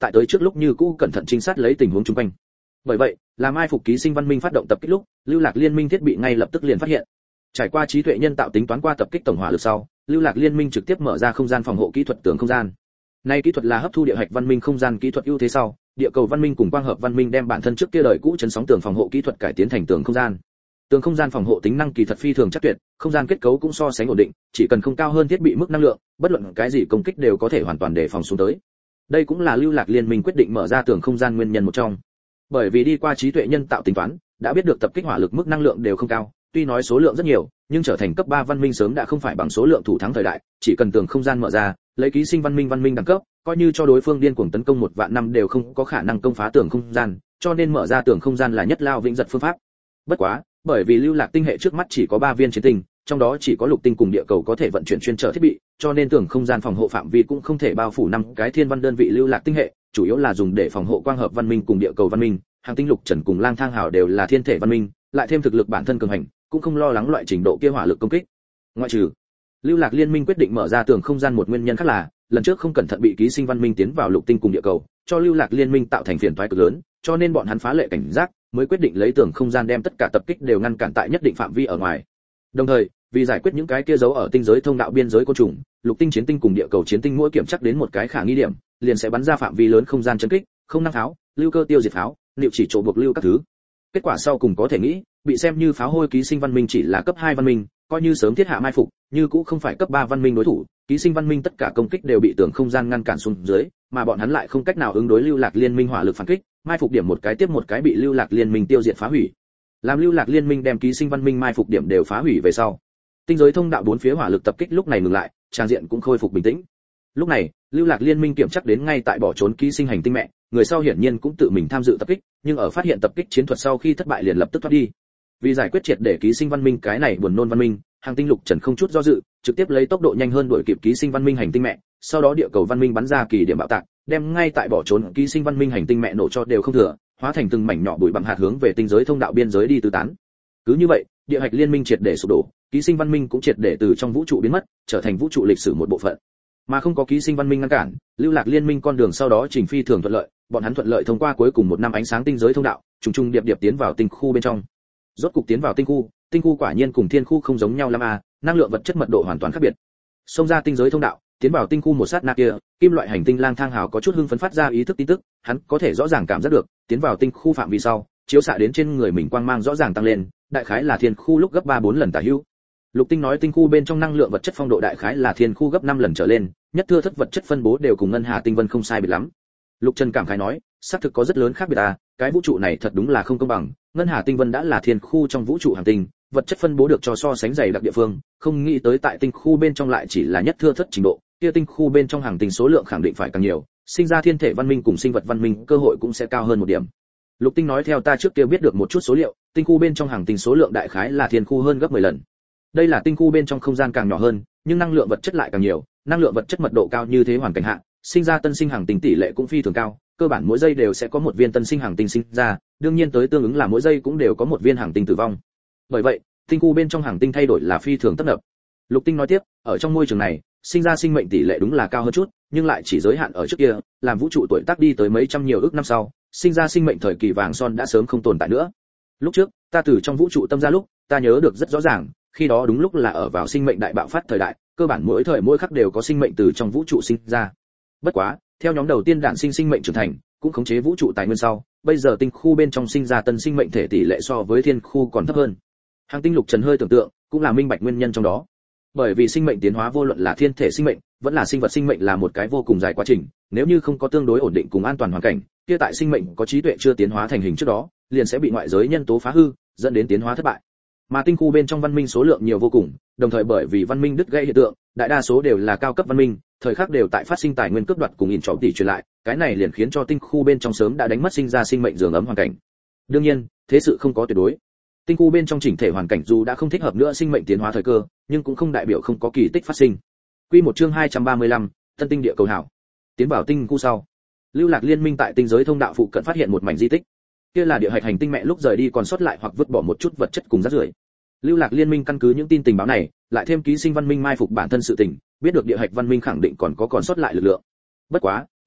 [SPEAKER 1] tại tới trước lúc như cũ cẩn thận trinh sát lấy tình huống xung quanh. Bởi vậy, làm mai phục ký sinh văn minh phát động tập kích lúc, lưu lạc liên minh thiết bị ngay lập tức liền phát hiện. Trải qua trí tuệ nhân tạo tính toán qua tập kích tổng hỏa lực sau, lưu lạc liên minh trực tiếp mở ra không gian phòng hộ kỹ thuật tường không gian. Này kỹ thuật là hấp thu địa hạch văn minh không gian kỹ thuật ưu thế sau, địa cầu văn minh cùng quang hợp văn minh đem bản thân trước kia đời cũ chấn sóng tường phòng hộ kỹ thuật cải tiến thành tường không gian. Tường không gian phòng hộ tính năng kỳ thật phi thường chắc tuyệt, không gian kết cấu cũng so sánh ổn định, chỉ cần không cao hơn thiết bị mức năng lượng, bất luận cái gì công kích đều có thể hoàn toàn đề phòng xuống tới. Đây cũng là lưu lạc liên minh quyết định mở ra tường không gian nguyên nhân một trong. Bởi vì đi qua trí tuệ nhân tạo tính toán, đã biết được tập kích hỏa lực mức năng lượng đều không cao, tuy nói số lượng rất nhiều, nhưng trở thành cấp ba văn minh sớm đã không phải bằng số lượng thủ thắng thời đại, chỉ cần tường không gian mở ra, lấy ký sinh văn minh văn minh đẳng cấp, coi như cho đối phương điên cuồng tấn công một vạn năm đều không có khả năng công phá tường không gian, cho nên mở ra tường không gian là nhất lao vĩnh giật phương pháp. Bất quá, bởi vì lưu lạc tinh hệ trước mắt chỉ có ba viên chiến tinh, trong đó chỉ có lục tinh cùng địa cầu có thể vận chuyển chuyên trở thiết bị, cho nên tường không gian phòng hộ phạm vi cũng không thể bao phủ năm cái thiên văn đơn vị lưu lạc tinh hệ, chủ yếu là dùng để phòng hộ quang hợp văn minh cùng địa cầu văn minh, hàng tinh lục trần cùng lang thang hào đều là thiên thể văn minh, lại thêm thực lực bản thân cường hành, cũng không lo lắng loại trình độ kia hỏa lực công kích. Ngoại trừ, lưu lạc liên minh quyết định mở ra tường không gian một nguyên nhân khác là, lần trước không cẩn thận bị ký sinh văn minh tiến vào lục tinh cùng địa cầu, cho lưu lạc liên minh tạo thành phiền toái cực lớn, cho nên bọn hắn phá lệ cảnh giác, mới quyết định lấy tường không gian đem tất cả tập kích đều ngăn cản tại nhất định phạm vi ở ngoài. Đồng thời, vì giải quyết những cái kia giấu ở tinh giới thông đạo biên giới côn trùng, lục tinh chiến tinh cùng địa cầu chiến tinh mỗi kiểm chắc đến một cái khả nghi điểm, liền sẽ bắn ra phạm vi lớn không gian chấn kích, không năng pháo, lưu cơ tiêu diệt pháo, liệu chỉ chỗ buộc lưu các thứ. Kết quả sau cùng có thể nghĩ, bị xem như pháo hôi ký sinh văn minh chỉ là cấp hai văn minh, coi như sớm thiết hạ mai phục, như cũng không phải cấp ba văn minh đối thủ, ký sinh văn minh tất cả công kích đều bị tường không gian ngăn cản xuống dưới, mà bọn hắn lại không cách nào ứng đối lưu lạc liên minh hỏa lực phản kích, mai phục điểm một cái tiếp một cái bị lưu lạc liên minh tiêu diệt phá hủy. Làm lưu lạc liên minh đem ký sinh văn minh mai phục điểm đều phá hủy về sau, tinh giới thông đạo bốn phía hỏa lực tập kích lúc này ngừng lại, trang diện cũng khôi phục bình tĩnh. Lúc này, lưu lạc liên minh kiểm chắc đến ngay tại bỏ trốn ký sinh hành tinh mẹ, người sau hiển nhiên cũng tự mình tham dự tập kích, nhưng ở phát hiện tập kích chiến thuật sau khi thất bại liền lập tức thoát đi. Vì giải quyết triệt để ký sinh văn minh cái này buồn nôn văn minh, hàng tinh lục trần không chút do dự, trực tiếp lấy tốc độ nhanh hơn đuổi kịp ký sinh văn minh hành tinh mẹ, sau đó địa cầu văn minh bắn ra kỳ điểm bạo tạc, đem ngay tại bỏ trốn ký sinh văn minh hành tinh mẹ nổ cho đều không thừa, hóa thành từng mảnh nhỏ bụi bặm hạt hướng về tinh giới thông đạo biên giới đi tứ tán. Cứ như vậy, địa hạch liên minh triệt để sụp đổ, ký sinh văn minh cũng triệt để từ trong vũ trụ biến mất, trở thành vũ trụ lịch sử một bộ phận. Mà không có ký sinh văn minh ngăn cản, lưu lạc liên minh con đường sau đó trình phi thường thuận lợi, bọn hắn thuận lợi thông qua cuối cùng một năm ánh sáng tinh giới thông đạo, trùng trùng điệp điệp tiến vào tinh khu bên trong. Rốt cục tiến vào tinh khu, tinh khu quả nhiên cùng thiên khu không giống nhau lắm à, năng lượng vật chất mật độ hoàn toàn khác biệt. Xông ra tinh giới thông đạo, tiến vào tinh khu một sát na kia, kim loại hành tinh lang thang hào có chút hưng phấn phát ra ý thức tin tức, hắn có thể rõ ràng cảm giác được, tiến vào tinh khu phạm vi sau, chiếu xạ đến trên người mình quang mang rõ ràng tăng lên, đại khái là thiên khu lúc gấp ba bốn lần tả hữu. Lục Tinh nói tinh khu bên trong năng lượng vật chất phong độ đại khái là thiên khu gấp năm lần trở lên, nhất thưa thất vật chất phân bố đều cùng ngân hà tinh vân không sai biệt lắm. Lục Trần cảm khái nói, xác thực có rất lớn khác biệt à, cái vũ trụ này thật đúng là không công bằng, ngân hà tinh vân đã là thiên khu trong vũ trụ hành tinh, vật chất phân bố được cho so sánh dày đặc địa phương, không nghĩ tới tại tinh khu bên trong lại chỉ là nhất thưa thất trình độ, kia tinh khu bên trong hành tinh số lượng khẳng định phải càng nhiều, sinh ra thiên thể văn minh cùng sinh vật văn minh cơ hội cũng sẽ cao hơn một điểm. Lục Tinh nói theo ta trước kia biết được một chút số liệu, tinh khu bên trong hành tinh số lượng đại khái là thiên khu hơn gấp mười lần. Đây là tinh khu bên trong không gian càng nhỏ hơn, nhưng năng lượng vật chất lại càng nhiều, năng lượng vật chất mật độ cao như thế hoàn cảnh hạ, sinh ra tân sinh hành tinh tỷ lệ cũng phi thường cao, cơ bản mỗi giây đều sẽ có một viên tân sinh hành tinh sinh ra, đương nhiên tới tương ứng là mỗi giây cũng đều có một viên hành tinh tử vong. Bởi vậy, tinh khu bên trong hành tinh thay đổi là phi thường tấp nập. Lục Tinh nói tiếp, ở trong môi trường này, sinh ra sinh mệnh tỷ lệ đúng là cao hơn chút, nhưng lại chỉ giới hạn ở trước kia, làm vũ trụ tuổi tác đi tới mấy trăm nhiều ước năm sau, sinh ra sinh mệnh thời kỳ vàng son đã sớm không tồn tại nữa. Lúc trước, ta từ trong vũ trụ tâm ra lúc, ta nhớ được rất rõ ràng, khi đó đúng lúc là ở vào sinh mệnh đại bạo phát thời đại, cơ bản mỗi thời mỗi khắc đều có sinh mệnh từ trong vũ trụ sinh ra. Bất quá, theo nhóm đầu tiên đản sinh sinh mệnh trưởng thành, cũng khống chế vũ trụ tài nguyên sau, bây giờ tinh khu bên trong sinh ra tân sinh mệnh thể tỷ lệ so với thiên khu còn thấp hơn. Hành tinh Lục Trần hơi tưởng tượng, cũng là minh bạch nguyên nhân trong đó. Bởi vì sinh mệnh tiến hóa vô luận là thiên thể sinh mệnh, vẫn là sinh vật sinh mệnh là một cái vô cùng dài quá trình, nếu như không có tương đối ổn định cùng an toàn hoàn cảnh, kia tại sinh mệnh có trí tuệ chưa tiến hóa thành hình trước đó, liền sẽ bị ngoại giới nhân tố phá hư, dẫn đến tiến hóa thất bại. Mà tinh khu bên trong văn minh số lượng nhiều vô cùng, đồng thời bởi vì văn minh đứt gãy hiện tượng, đại đa số đều là cao cấp văn minh, thời khắc đều tại phát sinh tài nguyên cướp đoạt cùng in trọng tỷ truyền lại, cái này liền khiến cho tinh khu bên trong sớm đã đánh mất sinh ra sinh mệnh giường ấm hoàn cảnh. Đương nhiên, thế sự không có tuyệt đối. Tinh khu bên trong chỉnh thể hoàn cảnh dù đã không thích hợp nữa sinh mệnh tiến hóa thời cơ, nhưng cũng không đại biểu không có kỳ tích phát sinh. Quy một chương hai trăm ba mươi lăm, Tân tinh địa cầu hảo. Tiến vào tinh khu sau, Lưu Lạc Liên minh tại tinh giới thông đạo phụ cận phát hiện một mảnh di tích. Kia là địa hạch hành tinh mẹ lúc rời đi còn sót lại hoặc vứt bỏ một chút vật chất cùng rác rưởi. Lưu Lạc Liên minh căn cứ những tin tình báo này, lại thêm ký sinh văn minh mai phục bản thân sự tình, biết được địa hạch văn minh khẳng định còn có còn sót lại lực lượng. Bất quá,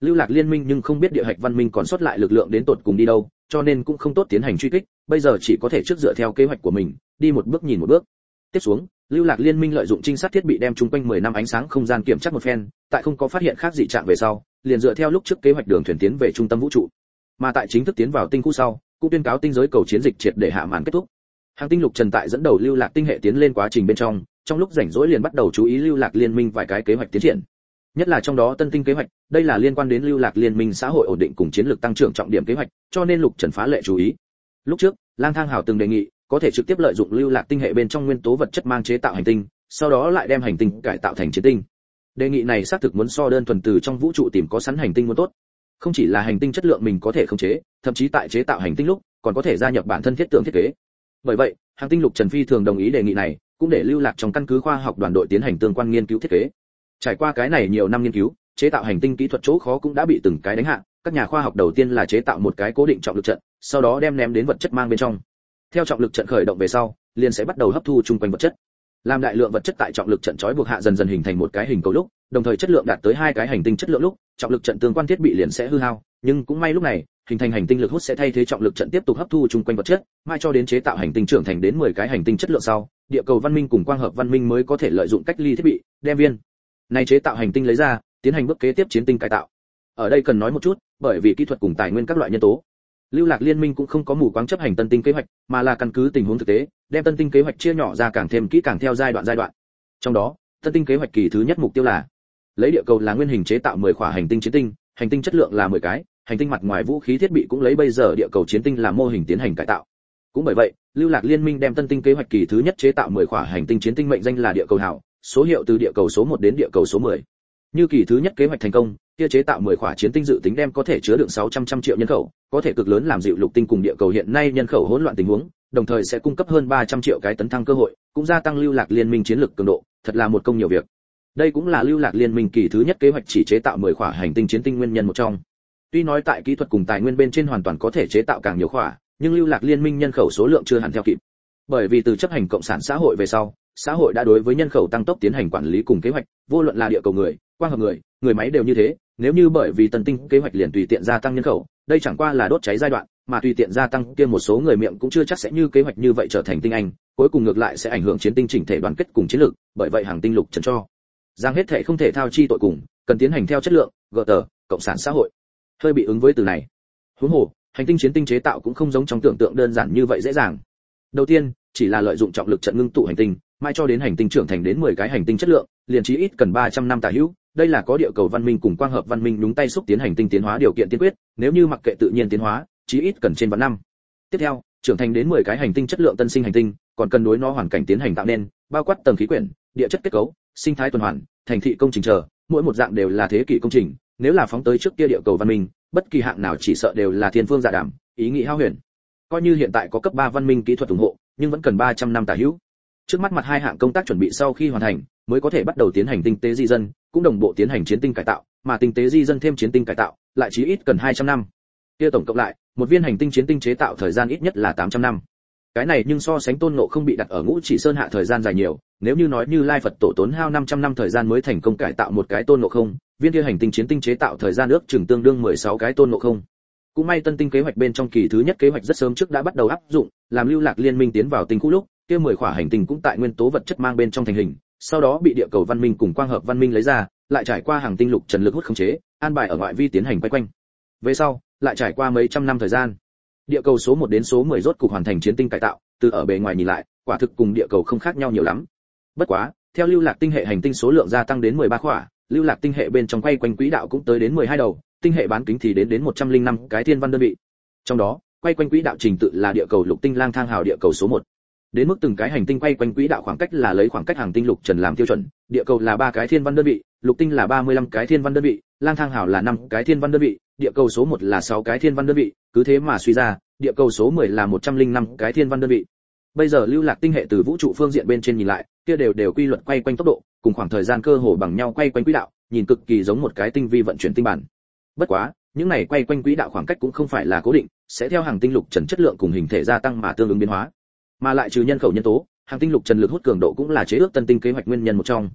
[SPEAKER 1] Lưu Lạc Liên minh nhưng không biết địa hạch văn minh còn sót lại lực lượng đến tột cùng đi đâu, cho nên cũng không tốt tiến hành truy kích, bây giờ chỉ có thể trước dựa theo kế hoạch của mình, đi một bước nhìn một bước. Tiếp xuống, Lưu Lạc Liên minh lợi dụng trinh sát thiết bị đem chung quanh mười năm ánh sáng không gian kiểm tra một phen, tại không có phát hiện khác dị trạng về sau, liền dựa theo lúc trước kế hoạch đường thuyền tiến về trung tâm vũ trụ. Mà tại chính thức tiến vào tinh khu sau, cũng tuyên cáo tinh giới cầu chiến dịch triệt để hạ màn kết thúc. Hàng tinh lục trần tại dẫn đầu Lưu Lạc tinh hệ tiến lên quá trình bên trong, trong lúc rảnh rỗi liền bắt đầu chú ý Lưu Lạc Liên minh vài cái kế hoạch tiến triển. Nhất là trong đó tân tinh kế hoạch, đây là liên quan đến Lưu Lạc Liên minh xã hội ổn định cùng chiến lược tăng trưởng trọng điểm kế hoạch, cho nên lục trần phá lệ chú ý. Lúc trước, Lang Thang Hào từng đề nghị, có thể trực tiếp lợi dụng Lưu Lạc tinh hệ bên trong nguyên tố vật chất mang chế tạo hành tinh, sau đó lại đem hành tinh cải tạo thành chiến tinh. Đề nghị này xác thực muốn so đơn thuần từ trong vũ trụ tìm có sẵn hành tinh muốn tốt. Không chỉ là hành tinh chất lượng mình có thể khống chế, thậm chí tại chế tạo hành tinh lúc, còn có thể gia nhập bản thân thiết tưởng thiết kế. Bởi vậy, Hàng tinh lục trần phi thường đồng ý đề nghị này, cũng để Lưu Lạc trong căn cứ khoa học đoàn đội tiến hành tương quan nghiên cứu thiết kế. Trải qua cái này nhiều năm nghiên cứu, chế tạo hành tinh kỹ thuật chỗ khó cũng đã bị từng cái đánh hạ. Các nhà khoa học đầu tiên là chế tạo một cái cố định trọng lực trận, sau đó đem ném đến vật chất mang bên trong. Theo trọng lực trận khởi động về sau, liền sẽ bắt đầu hấp thu chung quanh vật chất. Làm đại lượng vật chất tại trọng lực trận trói buộc hạ dần dần hình thành một cái hình cầu lúc, đồng thời chất lượng đạt tới hai cái hành tinh chất lượng lúc, trọng lực trận tương quan thiết bị liền sẽ hư hao, nhưng cũng may lúc này, hình thành hành tinh lực hút sẽ thay thế trọng lực trận tiếp tục hấp thu chung quanh vật chất, mai cho đến chế tạo hành tinh trưởng thành đến mười cái hành tinh chất lượng sau, địa cầu văn minh cùng quang hợp văn minh mới có thể lợi dụng cách ly thiết bị, đem viên này chế tạo hành tinh lấy ra, tiến hành bước kế tiếp chiến tinh cải tạo. Ở đây cần nói một chút, bởi vì kỹ thuật cùng tài nguyên các loại nhân tố, Lưu Lạc Liên minh cũng không có mù quáng chấp hành tân tinh kế hoạch, mà là căn cứ tình huống thực tế, đem tân tinh kế hoạch chia nhỏ ra càng thêm kỹ càng theo giai đoạn giai đoạn. Trong đó, tân tinh kế hoạch kỳ thứ nhất mục tiêu là lấy địa cầu là nguyên hình chế tạo mười khỏa hành tinh chiến tinh, hành tinh chất lượng là mười cái, hành tinh mặt ngoài vũ khí thiết bị cũng lấy bây giờ địa cầu chiến tinh làm mô hình tiến hành cải tạo. Cũng bởi vậy, Lưu Lạc Liên minh đem tân tinh kế hoạch kỳ thứ nhất chế tạo mười khỏa hành tinh chiến tinh mệnh danh là địa cầu hảo, số hiệu từ địa cầu số một đến địa cầu số mười. Như kỳ thứ nhất kế hoạch thành công, kia chế tạo mười khỏa chiến tinh dự tính đem có thể chứa đựng sáu trăm trăm triệu nhân khẩu, có thể cực lớn làm dịu lục tinh cùng địa cầu hiện nay nhân khẩu hỗn loạn tình huống, đồng thời sẽ cung cấp hơn ba trăm triệu cái tấn thăng cơ hội, cũng gia tăng Lưu Lạc Liên minh chiến lược cường độ, thật là một công nhiều việc. Đây cũng là Lưu Lạc Liên minh kỳ thứ nhất kế hoạch chỉ chế tạo mười khỏa hành tinh chiến tinh nguyên nhân một trong. Tuy nói tại kỹ thuật cùng tài nguyên bên trên hoàn toàn có thể chế tạo càng nhiều khỏa, nhưng Lưu Lạc Liên minh nhân khẩu số lượng chưa hẳn theo kịp. Bởi vì từ chấp hành cộng sản xã hội về sau, xã hội đã đối với nhân khẩu tăng tốc tiến hành quản lý cùng kế hoạch, vô luận là địa cầu người, quang hợp người, người máy đều như thế, nếu như bởi vì tân tinh kế hoạch liền tùy tiện gia tăng nhân khẩu, đây chẳng qua là đốt cháy giai đoạn, mà tùy tiện gia tăng kia một số người miệng cũng chưa chắc sẽ như kế hoạch như vậy trở thành tinh anh, cuối cùng ngược lại sẽ ảnh hưởng chiến tinh chỉnh thể đoàn kết cùng chiến lược, bởi vậy Hàng tinh lục trần cho rằng hết thể không thể thao chi tội cùng, cần tiến hành theo chất lượng, gờ tờ, cộng sản xã hội. Hơi bị ứng với từ này. Huống hồ, hành tinh chiến tinh chế tạo cũng không giống trong tưởng tượng đơn giản như vậy dễ dàng. Đầu tiên, chỉ là lợi dụng trọng lực trận ngưng tụ hành tinh, mai cho đến hành tinh trưởng thành đến mười cái hành tinh chất lượng, liền chí ít cần ba trăm năm tả hữu, đây là có địa cầu văn minh cùng quang hợp văn minh đúng tay xúc tiến hành tinh tiến hóa điều kiện tiên quyết, nếu như mặc kệ tự nhiên tiến hóa, chí ít cần trên vạn năm. Tiếp theo, trưởng thành đến mười cái hành tinh chất lượng tân sinh hành tinh, còn cần đối nó hoàn cảnh tiến hành tạo nên, bao quát tầng khí quyển, địa chất kết cấu, sinh thái tuần hoàn, thành thị công trình chờ, mỗi một dạng đều là thế kỷ công trình, nếu là phóng tới trước kia địa cầu văn minh, bất kỳ hạng nào chỉ sợ đều là thiên phương dạ đàm, ý nghĩ hao huyền. Coi như hiện tại có cấp ba văn minh kỹ thuật ủng hộ, nhưng vẫn cần ba trăm năm tả hữu. Trước mắt mặt hai hạng công tác chuẩn bị sau khi hoàn thành, mới có thể bắt đầu tiến hành tinh tế di dân, cũng đồng bộ tiến hành chiến tinh cải tạo, mà tinh tế di dân thêm chiến tinh cải tạo, lại chí ít cần hai trăm năm. Kia tổng cộng lại, một viên hành tinh chiến tinh chế tạo thời gian ít nhất là tám trăm năm. Cái này nhưng so sánh Tôn Ngộ không bị đặt ở Ngũ Chỉ Sơn hạ thời gian dài nhiều, nếu như nói Như Lai Phật tổ tốn hao năm trăm năm thời gian mới thành công cải tạo một cái Tôn Ngộ không, viên kia hành tinh chiến tinh chế tạo thời gian ước chừng tương đương mười sáu cái Tôn Ngộ không. Cũng may tân tinh kế hoạch bên trong kỳ thứ nhất kế hoạch rất sớm trước đã bắt đầu áp dụng, làm Lưu Lạc Liên minh tiến vào tinh khu lúc, kia mười khỏa hành tinh cũng tại nguyên tố vật chất mang bên trong thành hình, sau đó bị địa cầu văn minh cùng quang hợp văn minh lấy ra, lại trải qua hàng tinh lục trần lực hút khống chế, an bài ở ngoại vi tiến hành quay quanh. Về sau, lại trải qua mấy trăm năm thời gian, địa cầu số một đến số mười rốt cục hoàn thành chiến tinh cải tạo, từ ở bề ngoài nhìn lại, quả thực cùng địa cầu không khác nhau nhiều lắm. Bất quá, theo Lưu Lạc tinh hệ hành tinh số lượng gia tăng đến mười ba khỏa, Lưu Lạc tinh hệ bên trong quay quanh quỹ đạo cũng tới đến mười hai đầu, tinh hệ bán kính thì đến đến một trăm linh năm cái thiên văn đơn vị. Trong đó, quay quanh quỹ đạo trình tự là địa cầu lục tinh Lang Thang Hào địa cầu số một. Đến mức từng cái hành tinh quay quanh quỹ đạo khoảng cách là lấy khoảng cách hàng tinh lục trần làm tiêu chuẩn, địa cầu là ba cái thiên văn đơn vị, lục tinh là ba mươi lăm cái thiên văn đơn vị, Lang Thang Hào là năm cái thiên văn đơn vị, địa cầu số một là sáu cái thiên văn đơn vị, cứ thế mà suy ra, địa cầu số mười là một trăm linh năm cái thiên văn đơn vị. Bây giờ Lưu Lạc tinh hệ từ vũ trụ phương diện bên trên nhìn lại, kia đều đều quy luật quay quanh tốc độ, cùng khoảng thời gian cơ hồ bằng nhau quay quanh quỹ đạo, nhìn cực kỳ giống một cái tinh vi vận chuyển tinh bản. Bất quá, những này quay quanh quỹ đạo khoảng cách cũng không phải là cố định, sẽ theo hàng tinh lục trần chất lượng cùng hình thể gia tăng mà tương ứng biến hóa. Mà lại trừ nhân khẩu nhân tố, hàng tinh lục trần lực hút cường độ cũng là chế ước tân tinh kế hoạch nguyên nhân một trong.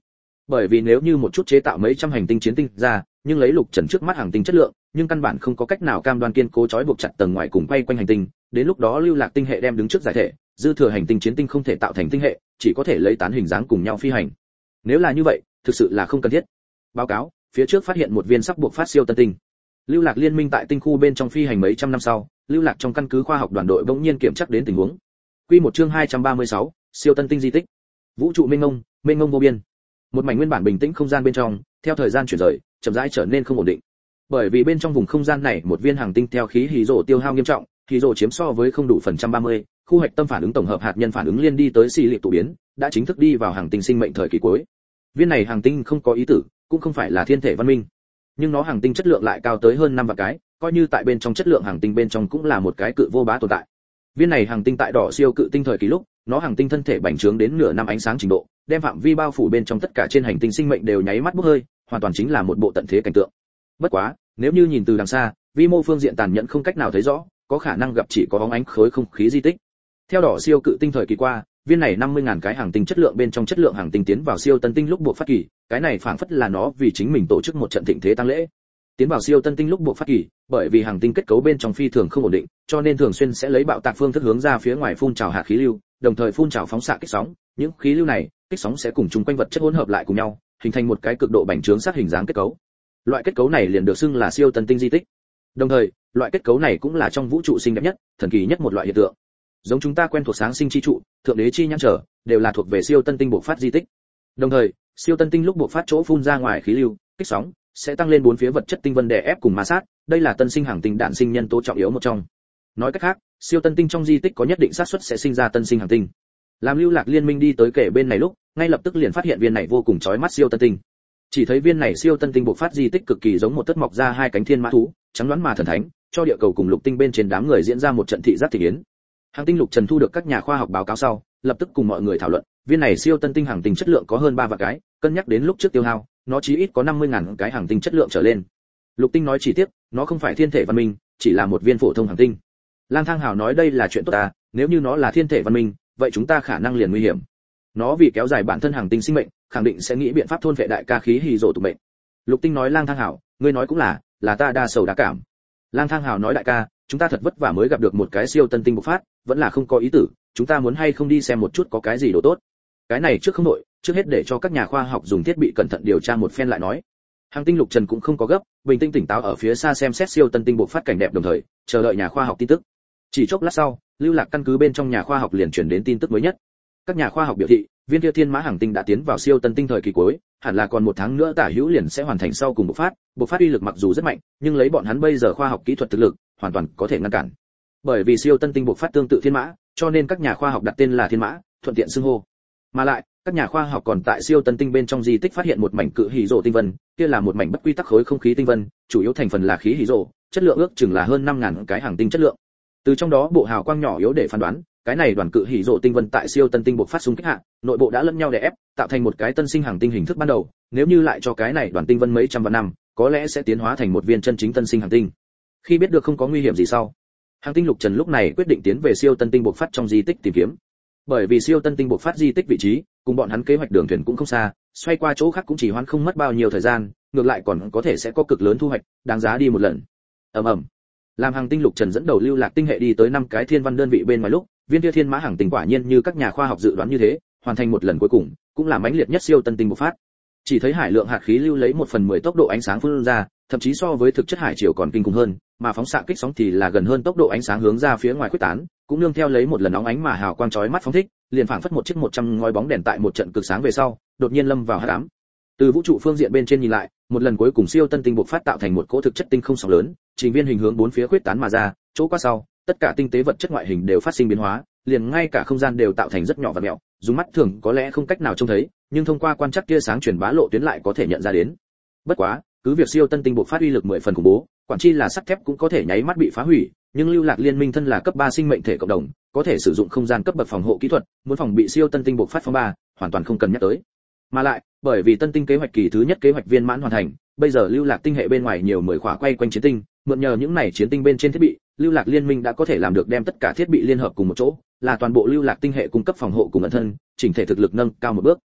[SPEAKER 1] Bởi vì nếu như một chút chế tạo mấy trăm hành tinh chiến tinh ra, nhưng lấy Lục Trần trước mắt hành tinh chất lượng, nhưng căn bản không có cách nào cam đoan kiên cố trói buộc chặt tầng ngoài cùng quay quanh hành tinh, đến lúc đó lưu lạc tinh hệ đem đứng trước giải thể, dư thừa hành tinh chiến tinh không thể tạo thành tinh hệ, chỉ có thể lấy tán hình dáng cùng nhau phi hành. Nếu là như vậy, thực sự là không cần thiết. Báo cáo, phía trước phát hiện một viên sắc buộc phát siêu tân tinh. Lưu lạc liên minh tại tinh khu bên trong phi hành mấy trăm năm sau, lưu lạc trong căn cứ khoa học đoàn đội bỗng nhiên kiểm tra đến tình huống. Quy một chương hai trăm ba mươi sáu, siêu tân tinh di tích. Vũ trụ mênh mông, mênh mông vô biên. Một mảnh nguyên bản bình tĩnh không gian bên trong, theo thời gian chuyển rời, chậm rãi trở nên không ổn định. Bởi vì bên trong vùng không gian này một viên hành tinh theo khí hydro tiêu hao nghiêm trọng, hydro chiếm so với không đủ phần trăm ba mươi, khu hoạch tâm phản ứng tổng hợp hạt nhân phản ứng liên đi tới xì lịp tụ biến, đã chính thức đi vào hành tinh sinh mệnh thời kỳ cuối. Viên này hành tinh không có ý tử, cũng không phải là thiên thể văn minh, nhưng nó hành tinh chất lượng lại cao tới hơn năm vạn cái, coi như tại bên trong chất lượng hành tinh bên trong cũng là một cái cự vô bá tồn tại. Viên này hành tinh tại đỏ siêu cự tinh thời kỳ lúc, nó hành tinh thân thể bành trướng đến nửa năm ánh sáng trình độ, đem phạm vi bao phủ bên trong tất cả trên hành tinh sinh mệnh đều nháy mắt bốc hơi, hoàn toàn chính là một bộ tận thế cảnh tượng. Bất quá, nếu như nhìn từ đằng xa, vi mô phương diện tàn nhẫn không cách nào thấy rõ, có khả năng gặp chỉ có bóng ánh khối không khí di tích. Theo đỏ siêu cự tinh thời kỳ qua, viên này năm mươi ngàn cái hành tinh chất lượng bên trong chất lượng hành tinh tiến vào siêu tân tinh lúc buộc phát kỳ, cái này phảng phất là nó vì chính mình tổ chức một trận thịnh thế tăng lễ. Tiến vào siêu tân tinh lúc buộc phát kỳ, bởi vì hành tinh kết cấu bên trong phi thường không ổn định, cho nên thường xuyên sẽ lấy bạo tạc phương thức hướng ra phía ngoài phun trào hạt khí lưu, đồng thời phun trào phóng xạ kích sóng, những khí lưu này, kích sóng sẽ cùng chung quanh vật chất hỗn hợp lại cùng nhau, hình thành một cái cực độ bành trướng sát hình dáng kết cấu. Loại kết cấu này liền được xưng là siêu tân tinh di tích. Đồng thời, loại kết cấu này cũng là trong vũ trụ xinh đẹp nhất, thần kỳ nhất một loại hiện tượng. Giống chúng ta quen thuộc sáng sinh chi trụ, thượng đế chi nhãn trở, đều là thuộc về siêu tân tinh bộc phát di tích. Đồng thời, siêu tân tinh lúc bộc phát chỗ phun ra ngoài khí lưu, kích sóng sẽ tăng lên bốn phía vật chất tinh vân đè ép cùng ma sát, đây là tân sinh hành tinh đạn sinh nhân tố trọng yếu một trong. Nói cách khác, siêu tân tinh trong di tích có nhất định xác suất sẽ sinh ra tân sinh hành tinh. Làm lưu lạc liên minh đi tới kể bên này lúc, ngay lập tức liền phát hiện viên này vô cùng chói mắt siêu tân tinh. Chỉ thấy viên này siêu tân tinh bộc phát di tích cực kỳ giống một tất mọc ra hai cánh thiên mã thú, trắng đoán mà thần thánh, cho địa cầu cùng lục tinh bên trên đám người diễn ra một trận thị giác thị yến. Hành tinh Lục Trần thu được các nhà khoa học báo cáo sau, lập tức cùng mọi người thảo luận, viên này siêu tân tinh hành tinh chất lượng có hơn ba vạn cái, cân nhắc đến lúc trước tiêu hao, nó chí ít có năm mươi ngàn cái hành tinh chất lượng trở lên. Lục Tinh nói chi tiết, nó không phải thiên thể văn minh, chỉ là một viên phổ thông hành tinh. Lang Thang Hào nói đây là chuyện tốt à, nếu như nó là thiên thể văn minh, vậy chúng ta khả năng liền nguy hiểm. Nó vì kéo dài bản thân hành tinh sinh mệnh, khẳng định sẽ nghĩ biện pháp thôn phệ đại ca khí hì rồ tụ mệnh. Lục Tinh nói Lang Thang Hào, ngươi nói cũng là, là ta đa sầu đa cảm. Lang Thang Hào nói đại ca, chúng ta thật vất vả mới gặp được một cái siêu tân tinh bộc phát, vẫn là không có ý tử, chúng ta muốn hay không đi xem một chút có cái gì đồ tốt. Cái này trước không nội, trước hết để cho các nhà khoa học dùng thiết bị cẩn thận điều tra một phen lại nói. Hành tinh Lục Trần cũng không có gấp, bình tĩnh tỉnh táo ở phía xa xem xét siêu tân tinh bộc phát cảnh đẹp đồng thời, chờ đợi nhà khoa học tin tức. Chỉ chốc lát sau, lưu lạc căn cứ bên trong nhà khoa học liền truyền đến tin tức mới nhất. Các nhà khoa học biểu thị, viên kia thiên mã hành tinh đã tiến vào siêu tân tinh thời kỳ cuối, hẳn là còn một tháng nữa tả hữu liền sẽ hoàn thành sau cùng bộc phát, bộc phát uy lực mặc dù rất mạnh, nhưng lấy bọn hắn bây giờ khoa học kỹ thuật thực lực, hoàn toàn có thể ngăn cản. Bởi vì siêu tân tinh bộc phát tương tự thiên mã, cho nên các nhà khoa học đặt tên là thiên mã, thuận tiện xưng hô. Mà lại, các nhà khoa học còn tại siêu tân tinh bên trong di tích phát hiện một mảnh cự hỉ rồ tinh vân, kia là một mảnh bất quy tắc khối không khí tinh vân, chủ yếu thành phần là khí hỉ rồ, chất lượng ước chừng là hơn năm ngàn cái hành tinh chất lượng. Từ trong đó bộ hào quang nhỏ yếu để phán đoán, cái này đoàn cự hỉ rồ tinh vân tại siêu tân tinh bộc phát xung kích hạ, nội bộ đã lẫn nhau đè ép, tạo thành một cái tân sinh hành tinh hình thức ban đầu, nếu như lại cho cái này đoàn tinh vân mấy trăm vạn năm, có lẽ sẽ tiến hóa thành một viên chân chính tân sinh hành tinh. Khi biết được không có nguy hiểm gì sau, hành tinh Lục Trần lúc này quyết định tiến về siêu tân tinh bộc phát trong di tích tìm kiếm. Bởi vì siêu tân tinh bộc phát di tích vị trí, cùng bọn hắn kế hoạch đường thuyền cũng không xa, xoay qua chỗ khác cũng chỉ hoãn không mất bao nhiêu thời gian, ngược lại còn có thể sẽ có cực lớn thu hoạch, đáng giá đi một lần. Ầm ầm. Làm hành tinh Lục Trần dẫn đầu lưu lạc tinh hệ đi tới năm cái thiên văn đơn vị bên ngoài lúc, viên kia thiên mã hành tinh quả nhiên như các nhà khoa học dự đoán như thế, hoàn thành một lần cuối cùng, cũng là mãnh liệt nhất siêu tân tinh bộc phát. Chỉ thấy hải lượng hạt khí lưu lấy một phần mười tốc độ ánh sáng phun ra, thậm chí so với thực chất hải triều còn kinh khủng hơn, mà phóng xạ kích sóng thì là gần hơn tốc độ ánh sáng hướng ra phía ngoài khuếch tán, cũng nương theo lấy một lần óng ánh mà hào quang chói mắt phóng thích, liền phảng phất một chiếc một trăm ngói bóng đèn tại một trận cực sáng về sau, đột nhiên lâm vào hắc ám. Từ vũ trụ phương diện bên trên nhìn lại, một lần cuối cùng siêu tân tinh bộc phát tạo thành một cỗ thực chất tinh không sóng lớn, trình viên hình hướng bốn phía khuếch tán mà ra, chỗ qua sau, tất cả tinh tế vật chất ngoại hình đều phát sinh biến hóa, liền ngay cả không gian đều tạo thành rất nhỏ và mèo, dùng mắt thường có lẽ không cách nào trông thấy, nhưng thông qua quan trắc tia sáng truyền bá lộ tuyến lại có thể nhận ra đến. Bất quá, cứ việc siêu tân tinh bộc phát uy lực mười phần khủng bố, quản chi là sắt thép cũng có thể nháy mắt bị phá hủy, nhưng lưu lạc liên minh thân là cấp ba sinh mệnh thể cộng đồng, có thể sử dụng không gian cấp bậc phòng hộ kỹ thuật, muốn phòng bị siêu tân tinh bộc phát phong ba, hoàn toàn không cần nhắc tới. Mà lại, bởi vì tân tinh kế hoạch kỳ thứ nhất kế hoạch viên mãn hoàn thành, bây giờ lưu lạc tinh hệ bên ngoài nhiều mười khóa quay quanh chiến tinh, mượn nhờ những này chiến tinh bên trên thiết bị, lưu lạc liên minh đã có thể làm được đem tất cả thiết bị liên hợp cùng một chỗ, là toàn bộ lưu lạc tinh hệ cung cấp phòng hộ cùng ẩn thân, chỉnh thể thực lực nâng cao một bước.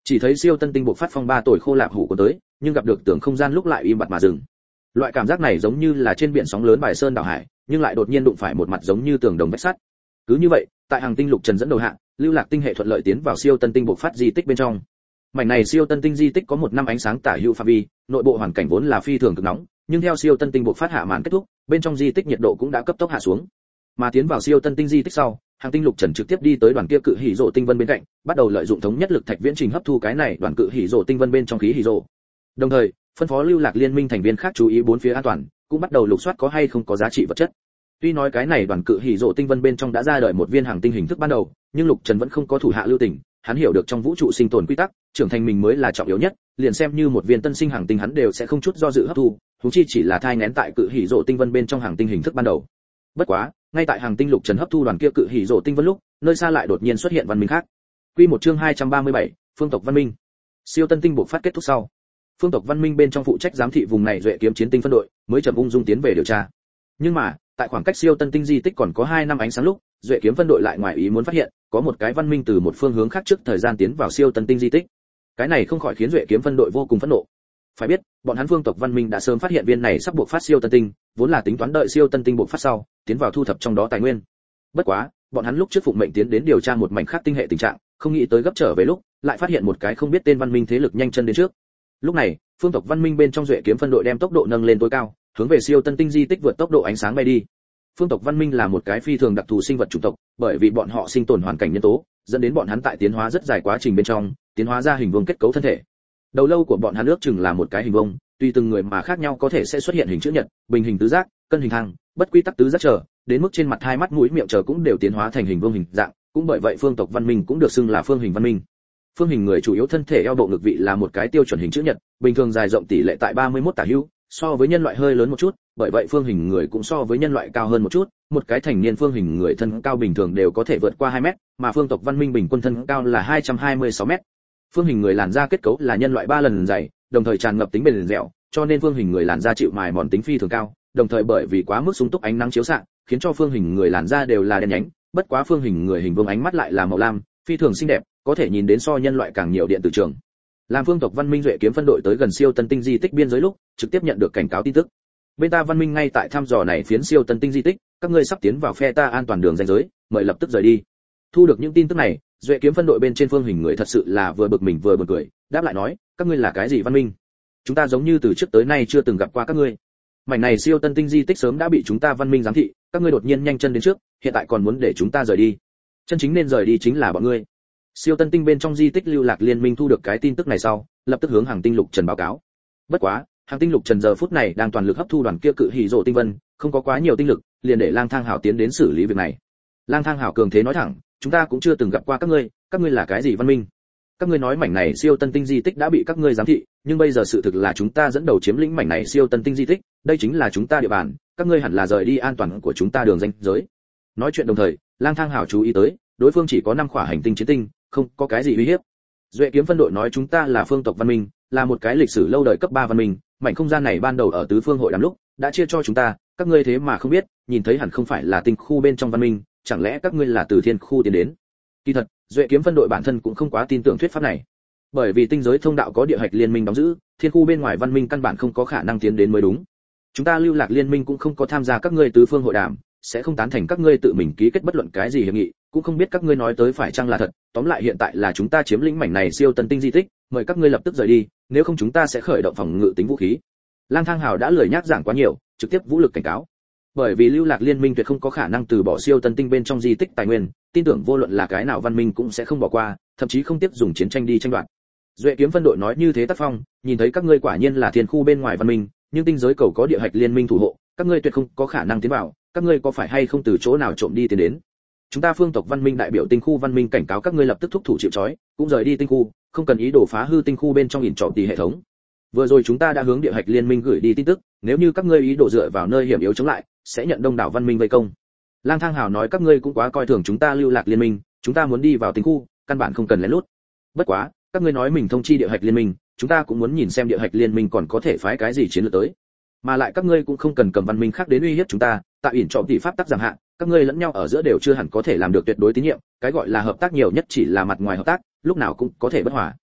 [SPEAKER 1] Chỉ thấy siêu tân tinh bộc phát phong ba tồi khô lạp hủ của tới, nhưng gặp được tưởng không gian lúc lại im bặt mà dừng. Loại cảm giác này giống như là trên biển sóng lớn bài sơn đảo hải, nhưng lại đột nhiên đụng phải một mặt giống như tường đồng vách sắt. Cứ như vậy, tại hàng tinh lục trần dẫn đầu hạ, lưu lạc tinh hệ thuận lợi tiến vào siêu tân tinh bộc phát di tích bên trong. Mảnh này siêu tân tinh di tích có một năm ánh sáng tả hữu phạm vi, nội bộ hoàn cảnh vốn là phi thường cực nóng, nhưng theo siêu tân tinh bộc phát hạ màn kết thúc, bên trong di tích nhiệt độ cũng đã cấp tốc hạ xuống. Mà tiến vào siêu tân tinh di tích sau, hàng tinh lục trần trực tiếp đi tới đoàn kia cự hỉ rộ tinh vân bên cạnh, bắt đầu lợi dụng thống nhất lực thạch viễn trình hấp thu cái này đoàn cự hỉ rộ tinh vân bên trong khí hỉ rộ. Đồng thời, phân phó lưu lạc liên minh thành viên khác chú ý bốn phía an toàn, cũng bắt đầu lục soát có hay không có giá trị vật chất. Tuy nói cái này đoàn cự hỉ rộ tinh vân bên trong đã ra đời một viên hàng tinh hình thức ban đầu, nhưng lục trần vẫn không có thủ hạ lưu tình, hắn hiểu được trong vũ trụ sinh tồn quy tắc, trưởng thành mình mới là trọng yếu nhất, liền xem như một viên tân sinh hàng tinh hắn đều sẽ không chút do dự hấp thu, huống chi chỉ là thai nghén tại cự hỉ rộ tinh vân bên trong hàng tinh hình thức ban đầu. Bất quá, ngay tại hàng tinh lục trần hấp thu đoàn kia cự hỉ rộ tinh vân lúc, nơi xa lại đột nhiên xuất hiện văn minh khác. Quy một chương hai trăm ba mươi bảy, phương tộc văn minh. Siêu tân tinh bộc phát kết thúc sau, phương tộc văn minh bên trong phụ trách giám thị vùng này duệ kiếm chiến tinh phân đội mới chậm ung dung tiến về điều tra. Nhưng mà, tại khoảng cách siêu tân tinh di tích còn có hai năm ánh sáng lúc, duệ kiếm phân đội lại ngoài ý muốn phát hiện, có một cái văn minh từ một phương hướng khác trước thời gian tiến vào siêu tân tinh di tích. Cái này không khỏi khiến duệ kiếm phân đội vô cùng phẫn nộ. Phải biết, bọn hắn phương tộc văn minh đã sớm phát hiện viên này sắp buộc phát siêu tân tinh, vốn là tính toán đợi siêu tân tinh buộc phát sau, tiến vào thu thập trong đó tài nguyên. Bất quá, bọn hắn lúc trước phụng mệnh tiến đến điều tra một mảnh khác tinh hệ tình trạng, không nghĩ tới gấp trở về lúc, lại phát hiện một cái không biết tên văn minh thế lực nhanh chân đến trước. Lúc này, phương tộc văn minh bên trong duệ kiếm phân đội đem tốc độ nâng lên tối cao, hướng về siêu tân tinh di tích vượt tốc độ ánh sáng bay đi. Phương tộc văn minh là một cái phi thường đặc thù sinh vật chủng tộc, bởi vì bọn họ sinh tồn hoàn cảnh nhân tố, dẫn đến bọn hắn tại tiến hóa rất dài quá trình bên trong, tiến hóa ra hình vuông kết cấu thân thể. Đầu lâu của bọn hắn ước chừng là một cái hình vuông, tùy từng người mà khác nhau có thể sẽ xuất hiện hình chữ nhật, bình hình tứ giác, cân hình thang, bất quy tắc tứ giác trở, đến mức trên mặt hai mắt mũi miệng trở cũng đều tiến hóa thành hình vuông hình dạng, cũng bởi vậy phương tộc văn minh cũng được xưng là phương hình văn minh. Phương hình người chủ yếu thân thể eo bộ ngực vị là một cái tiêu chuẩn hình chữ nhật, bình thường dài rộng tỷ lệ tại ba mươi mốt tả hữu, so với nhân loại hơi lớn một chút, bởi vậy phương hình người cũng so với nhân loại cao hơn một chút, một cái thành niên phương hình người thân cao bình thường đều có thể vượt qua hai mét, mà phương tộc văn minh bình quân thân cao là hai trăm hai mươi sáu mét. Phương hình người làn da kết cấu là nhân loại ba lần dày, đồng thời tràn ngập tính bền dẻo, cho nên phương hình người làn da chịu mài mòn tính phi thường cao, đồng thời bởi vì quá mức sung túc ánh nắng chiếu xạ, khiến cho phương hình người làn da đều là đen nhánh, bất quá phương hình người hình vuông ánh mắt lại là màu lam, phi thường xinh đẹp, có thể nhìn đến so nhân loại càng nhiều điện tử trường. Làm phương tộc văn minh duệ kiếm phân đội tới gần siêu tân tinh di tích biên giới lúc, trực tiếp nhận được cảnh cáo tin tức. Bên ta văn minh ngay tại thăm dò này phiến siêu tân tinh di tích, các ngươi sắp tiến vào phe ta an toàn đường ranh giới, mời lập tức rời đi. Thu được những tin tức này, duệ kiếm phân đội bên trên phương hình người thật sự là vừa bực mình vừa buồn cười, đáp lại nói, các ngươi là cái gì văn minh? Chúng ta giống như từ trước tới nay chưa từng gặp qua các ngươi. Mảnh này siêu tân tinh di tích sớm đã bị chúng ta văn minh giám thị, các ngươi đột nhiên nhanh chân đến trước, hiện tại còn muốn để chúng ta rời đi. Chân chính nên rời đi chính là bọn ngươi. Siêu tân tinh bên trong di tích lưu lạc liên minh thu được cái tin tức này sau, lập tức hướng hàng tinh lục trần báo cáo. Bất quá, hàng tinh lục trần giờ phút này đang toàn lực hấp thu đoàn kia cự hỉ rộ tinh vân, không có quá nhiều tinh lực, liền để lang thang hảo tiến đến xử lý việc này. Lang thang hảo cường thế nói thẳng, chúng ta cũng chưa từng gặp qua các ngươi, các ngươi là cái gì văn minh? Các ngươi nói mảnh này siêu tân tinh di tích đã bị các ngươi giám thị, nhưng bây giờ sự thực là chúng ta dẫn đầu chiếm lĩnh mảnh này siêu tân tinh di tích, đây chính là chúng ta địa bàn, các ngươi hẳn là rời đi an toàn của chúng ta đường ranh giới. Nói chuyện đồng thời, lang thang hảo chú ý tới, đối phương chỉ có năm khỏa hành tinh chiến tinh, không có cái gì uy hiếp. Duệ kiếm phân đội nói chúng ta là phương tộc văn minh, là một cái lịch sử lâu đời cấp ba văn minh, mảnh không gian này ban đầu ở tứ phương hội đàm lúc đã chia cho chúng ta, các ngươi thế mà không biết, nhìn thấy hẳn không phải là tinh khu bên trong văn minh, chẳng lẽ các ngươi là từ thiên khu tiến đến? Kỳ thật, Duệ kiếm phân đội bản thân cũng không quá tin tưởng thuyết pháp này, bởi vì tinh giới thông đạo có địa hạch liên minh đóng giữ, thiên khu bên ngoài văn minh căn bản không có khả năng tiến đến mới đúng. Chúng ta lưu lạc liên minh cũng không có tham gia các ngươi tứ phương hội đàm, sẽ không tán thành các ngươi tự mình ký kết bất luận cái gì hiệp nghị, cũng không biết các ngươi nói tới phải chăng là thật. Tóm lại hiện tại là chúng ta chiếm lĩnh mảnh này siêu tân tinh di tích, mời các ngươi lập tức rời đi, nếu không chúng ta sẽ khởi động phòng ngự tính vũ khí. Lang Thang Hào đã lười nhác giảng quá nhiều, trực tiếp vũ lực cảnh cáo. Bởi vì lưu lạc liên minh tuyệt không có khả năng từ bỏ siêu tân tinh bên trong di tích tài nguyên, tin tưởng vô luận là cái nào văn minh cũng sẽ không bỏ qua, thậm chí không tiếp dùng chiến tranh đi tranh đoạt. Duệ kiếm phân đội nói như thế tác phong, nhìn thấy các ngươi quả nhiên là thiên khu bên ngoài văn minh, nhưng tinh giới cầu có địa hạch liên minh thủ hộ, các ngươi tuyệt không có khả năng tiến vào, các ngươi có phải hay không từ chỗ nào trộm đi tiến đến? Chúng ta phương tộc văn minh đại biểu tinh khu văn minh cảnh cáo các ngươi lập tức thúc thủ chịu trói, cũng rời đi tinh khu, không cần ý đồ phá hư tinh khu bên trong ỉn trọ tỷ hệ thống. Vừa rồi chúng ta đã hướng địa hạch liên minh gửi đi tin tức, nếu như các ngươi ý đồ dựa vào nơi hiểm yếu chống lại, sẽ nhận đông đảo văn minh vây công. Lang Thang Hào nói các ngươi cũng quá coi thường chúng ta lưu lạc liên minh, chúng ta muốn đi vào tinh khu, căn bản không cần lén lút. Bất quá, các ngươi nói mình thông chi địa hạch liên minh, chúng ta cũng muốn nhìn xem địa hạch liên minh còn có thể phái cái gì chiến lược tới. Mà lại các ngươi cũng không cần cầm văn minh khác đến uy hiếp chúng ta, tại ỉn trọ tỷ pháp tắc giảm hạn, các ngươi lẫn nhau ở giữa đều chưa hẳn có thể làm được tuyệt đối tín nhiệm, cái gọi là hợp tác nhiều nhất chỉ là mặt ngoài hợp tác, lúc nào cũng có thể bất hòa.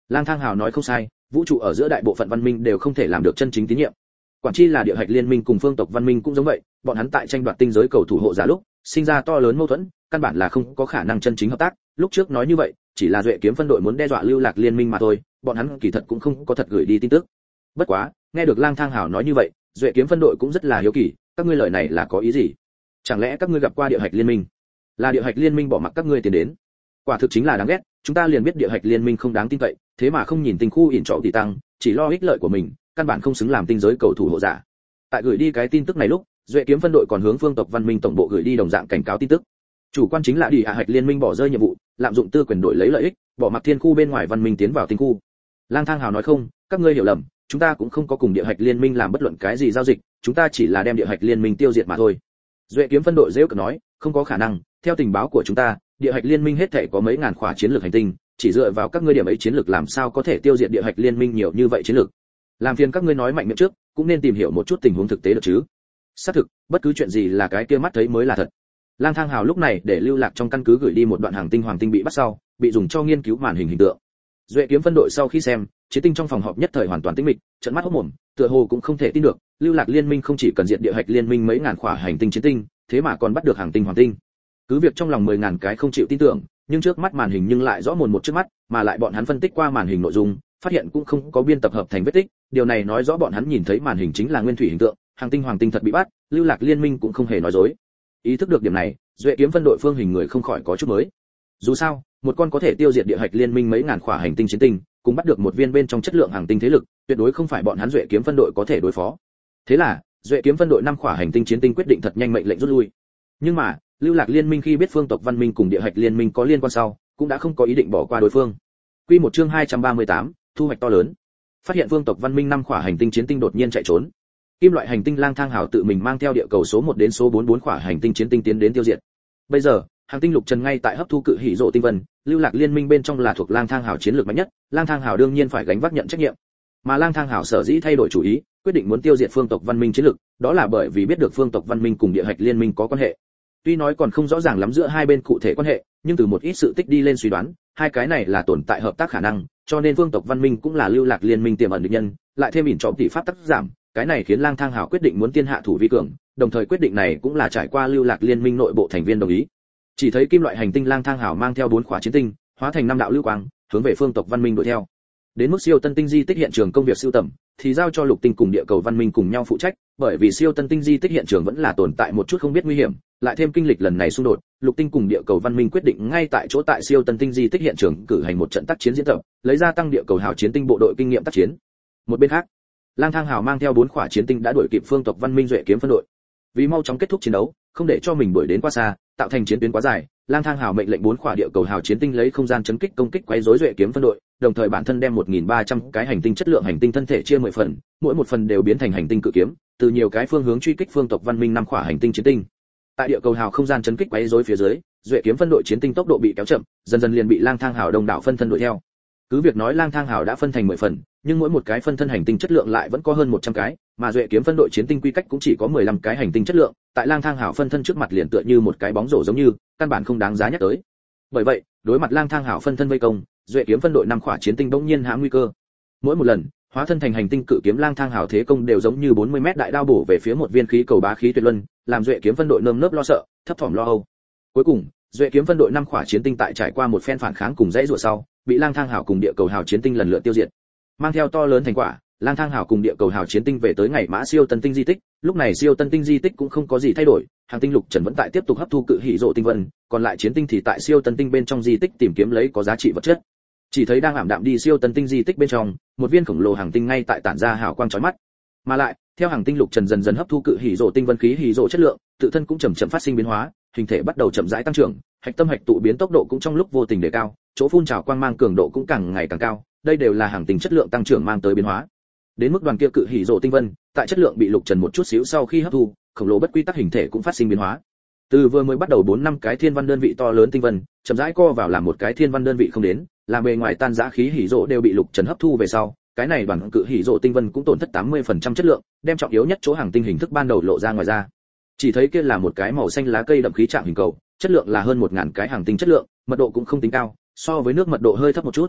[SPEAKER 1] Lang Thang Hào nói không sai, vũ trụ ở giữa đại bộ phận văn minh đều không thể làm được chân chính tín nhiệm. Quản chi là địa hạch liên minh cùng phương tộc văn minh cũng giống vậy, bọn hắn tại tranh đoạt tinh giới cầu thủ hộ giả lúc, sinh ra to lớn mâu thuẫn, căn bản là không có khả năng chân chính hợp tác. Lúc trước nói như vậy, chỉ là Duệ Kiếm phân đội muốn đe dọa lưu lạc liên minh mà thôi, bọn hắn kỳ thật cũng không có thật gửi đi tin tức. Bất quá, nghe được Lang Thang Hào nói như vậy, Duệ Kiếm phân đội cũng rất là hiếu kỳ, các ngươi lời này là có ý gì? Chẳng lẽ các ngươi gặp qua địa hạch liên minh? Là địa hạch liên minh bỏ mặc các ngươi tiến đến? Quả thực chính là đáng ghét, chúng ta liền biết địa hạch liên minh không đáng tin cậy, thế mà không nhìn tình khu ỉn trọng tỷ tăng, chỉ lo ích lợi của mình, căn bản không xứng làm tinh giới cầu thủ hộ giả. Tại gửi đi cái tin tức này lúc, Duệ Kiếm phân đội còn hướng phương tộc văn minh tổng bộ gửi đi đồng dạng cảnh cáo tin tức. Chủ quan chính là địa hạch liên minh bỏ rơi nhiệm vụ, lạm dụng tư quyền đổi lấy lợi ích, bỏ mặc thiên khu bên ngoài văn minh tiến vào tinh khu. Lang Thang Hào nói không, các ngươi hiểu lầm, chúng ta cũng không có cùng địa hạch liên minh làm bất luận cái gì giao dịch, chúng ta chỉ là đem địa hạch liên minh tiêu diệt mà thôi. Duệ Kiếm phân đội giễu cợt nói, không có khả năng, theo tình báo của chúng ta, địa hạch liên minh hết thảy có mấy ngàn khỏa chiến lược hành tinh, chỉ dựa vào các ngươi điểm ấy chiến lược làm sao có thể tiêu diệt địa hạch liên minh nhiều như vậy chiến lược. Làm phiền các ngươi nói mạnh miệng trước, cũng nên tìm hiểu một chút tình huống thực tế được chứ. Xác thực, bất cứ chuyện gì là cái kia mắt thấy mới là thật. Lang Thang Hào lúc này để lưu lạc trong căn cứ gửi đi một đoạn hàng tinh hoàng tinh bị bắt sau, bị dùng cho nghiên cứu màn hình hình tượng. Duệ Kiếm phân đội sau khi xem, chiến tinh trong phòng họp nhất thời hoàn toàn tĩnh mịch, trợn mắt hốt mồm, tựa hồ cũng không thể tin được, lưu lạc liên minh không chỉ cần diệt địa hạch liên minh mấy ngàn khỏa hành tinh chiến tinh, thế mà còn bắt được hàng tinh hoàng tinh. Cứ việc trong lòng mười ngàn cái không chịu tin tưởng, nhưng trước mắt màn hình nhưng lại rõ mồn một trước mắt, mà lại bọn hắn phân tích qua màn hình nội dung, phát hiện cũng không có biên tập hợp thành vết tích, điều này nói rõ bọn hắn nhìn thấy màn hình chính là nguyên thủy hình tượng, hàng tinh hoàng tinh thật bị bắt, lưu lạc liên minh cũng không hề nói dối. Ý thức được điểm này, Duệ Kiếm phân đội phương hình người không khỏi có chút mới. Dù sao, một con có thể tiêu diệt địa hạch liên minh mấy ngàn khỏa hành tinh chiến tinh, cùng bắt được một viên bên trong chất lượng hàng tinh thế lực, tuyệt đối không phải bọn hắn Duệ Kiếm phân đội có thể đối phó. Thế là, Duệ Kiếm phân đội năm khỏa hành tinh chiến tinh quyết định thật nhanh mệnh lệnh rút lui. Nhưng mà, lưu lạc liên minh khi biết phương tộc văn minh cùng địa hạch liên minh có liên quan sau, cũng đã không có ý định bỏ qua đối phương. Quy một chương hai trăm ba mươi tám, thu hoạch to lớn. Phát hiện phương tộc văn minh năm khỏa hành tinh chiến tinh đột nhiên chạy trốn. Kim loại hành tinh Lang Thang Hào tự mình mang theo địa cầu số một đến số bốn bốn khỏa hành tinh chiến tinh tiến đến tiêu diệt. Bây giờ, hành tinh lục trần ngay tại hấp thu cự hỉ rộ tinh vân, lưu lạc liên minh bên trong là thuộc Lang Thang Hào chiến lược mạnh nhất, Lang Thang Hào đương nhiên phải gánh vác nhận trách nhiệm. Mà Lang Thang Hào sở dĩ thay đổi chủ ý, quyết định muốn tiêu diệt phương tộc văn minh chiến lược, đó là bởi vì biết được phương tộc văn minh cùng địa hạch liên minh có quan hệ. Tuy nói còn không rõ ràng lắm giữa hai bên cụ thể quan hệ, nhưng từ một ít sự tích đi lên suy đoán, hai cái này là tồn tại hợp tác khả năng, cho nên phương tộc văn minh cũng là lưu lạc liên minh tiềm ẩn địch nhân, lại thêm ỉn trọng tỷ pháp tắc giảm, cái này khiến Lang Thang Hào quyết định muốn tiên hạ thủ vi cường, đồng thời quyết định này cũng là trải qua lưu lạc liên minh nội bộ thành viên đồng ý. Chỉ thấy kim loại hành tinh Lang Thang Hào mang theo bốn khỏa chiến tinh, hóa thành năm đạo lưu quang, hướng về phương tộc văn minh đuổi theo. Đến mức siêu tân tinh di tích hiện trường công việc sưu tầm, thì giao cho lục tinh cùng địa cầu văn minh cùng nhau phụ trách, bởi vì siêu tân tinh di tích hiện trường vẫn là tồn tại một chút không biết nguy hiểm, lại thêm kinh lịch lần này xung đột, lục tinh cùng địa cầu văn minh quyết định ngay tại chỗ tại siêu tân tinh di tích hiện trường cử hành một trận tác chiến diễn tập, lấy ra tăng địa cầu hào chiến tinh bộ đội kinh nghiệm tác chiến. Một bên khác, Lang Thang Hào mang theo bốn khỏa chiến tinh đã đuổi kịp phương tộc văn minh Duệ Kiếm phân đội. Vì mau chóng kết thúc chiến đấu, không để cho mình đuổi đến quá xa, tạo thành chiến tuyến quá dài, Lang Thang Hào mệnh lệnh bốn khỏa địa cầu hào chiến tinh lấy không gian chấn kích công kích quấy rối Duệ Kiếm phân đội, đồng thời bản thân đem một nghìn ba trăm cái hành tinh chất lượng hành tinh thân thể chia mười phần, mỗi một phần đều biến thành hành tinh cự kiếm, từ nhiều cái phương hướng truy kích phương tộc văn minh năm khỏa hành tinh chiến tinh. Tại địa cầu hào không gian chấn kích quấy rối phía dưới, Duệ Kiếm phân đội chiến tinh tốc độ bị kéo chậm, dần dần liền bị Lang Thang Hào đông đảo phân thân đuổi theo. Cứ việc nói Lang Thang Hào đã phân thành mười phần, nhưng mỗi một cái phân thân hành tinh chất lượng lại vẫn có hơn một trăm cái, mà Duệ Kiếm phân đội chiến tinh quy cách cũng chỉ có mười lăm cái hành tinh chất lượng, tại Lang Thang Hào phân thân trước mặt liền tựa như một cái bóng rổ giống như, căn bản không đáng giá nhắc tới. Bởi vậy, đối mặt Lang Thang Hào phân thân vây công, Duệ Kiếm phân đội năm khỏa chiến tinh bỗng nhiên hãm nguy cơ. Mỗi một lần, hóa thân thành hành tinh cự kiếm Lang Thang Hào thế công đều giống như bốn mươi mét đại đao bổ về phía một viên khí cầu bá khí tuyệt luân, làm Duệ Kiếm phân đội nơm nớp lo sợ, thấp thỏm lo âu. Cuối cùng, Duệ Kiếm phân đội năm khỏa chiến tinh tại trải qua một phen phản kháng cùng dãy rủa sau, bị Lang Thang Hào cùng địa cầu hào chiến tinh lần lượt tiêu diệt. Mang theo to lớn thành quả, Lang Thang Hào cùng địa cầu hào chiến tinh về tới ngày mã siêu tân tinh di tích, lúc này siêu tân tinh di tích cũng không có gì thay đổi, hàng tinh lục trần vẫn tại tiếp tục hấp thu cự hỉ rộ tinh vân, còn lại chiến tinh thì tại siêu tân tinh bên trong di tích tìm kiếm lấy có giá trị vật chất. Chỉ thấy đang ảm đạm đi siêu tân tinh di tích bên trong, một viên khổng lồ hàng tinh ngay tại tản ra hào quang chói mắt. Mà lại, theo hàng tinh lục trần dần dần hấp thu cự hỉ rộ tinh vân khí hỉ rộ chất lượng, tự thân cũng chậm chậm phát sinh biến hóa, hình thể bắt đầu chậm rãi tăng trưởng, hạch tâm hạch tụ biến tốc độ cũng trong lúc vô tình đề cao, chỗ phun trào quang mang cường độ cũng càng ngày càng cao, đây đều là hàng tinh chất lượng tăng trưởng mang tới biến hóa. Đến mức đoàn kia cự hỉ rộ tinh vân, tại chất lượng bị lục trần một chút xíu sau khi hấp thu, khổng lồ bất quy tắc hình thể cũng phát sinh biến hóa. Từ vừa mới bắt đầu bốn năm cái thiên văn đơn vị to lớn tinh vân, chậm rãi co vào làm một cái thiên văn đơn vị không đến, làm bề ngoài tan rã khí hỉ rộ đều bị lục trần hấp thu về sau, cái này đoàn cự hỉ rộ tinh vân cũng tổn thất tám mươi phần trăm chất lượng, đem trọng yếu nhất chỗ hàng tinh hình thức ban đầu lộ ra ngoài ra. Chỉ thấy kia là một cái màu xanh lá cây đậm khí trạng hình cầu, chất lượng là hơn một ngàn cái hàng tinh chất lượng, mật độ cũng không tính cao, so với nước mật độ hơi thấp một chút.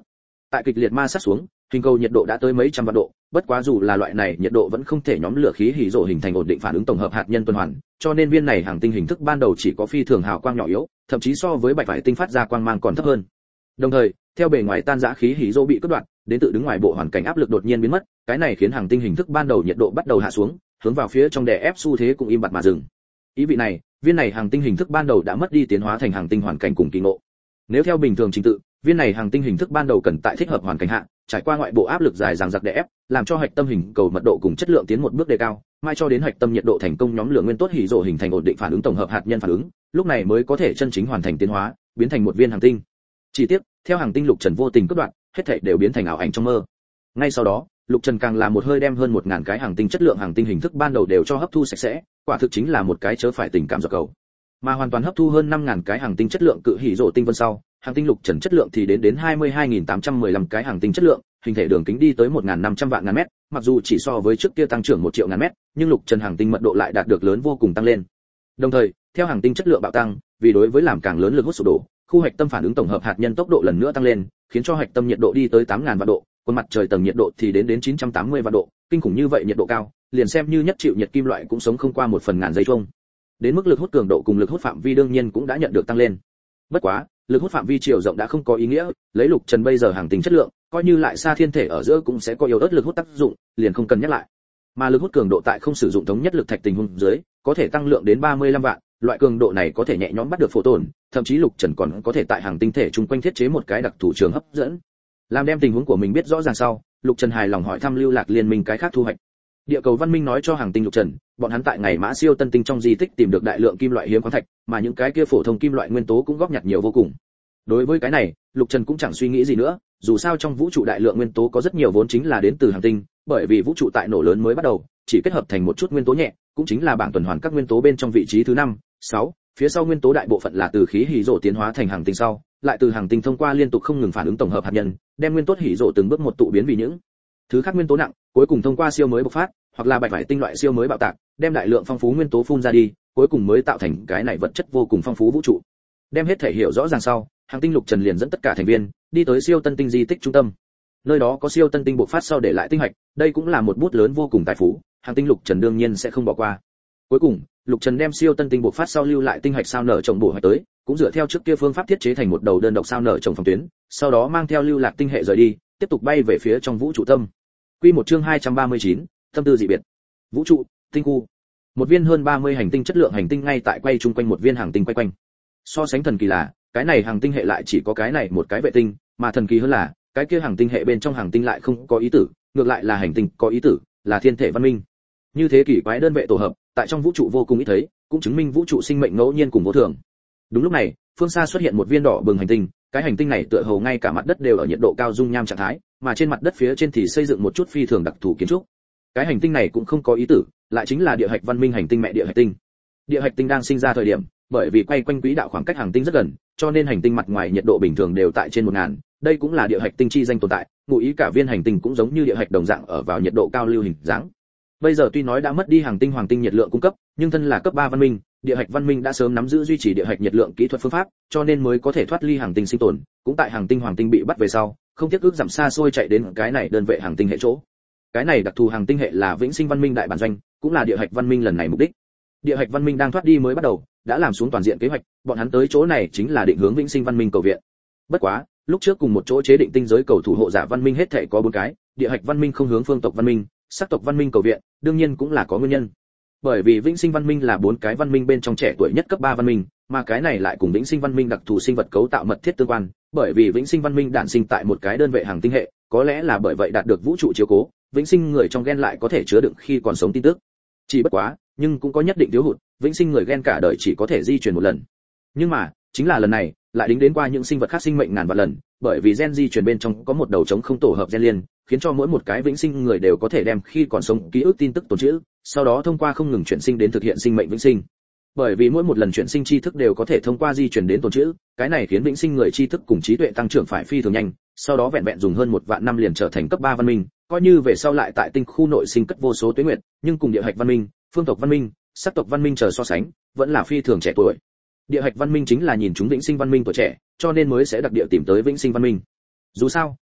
[SPEAKER 1] Tại kịch liệt ma sát xuống, hình cầu nhiệt độ đã tới mấy trăm vạn độ, bất quá dù là loại này nhiệt độ vẫn không thể nhóm lửa khí hỉ rộ hình thành ổn định phản ứng tổng hợp hạt nhân tuần hoàn, cho nên viên này hành tinh hình thức ban đầu chỉ có phi thường hào quang nhỏ yếu, thậm chí so với bạch vải tinh phát ra quang mang còn thấp hơn. Đồng thời, theo bề ngoài tan rã khí hỉ rộ bị cắt đoạn, đến tự đứng ngoài bộ hoàn cảnh áp lực đột nhiên biến mất, cái này khiến hành tinh hình thức ban đầu nhiệt độ bắt đầu hạ xuống, hướng vào phía trong đè ép xu thế cũng im bặt mà dừng. Ý vị này, viên này hành tinh hình thức ban đầu đã mất đi tiến hóa thành hành tinh hoàn cảnh cùng kỳ ngộ. Nếu theo bình thường trình tự, viên này hành tinh hình thức ban đầu cần tại thích hợp hoàn cảnh hạ, trải qua ngoại bộ áp lực dài dằng dặc đè ép, làm cho hạch tâm hình cầu mật độ cùng chất lượng tiến một bước đề cao, mai cho đến hạch tâm nhiệt độ thành công nhóm lửa nguyên tốt hỉ rộ hình thành ổn định phản ứng tổng hợp hạt nhân phản ứng, lúc này mới có thể chân chính hoàn thành tiến hóa, biến thành một viên hành tinh. Chỉ tiếc, theo hành tinh Lục Trần vô tình cắt đoạn, hết thảy đều biến thành ảo ảnh trong mơ. Ngay sau đó, Lục Trần càng là một hơi đem hơn một ngàn cái hành tinh chất lượng hành tinh hình thức ban đầu đều cho hấp thu sạch sẽ, quả thực chính là một cái chớ phải tình cảm giọt cầu. Mà hoàn toàn hấp thu hơn năm ngàn cái hành tinh chất lượng cự hỉ rộ tinh vân sau, hành tinh Lục Trần chất lượng thì đến đến hai mươi hai nghìn tám trăm mười lăm cái hành tinh chất lượng, hình thể đường kính đi tới một nghìn năm trăm vạn ngàn mét, mặc dù chỉ so với trước kia tăng trưởng một triệu ngàn mét, nhưng Lục Trần hành tinh mật độ lại đạt được lớn vô cùng tăng lên. Đồng thời, theo hành tinh chất lượng bạo tăng, vì đối với làm càng lớn lực hút sụp đổ, khu hạch tâm phản ứng tổng hợp hạt nhân tốc độ lần nữa tăng lên, khiến cho hạch tâm nhiệt độ đi tới tám nghìn vạn độ, còn mặt trời tầng nhiệt độ thì đến đến chín trăm tám mươi vạn độ, kinh khủng như vậy nhiệt độ cao, liền xem như nhất chịu nhiệt kim loại cũng sống không qua một phần ngàn giây chung. Đến mức lực hút cường độ cùng lực hút phạm vi đương nhiên cũng đã nhận được tăng lên. Bất quá, lực hút phạm vi chiều rộng đã không có ý nghĩa, lấy Lục Trần bây giờ hành tinh chất lượng, coi như lại xa thiên thể ở giữa cũng sẽ có yếu ớt lực hút tác dụng, liền không cần nhắc lại. Mà lực hút cường độ tại không sử dụng thống nhất lực thạch tình huống dưới, có thể tăng lượng đến ba mươi lăm vạn, loại cường độ này có thể nhẹ nhõm bắt được phổ tổn, thậm chí Lục Trần còn có thể tại hành tinh thể chung quanh thiết chế một cái đặc thù trường hấp dẫn. Làm đem tình huống của mình biết rõ ràng sau, Lục Trần hài lòng hỏi thăm Lưu Lạc Liên minh cái khác thu hoạch. Địa cầu văn minh nói cho hành tinh Lục Trần, bọn hắn tại ngày mã siêu tân tinh trong di tích tìm được đại lượng kim loại hiếm khoáng thạch, mà những cái kia phổ thông kim loại nguyên tố cũng góp nhặt nhiều vô cùng. Đối với cái này, Lục Trần cũng chẳng suy nghĩ gì nữa, dù sao trong vũ trụ đại lượng nguyên tố có rất nhiều vốn chính là đến từ hành tinh, bởi vì vũ trụ tại nổ lớn mới bắt đầu, chỉ kết hợp thành một chút nguyên tố nhẹ, cũng chính là bảng tuần hoàn các nguyên tố bên trong vị trí thứ năm, sáu, phía sau nguyên tố đại bộ phận là từ khí hỉ rộ tiến hóa thành hành tinh sau, lại từ hành tinh thông qua liên tục không ngừng phản ứng tổng hợp hạt nhân, đem nguyên tố hỉ rộ từng bước một tụ biến vì những thứ khác nguyên tố nặng, cuối cùng thông qua siêu mới bộc phát, hoặc là bạch vải tinh loại siêu mới bạo tạc, đem đại lượng phong phú nguyên tố phun ra đi, cuối cùng mới tạo thành cái này vật chất vô cùng phong phú vũ trụ. Đem hết thể hiểu rõ ràng sau, hành tinh Lục Trần liền dẫn tất cả thành viên đi tới siêu tân tinh di tích trung tâm. Nơi đó có siêu tân tinh bộc phát sau để lại tinh hạch, đây cũng là một bút lớn vô cùng tài phú, hành tinh Lục Trần đương nhiên sẽ không bỏ qua. Cuối cùng, Lục Trần đem siêu tân tinh bộc phát sau lưu lại tinh hạch sao nở trồng bổ hạch tới, cũng dựa theo trước kia phương pháp thiết chế thành một đầu đơn độc sao nở trồng phòng tuyến, sau đó mang theo lưu lạc tinh hệ rời đi, tiếp tục bay về phía trong vũ trụ tâm. Quy một chương hai trăm ba mươi chín, tâm tư dị biệt. Vũ trụ, tinh khu. Một viên hơn ba mươi hành tinh chất lượng hành tinh ngay tại quay chung quanh một viên hành tinh quay quanh. So sánh thần kỳ là, cái này hành tinh hệ lại chỉ có cái này một cái vệ tinh, mà thần kỳ hơn là, cái kia hành tinh hệ bên trong hành tinh lại không có ý tử, ngược lại là hành tinh có ý tử, là thiên thể văn minh. Như thế kỳ quái đơn vệ tổ hợp, tại trong vũ trụ vô cùng ít thấy, cũng chứng minh vũ trụ sinh mệnh ngẫu nhiên cùng vô thường. Đúng lúc này, phương xa xuất hiện một viên đỏ bừng hành tinh, cái hành tinh này tựa hồ ngay cả mặt đất đều ở nhiệt độ cao dung nham trạng thái, mà trên mặt đất phía trên thì xây dựng một chút phi thường đặc thù kiến trúc. Cái hành tinh này cũng không có ý tử, lại chính là địa hạch văn minh hành tinh mẹ địa hạch tinh. Địa hạch tinh đang sinh ra thời điểm, bởi vì quay quanh quỹ đạo khoảng cách hành tinh rất gần, cho nên hành tinh mặt ngoài nhiệt độ bình thường đều tại trên một ngàn, đây cũng là địa hạch tinh chi danh tồn tại, ngụ ý cả viên hành tinh cũng giống như địa hạch đồng dạng ở vào nhiệt độ cao lưu hình dáng. Bây giờ tuy nói đã mất đi hành tinh hoàng tinh nhiệt lượng cung cấp, nhưng thân là cấp ba văn minh, địa hạch văn minh đã sớm nắm giữ duy trì địa hạch nhiệt lượng kỹ thuật phương pháp, cho nên mới có thể thoát ly hành tinh sinh tồn, cũng tại hành tinh hoàng tinh bị bắt về sau, không tiếc ước giảm xa xôi chạy đến cái này đơn vệ hành tinh hệ chỗ. Cái này đặc thù hành tinh hệ là vĩnh sinh văn minh đại bản doanh, cũng là địa hạch văn minh lần này mục đích. Địa hạch văn minh đang thoát đi mới bắt đầu, đã làm xuống toàn diện kế hoạch, bọn hắn tới chỗ này chính là định hướng vĩnh sinh văn minh cầu viện. Bất quá, lúc trước cùng một chỗ chế định tinh giới cầu thủ hộ giả văn minh hết thảy có bốn cái, địa hạch văn minh không hướng phương tộc văn minh, sắc tộc văn minh cầu viện, đương nhiên cũng là có nguyên nhân. Bởi vì vĩnh sinh văn minh là bốn cái văn minh bên trong trẻ tuổi nhất cấp ba văn minh, mà cái này lại cùng vĩnh sinh văn minh đặc thù sinh vật cấu tạo mật thiết tương quan, bởi vì vĩnh sinh văn minh đản sinh tại một cái đơn vệ hành tinh hệ, có lẽ là bởi vậy đạt được vũ trụ chiếu cố, vĩnh sinh người trong gen lại có thể chứa đựng khi còn sống tin tức. Chỉ bất quá, nhưng cũng có nhất định thiếu hụt, vĩnh sinh người gen cả đời chỉ có thể di truyền một lần. Nhưng mà, chính là lần này, lại đính đến qua những sinh vật khác sinh mệnh ngàn vạn lần, bởi vì gen di truyền bên trong có một đầu trống không tổ hợp gen liên, khiến cho mỗi một cái vĩnh sinh người đều có thể đem khi còn sống ký ức tin tức tồn trữ, sau đó thông qua không ngừng chuyển sinh đến thực hiện sinh mệnh vĩnh sinh. Bởi vì mỗi một lần chuyển sinh tri thức đều có thể thông qua di truyền đến tồn trữ, cái này khiến vĩnh sinh người tri thức cùng trí tuệ tăng trưởng phải phi thường nhanh, sau đó vẹn vẹn dùng hơn một vạn năm liền trở thành cấp ba văn minh, coi như về sau lại tại tinh khu nội sinh cất vô số tuế nguyệt, nhưng cùng địa hạch văn minh, phương tộc văn minh, sắc tộc văn minh chờ so sánh, vẫn là phi thường trẻ tuổi. Địa hạch văn minh chính là nhìn chúng vĩnh sinh văn minh tuổi trẻ, cho nên mới sẽ đặc địa tìm tới vĩnh sinh văn minh. Dù sao,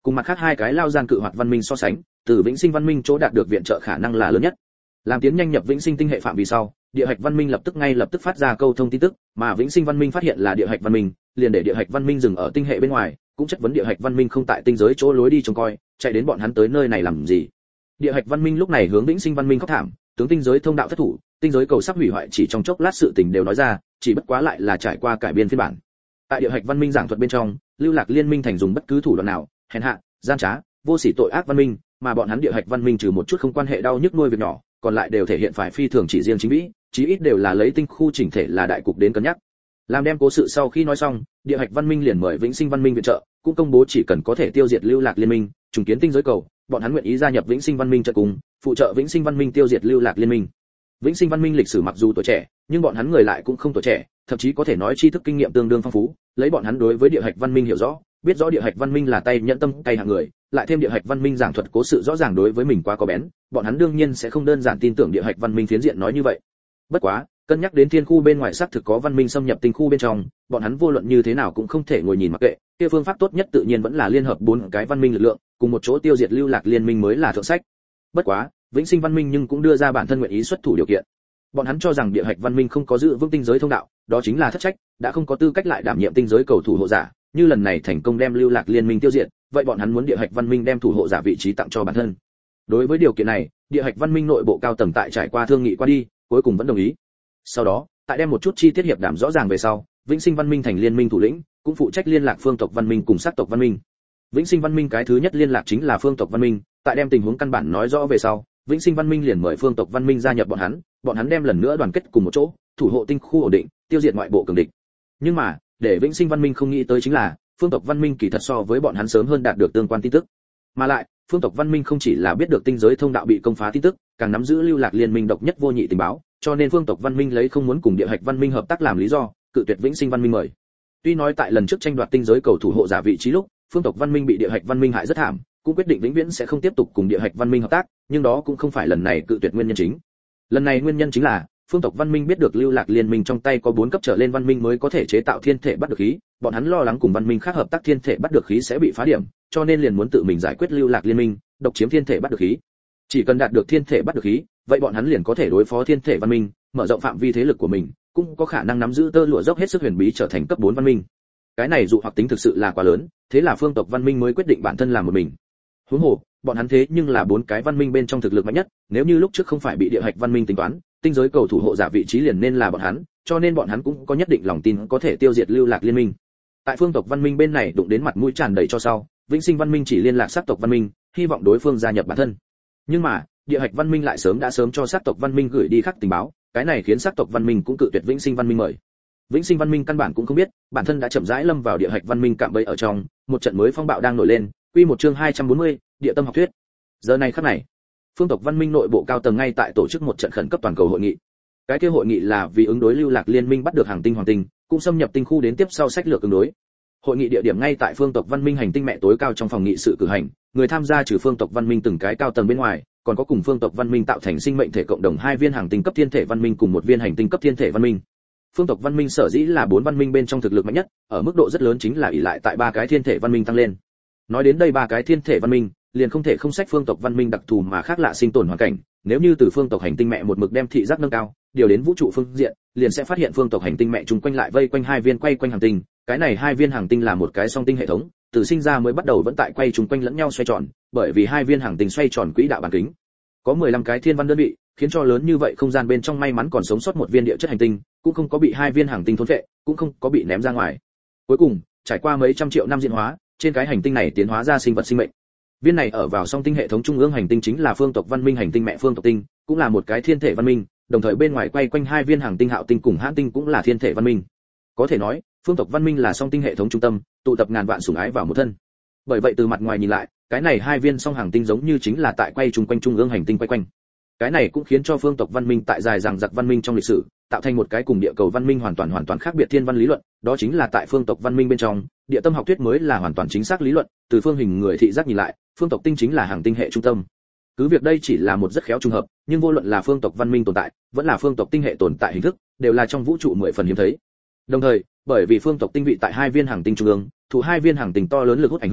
[SPEAKER 1] cùng mặt khác hai cái lao gian cự hoạt văn minh so sánh, từ vĩnh sinh văn minh chỗ đạt được viện trợ khả năng là lớn nhất. Làm tiến nhanh nhập vĩnh sinh tinh hệ phạm vi sau, địa hạch văn minh lập tức ngay lập tức phát ra câu thông tin tức, mà vĩnh sinh văn minh phát hiện là địa hạch văn minh, liền để địa hạch văn minh dừng ở tinh hệ bên ngoài, cũng chất vấn địa hạch văn minh không tại tinh giới chỗ lối đi trông coi, chạy đến bọn hắn tới nơi này làm gì. Địa hạch văn minh lúc này hướng vĩnh sinh văn minh khóc thảm, tướng tinh giới thông đạo thất thủ, tinh giới cầu sắp hủy hoại chỉ trong chốc lát sự tình đều nói ra, chỉ bất quá lại là trải qua cải biên phiên bản. Tại địa hạch văn minh giảng thuật bên trong, lưu lạc liên minh thành dùng bất cứ thủ đoạn nào, hèn hạ, gian trá, vô sỉ tội ác văn minh, mà bọn hắn địa hạch văn minh trừ một chút không quan hệ đau nhức nuôi việc nhỏ, còn lại đều thể hiện phải phi thường chỉ riêng chính vĩ, chí ít đều là lấy tinh khu chỉnh thể là đại cục đến cân nhắc. Làm đem cố sự sau khi nói xong, địa hạch văn minh liền mời vĩnh sinh văn minh viện trợ, cũng công bố chỉ cần có thể tiêu diệt lưu lạc liên minh, trùng kiến tinh giới cầu, bọn hắn nguyện ý gia nhập vĩnh sinh văn minh trợ cùng, phụ trợ vĩnh sinh văn minh tiêu diệt lưu lạc liên minh. Vĩnh sinh văn minh lịch sử mặc dù tuổi trẻ, nhưng bọn hắn người lại cũng không tuổi trẻ, thậm chí có thể nói tri thức kinh nghiệm tương đương phong phú, lấy bọn hắn đối với địa hạch văn minh hiểu rõ, biết rõ địa hạch văn minh là tay nhẫn tâm cay hạng người, lại thêm địa hạch văn minh giảng thuật cố sự rõ ràng đối với mình quá có bén, bọn hắn đương nhiên sẽ không đơn giản tin tưởng địa hạch văn minh phiến diện nói như vậy. Bất quá, cân nhắc đến thiên khu bên ngoài xác thực có văn minh xâm nhập tinh khu bên trong, bọn hắn vô luận như thế nào cũng không thể ngồi nhìn mặc kệ, kia phương pháp tốt nhất tự nhiên vẫn là liên hợp bốn cái văn minh lực lượng, cùng một chỗ tiêu diệt lưu lạc liên minh mới là thượng sách. Bất quá, vĩnh sinh văn minh nhưng cũng đưa ra bản thân nguyện ý xuất thủ điều kiện. Bọn hắn cho rằng địa hạch văn minh không có giữ vững tinh giới thông đạo, đó chính là thất trách, đã không có tư cách lại đảm nhiệm tinh giới cầu thủ hộ giả, như lần này thành công đem lưu lạc liên minh tiêu diệt, vậy bọn hắn muốn địa hạch văn minh đem thủ hộ giả vị trí tặng cho bản thân. Đối với điều kiện này, địa hạch văn minh nội bộ cao tầng tại trải qua thương nghị qua đi, cuối cùng vẫn đồng ý. Sau đó, tại đem một chút chi tiết hiệp đàm rõ ràng về sau, vĩnh sinh văn minh thành liên minh thủ lĩnh, cũng phụ trách liên lạc phương tộc văn minh cùng sắc tộc văn minh. Vĩnh sinh văn minh cái thứ nhất liên lạc chính là phương tộc văn minh, tại đem tình huống căn bản nói rõ về sau, vĩnh sinh văn minh liền mời phương tộc văn minh gia nhập bọn hắn, bọn hắn đem lần nữa đoàn kết cùng một chỗ, thủ hộ tinh khu ổn định, tiêu diệt ngoại bộ cường địch. Nhưng mà, để vĩnh sinh văn minh không nghĩ tới chính là, phương tộc văn minh kỳ thật so với bọn hắn sớm hơn đạt được tương quan tin tức. Mà lại, phương tộc văn minh không chỉ là biết được tinh giới thông đạo bị công phá tin tức, càng nắm giữ lưu lạc liên minh độc nhất vô nhị tình báo, cho nên phương tộc văn minh lấy không muốn cùng địa hạch văn minh hợp tác làm lý do, cự tuyệt vĩnh sinh văn minh mời. Tuy nói tại lần trước tranh đoạt tinh giới cầu thủ hộ giả vị trí lúc, phương tộc văn minh bị địa hạch văn minh hại rất thảm, cũng quyết định vĩnh viễn sẽ không tiếp tục cùng địa hạch văn minh hợp tác, nhưng đó cũng không phải lần này cự tuyệt nguyên nhân chính. Lần này nguyên nhân chính là phương tộc văn minh biết được lưu lạc liên minh trong tay có bốn cấp trở lên văn minh mới có thể chế tạo thiên thể bắt được khí, bọn hắn lo lắng cùng văn minh khác hợp tác thiên thể bắt được khí sẽ bị phá điểm, cho nên liền muốn tự mình giải quyết lưu lạc liên minh, độc chiếm thiên thể bắt được khí. Chỉ cần đạt được thiên thể bắt được khí, vậy bọn hắn liền có thể đối phó thiên thể văn minh, mở rộng phạm vi thế lực của mình, cũng có khả năng nắm giữ tơ lụa dốc hết sức huyền bí trở thành cấp bốn văn minh. Cái này dụ hoặc tính thực sự là quá lớn, thế là phương tộc văn minh mới quyết định bản thân làm một mình. Huống hồ, bọn hắn thế nhưng là bốn cái văn minh bên trong thực lực mạnh nhất, nếu như lúc trước không phải bị địa hạch văn minh tính toán, tinh giới cầu thủ hộ giả vị trí liền nên là bọn hắn, cho nên bọn hắn cũng có nhất định lòng tin có thể tiêu diệt lưu lạc liên minh. Tại phương tộc văn minh bên này đụng đến mặt mũi tràn đầy cho sau, vĩnh sinh văn minh chỉ liên lạc sắc tộc văn minh, hy vọng đối phương gia nhập bản thân. Nhưng mà, địa hạch văn minh lại sớm đã sớm cho sắc tộc văn minh gửi đi khắc tình báo, cái này khiến sắc tộc văn minh cũng cự tuyệt vĩnh sinh văn minh mời. Vĩnh sinh văn minh căn bản cũng không biết, bản thân đã chậm rãi lâm vào địa hạch văn minh cạm bẫy ở trong, một trận mới phong bạo đang nổi lên, quy một chương hai trăm bốn mươi, địa tâm học thuyết. Giờ này khắc này, phương tộc văn minh nội bộ cao tầng ngay tại tổ chức một trận khẩn cấp toàn cầu hội nghị. Cái kia hội nghị là vì ứng đối lưu lạc liên minh bắt được hàng tinh hoàng tinh, cũng xâm nhập tinh khu đến tiếp sau sách lược ứng đối. Hội nghị địa điểm ngay tại phương tộc văn minh hành tinh mẹ tối cao trong phòng nghị sự cử hành, người tham gia trừ phương tộc văn minh từng cái cao tầng bên ngoài, còn có cùng phương tộc văn minh tạo thành sinh mệnh thể cộng đồng hai viên hành tinh cấp thiên thể văn minh cùng một viên hành tinh cấp thiên thể văn minh. Phương tộc văn minh sở dĩ là bốn văn minh bên trong thực lực mạnh nhất, ở mức độ rất lớn chính là ỷ lại tại ba cái thiên thể văn minh tăng lên. Nói đến đây ba cái thiên thể văn minh, liền không thể không sách phương tộc văn minh đặc thù mà khác lạ sinh tồn hoàn cảnh, nếu như từ phương tộc hành tinh mẹ một mực đem thị giác nâng cao, điều đến vũ trụ phương diện, liền sẽ phát hiện phương tộc hành tinh mẹ chung quanh lại vây quanh hai viên quay quanh hành tinh, cái này hai viên hành tinh là một cái song tinh hệ thống, từ sinh ra mới bắt đầu vẫn tại quay chung quanh lẫn nhau xoay tròn, bởi vì hai viên hành tinh xoay tròn quỹ đạo bán kính. Có mười lăm cái thiên văn đơn vị, khiến cho lớn như vậy không gian bên trong may mắn còn sống sót một viên địa chất hành tinh, cũng không có bị hai viên hành tinh thôn phệ, cũng không có bị ném ra ngoài. Cuối cùng, trải qua mấy trăm triệu năm diễn hóa, trên cái hành tinh này tiến hóa ra sinh vật sinh mệnh. Viên này ở vào song tinh hệ thống trung ương hành tinh chính là phương tộc văn minh hành tinh mẹ phương tộc tinh, cũng là một cái thiên thể văn minh, đồng thời bên ngoài quay quanh hai viên hành tinh hạo tinh cùng hãn tinh cũng là thiên thể văn minh. Có thể nói, phương tộc văn minh là song tinh hệ thống trung tâm, tụ tập ngàn vạn sủng ái vào một thân. Bởi vậy từ mặt ngoài nhìn lại, cái này hai viên song hành tinh giống như chính là tại quay chung quanh trung ương hành tinh quay quanh. Cái này cũng khiến cho phương tộc văn minh tại dài dằng dặc văn minh trong lịch sử, tạo thành một cái cùng địa cầu văn minh hoàn toàn hoàn toàn khác biệt thiên văn lý luận, đó chính là tại phương tộc văn minh bên trong, địa tâm học thuyết mới là hoàn toàn chính xác lý luận, từ phương hình người thị giác nhìn lại, phương tộc tinh chính là hành tinh hệ trung tâm. Cứ việc đây chỉ là một rất khéo trùng hợp, nhưng vô luận là phương tộc văn minh tồn tại, vẫn là phương tộc tinh hệ tồn tại hình thức, đều là trong vũ trụ mười phần hiếm thấy. Đồng thời, bởi vì phương tộc tinh vị tại hai viên hành tinh trung ương, thụ hai viên hành tinh to lớn lực hút ảnh hưởng,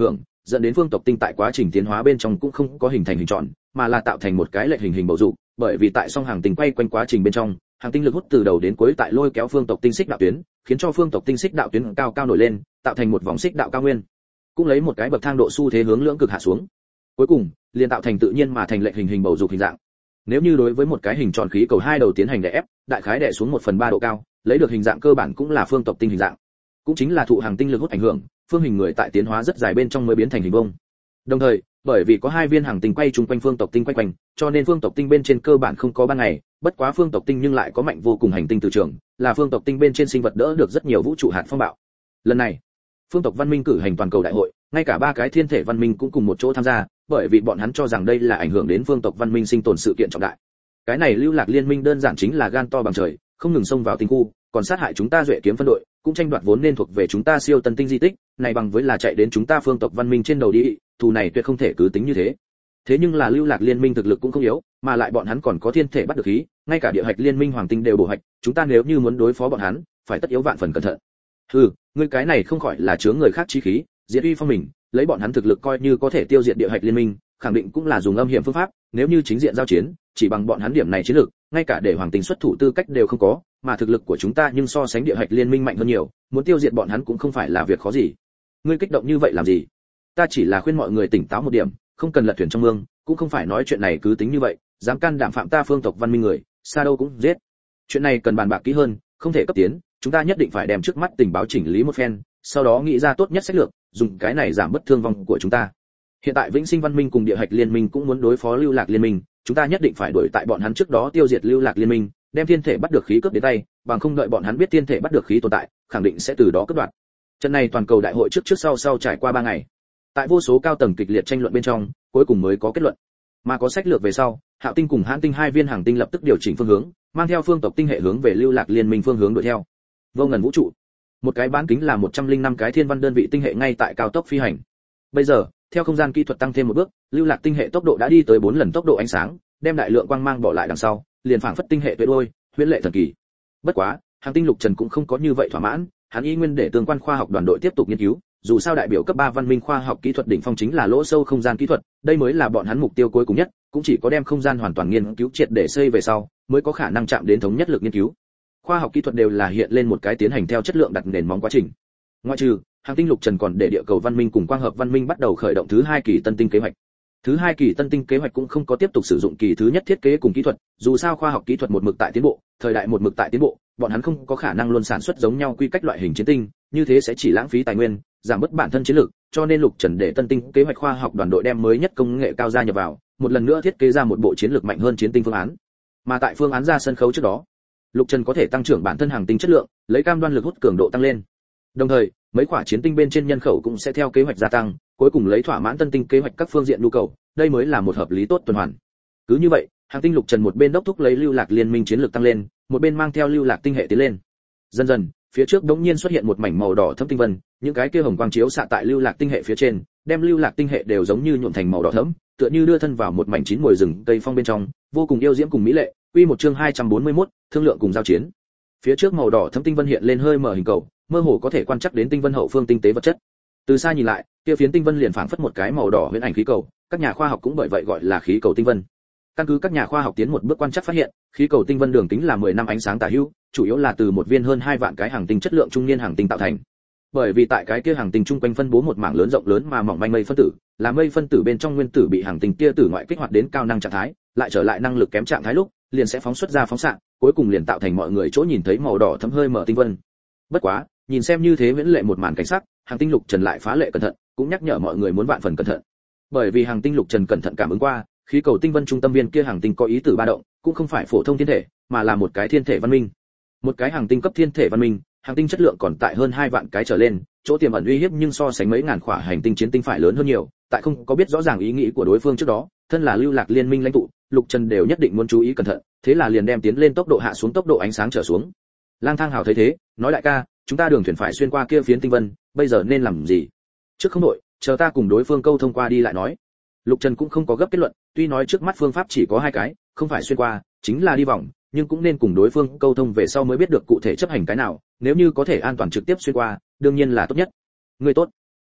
[SPEAKER 1] dẫn đến phương tộc tinh tại quá trình tiến hóa bên trong cũng không có hình thành hình tròn, mà là tạo thành một cái lệch hình hình bầu dục, bởi vì tại song hàng tinh quay quanh quá trình bên trong, hàng tinh lực hút từ đầu đến cuối tại lôi kéo phương tộc tinh xích đạo tuyến, khiến cho phương tộc tinh xích đạo tuyến cao cao nổi lên, tạo thành một vòng xích đạo cao nguyên. Cũng lấy một cái bậc thang độ xu thế hướng lưỡng cực hạ xuống. Cuối cùng, liền tạo thành tự nhiên mà thành lệch hình hình bầu dục hình dạng. Nếu như đối với một cái hình tròn khí cầu hai đầu tiến hành đè ép, đại khái đè xuống một phần ba độ cao, lấy được hình dạng cơ bản cũng là phương tộc tinh hình dạng. Cũng chính là thụ hàng tinh lực hút ảnh hưởng, phương hình người tại tiến hóa rất dài bên trong mới biến thành hình vuông. Đồng thời, bởi vì có hai viên hàng tinh quay chung quanh phương tộc tinh quay quanh, cho nên phương tộc tinh bên trên cơ bản không có ban ngày, bất quá phương tộc tinh nhưng lại có mạnh vô cùng hành tinh từ trường, là phương tộc tinh bên trên sinh vật đỡ được rất nhiều vũ trụ hạt phong bạo. Lần này, phương tộc văn minh cử hành toàn cầu đại hội, ngay cả ba cái thiên thể văn minh cũng cùng một chỗ tham gia, bởi vì bọn hắn cho rằng đây là ảnh hưởng đến phương tộc văn minh sinh tồn sự kiện trọng đại. Cái này lưu lạc liên minh đơn giản chính là gan to bằng trời, không ngừng xông vào tinh khu, còn sát hại chúng ta duệ kiếm phân đội, cũng tranh đoạt vốn nên thuộc về chúng ta siêu tân tinh di tích, này bằng với là chạy đến chúng ta phương tộc văn minh trên đầu đi, thù này tuyệt không thể cứ tính như thế. Thế nhưng là lưu lạc liên minh thực lực cũng không yếu, mà lại bọn hắn còn có thiên thể bắt được khí, ngay cả địa hạch liên minh hoàng tinh đều bổ hạch, chúng ta nếu như muốn đối phó bọn hắn, phải tất yếu vạn phần cẩn thận. Hừ, ngươi cái này không khỏi là chướng người khác chí khí, diệt uy phong mình, lấy bọn hắn thực lực coi như có thể tiêu diệt địa hạch liên minh, khẳng định cũng là dùng âm hiểm phương pháp, nếu như chính diện giao chiến, chỉ bằng bọn hắn điểm này chiến lược, ngay cả để hoàng tinh xuất thủ tư cách đều không có, mà thực lực của chúng ta nhưng so sánh địa hạch liên minh mạnh hơn nhiều, muốn tiêu diệt bọn hắn cũng không phải là việc khó gì. Ngươi kích động như vậy làm gì? Ta chỉ là khuyên mọi người tỉnh táo một điểm, không cần lật thuyền trong mương, cũng không phải nói chuyện này cứ tính như vậy, dám can đảm phạm ta phương tộc văn minh người, xa đâu cũng giết. Chuyện này cần bàn bạc kỹ hơn, không thể cấp tiến, chúng ta nhất định phải đem trước mắt tình báo chỉnh lý một phen, sau đó nghĩ ra tốt nhất sách lược, dùng cái này giảm bớt thương vong của chúng ta. Hiện tại Vĩnh Sinh Văn Minh cùng Địa Hạch Liên Minh cũng muốn đối phó Lưu Lạc Liên Minh, chúng ta nhất định phải đuổi tại bọn hắn trước đó tiêu diệt Lưu Lạc Liên Minh, đem thiên thể bắt được khí cướp đến tay, bằng không đợi bọn hắn biết thiên thể bắt được khí tồn tại, khẳng định sẽ từ đó cướp đoạt. Trận này toàn cầu đại hội trước trước sau sau trải qua ba ngày. Tại vô số cao tầng kịch liệt tranh luận bên trong, cuối cùng mới có kết luận. Mà có sách lược về sau, Hạo Tinh cùng Hãn Tinh hai viên hàng tinh lập tức điều chỉnh phương hướng, mang theo phương tộc tinh hệ hướng về Lưu Lạc Liên Minh phương hướng đuổi theo. Vô ngần vũ trụ, một cái bán kính là một trăm linh năm cái thiên văn đơn vị tinh hệ ngay tại cao tốc phi hành. Bây giờ, theo không gian kỹ thuật tăng thêm một bước, Lưu Lạc tinh hệ tốc độ đã đi tới bốn lần tốc độ ánh sáng, đem đại lượng quang mang bỏ lại đằng sau, liền phảng phất tinh hệ tuyệt đôi, huyễn lệ thần kỳ. Bất quá, Hàng Tinh Lục Trần cũng không có như vậy thỏa mãn, hắn y nguyên để tương quan khoa học đoàn đội tiếp tục nghiên cứu, dù sao đại biểu cấp ba văn minh khoa học kỹ thuật đỉnh phong chính là lỗ sâu không gian kỹ thuật, đây mới là bọn hắn mục tiêu cuối cùng nhất, cũng chỉ có đem không gian hoàn toàn nghiên cứu triệt để xây về sau, mới có khả năng chạm đến thống nhất lực nghiên cứu. Khoa học kỹ thuật đều là hiện lên một cái tiến hành theo chất lượng đặt nền móng quá trình. Ngoại trừ, Hàng Tinh Lục Trần còn để địa cầu văn minh cùng quang hợp văn minh bắt đầu khởi động thứ hai kỳ tân tinh kế hoạch. Thứ hai kỳ tân tinh kế hoạch cũng không có tiếp tục sử dụng kỳ thứ nhất thiết kế cùng kỹ thuật, dù sao khoa học kỹ thuật một mực tại tiến bộ, thời đại một mực tại tiến bộ, bọn hắn không có khả năng luôn sản xuất giống nhau quy cách loại hình chiến tinh, như thế sẽ chỉ lãng phí tài nguyên, giảm bớt bản thân chiến lược, cho nên Lục Trần để tân tinh kế hoạch khoa học đoàn đội đem mới nhất công nghệ cao gia nhập vào, một lần nữa thiết kế ra một bộ chiến lược mạnh hơn chiến tinh phương án. Mà tại phương án ra sân khấu trước đó, Lục Trần có thể tăng trưởng bản thân hàng tinh chất lượng, lấy cam đoan lực hút cường độ tăng lên. Đồng thời, mấy quả chiến tinh bên trên nhân khẩu cũng sẽ theo kế hoạch gia tăng, cuối cùng lấy thỏa mãn tân tinh kế hoạch các phương diện nhu cầu, đây mới là một hợp lý tốt tuần hoàn. Cứ như vậy, Hàng Tinh Lục Trần một bên đốc thúc lấy Lưu Lạc Liên Minh chiến lược tăng lên, một bên mang theo Lưu Lạc tinh hệ tiến lên. Dần dần, phía trước đống nhiên xuất hiện một mảnh màu đỏ thẫm tinh vân, những cái kia hồng quang chiếu xạ tại Lưu Lạc tinh hệ phía trên, đem Lưu Lạc tinh hệ đều giống như nhuộm thành màu đỏ thẫm, tựa như đưa thân vào một mảnh chín mùi rừng cây phong bên trong, vô cùng yêu diễm cùng mỹ lệ. Quy một chương hai trăm bốn mươi mốt, thương lượng cùng giao chiến. Phía trước màu đỏ thẫm tinh vân hiện lên hơi mở hình cầu, mơ hồ có thể quan trắc đến tinh vân hậu phương tinh tế vật chất. Từ xa nhìn lại, kia phiến tinh vân liền phảng phất một cái màu đỏ huyễn ảnh khí cầu, các nhà khoa học cũng bởi vậy gọi là khí cầu tinh vân. Căn cứ các nhà khoa học tiến một bước quan trắc phát hiện, khí cầu tinh vân đường kính là mười năm ánh sáng tả hữu, chủ yếu là từ một viên hơn hai vạn cái hành tinh chất lượng trung niên hành tinh tạo thành. Bởi vì tại cái kia hành tinh trung quanh phân bố một mảng lớn rộng lớn mà mỏng manh mây phân tử, là mây phân tử bên trong nguyên tử bị hành tinh kia tử ngoại kích hoạt đến cao năng trạng thái, lại trở lại năng lực kém trạng thái lúc, liền sẽ phóng xuất ra phóng xạ, cuối cùng liền tạo thành mọi người chỗ nhìn thấy màu đỏ thẫm hơi mở tinh vân. Bất quá, nhìn xem như thế viễn lệ một màn cảnh sắc, Hàng Tinh Lục Trần lại phá lệ cẩn thận, cũng nhắc nhở mọi người muốn vạn phần cẩn thận. Bởi vì Hàng Tinh Lục Trần cẩn thận cảm ứng qua, khí cầu tinh vân trung tâm viên kia hành tinh có ý tử ba động, cũng không phải phổ thông thiên thể, mà là một cái thiên thể văn minh. Một cái hành tinh cấp thiên thể văn minh, hành tinh chất lượng còn tại hơn hai vạn cái trở lên, chỗ tiềm ẩn uy hiếp nhưng so sánh mấy ngàn khỏa hành tinh chiến tinh phải lớn hơn nhiều, tại không có biết rõ ràng ý nghĩ của đối phương trước đó, thân là Lưu Lạc Liên Minh lãnh tụ, Lục Trần đều nhất định muốn chú ý cẩn thận, thế là liền đem tiến lên tốc độ hạ xuống tốc độ ánh sáng trở xuống. Lang Thang Hào thấy thế, nói đại ca, chúng ta đường thuyền phải xuyên qua kia phiến tinh vân, bây giờ nên làm gì? Trước không đội, chờ ta cùng đối phương câu thông qua đi lại nói. Lục Trần cũng không có gấp kết luận, tuy nói trước mắt phương pháp chỉ có hai cái, không phải xuyên qua, chính là đi vòng, nhưng cũng nên cùng đối phương câu thông về sau mới biết được cụ thể chấp hành cái nào, nếu như có thể an toàn trực tiếp xuyên qua, đương nhiên là tốt nhất. Người tốt.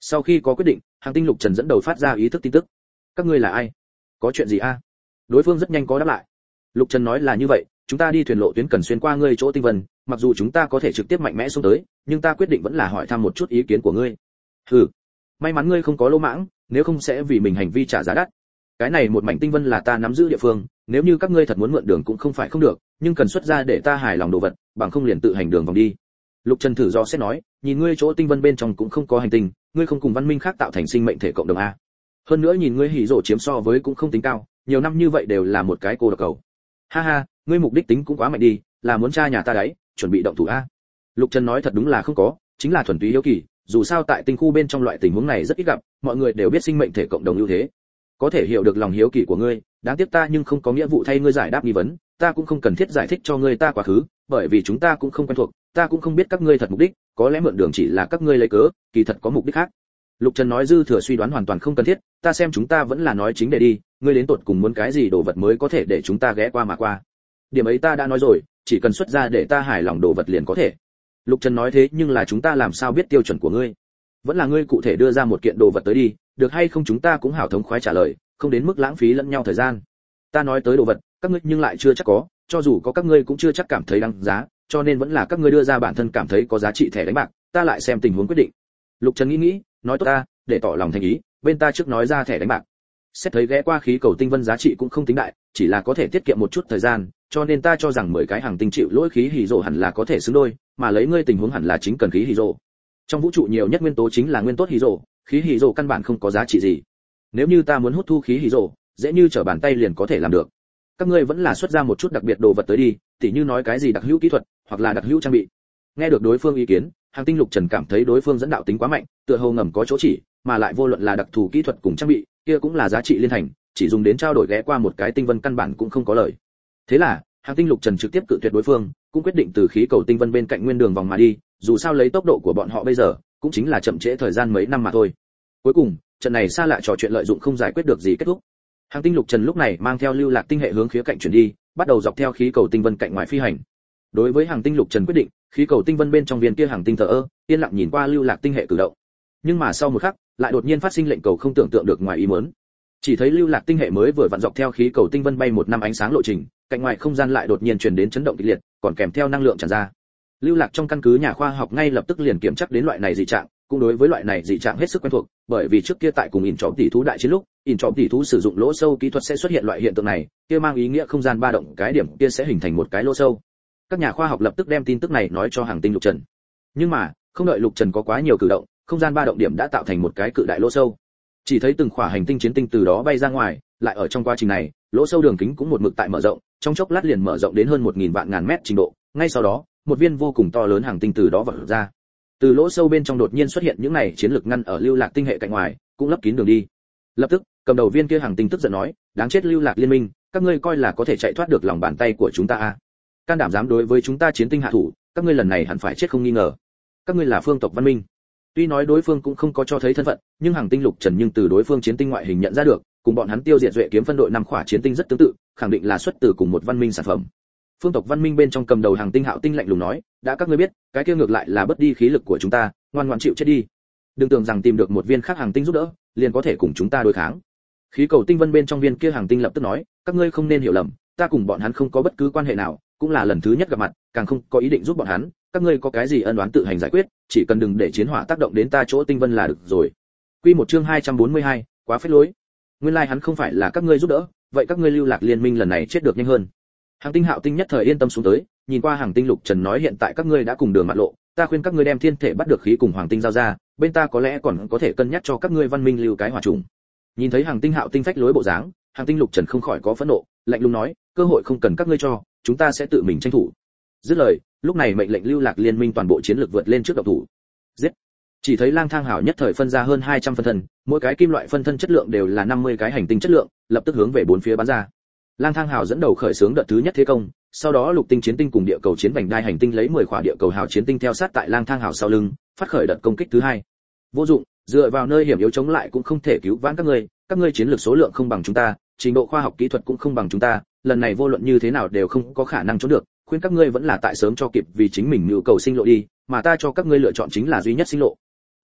[SPEAKER 1] Sau khi có quyết định, Hàng Tinh Lục Trần dẫn đầu phát ra ý thức tin tức. Các ngươi là ai? Có chuyện gì a? Đối phương rất nhanh có đáp lại. Lục Trần nói là như vậy, chúng ta đi thuyền lộ tuyến cần xuyên qua ngươi chỗ tinh vân, mặc dù chúng ta có thể trực tiếp mạnh mẽ xuống tới, nhưng ta quyết định vẫn là hỏi thăm một chút ý kiến của ngươi. Hừ, may mắn ngươi không có lỗ mãng, nếu không sẽ vì mình hành vi trả giá đắt. Cái này một mảnh tinh vân là ta nắm giữ địa phương, nếu như các ngươi thật muốn mượn đường cũng không phải không được, nhưng cần xuất ra để ta hài lòng đồ vật, bằng không liền tự hành đường vòng đi. Lục Trần thử do xét nói, nhìn ngươi chỗ tinh vân bên trong cũng không có hành tinh, ngươi không cùng văn minh khác tạo thành sinh mệnh thể cộng đồng a. Hơn nữa nhìn ngươi hỉ rổ chiếm so với cũng không tính cao, nhiều năm như vậy đều là một cái cô độc cầu. Ha ha, ngươi mục đích tính cũng quá mạnh đi, là muốn tra nhà ta đấy, chuẩn bị động thủ a. Lục Trần nói thật đúng là không có, chính là thuần túy hiếu kỳ, dù sao tại tinh khu bên trong loại tình huống này rất ít gặp, mọi người đều biết sinh mệnh thể cộng đồng ưu thế. Có thể hiểu được lòng hiếu kỳ của ngươi, đáng tiếc ta nhưng không có nghĩa vụ thay ngươi giải đáp nghi vấn, ta cũng không cần thiết giải thích cho ngươi ta quá khứ, bởi vì chúng ta cũng không quen thuộc, ta cũng không biết các ngươi thật mục đích, có lẽ mượn đường chỉ là các ngươi lấy cớ, kỳ thật có mục đích khác. Lục Trần nói dư thừa suy đoán hoàn toàn không cần thiết, ta xem chúng ta vẫn là nói chính để đi, ngươi đến tột cùng muốn cái gì đồ vật mới có thể để chúng ta ghé qua mà qua. Điểm ấy ta đã nói rồi, chỉ cần xuất ra để ta hài lòng đồ vật liền có thể. Lục Trần nói thế nhưng là chúng ta làm sao biết tiêu chuẩn của ngươi? Vẫn là ngươi cụ thể đưa ra một kiện đồ vật tới đi, được hay không chúng ta cũng hảo thống khoái trả lời, không đến mức lãng phí lẫn nhau thời gian. Ta nói tới đồ vật, các ngươi nhưng lại chưa chắc có, cho dù có các ngươi cũng chưa chắc cảm thấy đáng giá, cho nên vẫn là các ngươi đưa ra bản thân cảm thấy có giá trị thẻ đánh bạc, ta lại xem tình huống quyết định. Lục Trần nghĩ nghĩ, nói tốt ta, để tỏ lòng thành ý, bên ta trước nói ra thẻ đánh bạc. Xét thấy ghé qua khí cầu tinh vân giá trị cũng không tính đại, chỉ là có thể tiết kiệm một chút thời gian, cho nên ta cho rằng mười cái hàng tinh chịu lỗi khí hỉ rồ hẳn là có thể xứng đôi, mà lấy ngươi tình huống hẳn là chính cần khí hỉ rồ. Trong vũ trụ nhiều nhất nguyên tố chính là nguyên tốt hỉ rồ, khí hỉ rồ căn bản không có giá trị gì. Nếu như ta muốn hút thu khí hỉ rồ, dễ như trở bàn tay liền có thể làm được. Các ngươi vẫn là xuất ra một chút đặc biệt đồ vật tới đi, tỉ như nói cái gì đặc hữu kỹ thuật, hoặc là đặc hữu trang bị. Nghe được đối phương ý kiến, Hàng Tinh Lục Trần cảm thấy đối phương dẫn đạo tính quá mạnh, tựa hồ ngầm có chỗ chỉ, mà lại vô luận là đặc thù kỹ thuật cùng trang bị, kia cũng là giá trị liên thành, chỉ dùng đến trao đổi ghé qua một cái tinh vân căn bản cũng không có lợi. Thế là, Hàng Tinh Lục Trần trực tiếp cự tuyệt đối phương, cũng quyết định từ khí cầu tinh vân bên cạnh nguyên đường vòng mà đi, dù sao lấy tốc độ của bọn họ bây giờ, cũng chính là chậm trễ thời gian mấy năm mà thôi. Cuối cùng, trận này xa lạ trò chuyện lợi dụng không giải quyết được gì kết thúc. Hàng Tinh Lục Trần lúc này mang theo lưu lạc tinh hệ hướng khía cạnh chuyển đi, bắt đầu dọc theo khí cầu tinh vân cạnh ngoài phi hành. Đối với Hàng Tinh Lục Trần quyết định, khí cầu tinh vân bên trong viên kia hàng tinh thờ ơ, yên lặng nhìn qua lưu lạc tinh hệ cử động. Nhưng mà sau một khắc, lại đột nhiên phát sinh lệnh cầu không tưởng tượng được ngoài ý muốn. Chỉ thấy lưu lạc tinh hệ mới vừa vặn dọc theo khí cầu tinh vân bay một năm ánh sáng lộ trình, cạnh ngoài không gian lại đột nhiên truyền đến chấn động kịch liệt, còn kèm theo năng lượng tràn ra. Lưu lạc trong căn cứ nhà khoa học ngay lập tức liền kiểm chắc đến loại này dị trạng, cũng đối với loại này dị trạng hết sức quen thuộc, bởi vì trước kia tại cùng ỉn trọm tỷ thú đại chiến lúc, ỉn trọm tỷ thú sử dụng lỗ sâu kỹ thuật sẽ xuất hiện loại hiện tượng này, kia mang ý nghĩa không gian ba động cái điểm kia sẽ hình thành một cái lỗ sâu. Các nhà khoa học lập tức đem tin tức này nói cho Hàng Tinh Lục Trần. Nhưng mà, không đợi Lục Trần có quá nhiều cử động, không gian ba động điểm đã tạo thành một cái cự đại lỗ sâu. Chỉ thấy từng khỏa hành tinh chiến tinh từ đó bay ra ngoài, lại ở trong quá trình này, lỗ sâu đường kính cũng một mực tại mở rộng, trong chốc lát liền mở rộng đến hơn một nghìn vạn ngàn mét trình độ, ngay sau đó, một viên vô cùng to lớn hành tinh từ đó vọt ra. Từ lỗ sâu bên trong đột nhiên xuất hiện những này chiến lực ngăn ở lưu lạc tinh hệ cạnh ngoài, cũng lấp kín đường đi. Lập tức, cầm đầu viên kia hành tinh tức giận nói, đáng chết lưu lạc liên minh, các ngươi coi là có thể chạy thoát được lòng bàn tay của chúng ta à? Can đảm dám đối với chúng ta chiến tinh hạ thủ, các ngươi lần này hẳn phải chết không nghi ngờ. Các ngươi là phương tộc văn minh. Tuy nói đối phương cũng không có cho thấy thân phận, nhưng Hàng Tinh Lục Trần nhưng từ đối phương chiến tinh ngoại hình nhận ra được, cùng bọn hắn tiêu diệt duệ kiếm phân đội năm khỏa chiến tinh rất tương tự, khẳng định là xuất từ cùng một văn minh sản phẩm. Phương tộc văn minh bên trong cầm đầu Hàng Tinh Hạo Tinh lạnh lùng nói, đã các ngươi biết, cái kia ngược lại là bất đi khí lực của chúng ta, ngoan ngoãn chịu chết đi. Đừng tưởng rằng tìm được một viên khác Hàng Tinh giúp đỡ, liền có thể cùng chúng ta đối kháng. Khí cầu tinh vân bên trong viên kia Hàng Tinh lập tức nói, các ngươi không nên hiểu lầm, ta cùng bọn hắn không có bất cứ quan hệ nào, cũng là lần thứ nhất gặp mặt, càng không có ý định giúp bọn hắn, các ngươi có cái gì ân oán tự hành giải quyết, chỉ cần đừng để chiến hỏa tác động đến ta chỗ tinh vân là được rồi. Quy một chương hai trăm bốn mươi hai, quá phết lối. Nguyên lai like hắn không phải là các ngươi giúp đỡ, vậy các ngươi lưu lạc liên minh lần này chết được nhanh hơn. Hàng Tinh Hạo Tinh nhất thời yên tâm xuống tới, nhìn qua Hàng Tinh Lục Trần nói hiện tại các ngươi đã cùng đường mặt lộ, ta khuyên các ngươi đem thiên thể bắt được khí cùng Hoàng Tinh giao ra, bên ta có lẽ còn có thể cân nhắc cho các ngươi văn minh lưu cái hỏa trùng. Nhìn thấy Hàng Tinh Hạo Tinh phách lối bộ dáng, Hàng Tinh Lục Trần không khỏi có phẫn nộ, lạnh lùng nói, cơ hội không cần các ngươi cho, chúng ta sẽ tự mình tranh thủ. Dứt lời, lúc này mệnh lệnh lưu lạc liên minh toàn bộ chiến lược vượt lên trước động thủ. Giết! Chỉ thấy Lang Thang Hảo nhất thời phân ra hơn hai trăm phân thân, mỗi cái kim loại phân thân chất lượng đều là năm mươi cái hành tinh chất lượng, lập tức hướng về bốn phía bắn ra. Lang Thang Hảo dẫn đầu khởi xướng đợt thứ nhất thế công, sau đó lục tinh chiến tinh cùng địa cầu chiến vành đai hành tinh lấy mười khỏa địa cầu hào chiến tinh theo sát tại Lang Thang Hảo sau lưng, phát khởi đợt công kích thứ hai. Vô dụng, dựa vào nơi hiểm yếu chống lại cũng không thể cứu vãn các ngươi, các ngươi chiến lược số lượng không bằng chúng ta, trình độ khoa học kỹ thuật cũng không bằng chúng ta, lần này vô luận như thế nào đều không có khả năng trốn được, khuyên các ngươi vẫn là tại sớm cho kịp vì chính mình nhu cầu sinh lộ đi, mà ta cho các ngươi lựa chọn chính là duy nhất sinh lộ.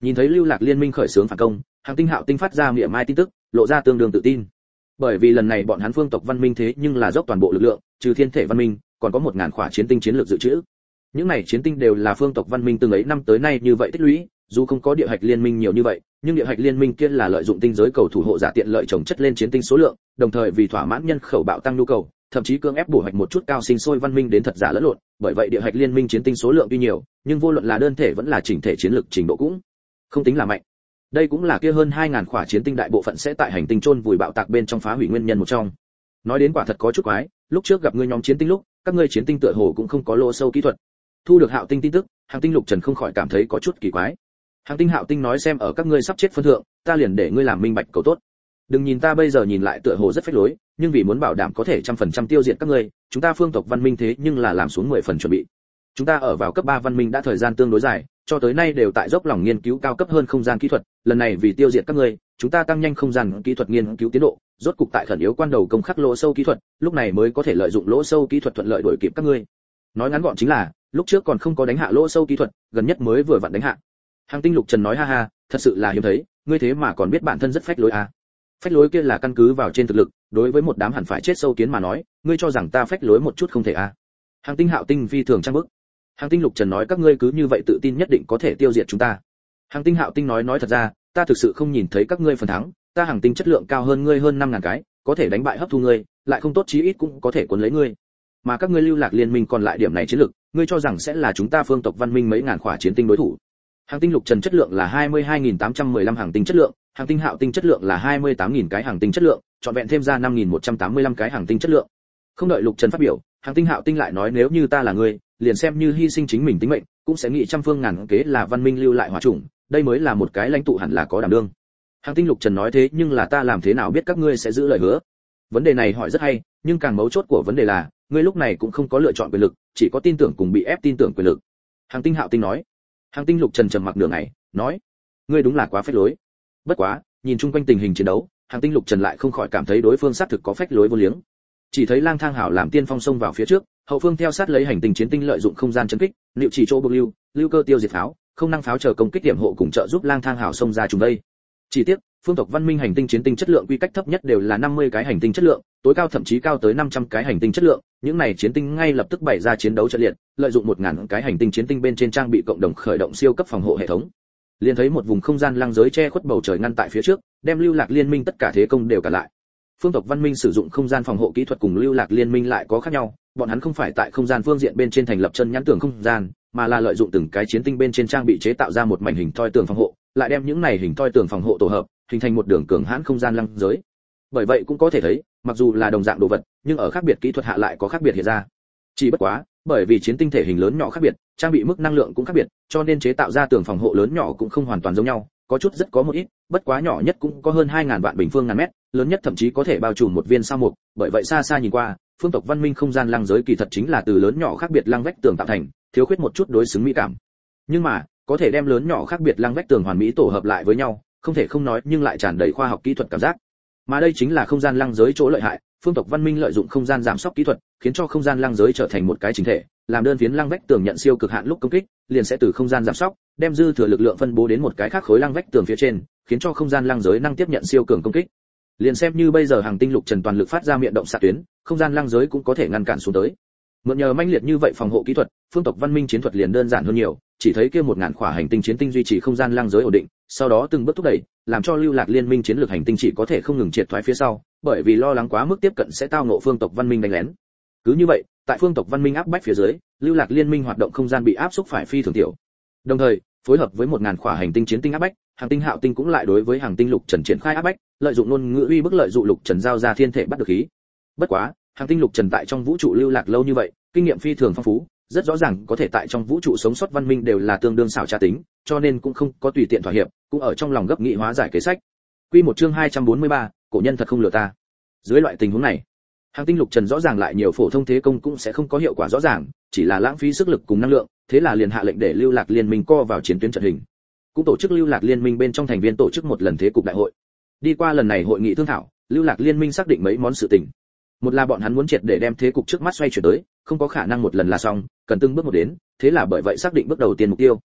[SPEAKER 1] Nhìn thấy Lưu Lạc Liên minh khởi xướng phản công, Hàng Tinh Hạo Tinh phát ra mỉa mai tin tức, lộ ra tương đương tự tin. Bởi vì lần này bọn hắn Phương tộc văn minh thế nhưng là dốc toàn bộ lực lượng, trừ thiên thể văn minh, còn có một ngàn khỏa chiến tinh chiến lược dự trữ. Những này chiến tinh đều là Phương tộc văn minh từng ấy năm tới nay như vậy tích lũy, dù không có địa hạch liên minh nhiều như vậy, nhưng địa hạch liên minh kia là lợi dụng tinh giới cầu thủ hộ giả tiện lợi trồng chất lên chiến tinh số lượng, đồng thời vì thỏa mãn nhân khẩu bạo tăng nhu cầu, thậm chí cưỡng ép bổ hạch một chút cao sinh sôi văn minh đến thật giả lẫn lộn, bởi vậy địa hạch liên minh chiến tinh số lượng tuy nhiều, nhưng vô luận là đơn thể vẫn là chỉnh thể chiến lược trình độ cũng không tính là mạnh. Đây cũng là kia hơn hai ngàn khỏa chiến tinh đại bộ phận sẽ tại hành tinh chôn vùi bạo tạc bên trong phá hủy nguyên nhân một trong. Nói đến quả thật có chút quái, lúc trước gặp ngươi nhóm chiến tinh lúc, các ngươi chiến tinh tựa hồ cũng không có lỗ sâu kỹ thuật. Thu được Hạo Tinh tin tức, Hàng Tinh Lục Trần không khỏi cảm thấy có chút kỳ quái. Hàng Tinh Hạo Tinh nói xem ở các ngươi sắp chết phân thượng, ta liền để ngươi làm minh bạch cầu tốt. Đừng nhìn ta bây giờ nhìn lại tựa hồ rất phách lối, nhưng vì muốn bảo đảm có thể trăm phần trăm tiêu diệt các ngươi, chúng ta Phương tộc văn minh thế nhưng là làm xuống mười phần chuẩn bị. Chúng ta ở vào cấp ba văn minh đã thời gian tương đối dài, cho tới nay đều tại dốc lòng nghiên cứu cao cấp hơn không gian kỹ thuật, lần này vì tiêu diệt các ngươi, chúng ta tăng nhanh không gian kỹ thuật nghiên cứu tiến độ, rốt cục tại khẩn yếu quan đầu công khắc lỗ sâu kỹ thuật, lúc này mới có thể lợi dụng lỗ sâu kỹ thuật thuận lợi đuổi kịp các ngươi. Nói ngắn gọn chính là, lúc trước còn không có đánh hạ lỗ sâu kỹ thuật, gần nhất mới vừa vặn đánh hạ. Hàng Tinh Lục Trần nói ha ha, thật sự là hiếm thấy, ngươi thế mà còn biết bản thân rất phách lối à? Phách lối kia là căn cứ vào trên thực lực, đối với một đám hẳn phải chết sâu kiến mà nói, ngươi cho rằng ta phách lối một chút không thể à? Hàng Tinh Hạo Tinh phi thường trang bức. Hàng Tinh Lục Trần nói các ngươi cứ như vậy tự tin nhất định có thể tiêu diệt chúng ta. Hàng Tinh Hạo Tinh nói nói thật ra, ta thực sự không nhìn thấy các ngươi phần thắng, ta hàng tinh chất lượng cao hơn ngươi hơn năm ngàn cái, có thể đánh bại hấp thu ngươi, lại không tốt chí ít cũng có thể cuốn lấy ngươi. Mà các ngươi Lưu Lạc Liên minh còn lại điểm này chiến lực, ngươi cho rằng sẽ là chúng ta Phương tộc văn minh mấy ngàn khỏa chiến tinh đối thủ. Hàng Tinh Lục Trần chất lượng là hai mươi hai nghìn tám trăm mười lăm hàng tinh chất lượng, Hàng Tinh Hạo Tinh chất lượng là hai mươi tám nghìn cái hàng tinh chất lượng, chọn vẹn thêm ra năm nghìn một trăm tám mươi lăm cái hàng tinh chất lượng. Không đợi Lục Trần phát biểu, Hàng Tinh Hạo Tinh lại nói nếu như ta là ngươi, liền xem như hy sinh chính mình tính mệnh, cũng sẽ nghĩ trăm phương ngàn kế là văn minh lưu lại hỏa chủng, đây mới là một cái lãnh tụ hẳn là có đảm đương. Hàng Tinh Lục Trần nói thế nhưng là ta làm thế nào biết các ngươi sẽ giữ lời hứa? Vấn đề này hỏi rất hay, nhưng càng mấu chốt của vấn đề là, ngươi lúc này cũng không có lựa chọn quyền lực, chỉ có tin tưởng cùng bị ép tin tưởng quyền lực. Hàng Tinh Hạo Tinh nói. Hàng Tinh Lục Trần trầm mặc nửa ngày, nói, ngươi đúng là quá phách lối. Bất quá, nhìn chung quanh tình hình chiến đấu, Hàng Tinh Lục Trần lại không khỏi cảm thấy đối phương xác thực có phách lối vô liếng. Chỉ thấy Lang Thang Hảo làm tiên phong xông vào phía trước, hậu phương theo sát lấy hành tinh chiến tinh lợi dụng không gian chấn kích, liệu chỉ chỗ bộc lưu, lưu cơ tiêu diệt pháo, không năng pháo chờ công kích điểm hộ cùng trợ giúp Lang Thang Hảo xông ra trùng đây. Chỉ tiếc, phương tộc văn minh hành tinh chiến tinh chất lượng quy cách thấp nhất đều là năm mươi cái hành tinh chất lượng, tối cao thậm chí cao tới năm trăm cái hành tinh chất lượng, những này chiến tinh ngay lập tức bày ra chiến đấu trận liệt, lợi dụng một ngàn cái hành tinh chiến tinh bên trên trang bị cộng đồng khởi động siêu cấp phòng hộ hệ thống. Liền thấy một vùng không gian lăng giới che khuất bầu trời ngăn tại phía trước, đem Lưu Lạc Liên minh tất cả thế công đều cả lại. Phương tộc văn minh sử dụng không gian phòng hộ kỹ thuật cùng Lưu Lạc Liên minh lại có khác nhau, bọn hắn không phải tại không gian phương diện bên trên thành lập chân nhãn tường không gian, mà là lợi dụng từng cái chiến tinh bên trên trang bị chế tạo ra một mảnh hình thoi tường phòng hộ, lại đem những này hình thoi tường phòng hộ tổ hợp, hình thành một đường cường hãn không gian lăng giới. Bởi vậy cũng có thể thấy, mặc dù là đồng dạng đồ vật, nhưng ở khác biệt kỹ thuật hạ lại có khác biệt hiện ra. Chỉ bất quá, bởi vì chiến tinh thể hình lớn nhỏ khác biệt, trang bị mức năng lượng cũng khác biệt, cho nên chế tạo ra tường phòng hộ lớn nhỏ cũng không hoàn toàn giống nhau, có chút rất có một ít, bất quá nhỏ nhất cũng có hơn hai nghìn vạn bình phương ngàn mét, lớn nhất thậm chí có thể bao trùm một viên sao mục, bởi vậy xa xa nhìn qua, phương tộc văn minh không gian lăng giới kỳ thật chính là từ lớn nhỏ khác biệt lăng vách tường tạo thành, thiếu khuyết một chút đối xứng mỹ cảm. Nhưng mà, có thể đem lớn nhỏ khác biệt lăng vách tường hoàn mỹ tổ hợp lại với nhau, không thể không nói nhưng lại tràn đầy khoa học kỹ thuật cảm giác. Mà đây chính là không gian lăng giới chỗ lợi hại, phương tộc văn minh lợi dụng không gian giảm sóc kỹ thuật, khiến cho không gian lăng giới trở thành một cái chính thể, làm đơn phiến lăng vách tường nhận siêu cực hạn lúc công kích, liền sẽ từ không gian giảm sóc, đem dư thừa lực lượng phân bố đến một cái khác khối lăng vách tường phía trên, khiến cho không gian lăng giới năng tiếp nhận siêu cường công kích. Liền xem như bây giờ Hàng Tinh Lục Trần toàn lực phát ra miệng động xạ tuyến, không gian lăng giới cũng có thể ngăn cản xuống tới. Mượn nhờ manh liệt như vậy phòng hộ kỹ thuật, phương tộc văn minh chiến thuật liền đơn giản hơn nhiều, chỉ thấy kia một ngàn khỏa hành tinh chiến tinh duy trì không gian lăng giới ổn định, sau đó từng bước thúc đẩy, làm cho Lưu Lạc Liên minh chiến lược hành tinh chỉ có thể không ngừng triệt thoái phía sau, bởi vì lo lắng quá mức tiếp cận sẽ tao ngộ phương tộc văn minh đánh lén. Cứ như vậy, tại phương tộc văn minh áp bách phía dưới, Lưu Lạc Liên minh hoạt động không gian bị áp xúc phải phi thường tiểu. Đồng thời, phối hợp với một ngàn khỏa hành tinh chiến tinh áp bách, Hàng Tinh Hạo Tinh cũng lại đối với Hàng Tinh Lục Trần triển khai áp bách, lợi dụng ngôn ngữ uy bức lợi dụng Lục Trần giao ra thiên thể bắt được khí. Bất quá, Hàng Tinh Lục Trần tại trong vũ trụ lưu lạc lâu như vậy, kinh nghiệm phi thường phong phú, rất rõ ràng có thể tại trong vũ trụ sống sót văn minh đều là tương đương xảo trá tính, cho nên cũng không có tùy tiện thỏa hiệp, cũng ở trong lòng gấp nghị hóa giải kế sách. Quy một chương hai trăm bốn mươi ba, cổ nhân thật không lừa ta. Dưới loại tình huống này, Hàng Tinh Lục Trần rõ ràng lại nhiều phổ thông thế công cũng sẽ không có hiệu quả rõ ràng, chỉ là lãng phí sức lực cùng năng lượng, thế là liền hạ lệnh để Lưu Lạc Liên minh co vào chiến tuyến trận hình. Cũng tổ chức Lưu Lạc Liên minh bên trong thành viên tổ chức một lần thế cục đại hội. Đi qua lần này hội nghị thương thảo, Lưu Lạc Liên minh xác định mấy món sự tình. Một là bọn hắn muốn triệt để đem thế cục trước mắt xoay chuyển tới, không có khả năng một lần là xong, cần từng bước một đến, thế là bởi vậy xác định bước đầu tiên mục tiêu.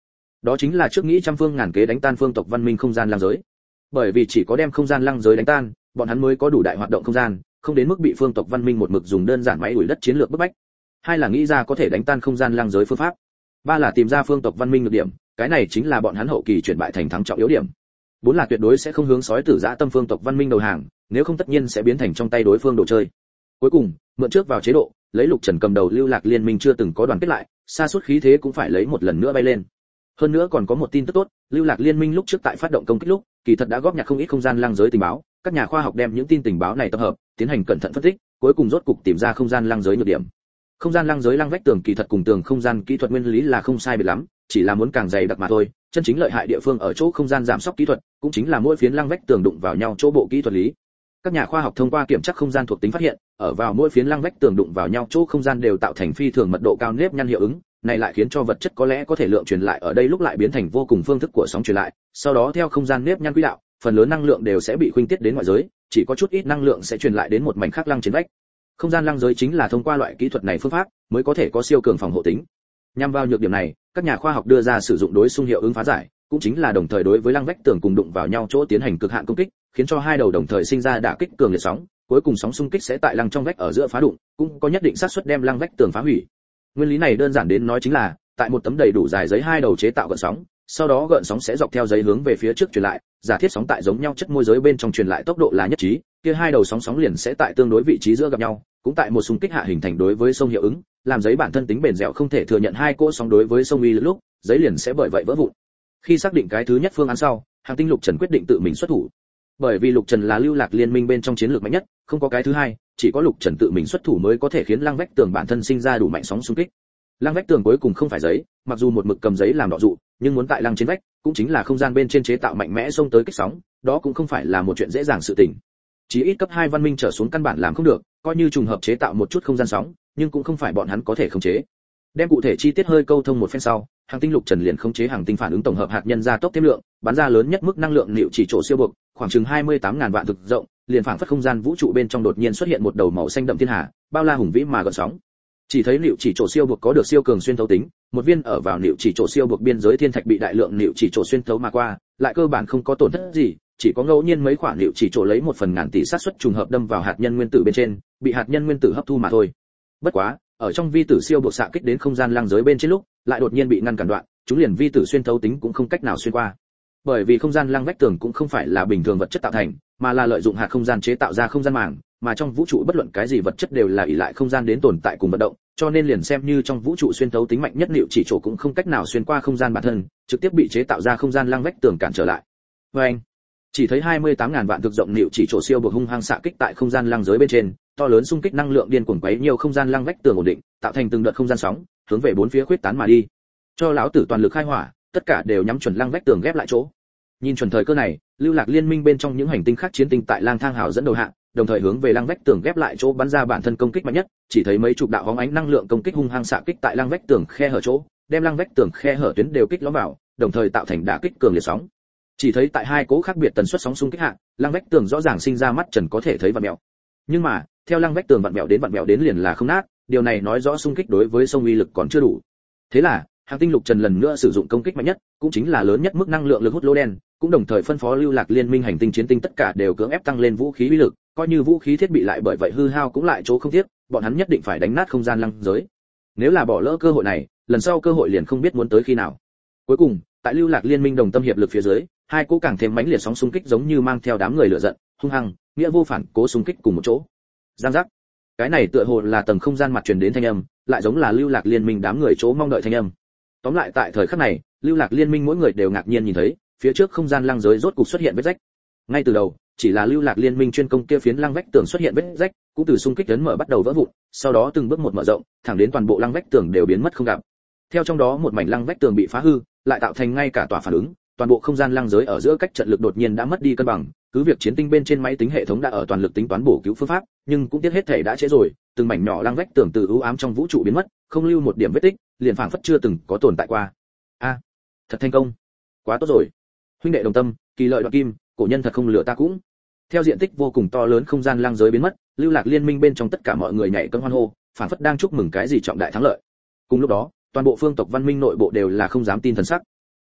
[SPEAKER 1] Đó chính là trước nghĩ trăm phương ngàn kế đánh tan phương tộc văn minh không gian lang giới. Bởi vì chỉ có đem không gian lang giới đánh tan, bọn hắn mới có đủ đại hoạt động không gian, không đến mức bị phương tộc văn minh một mực dùng đơn giản máy đuổi đất chiến lược bức bách. Hai là nghĩ ra có thể đánh tan không gian lang giới phương pháp. Ba là tìm ra phương tộc văn minh nhược điểm, cái này chính là bọn hắn hậu kỳ chuyển bại thành thắng trọng yếu điểm. Bốn là tuyệt đối sẽ không hướng sói tử dã tâm phương tộc văn minh đầu hàng, nếu không tất nhiên sẽ biến thành trong tay đối phương đồ chơi. Cuối cùng, mượn trước vào chế độ, lấy Lục Trần cầm đầu lưu lạc liên minh chưa từng có đoàn kết lại, sa sút khí thế cũng phải lấy một lần nữa bay lên. Hơn nữa còn có một tin tức tốt, lưu lạc liên minh lúc trước tại phát động công kích lúc, kỳ thật đã góp nhặt không ít không gian lang giới tình báo, các nhà khoa học đem những tin tình báo này tập hợp, tiến hành cẩn thận phân tích, cuối cùng rốt cục tìm ra không gian lang giới nhược điểm. Không gian lang giới lang vách tường kỳ thật cùng tường không gian kỹ thuật nguyên lý là không sai biệt lắm, chỉ là muốn càng dày đặc mà thôi, chân chính lợi hại địa phương ở chỗ không gian giảm sóc kỹ thuật, cũng chính là mỗi phiến lang vách tường đụng vào nhau chỗ bộ kỹ thuật lý. Các nhà khoa học thông qua kiểm tra không gian thuộc tính phát hiện, ở vào mỗi phiến lang vách tường đụng vào nhau chỗ không gian đều tạo thành phi thường mật độ cao nếp nhăn hiệu ứng, này lại khiến cho vật chất có lẽ có thể lượng truyền lại ở đây lúc lại biến thành vô cùng phương thức của sóng truyền lại, sau đó theo không gian nếp nhăn quỹ đạo, phần lớn năng lượng đều sẽ bị khuynh tiết đến ngoại giới, chỉ có chút ít năng lượng sẽ truyền lại đến một mảnh khác lăng trên vách. Không gian lăng giới chính là thông qua loại kỹ thuật này phương pháp mới có thể có siêu cường phòng hộ tính. Nhằm vào nhược điểm này, các nhà khoa học đưa ra sử dụng đối xung hiệu ứng phá giải, cũng chính là đồng thời đối với lăng vách tường cùng đụng vào nhau chỗ tiến hành cực hạn công kích, khiến cho hai đầu đồng thời sinh ra đả kích cường liệt sóng, cuối cùng sóng xung kích sẽ tại lăng trong vách ở giữa phá đụng, cũng có nhất định xác suất đem lăng vách tường phá hủy. Nguyên lý này đơn giản đến nói chính là, tại một tấm đầy đủ dài giấy hai đầu chế tạo gợn sóng, sau đó gợn sóng sẽ dọc theo giấy hướng về phía trước truyền lại, giả thiết sóng tại giống nhau chất môi giới bên trong truyền lại tốc độ là nhất trí, kia hai đầu sóng sóng liền sẽ tại tương đối vị trí giữa gặp nhau, cũng tại một xung kích hạ hình thành đối với sông hiệu ứng, làm giấy bản thân tính bền dẻo không thể thừa nhận hai cỗ sóng đối với sông uy lực lúc, giấy liền sẽ bởi vậy vỡ vụn. Khi xác định cái thứ nhất phương án sau, Hàng Tinh Lục Trần quyết định tự mình xuất thủ. Bởi vì Lục Trần là lưu lạc liên minh bên trong chiến lược mạnh nhất, không có cái thứ hai, chỉ có Lục Trần tự mình xuất thủ mới có thể khiến lăng vách tường bản thân sinh ra đủ mạnh sóng xung kích. Lăng vách tường cuối cùng không phải giấy, mặc dù một mực cầm giấy làm đọ dụ, nhưng muốn tại lăng trên vách, cũng chính là không gian bên trên chế tạo mạnh mẽ xông tới kích sóng, đó cũng không phải là một chuyện dễ dàng sự tình. Chỉ ít cấp hai văn minh trở xuống căn bản làm không được, coi như trùng hợp chế tạo một chút không gian sóng, nhưng cũng không phải bọn hắn có thể khống chế. Đem cụ thể chi tiết hơi câu thông một phen sau, Hàng Tinh Lục Trần liền khống chế hàng tinh phản ứng tổng hợp hạt nhân gia tốc thêm lượng, bắn ra lớn nhất mức năng lượng liệu chỉ chỗ siêu bực, khoảng chừng hai mươi tám ngàn vạn thực rộng, liền phảng phất không gian vũ trụ bên trong đột nhiên xuất hiện một đầu màu xanh đậm thiên hà, bao la hùng vĩ mà gợn sóng. Chỉ thấy liệu chỉ chỗ siêu bực có được siêu cường xuyên thấu tính, một viên ở vào liệu chỉ chỗ siêu bực biên giới thiên thạch bị đại lượng liệu chỉ chỗ xuyên thấu mà qua, lại cơ bản không có tổn thất gì, chỉ có ngẫu nhiên mấy khoản liệu chỉ chỗ lấy một phần ngàn tỷ xác suất trùng hợp đâm vào hạt nhân nguyên tử bên trên, bị hạt nhân nguyên tử hấp thu mà thôi. Bất quá, ở trong vi tử siêu bực xạ kích đến không gian lang giới bên trên lúc, lại đột nhiên bị ngăn cản đoạn, chúng liền vi tử xuyên thấu tính cũng không cách nào xuyên qua. Bởi vì không gian lang vách tường cũng không phải là bình thường vật chất tạo thành, mà là lợi dụng hạt không gian chế tạo ra không gian màng, mà trong vũ trụ bất luận cái gì vật chất đều là ỷ lại không gian đến tồn tại cùng vận động, cho nên liền xem như trong vũ trụ xuyên thấu tính mạnh nhất liệu chỉ chỗ cũng không cách nào xuyên qua không gian bản thân, trực tiếp bị chế tạo ra không gian lang vách tường cản trở lại. Với anh, chỉ thấy hai mươi tám ngàn vạn thực rộng liệu chỉ chỗ siêu bực hung hăng xạ kích tại không gian lang giới bên trên, to lớn xung kích năng lượng điên cuồng quấy nhiều không gian lang vách tường ổn định, tạo thành từng đợt không gian sóng, hướng về bốn phía khuyết tán mà đi. Cho lão tử toàn lực khai hỏa, tất cả đều nhắm chuẩn lang vách tường ghép lại chỗ. Nhìn chuẩn thời cơ này, lưu lạc liên minh bên trong những hành tinh khác chiến tinh tại lang thang hào dẫn đầu hạ, đồng thời hướng về lang vách tường ghép lại chỗ bắn ra bản thân công kích mạnh nhất, chỉ thấy mấy chục đạo hóng ánh năng lượng công kích hung hăng xạ kích tại lang vách tường khe hở chỗ, đem lang vách tường khe hở tuyến đều kích lõm vào, đồng thời tạo thành đả kích cường liệt sóng. Chỉ thấy tại hai cố khác biệt tần suất sóng xung kích hạ, lang vách tường rõ ràng sinh ra mắt trần có thể thấy vặn mèo. Nhưng mà, theo lang vách tường vặn mèo đến vặn mèo đến liền là không nát, điều này nói rõ xung kích đối với sông uy lực còn chưa đủ. Thế là, Hàng Tinh Lục Trần lần nữa sử dụng công kích mạnh nhất, cũng chính là lớn nhất mức năng lượng lực hút lỗ đen, cũng đồng thời phân phó lưu lạc liên minh hành tinh chiến tinh tất cả đều cưỡng ép tăng lên vũ khí uy lực, coi như vũ khí thiết bị lại bởi vậy hư hao cũng lại chỗ không tiếc, bọn hắn nhất định phải đánh nát không gian lăng giới. Nếu là bỏ lỡ cơ hội này, lần sau cơ hội liền không biết muốn tới khi nào. Cuối cùng, tại lưu lạc liên minh đồng tâm hiệp lực phía dưới, hai cỗ càng thêm mãnh liệt sóng xung kích giống như mang theo đám người lửa giận, hung hăng, nghĩa vô phản cố xung kích cùng một chỗ. Giang giác. Cái này tựa hồ là tầng không gian mặt truyền đến thanh âm, lại giống là lưu lạc liên minh đám người chỗ mong đợi thanh âm. Tóm lại tại thời khắc này, lưu lạc liên minh mỗi người đều ngạc nhiên nhìn thấy, phía trước không gian lăng giới rốt cục xuất hiện vết rách. Ngay từ đầu, chỉ là lưu lạc liên minh chuyên công kia phiến lăng vách tường xuất hiện vết rách, cũng từ xung kích lớn mở bắt đầu vỡ vụn, sau đó từng bước một mở rộng, thẳng đến toàn bộ lăng vách tường đều biến mất không gặp. Theo trong đó một mảnh lăng vách tường bị phá hư, lại tạo thành ngay cả tỏa phản ứng, toàn bộ không gian lăng giới ở giữa cách trận lực đột nhiên đã mất đi cân bằng, cứ việc chiến tinh bên trên máy tính hệ thống đã ở toàn lực tính toán bổ cứu phương pháp, nhưng cũng tiếc hết thể đã trễ rồi, từng mảnh nhỏ lăng vách tường từ u ám trong vũ trụ biến mất, không lưu một điểm vết tích, liền phảng phất chưa từng có tồn tại qua. A, thật thành công, quá tốt rồi. Huynh đệ đồng tâm, kỳ lợi đoạn kim, cổ nhân thật không lừa ta cũng. Theo diện tích vô cùng to lớn không gian lăng giới biến mất, lưu lạc liên minh bên trong tất cả mọi người nhảy cẫng hoan hô, phảng phất đang chúc mừng cái gì trọng đại thắng lợi. Cùng lúc đó, toàn bộ phương tộc văn minh nội bộ đều là không dám tin thần sắc.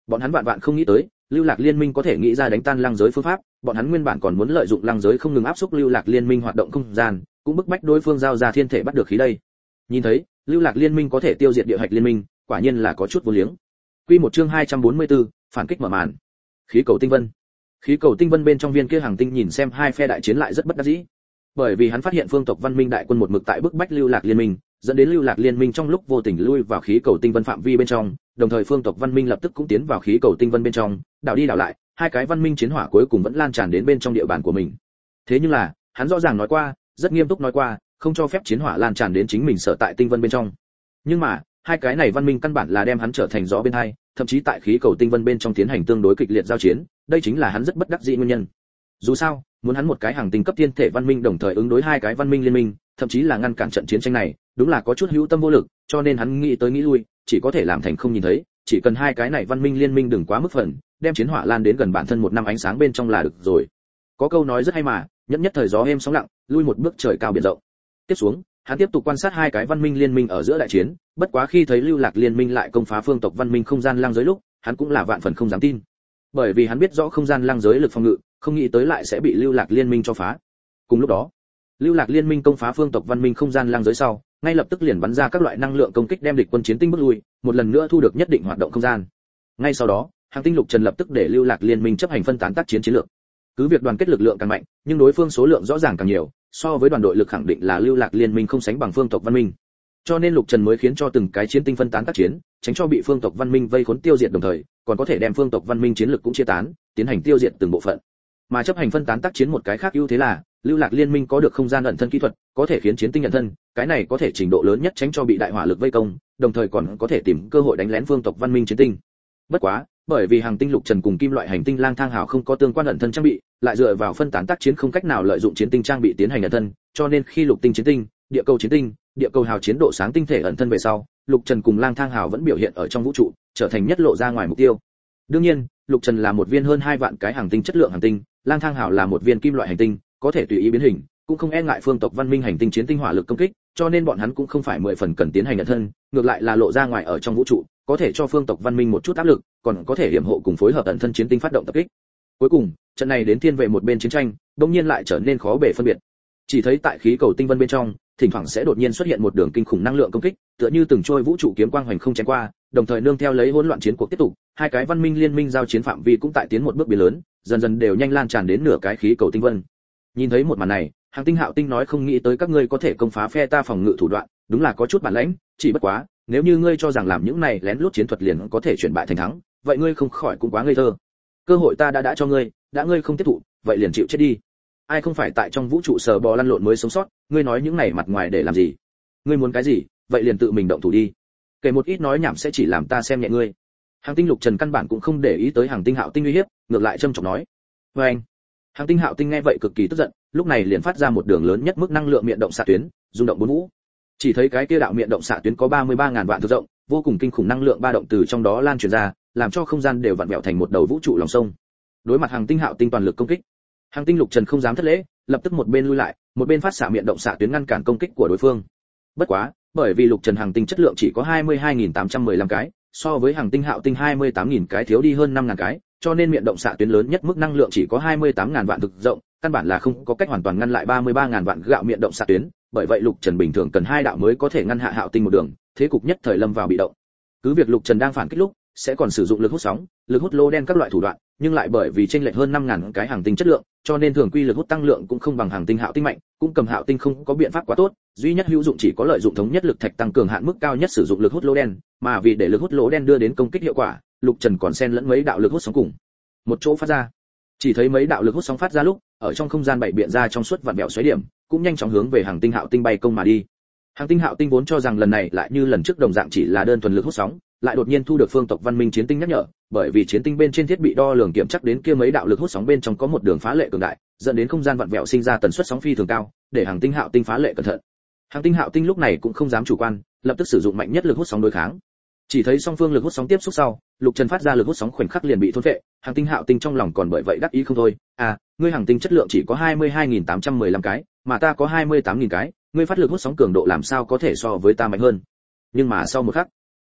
[SPEAKER 1] Bọn hắn vạn vạn không nghĩ tới, Lưu Lạc Liên Minh có thể nghĩ ra đánh tan lăng giới phương pháp, bọn hắn nguyên bản còn muốn lợi dụng lăng giới không ngừng áp xúc Lưu Lạc Liên Minh hoạt động không gian, cũng bức bách đối phương giao ra thiên thể bắt được khí đây. Nhìn thấy, Lưu Lạc Liên Minh có thể tiêu diệt địa hạch liên minh, quả nhiên là có chút vô liếng. Quy một chương hai trăm bốn mươi tư, phản kích mở màn. Khí cầu tinh vân. Khí cầu tinh vân bên trong viên kia hàng tinh nhìn xem hai phe đại chiến lại rất bất đắc dĩ. Bởi vì hắn phát hiện phương tộc văn minh đại quân một mực tại bức bách Lưu Lạc Liên Minh, dẫn đến Lưu Lạc Liên Minh trong lúc vô tình lui vào khí cầu tinh vân phạm vi bên trong, đồng thời phương tộc văn minh lập tức cũng tiến vào khí cầu tinh vân bên trong, đảo đi đảo lại, hai cái văn minh chiến hỏa cuối cùng vẫn lan tràn đến bên trong địa bàn của mình. Thế nhưng là, hắn rõ ràng nói qua, rất nghiêm túc nói qua, không cho phép chiến hỏa lan tràn đến chính mình sở tại tinh vân bên trong. Nhưng mà, hai cái này văn minh căn bản là đem hắn trở thành gió bên hai, thậm chí tại khí cầu tinh vân bên trong tiến hành tương đối kịch liệt giao chiến, đây chính là hắn rất bất đắc dĩ nguyên nhân. Dù sao, muốn hắn một cái hàng tinh cấp thiên thể văn minh đồng thời ứng đối hai cái văn minh liên minh, thậm chí là ngăn cản trận chiến tranh này, đúng là có chút hữu tâm vô lực, cho nên hắn nghĩ tới nghĩ lui, chỉ có thể làm thành không nhìn thấy, chỉ cần hai cái này văn minh liên minh đừng quá mức phần, đem chiến hỏa lan đến gần bản thân một năm ánh sáng bên trong là được rồi. Có câu nói rất hay mà, nhất nhất thời gió êm sóng lặng, lui một bước trời cao biển rộng. Tiếp xuống, hắn tiếp tục quan sát hai cái văn minh liên minh ở giữa đại chiến, bất quá khi thấy Lưu Lạc Liên Minh lại công phá phương tộc văn minh không gian lang giới lúc, hắn cũng là vạn phần không dám tin. Bởi vì hắn biết rõ không gian lang giới lực phòng ngự, không nghĩ tới lại sẽ bị Lưu Lạc Liên Minh cho phá. Cùng lúc đó, Lưu Lạc Liên Minh công phá phương tộc văn minh không gian lang giới sau, ngay lập tức liền bắn ra các loại năng lượng công kích đem địch quân chiến tinh bước lui, một lần nữa thu được nhất định hoạt động không gian. Ngay sau đó, Hàng Tinh Lục Trần lập tức để Lưu Lạc Liên Minh chấp hành phân tán tác chiến chiến lược. Cứ việc đoàn kết lực lượng càng mạnh, nhưng đối phương số lượng rõ ràng càng nhiều, so với đoàn đội lực khẳng định là Lưu Lạc Liên Minh không sánh bằng phương tộc văn minh. Cho nên Lục Trần mới khiến cho từng cái chiến tinh phân tán tác chiến, tránh cho bị phương tộc văn minh vây khốn tiêu diệt đồng thời, còn có thể đem phương tộc văn minh chiến lực cũng chia tán, tiến hành tiêu diệt từng bộ phận. Mà chấp hành phân tán tác chiến một cái khác ưu thế là, Lưu Lạc Liên Minh có được không gian ẩn thân kỹ thuật, có thể khiến chiến tinh ẩn thân, cái này có thể trình độ lớn nhất tránh cho bị đại hỏa lực vây công, đồng thời còn có thể tìm cơ hội đánh lén phương tộc văn minh chiến tinh. Bất quá, bởi vì Hàng Tinh Lục Trần cùng kim loại hành tinh Lang Thang Hào không có tương quan ẩn thân trang bị, lại dựa vào phân tán tác chiến không cách nào lợi dụng chiến tinh trang bị tiến hành ẩn thân, cho nên khi Lục Tinh chiến tinh, địa cầu chiến tinh, địa cầu hào chiến độ sáng tinh thể ẩn thân về sau, Lục Trần cùng Lang Thang Hào vẫn biểu hiện ở trong vũ trụ, trở thành nhất lộ ra ngoài mục tiêu. Đương nhiên, Lục Trần là một viên hơn hai vạn cái hành tinh chất lượng hành tinh, Lang Thang Hào là một viên kim loại hành tinh, có thể tùy ý biến hình, cũng không e ngại phương tộc văn minh hành tinh chiến tinh hỏa lực công kích, cho nên bọn hắn cũng không phải mười phần cần tiến hành ẩn thân, ngược lại là lộ ra ngoài ở trong vũ trụ, có thể cho phương tộc văn minh một chút áp lực, còn có thể hiểm hộ cùng phối hợp ẩn thân chiến tinh phát động tập kích. Cuối cùng, trận này đến thiên về một bên chiến tranh, đương nhiên lại trở nên khó bề phân biệt. Chỉ thấy tại khí cầu tinh vân bên trong, thỉnh thoảng sẽ đột nhiên xuất hiện một đường kinh khủng năng lượng công kích, tựa như từng trôi vũ trụ kiếm quang hoành không chém qua, đồng thời nương theo lấy hỗn loạn chiến cuộc tiếp tục, hai cái văn minh liên minh giao chiến phạm vi cũng tại tiến một bước biến lớn, dần dần đều nhanh lan tràn đến nửa cái khí cầu tinh vân. Nhìn thấy một màn này, Hàng Tinh Hạo Tinh nói không nghĩ tới các ngươi có thể công phá phe ta phòng ngự thủ đoạn, đúng là có chút bản lĩnh, chỉ bất quá, nếu như ngươi cho rằng làm những này lén lút chiến thuật liền có thể chuyển bại thành thắng, vậy ngươi không khỏi cũng quá ngây thơ. Cơ hội ta đã đã cho ngươi, đã ngươi không tiếp thụ, vậy liền chịu chết đi. Ai không phải tại trong vũ trụ sờ bò lăn lộn mới sống sót, ngươi nói những này mặt ngoài để làm gì? Ngươi muốn cái gì, vậy liền tự mình động thủ đi. Kể một ít nói nhảm sẽ chỉ làm ta xem nhẹ ngươi. Hàng Tinh Lục Trần căn bản cũng không để ý tới Hàng Tinh Hạo Tinh uy hiếp, ngược lại trâm trọng nói. Và anh. Hàng Tinh Hạo Tinh nghe vậy cực kỳ tức giận, lúc này liền phát ra một đường lớn nhất mức năng lượng miệng động xạ tuyến, rung động bốn vũ. Chỉ thấy cái kia đạo miệng động xạ tuyến có ba mươi ba ngàn vạn thước rộng, vô cùng kinh khủng năng lượng ba động từ trong đó lan truyền ra, làm cho không gian đều vặn vẹo thành một đầu vũ trụ lòng sông. Đối mặt Hàng Tinh Hạo Tinh toàn lực công kích, Hàng Tinh Lục Trần không dám thất lễ, lập tức một bên lui lại, một bên phát xạ miệng động xạ tuyến ngăn cản công kích của đối phương. Bất quá, bởi vì Lục Trần Hàng Tinh chất lượng chỉ có hai mươi hai nghìn tám trăm mười lăm cái, so với Hàng Tinh Hạo Tinh hai mươi tám nghìn cái thiếu đi hơn năm ngàn cái, cho nên miệng động xạ tuyến lớn nhất mức năng lượng chỉ có hai mươi tám ngàn vạn thực rộng, căn bản là không có cách hoàn toàn ngăn lại ba mươi ba ngàn vạn gạo miệng động xạ tuyến, bởi vậy Lục Trần bình thường cần hai đạo mới có thể ngăn hạ Hạo Tinh một đường, thế cục nhất thời lâm vào bị động. Cứ việc Lục Trần đang phản kích lúc, sẽ còn sử dụng lực hút sóng, lực hút lô đen các loại thủ đoạn, nhưng lại bởi vì chênh lệch hơn năm ngàn cái Hàng Tinh chất lượng, cho nên thường quy lực hút tăng lượng cũng không bằng Hàng Tinh Hạo Tinh mạnh, cũng cầm Hạo Tinh không có biện pháp quá tốt, duy nhất hữu dụng chỉ có lợi dụng thống nhất lực thạch tăng cường hạn mức cao nhất sử dụng lực hút lô đen, mà vì để lực hút lô đen đưa đến công kích hiệu quả, Lục Trần còn xen lẫn mấy đạo lực hút sóng cùng một chỗ phát ra. Chỉ thấy mấy đạo lực hút sóng phát ra lúc, ở trong không gian bảy biện ra trong suốt vặn vẹo xoáy điểm, cũng nhanh chóng hướng về Hàng Tinh Hạo Tinh bay công mà đi. Hàng Tinh Hạo Tinh vốn cho rằng lần này lại như lần trước đồng dạng chỉ là đơn thuần lực hút sóng, lại đột nhiên thu được phương tộc văn minh chiến tinh nhắc nhở, bởi vì chiến tinh bên trên thiết bị đo lường kiểm chắc đến kia mấy đạo lực hút sóng bên trong có một đường phá lệ cường đại, dẫn đến không gian vặn vẹo sinh ra tần suất sóng phi thường cao, để Hàng Tinh Hạo Tinh phá lệ cẩn thận. Hàng Tinh Hạo Tinh lúc này cũng không dám chủ quan, lập tức sử dụng mạnh nhất lực hút sóng đối kháng. Chỉ thấy song phương lực hút sóng tiếp xúc sau, Lục Trần phát ra lực hút sóng khoảnh khắc liền bị thôn phệ, Hàng Tinh Hạo Tinh trong lòng còn bởi vậy đắc ý không thôi, à, ngươi Hàng Tinh chất lượng chỉ có hai mươi hai nghìn tám trăm mười lăm cái, mà ta có hai mươi tám nghìn cái, ngươi phát lực hút sóng cường độ làm sao có thể so với ta mạnh hơn. Nhưng mà sau một khắc,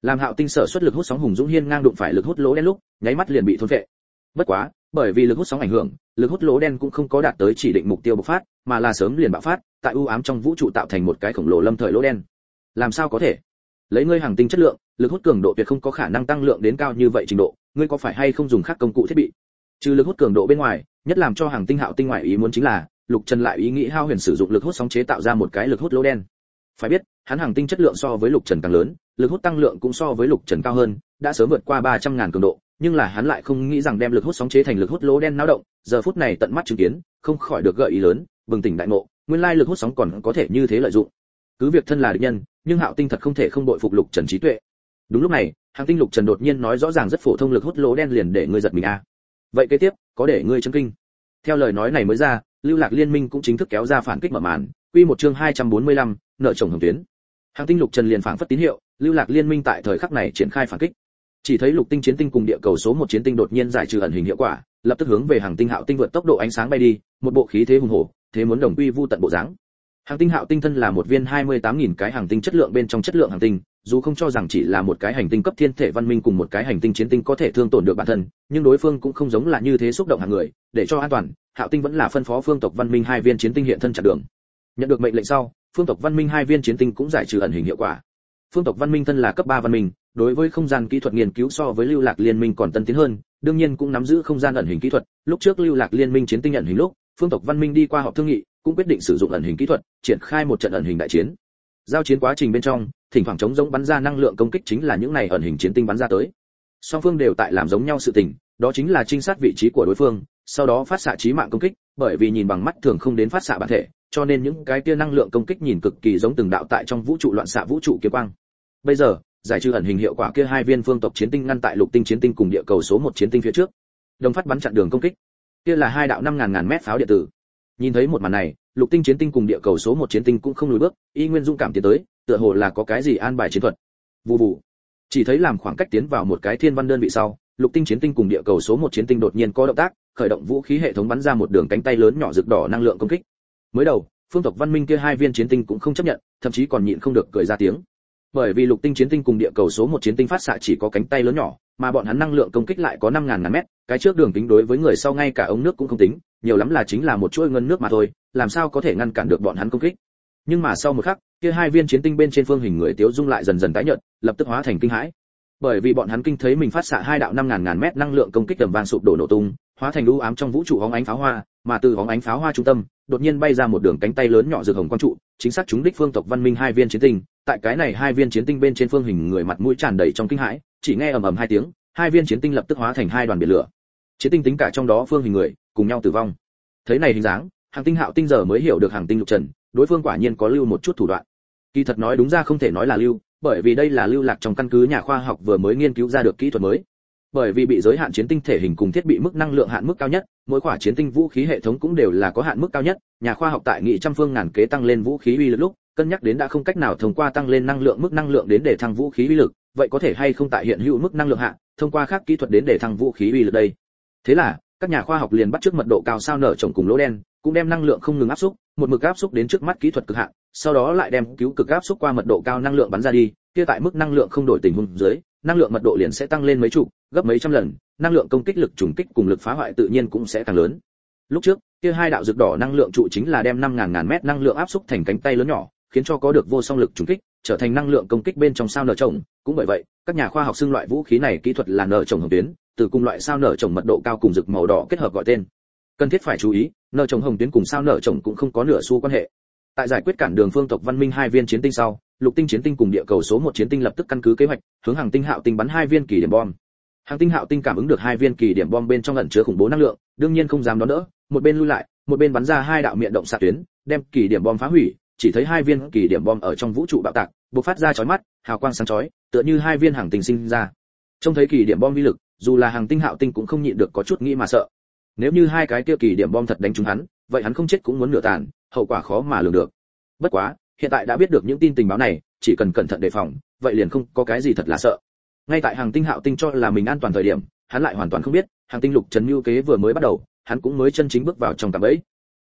[SPEAKER 1] Làm Hạo Tinh sở xuất lực hút sóng hùng dũng hiên ngang đụng phải lực hút lỗ đen lúc, nháy mắt liền bị thôn phệ. Bất quá, bởi vì lực hút sóng ảnh hưởng, lực hút lỗ đen cũng không có đạt tới chỉ định mục tiêu bộc phát, mà là sớm liền bạo phát, tại u ám trong vũ trụ tạo thành một cái khổng lồ lâm thời lỗ đen. Làm sao có thể? Lấy ngươi hàng tinh chất lượng, lực hút cường độ tuyệt không có khả năng tăng lượng đến cao như vậy trình độ, ngươi có phải hay không dùng khác công cụ thiết bị? Trừ lực hút cường độ bên ngoài, nhất làm cho hàng tinh Hạo Tinh ngoại ý muốn chính là, Lục Trần lại ý nghĩ hao huyền sử dụng lực hút sóng chế tạo ra một cái lực hút lỗ đen. Phải biết, hắn hàng tinh chất lượng so với Lục Trần càng lớn, lực hút tăng lượng cũng so với Lục Trần cao hơn, đã sớm vượt qua ba trăm ngàn cường độ, nhưng là hắn lại không nghĩ rằng đem lực hút sóng chế thành lực hút lỗ đen náo động, giờ phút này tận mắt chứng kiến, không khỏi được gợi ý lớn, bừng tỉnh đại ngộ, nguyên lai lực hút sóng còn có thể như thế lợi dụng. Cứ việc thân là địch nhân, nhưng Hạo Tinh thật không thể không bội phục Lục Trần trí tuệ. Đúng lúc này, hàng tinh Lục Trần đột nhiên nói rõ ràng rất phổ thông lực hút lỗ đen liền để ngươi giật mình a. À. Vậy kế tiếp, có để ngươi chấn kinh. Theo lời nói này mới ra, Lưu Lạc Liên Minh cũng chính thức kéo ra phản kích mở màn, quy một chương hai trăm bốn mươi lăm, nợ chồng hồng tuyến. Hàng tinh Lục Trần liền phản phất tín hiệu, Lưu Lạc Liên Minh tại thời khắc này triển khai phản kích. Chỉ thấy Lục Tinh chiến tinh cùng địa cầu số một chiến tinh đột nhiên giải trừ ẩn hình hiệu quả, lập tức hướng về hàng tinh Hạo Tinh vượt tốc độ ánh sáng bay đi, một bộ khí thế hùng hổ, thế muốn đồng quy vu tận bộ dáng. Hàng tinh Hạo Tinh thân là một viên hai mươi tám nghìn cái hàng tinh chất lượng bên trong chất lượng hàng tinh, dù không cho rằng chỉ là một cái hành tinh cấp thiên thể văn minh cùng một cái hành tinh chiến tinh có thể thương tổn được bản thân, nhưng đối phương cũng không giống là như thế xúc động hàng người, để cho an toàn, Hạo Tinh vẫn là phân phó phương tộc văn minh hai viên chiến tinh hiện thân chặn đường. Nhận được mệnh lệnh sau, phương tộc văn minh hai viên chiến tinh cũng giải trừ ẩn hình hiệu quả. Phương tộc văn minh thân là cấp ba văn minh, đối với không gian kỹ thuật nghiên cứu so với Lưu Lạc Liên Minh còn tân tiến hơn, đương nhiên cũng nắm giữ không gian ẩn hình kỹ thuật. Lúc trước Lưu Lạc Liên Minh chiến tinh ẩn hình lúc, phương tộc văn minh đi qua họp thương nghị, cũng quyết định sử dụng ẩn hình kỹ thuật, triển khai một trận ẩn hình đại chiến. Giao chiến quá trình bên trong, thỉnh thoảng chống giống bắn ra năng lượng công kích chính là những này ẩn hình chiến tinh bắn ra tới. Song phương đều tại làm giống nhau sự tình, đó chính là trinh sát vị trí của đối phương, sau đó phát xạ chí mạng công kích, bởi vì nhìn bằng mắt thường không đến phát xạ bản thể, cho nên những cái kia năng lượng công kích nhìn cực kỳ giống từng đạo tại trong vũ trụ loạn xạ vũ trụ kiếm quang. Bây giờ, giải trừ ẩn hình hiệu quả kia hai viên phương tộc chiến tinh ngăn tại Lục Tinh chiến tinh cùng địa cầu số một chiến tinh phía trước, đồng phát bắn chặn đường công kích. Kia là hai đạo năm ngàn ngàn mét pháo điện tử. Nhìn thấy một màn này, Lục Tinh chiến tinh cùng địa cầu số một chiến tinh cũng không lùi bước, y nguyên dũng cảm tiến tới, tựa hồ là có cái gì an bài chiến thuật. Vù vù. Chỉ thấy làm khoảng cách tiến vào một cái thiên văn đơn vị sau, Lục Tinh chiến tinh cùng địa cầu số một chiến tinh đột nhiên có động tác, khởi động vũ khí hệ thống bắn ra một đường cánh tay lớn nhỏ rực đỏ năng lượng công kích. Mới đầu, phương tộc văn minh kia hai viên chiến tinh cũng không chấp nhận, thậm chí còn nhịn không được cười ra tiếng. Bởi vì Lục Tinh chiến tinh cùng địa cầu số một chiến tinh phát xạ chỉ có cánh tay lớn nhỏ, mà bọn hắn năng lượng công kích lại có năm ngàn ngàn mét, cái trước đường kính đối với người sau ngay cả ống nước cũng không tính, nhiều lắm là chính là một chuỗi ngân nước mà thôi, làm sao có thể ngăn cản được bọn hắn công kích. Nhưng mà sau một khắc, kia hai viên chiến tinh bên trên phương hình người Tiếu Dung lại dần dần tái nhợt, lập tức hóa thành kinh hãi. Bởi vì bọn hắn kinh thấy mình phát xạ hai đạo năm ngàn ngàn mét năng lượng công kích tầm vang sụp đổ nổ tung, hóa thành u ám trong vũ trụ hóng ánh pháo hoa, mà từ hóng ánh pháo hoa trung tâm, đột nhiên bay ra một đường cánh tay lớn nhỏ rực hồng quang trụ, chính xác trúng đích phương tộc văn minh hai viên chiến tinh. Tại cái này hai viên chiến tinh bên trên phương hình người mặt mũi tràn đầy trong kinh hãi, chỉ nghe ầm ầm hai tiếng, hai viên chiến tinh lập tức hóa thành hai đoàn biển lửa. Chiến tinh tính cả trong đó phương hình người, cùng nhau tử vong. Thấy này hình dáng, Hàng Tinh Hạo Tinh giờ mới hiểu được Hàng Tinh Lục Trần, đối phương quả nhiên có lưu một chút thủ đoạn. Kỳ thật nói đúng ra không thể nói là lưu, bởi vì đây là lưu lạc trong căn cứ nhà khoa học vừa mới nghiên cứu ra được kỹ thuật mới. Bởi vì bị giới hạn chiến tinh thể hình cùng thiết bị mức năng lượng hạn mức cao nhất, mỗi quả chiến tinh vũ khí hệ thống cũng đều là có hạn mức cao nhất, nhà khoa học tại nghị trăm phương ngàn kế tăng lên vũ khí uy lực lúc, cân nhắc đến đã không cách nào thông qua tăng lên năng lượng mức năng lượng đến để thăng vũ khí uy lực, vậy có thể hay không tại hiện hữu mức năng lượng hạ, thông qua khác kỹ thuật đến để thăng vũ khí uy lực đây. Thế là, các nhà khoa học liền bắt chước mật độ cao sao nở trồng cùng lỗ đen, cũng đem năng lượng không ngừng áp xúc, một mực áp xúc đến trước mắt kỹ thuật cực hạn, sau đó lại đem cứu cực áp xúc qua mật độ cao năng lượng bắn ra đi, kia tại mức năng lượng không đổi tình huống dưới, năng lượng mật độ liền sẽ tăng lên mấy chục, gấp mấy trăm lần, năng lượng công kích lực trùng kích cùng lực phá hoại tự nhiên cũng sẽ càng lớn. Lúc trước, kia hai đạo rực đỏ năng lượng trụ chính là đem năm ngàn ngàn mét năng lượng áp xúc thành cánh tay lớn nhỏ, khiến cho có được vô song lực trùng kích, trở thành năng lượng công kích bên trong sao nở trồng. Cũng bởi vậy, các nhà khoa học xưng loại vũ khí này kỹ thuật là nở trồng hồng tuyến, từ cùng loại sao nở trồng mật độ cao cùng rực màu đỏ kết hợp gọi tên. Cần thiết phải chú ý, nở trồng hồng tuyến cùng sao nở trồng cũng không có nửa xu quan hệ. Tại giải quyết cản đường phương tộc văn minh hai viên chiến tinh sau, Lục Tinh chiến tinh cùng địa cầu số một chiến tinh lập tức căn cứ kế hoạch, hướng Hàng Tinh Hạo Tinh bắn hai viên kỳ điểm bom. Hàng Tinh Hạo Tinh cảm ứng được hai viên kỳ điểm bom bên trong ẩn chứa khủng bố năng lượng, đương nhiên không dám đón đỡ, một bên lui lại, một bên bắn ra hai đạo miệng động xạ tuyến, đem kỳ điểm bom phá hủy, chỉ thấy hai viên kỳ điểm bom ở trong vũ trụ bạo tạc, bộc phát ra chói mắt, hào quang sáng chói, tựa như hai viên hàng tinh sinh ra. Trông thấy kỳ điểm bom uy lực, dù là Hàng Tinh Hạo Tinh cũng không nhịn được có chút nghĩ mà sợ. Nếu như hai cái kia kỳ điểm bom thật đánh trúng hắn, vậy hắn không chết cũng muốn nửa tàn, hậu quả khó mà lường được. Bất quá, hiện tại đã biết được những tin tình báo này, chỉ cần cẩn thận đề phòng, vậy liền không có cái gì thật là sợ. Ngay tại Hàng Tinh Hạo Tinh cho là mình an toàn thời điểm, hắn lại hoàn toàn không biết, Hàng Tinh Lục Trần mưu kế vừa mới bắt đầu, hắn cũng mới chân chính bước vào trong cạm bẫy.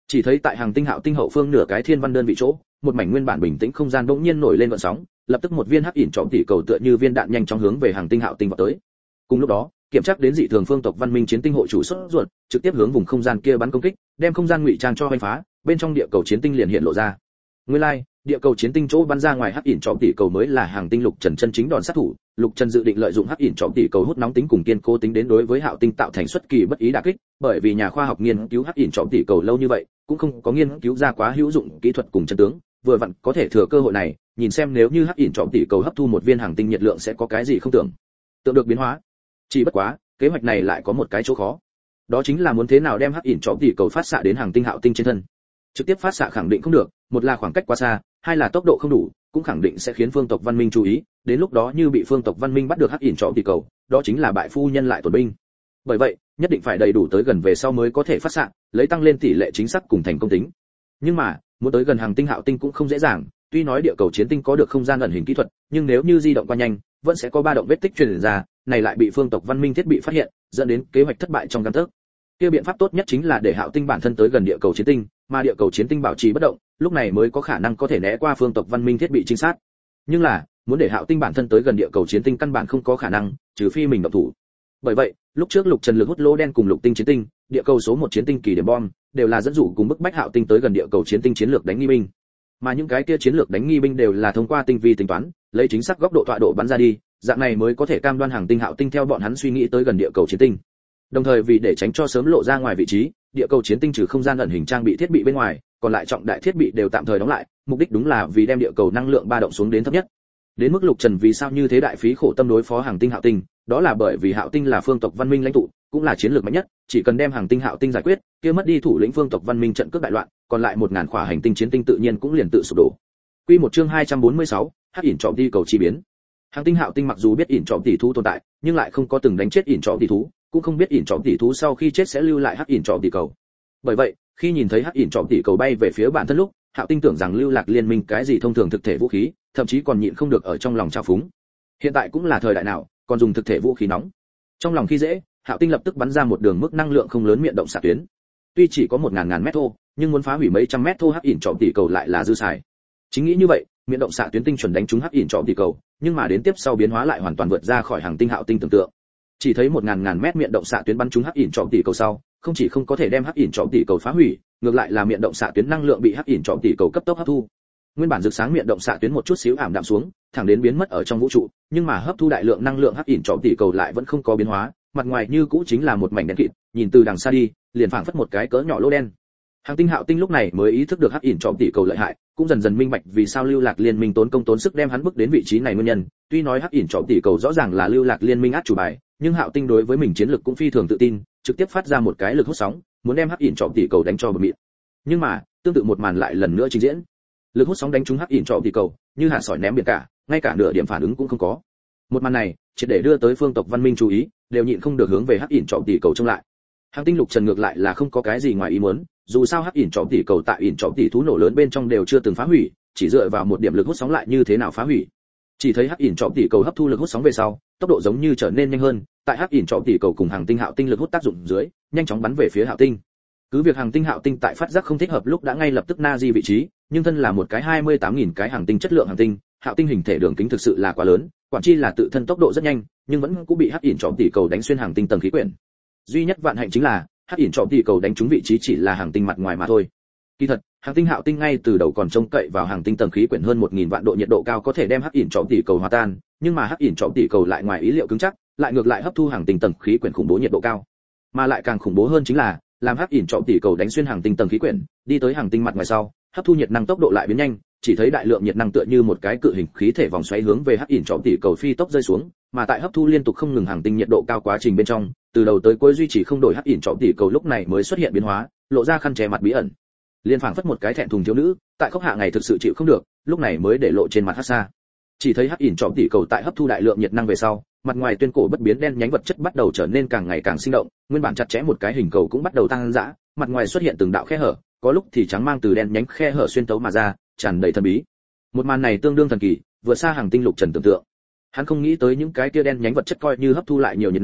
[SPEAKER 1] Chỉ thấy tại hàng tinh hạo tinh hậu phương nửa cái thiên văn đơn vị chỗ, một mảnh nguyên bản bình tĩnh không gian bỗng nhiên nổi lên gợn sóng, lập tức một viên hắc ỉn trọng tỷ cầu tựa như viên đạn nhanh chóng hướng về hàng tinh hạo tinh vọt tới. Cùng lúc đó, kiểm tra đến dị thường phương tộc văn minh chiến tinh hội chủ sốt ruột, trực tiếp hướng vùng không gian kia bắn công kích, đem không gian ngụy trang cho hoành phá, bên trong địa cầu chiến tinh liền hiện lộ ra. Nguyên lai, like, địa cầu chiến tinh chỗ bắn ra ngoài hắc ỉn trọng tỷ cầu mới là hàng tinh Lục Trần chân chính đòn sát thủ. Lục Trần dự định lợi dụng hắc ỉn trọng tỷ cầu hút nóng tính cùng kiên cố tính đến đối với hạo tinh tạo thành xuất kỳ bất ý đả kích, bởi vì nhà khoa học nghiên cứu hắc ỉn trọng tỷ cầu lâu như vậy, cũng không có nghiên cứu ra quá hữu dụng kỹ thuật cùng chân tướng, vừa vặn có thể thừa cơ hội này, nhìn xem nếu như hắc ỉn trọng tỷ cầu hấp thu một viên hàng tinh nhiệt lượng sẽ có cái gì không tưởng tượng được biến hóa. Chỉ bất quá, kế hoạch này lại có một cái chỗ khó, đó chính là muốn thế nào đem hắc ỉn trọng tỷ cầu phát xạ đến hàng tinh hạo tinh trên thân. Trực tiếp phát xạ khẳng định không được, một là khoảng cách quá xa, hai là tốc độ không đủ, cũng khẳng định sẽ khiến phương tộc văn minh chú ý, đến lúc đó như bị phương tộc văn minh bắt được hắc ỉn trọng tỷ cầu, đó chính là bại phu nhân lại tổn binh. Bởi vậy, nhất định phải đầy đủ tới gần về sau mới có thể phát xạ, lấy tăng lên tỷ lệ chính xác cùng thành công tính. Nhưng mà, muốn tới gần hàng tinh hạo tinh cũng không dễ dàng, tuy nói địa cầu chiến tinh có được không gian ẩn hình kỹ thuật, nhưng nếu như di động qua nhanh, vẫn sẽ có ba động vết tích truyền ra, này lại bị phương tộc văn minh thiết bị phát hiện, dẫn đến kế hoạch thất bại trong gang tấc. Kia biện pháp tốt nhất chính là để hạo tinh bản thân tới gần địa cầu chiến tinh, mà địa cầu chiến tinh bảo trì bất động, lúc này mới có khả năng có thể né qua phương tộc văn minh thiết bị trinh sát. Nhưng là, muốn để hạo tinh bản thân tới gần địa cầu chiến tinh căn bản không có khả năng, trừ phi mình động thủ. Bởi vậy, lúc trước Lục Trần lực hút lỗ đen cùng lục tinh chiến tinh, địa cầu số một chiến tinh kỳ điểm bom, đều là dẫn dụ cùng bức bách hạo tinh tới gần địa cầu chiến tinh chiến lược đánh nghi binh. Mà những cái kia chiến lược đánh nghi binh đều là thông qua tinh vi tính toán, lấy chính xác góc độ tọa độ bắn ra đi, dạng này mới có thể cam đoan hàng tinh hạo tinh theo bọn hắn suy nghĩ tới gần địa cầu chiến tinh. Đồng thời vì để tránh cho sớm lộ ra ngoài vị trí, địa cầu chiến tinh trừ không gian ẩn hình trang bị thiết bị bên ngoài, còn lại trọng đại thiết bị đều tạm thời đóng lại, mục đích đúng là vì đem địa cầu năng lượng ba động xuống đến thấp nhất. Đến mức Lục Trần vì sao như thế đại phí khổ tâm đối phó hàng tinh hạo tinh, đó là bởi vì hạo tinh là phương tộc văn minh lãnh tụ, cũng là chiến lược mạnh nhất, chỉ cần đem hàng tinh hạo tinh giải quyết, kia mất đi thủ lĩnh phương tộc văn minh trận cướp đại loạn, còn lại một ngàn khỏa hành tinh chiến tinh tự nhiên cũng liền tự sụp đổ. Quy một chương hai trăm bốn mươi sáu, hắc ỉn trọng đi cầu chi biến. Hàng tinh hạo tinh mặc dù biết ỉn trọng tỷ thú tồn tại, nhưng lại không có từng đánh chết ỉn trọng tỷ thú, cũng không biết ỉn trọng tỷ thú sau khi chết sẽ lưu lại hắc ỉn trọng tỷ cầu. Bởi vậy, khi nhìn thấy hắc ỉn trọng tỷ cầu bay về phía bản thân lúc, hạo tinh tưởng rằng lưu lạc liên minh cái gì thông thường thực thể vũ khí, thậm chí còn nhịn không được ở trong lòng trao phúng. Hiện tại cũng là thời đại nào, còn dùng thực thể vũ khí nóng. Trong lòng khi dễ, hạo tinh lập tức bắn ra một đường mức năng lượng không lớn miệng động xạ tuyến. Tuy chỉ có một ngàn ngàn mét thô, nhưng muốn phá hủy mấy trăm mét thô hắc ỉn trọng tỷ cầu lại là dư xài. Chính nghĩ như vậy, miệng động xạ tuyến tinh chuẩn đánh trúng hắc ỉn trọng tỷ cầu, nhưng mà đến tiếp sau biến hóa lại hoàn toàn vượt ra khỏi hàng tinh hạo tinh tưởng tượng. Chỉ thấy một ngàn ngàn mét miệng động xạ tuyến bắn trúng hắc ỉn trọng tỷ cầu sau, không chỉ không có thể đem hắc ỉn trọng tỷ cầu phá hủy, ngược lại là miệng động xạ tuyến năng lượng bị hắc ỉn trọng tỷ cầu cấp tốc hấp thu. Nguyên bản rực sáng miệng động xạ tuyến một chút xíu ảm đạm xuống, thẳng đến biến mất ở trong vũ trụ, nhưng mà hấp thu đại lượng năng lượng hắc ỉn trọng tỷ cầu lại vẫn không có biến hóa, mặt ngoài như cũ chính là một mảnh đen kịt, nhìn từ đằng xa đi, liền phảng phất một cái cỡ nhỏ lỗ đen. Hàng tinh hạo tinh lúc này mới ý thức được hắc ỉn trọng tỷ cầu lợi hại, cũng dần dần minh bạch vì sao lưu lạc liên minh tốn công tốn sức đem hắn bước đến vị trí này nguyên nhân. Tuy nói hắc ỉn trọng tỷ cầu rõ ràng là lưu lạc liên minh át chủ bài, nhưng hạo tinh đối với mình chiến lược cũng phi thường tự tin, trực tiếp phát ra một cái lực hút sóng, muốn đem hắc ỉn trọng tỷ cầu đánh cho bờ mịn. Nhưng mà, tương tự một màn lại lần nữa trình diễn. Lực hút sóng đánh trúng hắc ỉn trọng tỷ cầu, như hạt sỏi ném biển cả, ngay cả nửa điểm phản ứng cũng không có. Một màn này, chỉ để đưa tới phương tộc văn minh chú ý, đều nhịn không được hướng về hắc ỉn trọng tỷ cầu trông lại. Hàng tinh Lục Trần ngược lại là không có cái gì ngoài ý muốn, dù sao hắc ỉn trọng tỷ cầu tại ỉn trọng tỷ thú nổ lớn bên trong đều chưa từng phá hủy, chỉ dựa vào một điểm lực hút sóng lại như thế nào phá hủy. Chỉ thấy hắc ỉn trọng tỷ cầu hấp thu lực hút sóng về sau, tốc độ giống như trở nên nhanh hơn, tại hắc ỉn trọng tỷ cầu cùng hàng tinh hạo tinh lực hút tác dụng dưới, nhanh chóng bắn về phía hạo tinh. Cứ việc hàng tinh hạo tinh tại phát giác không thích hợp lúc đã ngay lập tức na di vị trí, nhưng thân là một cái hai mươi tám nghìn cái hàng tinh chất lượng hàng tinh, hạo tinh hình thể đường kính thực sự là quá lớn, quản chi là tự thân tốc độ rất nhanh, nhưng vẫn cũng bị hắc ỉn trọng tỷ cầu đánh xuyên hàng tinh tầng khí quyển. Duy nhất vạn hạnh chính là hắc ỉn trọng tỷ cầu đánh trúng vị trí chỉ là hàng tinh mặt ngoài mà thôi. Kỳ thật, hàng tinh hạo tinh ngay từ đầu còn trông cậy vào hàng tinh tầng khí quyển hơn một nghìn vạn độ nhiệt độ cao có thể đem hắc ỉn trọng tỷ cầu hòa tan, nhưng mà hắc ỉn trọng tỷ cầu lại ngoài ý liệu cứng chắc, lại ngược lại hấp thu hàng tinh tầng khí quyển khủng bố nhiệt độ cao. Mà lại càng khủng bố hơn chính là, làm hắc ỉn trọng tỷ cầu đánh xuyên hàng tinh tầng khí quyển, đi tới hàng tinh mặt ngoài sau, hấp thu nhiệt năng tốc độ lại biến nhanh, chỉ thấy đại lượng nhiệt năng tựa như một cái cự hình khí thể vòng xoáy hướng về hắc ỉn trọng tỷ cầu phi tốc rơi xuống, mà tại hấp thu liên tục không ngừng hàng tinh nhiệt độ cao quá trình bên trong, từ đầu tới cuối duy trì không đổi hắc ỉn trọng tỷ cầu lúc này mới xuất hiện biến hóa, lộ ra khăn che mặt bí ẩn. Liên phảng phất một cái thẹn thùng thiếu nữ, tại khốc hạ ngày thực sự chịu không được, lúc này mới để lộ trên mặt hắc xa. Chỉ thấy hắc ỉn trọng tỷ cầu tại hấp thu đại lượng nhiệt năng về sau, mặt ngoài tuyên cổ bất biến đen nhánh vật chất bắt đầu trở nên càng ngày càng sinh động, nguyên bản chặt chẽ một cái hình cầu cũng bắt đầu tăng dã, mặt ngoài xuất hiện từng đạo khe hở, có lúc thì trắng mang từ đen nhánh khe hở xuyên tấu mà ra, tràn đầy thần bí. Một màn này tương đương thần kỳ, vượt xa hàng tinh Lục Trần tưởng tượng. Hắn không nghĩ tới những cái kia đen nhánh vật chất coi như hấp thu lại nhiều nhiệt năng,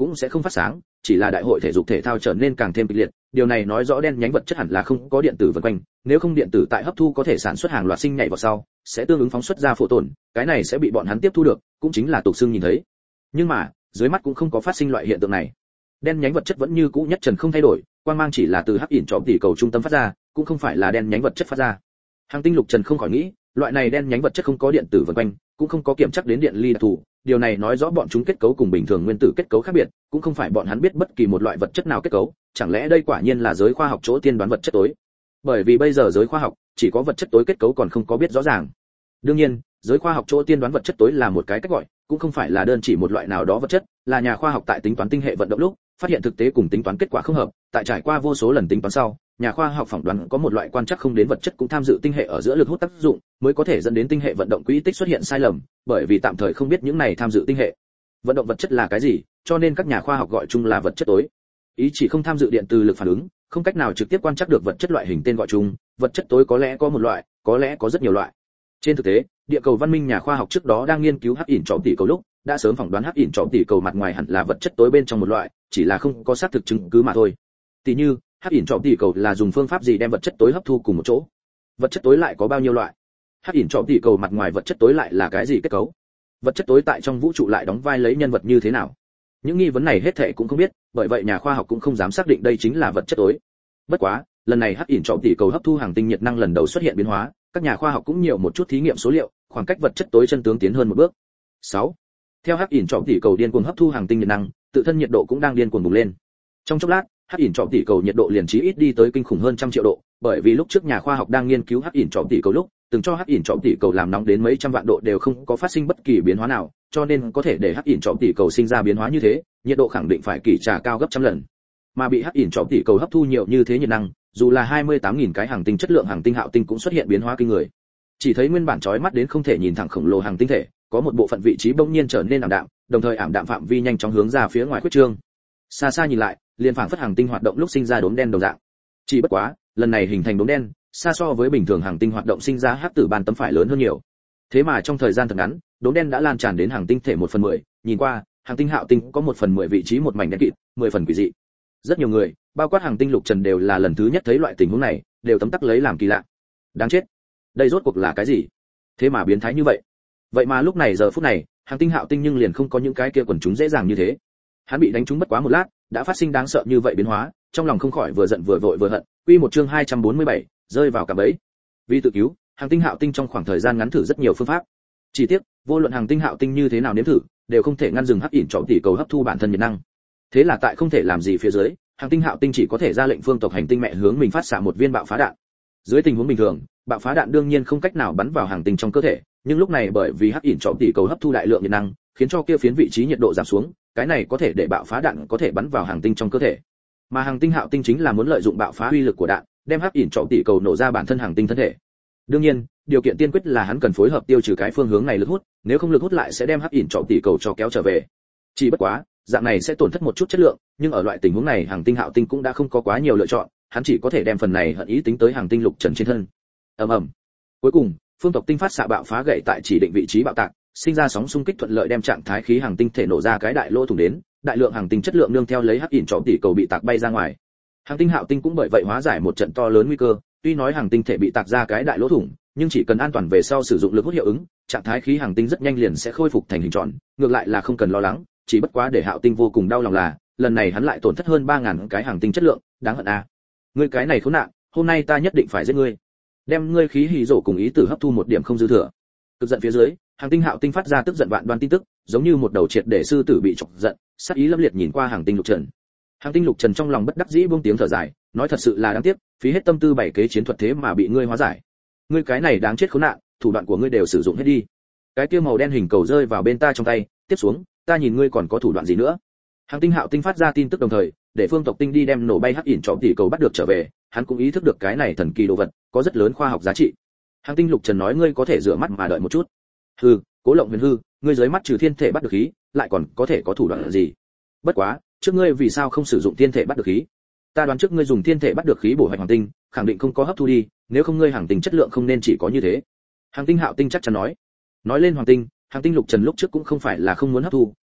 [SPEAKER 1] cũng sẽ không phát sáng, chỉ là đại hội thể dục thể thao trở nên càng thêm kịch liệt, điều này nói rõ đen nhánh vật chất hẳn là không có điện tử vần quanh, nếu không điện tử tại hấp thu có thể sản xuất hàng loạt sinh nhảy vào sau, sẽ tương ứng phóng xuất ra phổ tổn, cái này sẽ bị bọn hắn tiếp thu được, cũng chính là tục xương nhìn thấy. Nhưng mà, dưới mắt cũng không có phát sinh loại hiện tượng này. Đen nhánh vật chất vẫn như cũ nhất trần không thay đổi, quang mang chỉ là từ hắc ỉn trọm tỷ cầu trung tâm phát ra, cũng không phải là đen nhánh vật chất phát ra. Hàng tinh Lục Trần không khỏi nghĩ, loại này đen nhánh vật chất không có điện tử vần quanh, cũng không có kiểm chắc đến điện ly đặc thù, điều này nói rõ bọn chúng kết cấu cùng bình thường nguyên tử kết cấu khác biệt, cũng không phải bọn hắn biết bất kỳ một loại vật chất nào kết cấu, chẳng lẽ đây quả nhiên là giới khoa học chỗ tiên đoán vật chất tối? Bởi vì bây giờ giới khoa học chỉ có vật chất tối kết cấu còn không có biết rõ ràng. Đương nhiên, giới khoa học chỗ tiên đoán vật chất tối là một cái cách gọi, cũng không phải là đơn chỉ một loại nào đó vật chất, là nhà khoa học tại tính toán tinh hệ vận động lúc, phát hiện thực tế cùng tính toán kết quả không hợp, tại trải qua vô số lần tính toán sau, nhà khoa học phỏng đoán có một loại quan trắc không đến vật chất cũng tham dự tinh hệ ở giữa lực hút tác dụng, mới có thể dẫn đến tinh hệ vận động quỹ tích xuất hiện sai lầm, bởi vì tạm thời không biết những này tham dự tinh hệ vận động vật chất là cái gì, cho nên các nhà khoa học gọi chung là vật chất tối. Ý chỉ không tham dự điện từ lực phản ứng, không cách nào trực tiếp quan trắc được vật chất loại hình tên gọi chung, vật chất tối có lẽ có một loại, có lẽ có rất nhiều loại. Trên thực tế, địa cầu văn minh nhà khoa học trước đó đang nghiên cứu hắc ỉn trọm tỷ cầu lúc, đã sớm phỏng đoán hắc ỉn trọm tỷ cầu mặt ngoài hẳn là vật chất tối bên trong một loại, chỉ là không có xác thực chứng cứ mà thôi. Tỷ như, hắc ỉn trọm tỷ cầu là dùng phương pháp gì đem vật chất tối hấp thu cùng một chỗ? Vật chất tối lại có bao nhiêu loại? Hắc ỉn trọm tỷ cầu mặt ngoài vật chất tối lại là cái gì kết cấu? Vật chất tối tại trong vũ trụ lại đóng vai lấy nhân vật như thế nào? Những nghi vấn này hết thảy cũng không biết, bởi vậy nhà khoa học cũng không dám xác định đây chính là vật chất tối. Bất quá, lần này hắc ỉn trọm tỷ cầu hấp thu hàng tinh nhiệt năng lần đầu xuất hiện biến hóa, các nhà khoa học cũng nhiều một chút thí nghiệm số liệu, khoảng cách vật chất tối chân tướng tiến hơn một bước. sáu. Theo hắc ỉn trọm tỷ cầu điên cuồng hấp thu hàng tinh nhiệt năng, tự thân nhiệt độ cũng đang điên cuồng bùng lên. Trong chốc lát, hắc ỉn trọm tỷ cầu nhiệt độ liền chí ít đi tới kinh khủng hơn trăm triệu độ, bởi vì lúc trước nhà khoa học đang nghiên cứu hắc ỉn trọm tỷ cầu lúc, từng cho hắc ỉn trọm tỷ cầu làm nóng đến mấy trăm vạn độ đều không có phát sinh bất kỳ biến hóa nào, cho nên có thể để hắc ỉn trọm tỷ cầu sinh ra biến hóa như thế, nhiệt độ khẳng định phải kỳ trà cao gấp trăm lần. Mà bị hắc ỉn trọm tỷ cầu hấp thu nhiều như thế nhiệt năng, dù là hai mươi tám nghìn cái hàng tinh chất lượng hàng tinh hạo tinh cũng xuất hiện biến hóa kinh người. Chỉ thấy nguyên bản chói mắt đến không thể nhìn thẳng khổng lồ hàng tinh thể, có một bộ phận vị trí bỗng nhiên trở nên ảm đạm, đồng thời ảm đạm phạm vi nhanh chóng hướng ra phía ngoài khuyết trương. Xa xa nhìn lại, liền phảng phất hàng tinh hoạt động lúc sinh ra đốm đen đồng dạng. Chỉ bất quá, lần này hình thành đốm đen, xa so với bình thường hàng tinh hoạt động sinh ra hắc tử ban tấm phải lớn hơn nhiều. Thế mà trong thời gian thật ngắn, đốm đen đã lan tràn đến hàng tinh thể một phần mười, nhìn qua, hàng tinh hạo tinh có một phần mười vị trí một mảnh đen kịt, mười phần quỷ dị. Rất nhiều người, bao quát hàng tinh Lục Trần đều là lần thứ nhất thấy loại tình huống này, đều tấm tắc lấy làm kỳ lạ. Đáng chết, đây rốt cuộc là cái gì? Thế mà biến thái như vậy. Vậy mà lúc này giờ phút này, hàng tinh hạo tinh nhưng liền không có những cái kia quần chúng dễ dàng như thế. Hắn bị đánh trúng bất quá một lát, đã phát sinh đáng sợ như vậy biến hóa, trong lòng không khỏi vừa giận vừa vội vừa hận. Quy một chương hai trăm bốn mươi bảy, rơi vào cả bẫy. Vì tự cứu, hàng tinh hạo tinh trong khoảng thời gian ngắn thử rất nhiều phương pháp. Chỉ tiếc, vô luận hàng tinh hạo tinh như thế nào nếm thử, đều không thể ngăn dừng hắc ỉn trọm tỷ cầu hấp thu bản thân nhiệt năng. Thế là tại không thể làm gì phía dưới, hàng tinh hạo tinh chỉ có thể ra lệnh phương tộc hành tinh mẹ hướng mình phát xạ một viên bạo phá đạn. Dưới tình huống bình thường, bạo phá đạn đương nhiên không cách nào bắn vào hàng tinh trong cơ thể, nhưng lúc này bởi vì hắc ỉn trọm tỷ cầu hấp thu đại lượng nhiệt năng, khiến cho kia phiến vị trí nhiệt độ giảm xuống, cái này có thể để bạo phá đạn có thể bắn vào hàng tinh trong cơ thể. Mà hàng tinh hạo tinh chính là muốn lợi dụng bạo phá uy lực của đạn, đem hắc ỉn trọm tỷ cầu nổ ra bản thân hàng tinh thân thể. Đương nhiên, điều kiện tiên quyết là hắn cần phối hợp tiêu trừ cái phương hướng này lực hút, nếu không lực hút lại sẽ đem hắc ỉn trọm tỷ cầu cho kéo trở về. Chỉ bất quá, dạng này sẽ tổn thất một chút chất lượng, nhưng ở loại tình huống này hàng tinh hạo tinh cũng đã không có quá nhiều lựa chọn, hắn chỉ có thể đem phần này hận ý tính tới hàng tinh Lục Trần trên thân. Ầm ầm. Cuối cùng, phương tộc tinh phát xạ bạo phá gậy tại chỉ định vị trí bạo tạc, sinh ra sóng xung kích thuận lợi đem trạng thái khí hàng tinh thể nổ ra cái đại lỗ thủng đến, đại lượng hàng tinh chất lượng nương theo lấy hắc ỉn trọm tỷ cầu bị tạc bay ra ngoài. Hàng tinh hạo tinh cũng bởi vậy hóa giải một trận to lớn nguy cơ, tuy nói hàng tinh thể bị tạc ra cái đại lỗ thủng, nhưng chỉ cần an toàn về sau sử dụng lực hút hiệu ứng, trạng thái khí hàng tinh rất nhanh liền sẽ khôi phục thành hình tròn, ngược lại là không cần lo lắng, chỉ bất quá để hạo tinh vô cùng đau lòng là, lần này hắn lại tổn thất hơn ba ngàn cái hàng tinh chất lượng, đáng hận à. Ngươi cái này khốn nạn, hôm nay ta nhất định phải giết ngươi. Đem ngươi khí hỉ rổ cùng ý tử hấp thu một điểm không dư thừa. Cực giận phía dưới, hàng tinh hạo tinh phát ra tức giận vạn đoan tin tức, giống như một đầu triệt để sư tử bị chọc giận, sát ý lâm liệt nhìn qua hàng tinh Lục Trần. Hàng tinh Lục Trần trong lòng bất đắc dĩ buông tiếng thở dài, nói thật sự là đáng tiếc, phí hết tâm tư bảy kế chiến thuật thế mà bị ngươi hóa giải. Ngươi cái này đáng chết khốn nạn, thủ đoạn của ngươi đều sử dụng hết đi. Cái kia màu đen hình cầu rơi vào bên ta trong tay, tiếp xuống, ta nhìn ngươi còn có thủ đoạn gì nữa. Hàng tinh hạo tinh phát ra tin tức đồng thời, để phương tộc tinh đi đem nổ bay hắc ỉn trọm tỷ cầu bắt được trở về, hắn cũng ý thức được cái này thần kỳ đồ vật có rất lớn khoa học giá trị. Hàng tinh Lục Trần nói ngươi có thể rửa mắt mà đợi một chút. Hừ, Cố Lộng Huyền hư, ngươi dưới mắt trừ thiên thể bắt được khí, lại còn có thể có thủ đoạn gì? Bất quá, trước ngươi vì sao không sử dụng thiên thể bắt được khí? Ta đoán trước ngươi dùng thiên thể bắt được khí bổ hoạch hoàng tinh, khẳng định không có hấp thu đi, nếu không ngươi hàng tinh chất lượng không nên chỉ có như thế. Hàng tinh hạo tinh chắc chắn nói. Nói lên hoàng tinh, hàng tinh Lục Trần lúc trước cũng không phải là không muốn hấp thu,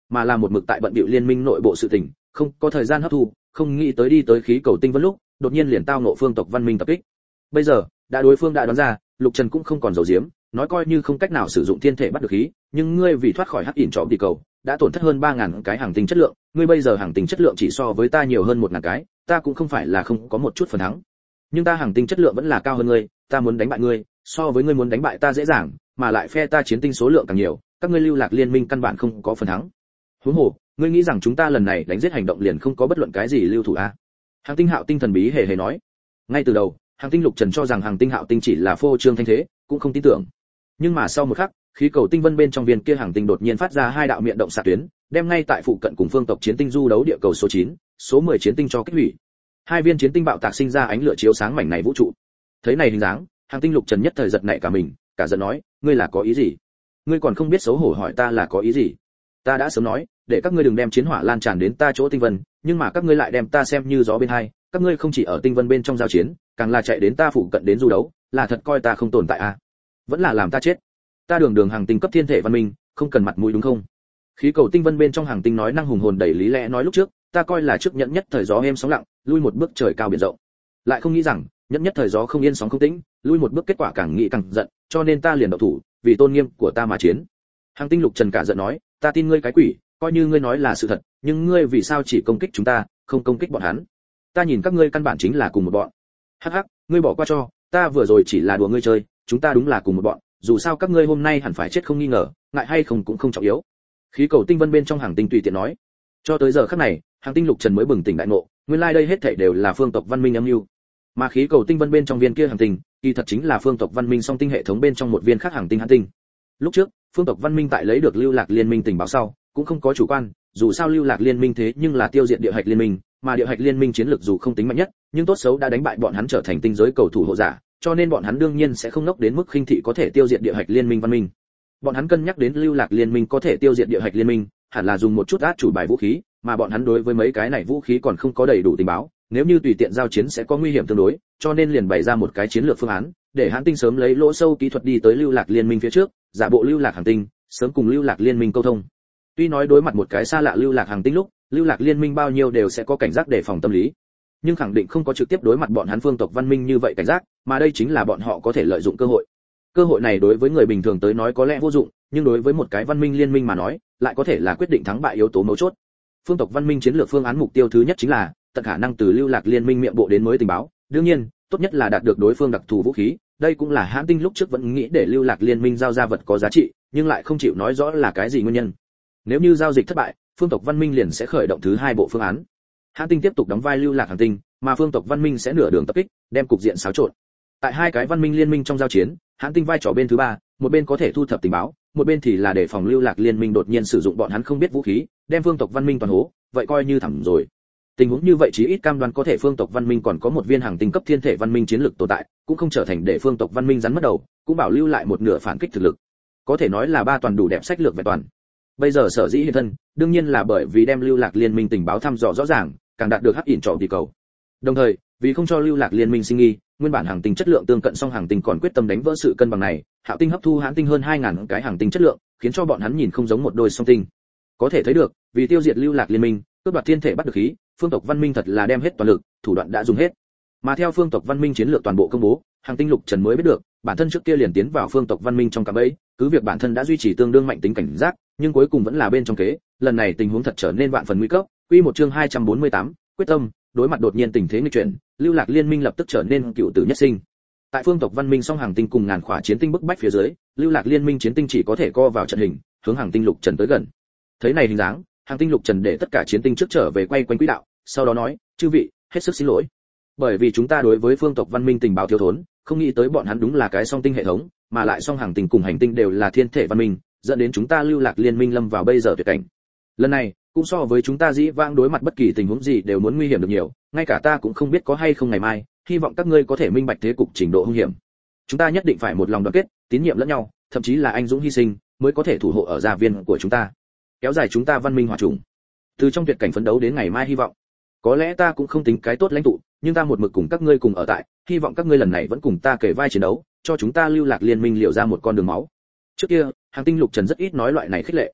[SPEAKER 1] mà là một mực tại bận bịu liên minh nội bộ sự tình, không có thời gian hấp thu, không nghĩ tới đi tới khí cầu tinh vân lúc, đột nhiên liền tao ngộ phương tộc văn minh tập kích. Bây giờ, đã đối phương đã đoán ra, Lục Trần cũng không còn giấu giếm, nói coi như không cách nào sử dụng thiên thể bắt được khí, nhưng ngươi vì thoát khỏi hắc ỉn trọ địa cầu, đã tổn thất hơn ba ngàn cái hàng tinh chất lượng, ngươi bây giờ hàng tinh chất lượng chỉ so với ta nhiều hơn một ngàn cái, ta cũng không phải là không có một chút phần thắng. Nhưng ta hàng tinh chất lượng vẫn là cao hơn ngươi, ta muốn đánh bại ngươi, so với ngươi muốn đánh bại ta dễ dàng, mà lại phe ta chiến tinh số lượng càng nhiều, các ngươi lưu lạc liên minh căn bản không có phần thắng. Huống hồ, ngươi nghĩ rằng chúng ta lần này đánh giết hành động liền không có bất luận cái gì lưu thủ à? Hàng tinh Hạo Tinh thần bí hề hề nói. Ngay từ đầu, Hàng tinh Lục Trần cho rằng Hàng tinh Hạo Tinh chỉ là phô trương thanh thế, cũng không tin tưởng. Nhưng mà sau một khắc, khí cầu tinh vân bên trong viên kia Hàng tinh đột nhiên phát ra hai đạo miệng động xạ tuyến, đem ngay tại phụ cận cùng phương tộc chiến tinh du đấu địa cầu số chín, số mười chiến tinh cho kích hủy. Hai viên chiến tinh bạo tạc sinh ra ánh lửa chiếu sáng mảnh này vũ trụ. Thấy này hình dáng, Hàng tinh Lục Trần nhất thời giật nảy cả mình, cả giận nói, ngươi là có ý gì? Ngươi còn không biết xấu hổ hỏi ta là có ý gì? Ta đã sớm nói, để các ngươi đừng đem chiến hỏa lan tràn đến ta chỗ tinh vân, nhưng mà các ngươi lại đem ta xem như gió bên hai, các ngươi không chỉ ở tinh vân bên trong giao chiến, càng là chạy đến ta phụ cận đến du đấu, là thật coi ta không tồn tại à? Vẫn là làm ta chết. Ta đường đường hàng tinh cấp thiên thể văn minh, không cần mặt mũi đúng không? Khí cầu tinh vân bên trong hàng tinh nói năng hùng hồn đầy lý lẽ nói lúc trước, ta coi là trước nhẫn nhất thời gió êm sóng lặng, lui một bước trời cao biển rộng. Lại không nghĩ rằng, nhẫn nhất thời gió không yên sóng không tĩnh, lui một bước kết quả càng nghĩ càng giận, cho nên ta liền động thủ, vì tôn nghiêm của ta mà chiến. Hàng tinh Lục Trần cả giận nói, ta tin ngươi cái quỷ, coi như ngươi nói là sự thật, nhưng ngươi vì sao chỉ công kích chúng ta, không công kích bọn hắn? Ta nhìn các ngươi căn bản chính là cùng một bọn. Hắc hắc, ngươi bỏ qua cho, ta vừa rồi chỉ là đùa ngươi chơi, chúng ta đúng là cùng một bọn, dù sao các ngươi hôm nay hẳn phải chết không nghi ngờ, ngại hay không cũng không trọng yếu. Khí cầu tinh vân bên trong hàng tinh tùy tiện nói. Cho tới giờ khắc này, hàng tinh Lục Trần mới bừng tỉnh đại ngộ, nguyên lai like đây hết thảy đều là phương tộc văn minh âm mưu. Mà khí cầu tinh vân bên trong viên kia hàng tinh, kỳ thật chính là phương tộc văn minh song tinh hệ thống bên trong một viên khác hàng tinh hán tinh. Lúc trước, phương tộc văn minh tại lấy được lưu lạc liên minh tình báo sau, cũng không có chủ quan, dù sao lưu lạc liên minh thế nhưng là tiêu diệt địa hạch liên minh, mà địa hạch liên minh chiến lược dù không tính mạnh nhất, nhưng tốt xấu đã đánh bại bọn hắn trở thành tinh giới cầu thủ hộ giả, cho nên bọn hắn đương nhiên sẽ không nốc đến mức khinh thị có thể tiêu diệt địa hạch liên minh văn minh. Bọn hắn cân nhắc đến lưu lạc liên minh có thể tiêu diệt địa hạch liên minh, hẳn là dùng một chút át chủ bài vũ khí, mà bọn hắn đối với mấy cái này vũ khí còn không có đầy đủ tình báo, nếu như tùy tiện giao chiến sẽ có nguy hiểm tương đối, cho nên liền bày ra một cái chiến lược phương án, để hãn tinh sớm lấy lỗ sâu kỹ thuật đi tới lưu lạc liên minh phía trước, giả bộ lưu lạc hành tinh, sớm cùng lưu lạc liên minh câu thông. Tuy nói đối mặt một cái xa lạ lưu lạc hành tinh lúc, lưu lạc liên minh bao nhiêu đều sẽ có cảnh giác đề phòng tâm lý, nhưng khẳng định không có trực tiếp đối mặt bọn hắn phương tộc văn minh như vậy cảnh giác, mà đây chính là bọn họ có thể lợi dụng cơ hội. Cơ hội này đối với người bình thường tới nói có lẽ vô dụng, nhưng đối với một cái văn minh liên minh mà nói, lại có thể là quyết định thắng bại yếu tố mấu chốt. Phương tộc văn minh chiến lược phương án mục tiêu thứ nhất chính là tận khả năng từ lưu lạc liên minh miệng bộ đến mới tình báo, đương nhiên, tốt nhất là đạt được đối phương đặc thù vũ khí, đây cũng là hãn tinh lúc trước vẫn nghĩ để lưu lạc liên minh giao ra vật có giá trị, nhưng lại không chịu nói rõ là cái gì nguyên nhân. Nếu như giao dịch thất bại, phương tộc văn minh liền sẽ khởi động thứ hai bộ phương án. Hãn tinh tiếp tục đóng vai lưu lạc hành tinh, mà phương tộc văn minh sẽ nửa đường tập kích, đem cục diện xáo trộn. Tại hai cái văn minh liên minh trong giao chiến, hãn tinh vai trò bên thứ ba, một bên có thể thu thập tình báo, một bên thì là để phòng lưu lạc liên minh đột nhiên sử dụng bọn hắn không biết vũ khí, đem phương tộc văn minh toàn hố, vậy coi như thẳm rồi. Tình huống như vậy chí ít cam đoan có thể phương tộc văn minh còn có một viên hàng tinh cấp thiên thể văn minh chiến lược tồn tại, cũng không trở thành để phương tộc văn minh rắn mất đầu, cũng bảo lưu lại một nửa phản kích thực lực. Có thể nói là ba toàn đủ đẹp sách lược vẹn toàn. Bây giờ sở dĩ hiện thân, đương nhiên là bởi vì đem lưu lạc liên minh tình báo thăm dò rõ ràng, càng đạt được hắc ỉn trọ địa cầu. Đồng thời, vì không cho lưu lạc liên minh sinh nghi, nguyên bản hàng tinh chất lượng tương cận song hàng tinh còn quyết tâm đánh vỡ sự cân bằng này, Hạo tinh hấp thu hãn tinh hơn hai ngàn cái hàng tinh chất lượng, khiến cho bọn hắn nhìn không giống một đôi song tinh. Có thể thấy được, vì tiêu diệt lưu lạc liên minh, cướp đoạt thiên thể bắt được khí, phương tộc văn minh thật là đem hết toàn lực, thủ đoạn đã dùng hết. Mà theo phương tộc văn minh chiến lược toàn bộ công bố, hàng tinh Lục Trần mới biết được, bản thân trước kia liền tiến vào phương tộc văn minh trong cạm bẫy, cứ việc bản thân đã duy trì tương đương mạnh tính cảnh giác, nhưng cuối cùng vẫn là bên trong kế, lần này tình huống thật trở nên vạn phần nguy cấp. Quy một chương hai trăm bốn mươi tám, quyết tâm, đối mặt đột nhiên tình thế nghịch chuyển, lưu lạc liên minh lập tức trở nên cựu tử nhất sinh. Tại phương tộc văn minh song hàng tinh cùng ngàn khỏa chiến tinh bức bách phía dưới, lưu lạc liên minh chiến tinh chỉ có thể co vào trận hình, hướng hàng tinh Lục Trần tới gần. Thấy này hình dáng, hàng tinh Lục Trần để tất cả chiến tinh trước trở về quay quanh quỹ đạo, sau đó nói, chư vị, hết sức xin lỗi, bởi vì chúng ta đối với phương tộc văn minh tình báo thiếu thốn, không nghĩ tới bọn hắn đúng là cái song tinh hệ thống, mà lại song hàng tinh cùng hành tinh đều là thiên thể văn minh, dẫn đến chúng ta lưu lạc liên minh lâm vào bây giờ tuyệt cảnh. Lần này cũng so với chúng ta dĩ vãng đối mặt bất kỳ tình huống gì đều muốn nguy hiểm được nhiều, ngay cả ta cũng không biết có hay không ngày mai, hy vọng các ngươi có thể minh bạch thế cục trình độ hung hiểm. Chúng ta nhất định phải một lòng đoàn kết, tín nhiệm lẫn nhau, thậm chí là anh dũng hy sinh, mới có thể thủ hộ ở gia viên của chúng ta, kéo dài chúng ta văn minh hòa trùng. Từ trong tuyệt cảnh phấn đấu đến ngày mai hy vọng. Có lẽ ta cũng không tính cái tốt lãnh tụ, nhưng ta một mực cùng các ngươi cùng ở tại, hy vọng các ngươi lần này vẫn cùng ta kề vai chiến đấu, cho chúng ta lưu lạc liên minh liệu ra một con đường máu. Trước kia, hàng tinh Lục Trần rất ít nói loại này khích lệ,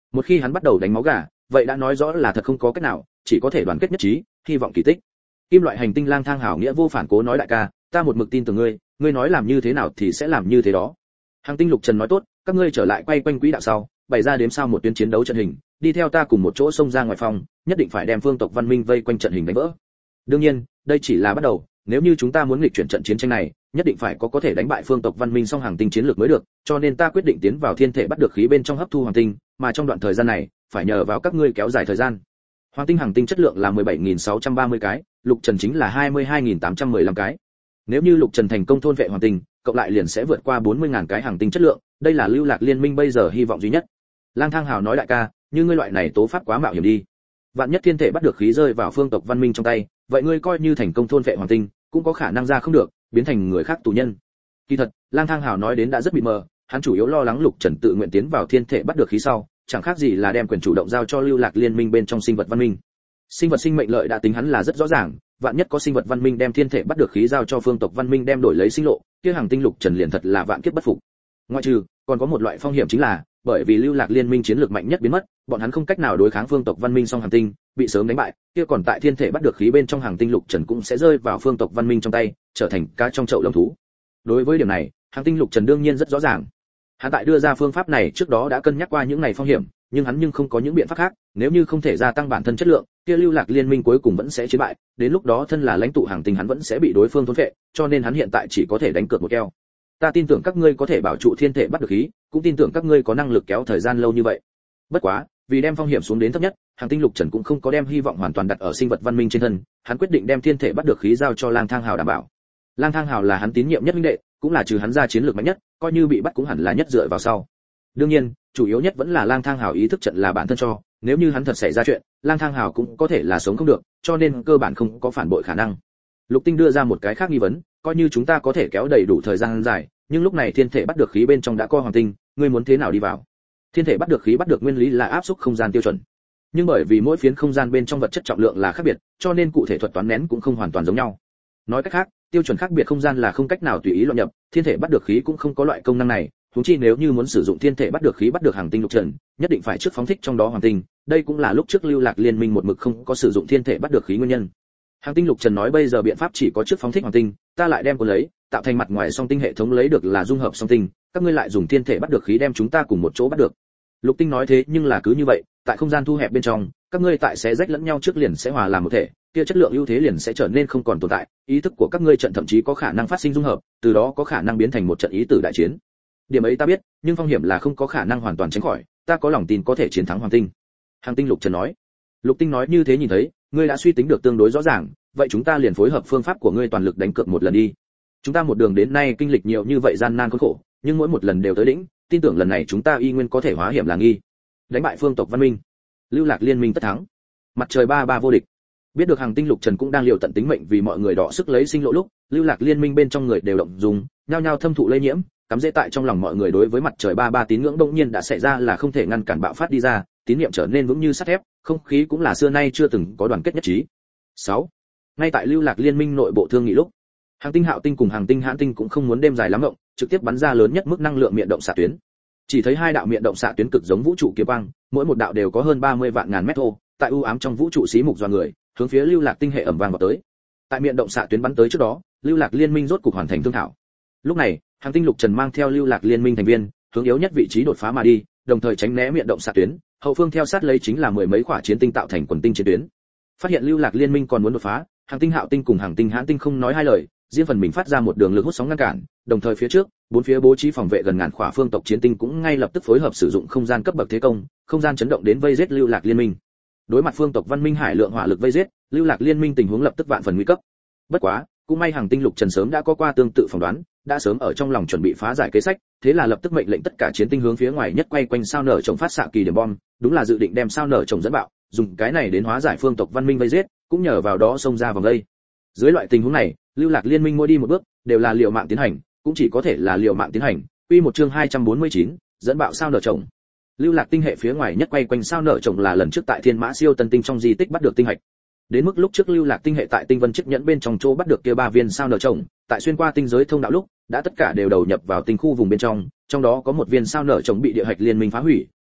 [SPEAKER 1] Một khi hắn bắt đầu đánh máu gà, vậy đã nói rõ là thật không có cách nào, chỉ có thể đoàn kết nhất trí, hy vọng kỳ tích. Kim loại hành tinh Lang Thang Hảo nghĩa vô phản cố nói đại ca, ta một mực tin tưởng ngươi, ngươi nói làm như thế nào thì sẽ làm như thế đó. Hàng tinh Lục Trần nói tốt, các ngươi trở lại quay quanh quỹ đạo sau, bày ra đếm sao một tuyến chiến đấu trận hình, đi theo ta cùng một chỗ xông ra ngoài phòng, nhất định phải đem phương tộc văn minh vây quanh trận hình đánh vỡ. Đương nhiên, đây chỉ là bắt đầu, nếu như chúng ta muốn nghịch chuyển trận chiến tranh này, nhất định phải có có thể đánh bại phương tộc văn minh song hàng tinh chiến lược mới được, cho nên ta quyết định tiến vào thiên thể bắt được khí bên trong hấp thu hoàng tinh, mà trong đoạn thời gian này, phải nhờ vào các ngươi kéo dài thời gian. Hoàng tinh hàng tinh chất lượng là mười bảy nghìn sáu trăm ba mươi cái, Lục Trần chính là hai mươi hai nghìn tám trăm mười lăm cái. Nếu như Lục Trần thành công thôn vệ hoàng tinh, cộng lại liền sẽ vượt qua bốn mươi nghìn cái hàng tinh chất lượng, đây là Lưu Lạc Liên Minh bây giờ hy vọng duy nhất. Lang Thang Hào nói đại ca, như ngươi loại này tố pháp quá mạo hiểm đi. Vạn nhất thiên thể bắt được khí rơi vào phương tộc văn minh trong tay, vậy ngươi coi như thành công thôn vệ hoàng tinh, cũng có khả năng ra không được, biến thành người khác tù nhân. Kỳ thật, Lang Thang Hào nói đến đã rất bị mờ, hắn chủ yếu lo lắng Lục Trần tự nguyện tiến vào thiên thể bắt được khí sau, chẳng khác gì là đem quyền chủ động giao cho Lưu Lạc Liên Minh bên trong sinh vật văn minh. Sinh vật sinh mệnh lợi đã tính hắn là rất rõ ràng, vạn nhất có sinh vật văn minh đem thiên thể bắt được khí giao cho phương tộc văn minh đem đổi lấy sinh lộ, kia hàng tinh Lục Trần liền thật là vạn kiếp bất phục. Ngoại trừ, còn có một loại phong hiểm chính là, bởi vì Lưu Lạc Liên Minh chiến lược mạnh nhất biến mất, bọn hắn không cách nào đối kháng phương tộc văn minh song hành tinh, bị sớm đánh bại, kia còn tại thiên thể bắt được khí bên trong hàng tinh Lục Trần cũng sẽ rơi vào phương tộc văn minh trong tay, trở thành cá trong chậu lồng thú. Đối với điểm này, hàng tinh Lục Trần đương nhiên rất rõ ràng. Hắn tại đưa ra phương pháp này trước đó đã cân nhắc qua những này phong hiểm, nhưng hắn nhưng không có những biện pháp khác, nếu như không thể gia tăng bản thân chất lượng, kia Lưu Lạc Liên Minh cuối cùng vẫn sẽ chiến bại, đến lúc đó thân là lãnh tụ hàng tinh hắn vẫn sẽ bị đối phương thôn phệ, cho nên hắn hiện tại chỉ có thể đánh cược một keo. Ta tin tưởng các ngươi có thể bảo trụ thiên thể bắt được khí, cũng tin tưởng các ngươi có năng lực kéo thời gian lâu như vậy. Bất quá, vì đem phong hiểm xuống đến thấp nhất, hàng tinh Lục Trần cũng không có đem hy vọng hoàn toàn đặt ở sinh vật văn minh trên thân, hắn quyết định đem thiên thể bắt được khí giao cho Lang Thang Hào đảm bảo. Lang Thang Hào là hắn tín nhiệm nhất huynh đệ, cũng là trừ hắn ra chiến lược mạnh nhất, coi như bị bắt cũng hẳn là nhất dựa vào sau. Đương nhiên, chủ yếu nhất vẫn là Lang Thang Hào ý thức trận là bản thân cho, nếu như hắn thật xảy ra chuyện, Lang Thang Hào cũng có thể là sống không được, cho nên cơ bản không có phản bội khả năng. Lục Tinh đưa ra một cái khác nghi vấn, coi như chúng ta có thể kéo đầy đủ thời gian dài, nhưng lúc này thiên thể bắt được khí bên trong đã co hoàng tinh, ngươi muốn thế nào đi vào? Thiên thể bắt được khí bắt được nguyên lý là áp suất không gian tiêu chuẩn, nhưng bởi vì mỗi phiến không gian bên trong vật chất trọng lượng là khác biệt, cho nên cụ thể thuật toán nén cũng không hoàn toàn giống nhau. Nói cách khác, tiêu chuẩn khác biệt không gian là không cách nào tùy ý luận nhập, thiên thể bắt được khí cũng không có loại công năng này, huống chi nếu như muốn sử dụng thiên thể bắt được khí bắt được hàng tinh Lục Trần, nhất định phải trước phóng thích trong đó hoàng tinh, đây cũng là lúc trước Lưu Lạc Liên Minh một mực không có sử dụng thiên thể bắt được khí nguyên nhân. Hàng tinh Lục Trần nói bây giờ biện pháp chỉ có trước phóng thích hoàng tinh, ta lại đem cuốn lấy, tạo thành mặt ngoài song tinh hệ thống lấy được là dung hợp song tinh, các ngươi lại dùng thiên thể bắt được khí đem chúng ta cùng một chỗ bắt được. Lục Tinh nói thế nhưng là cứ như vậy, tại không gian thu hẹp bên trong, các ngươi tại sẽ rách lẫn nhau trước liền sẽ hòa làm một thể, kia chất lượng ưu thế liền sẽ trở nên không còn tồn tại, ý thức của các ngươi trận thậm chí có khả năng phát sinh dung hợp, từ đó có khả năng biến thành một trận ý tử đại chiến. Điểm ấy ta biết, nhưng phong hiểm là không có khả năng hoàn toàn tránh khỏi, ta có lòng tin có thể chiến thắng Hoàng Tinh. Hàng Tinh Lục Trần nói. Lục Tinh nói như thế nhìn thấy, ngươi đã suy tính được tương đối rõ ràng, vậy chúng ta liền phối hợp phương pháp của ngươi toàn lực đánh cược một lần đi. Chúng ta một đường đến nay kinh lịch nhiều như vậy gian nan khốn khổ, nhưng mỗi một lần đều tới đỉnh, tin tưởng lần này chúng ta y nguyên có thể hóa hiểm là nghi. Đánh bại phương tộc văn minh, Lưu Lạc Liên Minh tất thắng. Mặt trời ba ba vô địch. Biết được Hàng Tinh Lục Trần cũng đang liều tận tính mệnh vì mọi người đọ sức lấy sinh lộ lúc, Lưu Lạc Liên Minh bên trong người đều động dùng, nhao nhao thâm thụ lây nhiễm, cắm rễ tại trong lòng mọi người đối với mặt trời ba ba tín ngưỡng đột nhiên đã xảy ra là không thể ngăn cản bạo phát đi ra, tín niệm trở nên vững như sắt thép, không khí cũng là xưa nay chưa từng có đoàn kết nhất trí. sáu. Ngay tại Lưu Lạc Liên Minh nội bộ thương nghị lúc, Hàng Tinh Hạo Tinh cùng Hàng Tinh Hãn Tinh cũng không muốn đêm dài lắm ngộng, trực tiếp bắn ra lớn nhất mức năng lượng miệng động xạ tuyến. Chỉ thấy hai đạo miệng động xạ tuyến cực giống vũ trụ kiếm băng, mỗi một đạo đều có hơn ba mươi vạn ngàn mét thô, tại u ám trong vũ trụ xí mục doa người, hướng phía Lưu Lạc Tinh hệ ẩm vàng vào tới. Tại miệng động xạ tuyến bắn tới trước đó, Lưu Lạc Liên Minh rốt cục hoàn thành thương thảo. Lúc này, Hàng Tinh Lục Trần mang theo Lưu Lạc Liên Minh thành viên, hướng yếu nhất vị trí đột phá mà đi, đồng thời tránh né miệng động xạ tuyến, hậu phương theo sát lấy chính là mười mấy quả chiến tinh tạo thành quần tinh chiến tuyến. Phát hiện Lưu Lạc Liên Minh còn muốn đột phá, Hàng Tinh Hạo Tinh cùng Hàng Tinh Hãn Tinh không nói hai lời, riêng phần mình phát ra một đường lực hút sóng ngăn cản, đồng thời phía trước, bốn phía bố trí phòng vệ gần ngàn khỏa phương tộc chiến tinh cũng ngay lập tức phối hợp sử dụng không gian cấp bậc thế công, không gian chấn động đến vây giết Lưu Lạc Liên Minh. Đối mặt phương tộc văn minh hải lượng hỏa lực vây giết, Lưu Lạc Liên Minh tình huống lập tức vạn phần nguy cấp. Bất quá, cũng may Hàng Tinh Lục Trần sớm đã có qua tương tự phỏng đoán, đã sớm ở trong lòng chuẩn bị phá giải kế sách, thế là lập tức mệnh lệnh tất cả chiến tinh hướng phía ngoài nhất quay quanh sao nở trồng phát xạ kỳ điểm bom, đúng là dự định đem sao nở trồng dẫn bạo, dùng cái này đến hóa giải phương tộc văn minh vây giết, cũng nhờ vào đó xông ra vòng đây. Dưới loại tình huống này, Lưu Lạc Liên Minh mỗi đi một bước, đều là liều mạng tiến hành, cũng chỉ có thể là liều mạng tiến hành. Quy một chương hai trăm bốn mươi chín, dẫn bạo sao nở trồng. Lưu Lạc Tinh hệ phía ngoài nhất quay quanh sao nở trồng là lần trước tại Thiên Mã Siêu Tân Tinh trong di tích bắt được tinh hạch. Đến mức lúc trước Lưu Lạc Tinh hệ tại Tinh Vân chiếc nhẫn bên trong chỗ bắt được kia ba viên sao nở trồng, tại xuyên qua tinh giới thông đạo lúc, đã tất cả đều đầu nhập vào tinh khu vùng bên trong, trong đó có một viên sao nở trồng bị địa hạch liên minh phá hủy,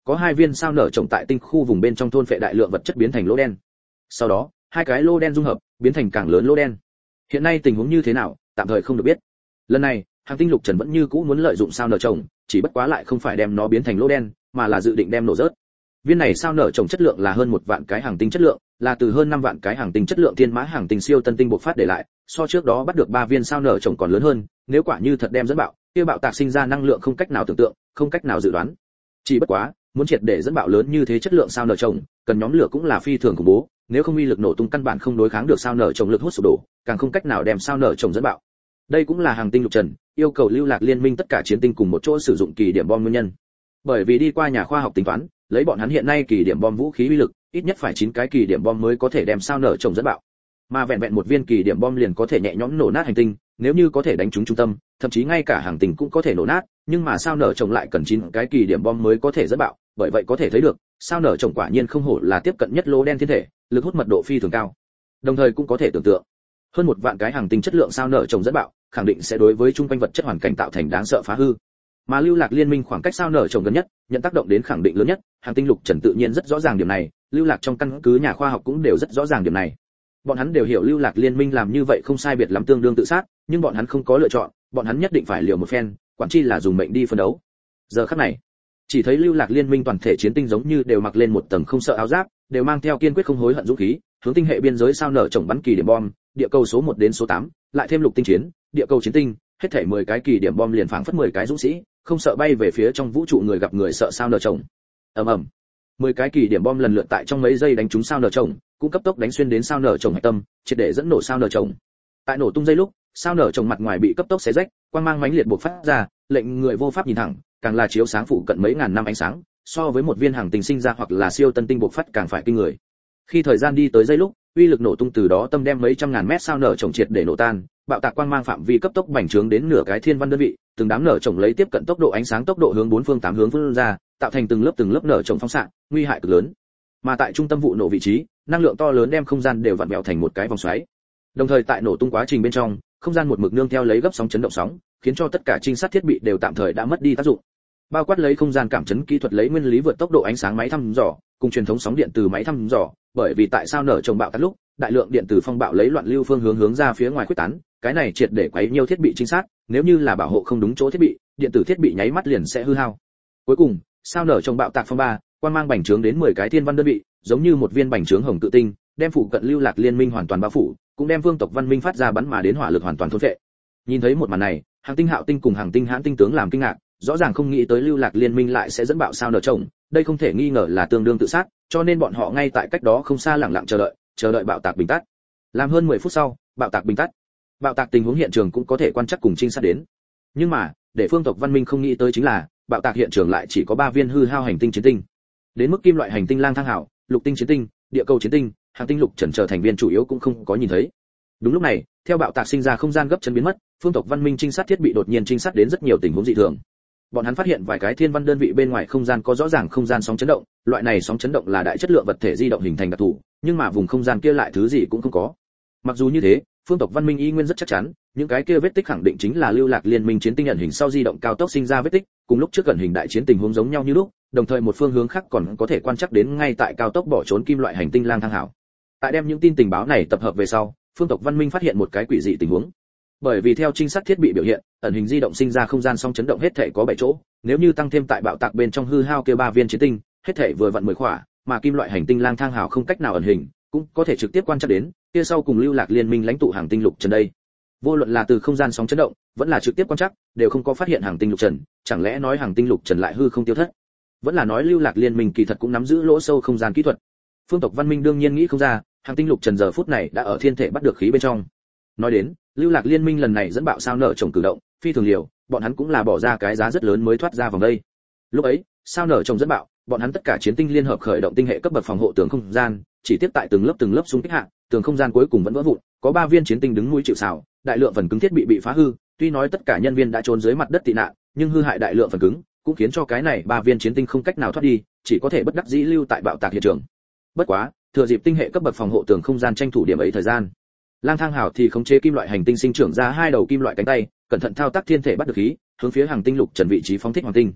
[SPEAKER 1] có hai viên sao nở trồng tại tinh khu vùng bên trong thôn phệ đại lượng vật chất biến thành lỗ đen. Sau đó, hai cái lỗ đen dung hợp, biến thành càng lớn lỗ đen. Hiện nay tình huống như thế nào, tạm thời không được biết. Lần này, Hàng Tinh Lục Trần vẫn như cũ muốn lợi dụng sao nở trồng, chỉ bất quá lại không phải đem nó biến thành lỗ đen, mà là dự định đem nổ rớt. Viên này sao nở trồng chất lượng là hơn một vạn cái hàng tinh chất lượng, là từ hơn năm vạn cái hàng tinh chất lượng thiên mã hàng tinh siêu tân tinh bộc phát để lại, so trước đó bắt được ba viên sao nở trồng còn lớn hơn, nếu quả như thật đem dẫn bạo, kia bạo tạc sinh ra năng lượng không cách nào tưởng tượng, không cách nào dự đoán. Chỉ bất quá, muốn triệt để dẫn bạo lớn như thế chất lượng sao nở trồng, cần nhóm lửa cũng là phi thường khủng bố, nếu không uy lực nổ tung căn bản không đối kháng được sao nở trồng lực hút sụp đổ, càng không cách nào đem sao nở trồng dẫn bạo. Đây cũng là Hàng Tinh Lục Trần yêu cầu lưu lạc liên minh tất cả chiến tinh cùng một chỗ sử dụng kỳ điểm bom nguyên nhân. Bởi vì đi qua nhà khoa học tính toán, lấy bọn hắn hiện nay kỳ điểm bom vũ khí uy lực, ít nhất phải chín cái kỳ điểm bom mới có thể đem sao nở trồng dẫn bạo. Mà vẹn vẹn một viên kỳ điểm bom liền có thể nhẹ nhõm nổ nát hành tinh, nếu như có thể đánh trúng trung tâm, thậm chí ngay cả hành tinh cũng có thể nổ nát, nhưng mà sao nở trồng lại cần chín cái kỳ điểm bom mới có thể dẫn bạo, bởi vậy có thể thấy được, sao nở trồng quả nhiên không hổ là tiếp cận nhất lỗ đen thiên thể, lực hút mật độ phi thường cao. Đồng thời cũng có thể tưởng tượng, hơn một vạn cái hành tinh chất lượng sao nở trồng dẫn bạo, khẳng định sẽ đối với trung quanh vật chất hoàn cảnh tạo thành đáng sợ phá hư. Mà lưu lạc liên minh khoảng cách sao nở trồng gần nhất, nhận tác động đến khẳng định lớn nhất, Hàng Tinh Lục Trần tự nhiên rất rõ ràng điểm này, lưu lạc trong căn cứ nhà khoa học cũng đều rất rõ ràng điểm này. Bọn hắn đều hiểu lưu lạc liên minh làm như vậy không sai biệt lắm tương đương tự sát, nhưng bọn hắn không có lựa chọn, bọn hắn nhất định phải liều một phen, quản chi là dùng mệnh đi phân đấu. Giờ khắc này, chỉ thấy lưu lạc liên minh toàn thể chiến tinh giống như đều mặc lên một tầng không sợ áo giáp, đều mang theo kiên quyết không hối hận dũng khí, hướng tinh hệ biên giới sao nở trồng bắn kỳ điểm bom, địa cầu số một đến số tám, lại thêm lục tinh chiến, địa cầu chiến tinh, hết thảy mười cái kỳ điểm bom liền phảng phất mười cái dũng sĩ, không sợ bay về phía trong vũ trụ người gặp người sợ sao nở trồng. Ầm ầm. mười cái kỳ điểm bom lần lượt tại trong mấy giây đánh trúng sao nở trồng, cũng cấp tốc đánh xuyên đến sao nở trồng hạch tâm, triệt để dẫn nổ sao nở trồng. Tại nổ tung giây lúc, sao nở trồng mặt ngoài bị cấp tốc xé rách, quang mang mãnh liệt bộc phát ra, lệnh người vô pháp nhìn thẳng, càng là chiếu sáng phụ cận mấy ngàn năm ánh sáng, so với một viên hàng tinh sinh ra hoặc là siêu tân tinh bộc phát càng phải kinh người. Khi thời gian đi tới giây lúc, uy lực nổ tung từ đó tâm đem mấy trăm ngàn mét sao nở trồng triệt để nổ tan, bạo tạc quang mang phạm vi cấp tốc bành trướng đến nửa cái thiên văn đơn vị, từng đám nở trồng lấy tiếp cận tốc độ ánh sáng tốc độ hướng bốn phương tám hướng vươn ra, tạo thành từng lớp từng lớp nở trồng phóng xạ, nguy hại cực lớn. Mà tại trung tâm vụ nổ vị trí, năng lượng to lớn đem không gian đều vặn vẹo thành một cái vòng xoáy. Đồng thời tại nổ tung quá trình bên trong, không gian một mực nương theo lấy gấp sóng chấn động sóng, khiến cho tất cả trinh sát thiết bị đều tạm thời đã mất đi tác dụng. Bao quát lấy không gian cảm chấn kỹ thuật lấy nguyên lý vượt tốc độ ánh sáng máy thăm dò, cùng truyền thống sóng điện từ máy thăm dò, bởi vì tại sao nở trồng bạo tạc lúc, đại lượng điện từ phong bạo lấy loạn lưu phương hướng hướng ra phía ngoài khuếch tán, cái này triệt để quấy nhiều thiết bị trinh sát, nếu như là bảo hộ không đúng chỗ thiết bị, điện tử thiết bị nháy mắt liền sẽ hư hao. Cuối cùng, sao nở trồng bạo tạc phong ba, quang mang bành trướng đến mười cái thiên văn đơn vị, giống như một viên bành trướng hồng tự tinh, đem phụ cận lưu lạc liên minh hoàn toàn bao phủ, cũng đem vương tộc văn minh phát ra bắn mà đến hỏa lực hoàn toàn thôn phệ. Nhìn thấy một màn này, Hàng Tinh Hạo Tinh cùng Hàng Tinh Hãn Tinh tướng làm kinh ngạc, rõ ràng không nghĩ tới lưu lạc liên minh lại sẽ dẫn bạo sao nở trồng, đây không thể nghi ngờ là tương đương tự sát, cho nên bọn họ ngay tại cách đó không xa lặng lặng chờ đợi, chờ đợi bạo tạc bình tắt. Làm hơn mười phút sau, bạo tạc bình tắt. Bạo tạc tình huống hiện trường cũng có thể quan trắc cùng trinh sát đến. Nhưng mà, để phương tộc văn minh không nghĩ tới chính là, bạo tạc hiện trường lại chỉ có ba viên hư hao hành tinh chiến tinh. Đến mức kim loại hành tinh lang thang hảo, lục tinh chiến tinh, địa cầu chiến tinh, Hàng Tinh Lục Trần trở thành viên chủ yếu cũng không có nhìn thấy. Đúng lúc này, theo bạo tạc sinh ra không gian gấp chấn biến mất, phương tộc văn minh trinh sát thiết bị đột nhiên trinh sát đến rất nhiều tình huống dị thường. Bọn hắn phát hiện vài cái thiên văn đơn vị bên ngoài không gian có rõ ràng không gian sóng chấn động, loại này sóng chấn động là đại chất lượng vật thể di động hình thành đặc thù, nhưng mà vùng không gian kia lại thứ gì cũng không có. Mặc dù như thế, phương tộc văn minh y nguyên rất chắc chắn, những cái kia vết tích khẳng định chính là lưu lạc liên minh chiến tinh ẩn hình sau di động cao tốc sinh ra vết tích, cùng lúc trước ẩn hình đại chiến tình huống giống nhau như lúc, đồng thời một phương hướng khác còn có thể quan trắc đến ngay tại cao tốc bỏ trốn kim loại hành tinh lang thang hảo. Tại đem những tin tình báo này tập hợp về sau, phương tộc văn minh phát hiện một cái quỷ dị tình huống. Bởi vì theo trinh sát thiết bị biểu hiện, ẩn hình di động sinh ra không gian song chấn động hết thể có bảy chỗ, nếu như tăng thêm tại bạo tạc bên trong hư hao kia ba viên chiến tinh, hết thể vừa vặn mười khỏa, mà kim loại hành tinh lang thang hào không cách nào ẩn hình, cũng có thể trực tiếp quan trắc đến, kia sau cùng lưu lạc liên minh lãnh tụ Hàng Tinh Lục Trần đây. Vô luận là từ không gian sóng chấn động, vẫn là trực tiếp quan trắc, đều không có phát hiện Hàng Tinh Lục Trần, chẳng lẽ nói Hàng Tinh Lục Trần lại hư không tiêu thất? Vẫn là nói lưu lạc liên minh kỳ thật cũng nắm giữ lỗ sâu không gian kỹ thuật. Phương tộc văn minh đương nhiên nghĩ không ra, Hàng Tinh Lục Trần giờ phút này đã ở thiên thể bắt được khí bên trong. Nói đến, lưu lạc liên minh lần này dẫn bạo sao nở trồng cử động, phi thường liều, bọn hắn cũng là bỏ ra cái giá rất lớn mới thoát ra vòng đây. Lúc ấy, sao nở trồng dẫn bạo, bọn hắn tất cả chiến tinh liên hợp khởi động tinh hệ cấp bậc phòng hộ tường không gian, chỉ tiếp tại từng lớp từng lớp xung kích hạ, tường không gian cuối cùng vẫn vỡ vụn, có ba viên chiến tinh đứng núi chịu sào, đại lượng phần cứng thiết bị bị phá hư, tuy nói tất cả nhân viên đã trốn dưới mặt đất tị nạn, nhưng hư hại đại lượng phần cứng, cũng khiến cho cái này ba viên chiến tinh không cách nào thoát đi, chỉ có thể bất đắc dĩ lưu tại bạo tạc hiện trường. Bất quá, thừa dịp tinh hệ cấp bậc phòng hộ tường không gian tranh thủ điểm ấy thời gian, lang thang hảo thì khống chế kim loại hành tinh sinh trưởng ra hai đầu kim loại cánh tay, cẩn thận thao tác thiên thể bắt được khí, hướng phía Hàng Tinh Lục Trần vị trí phóng thích hoàng tinh.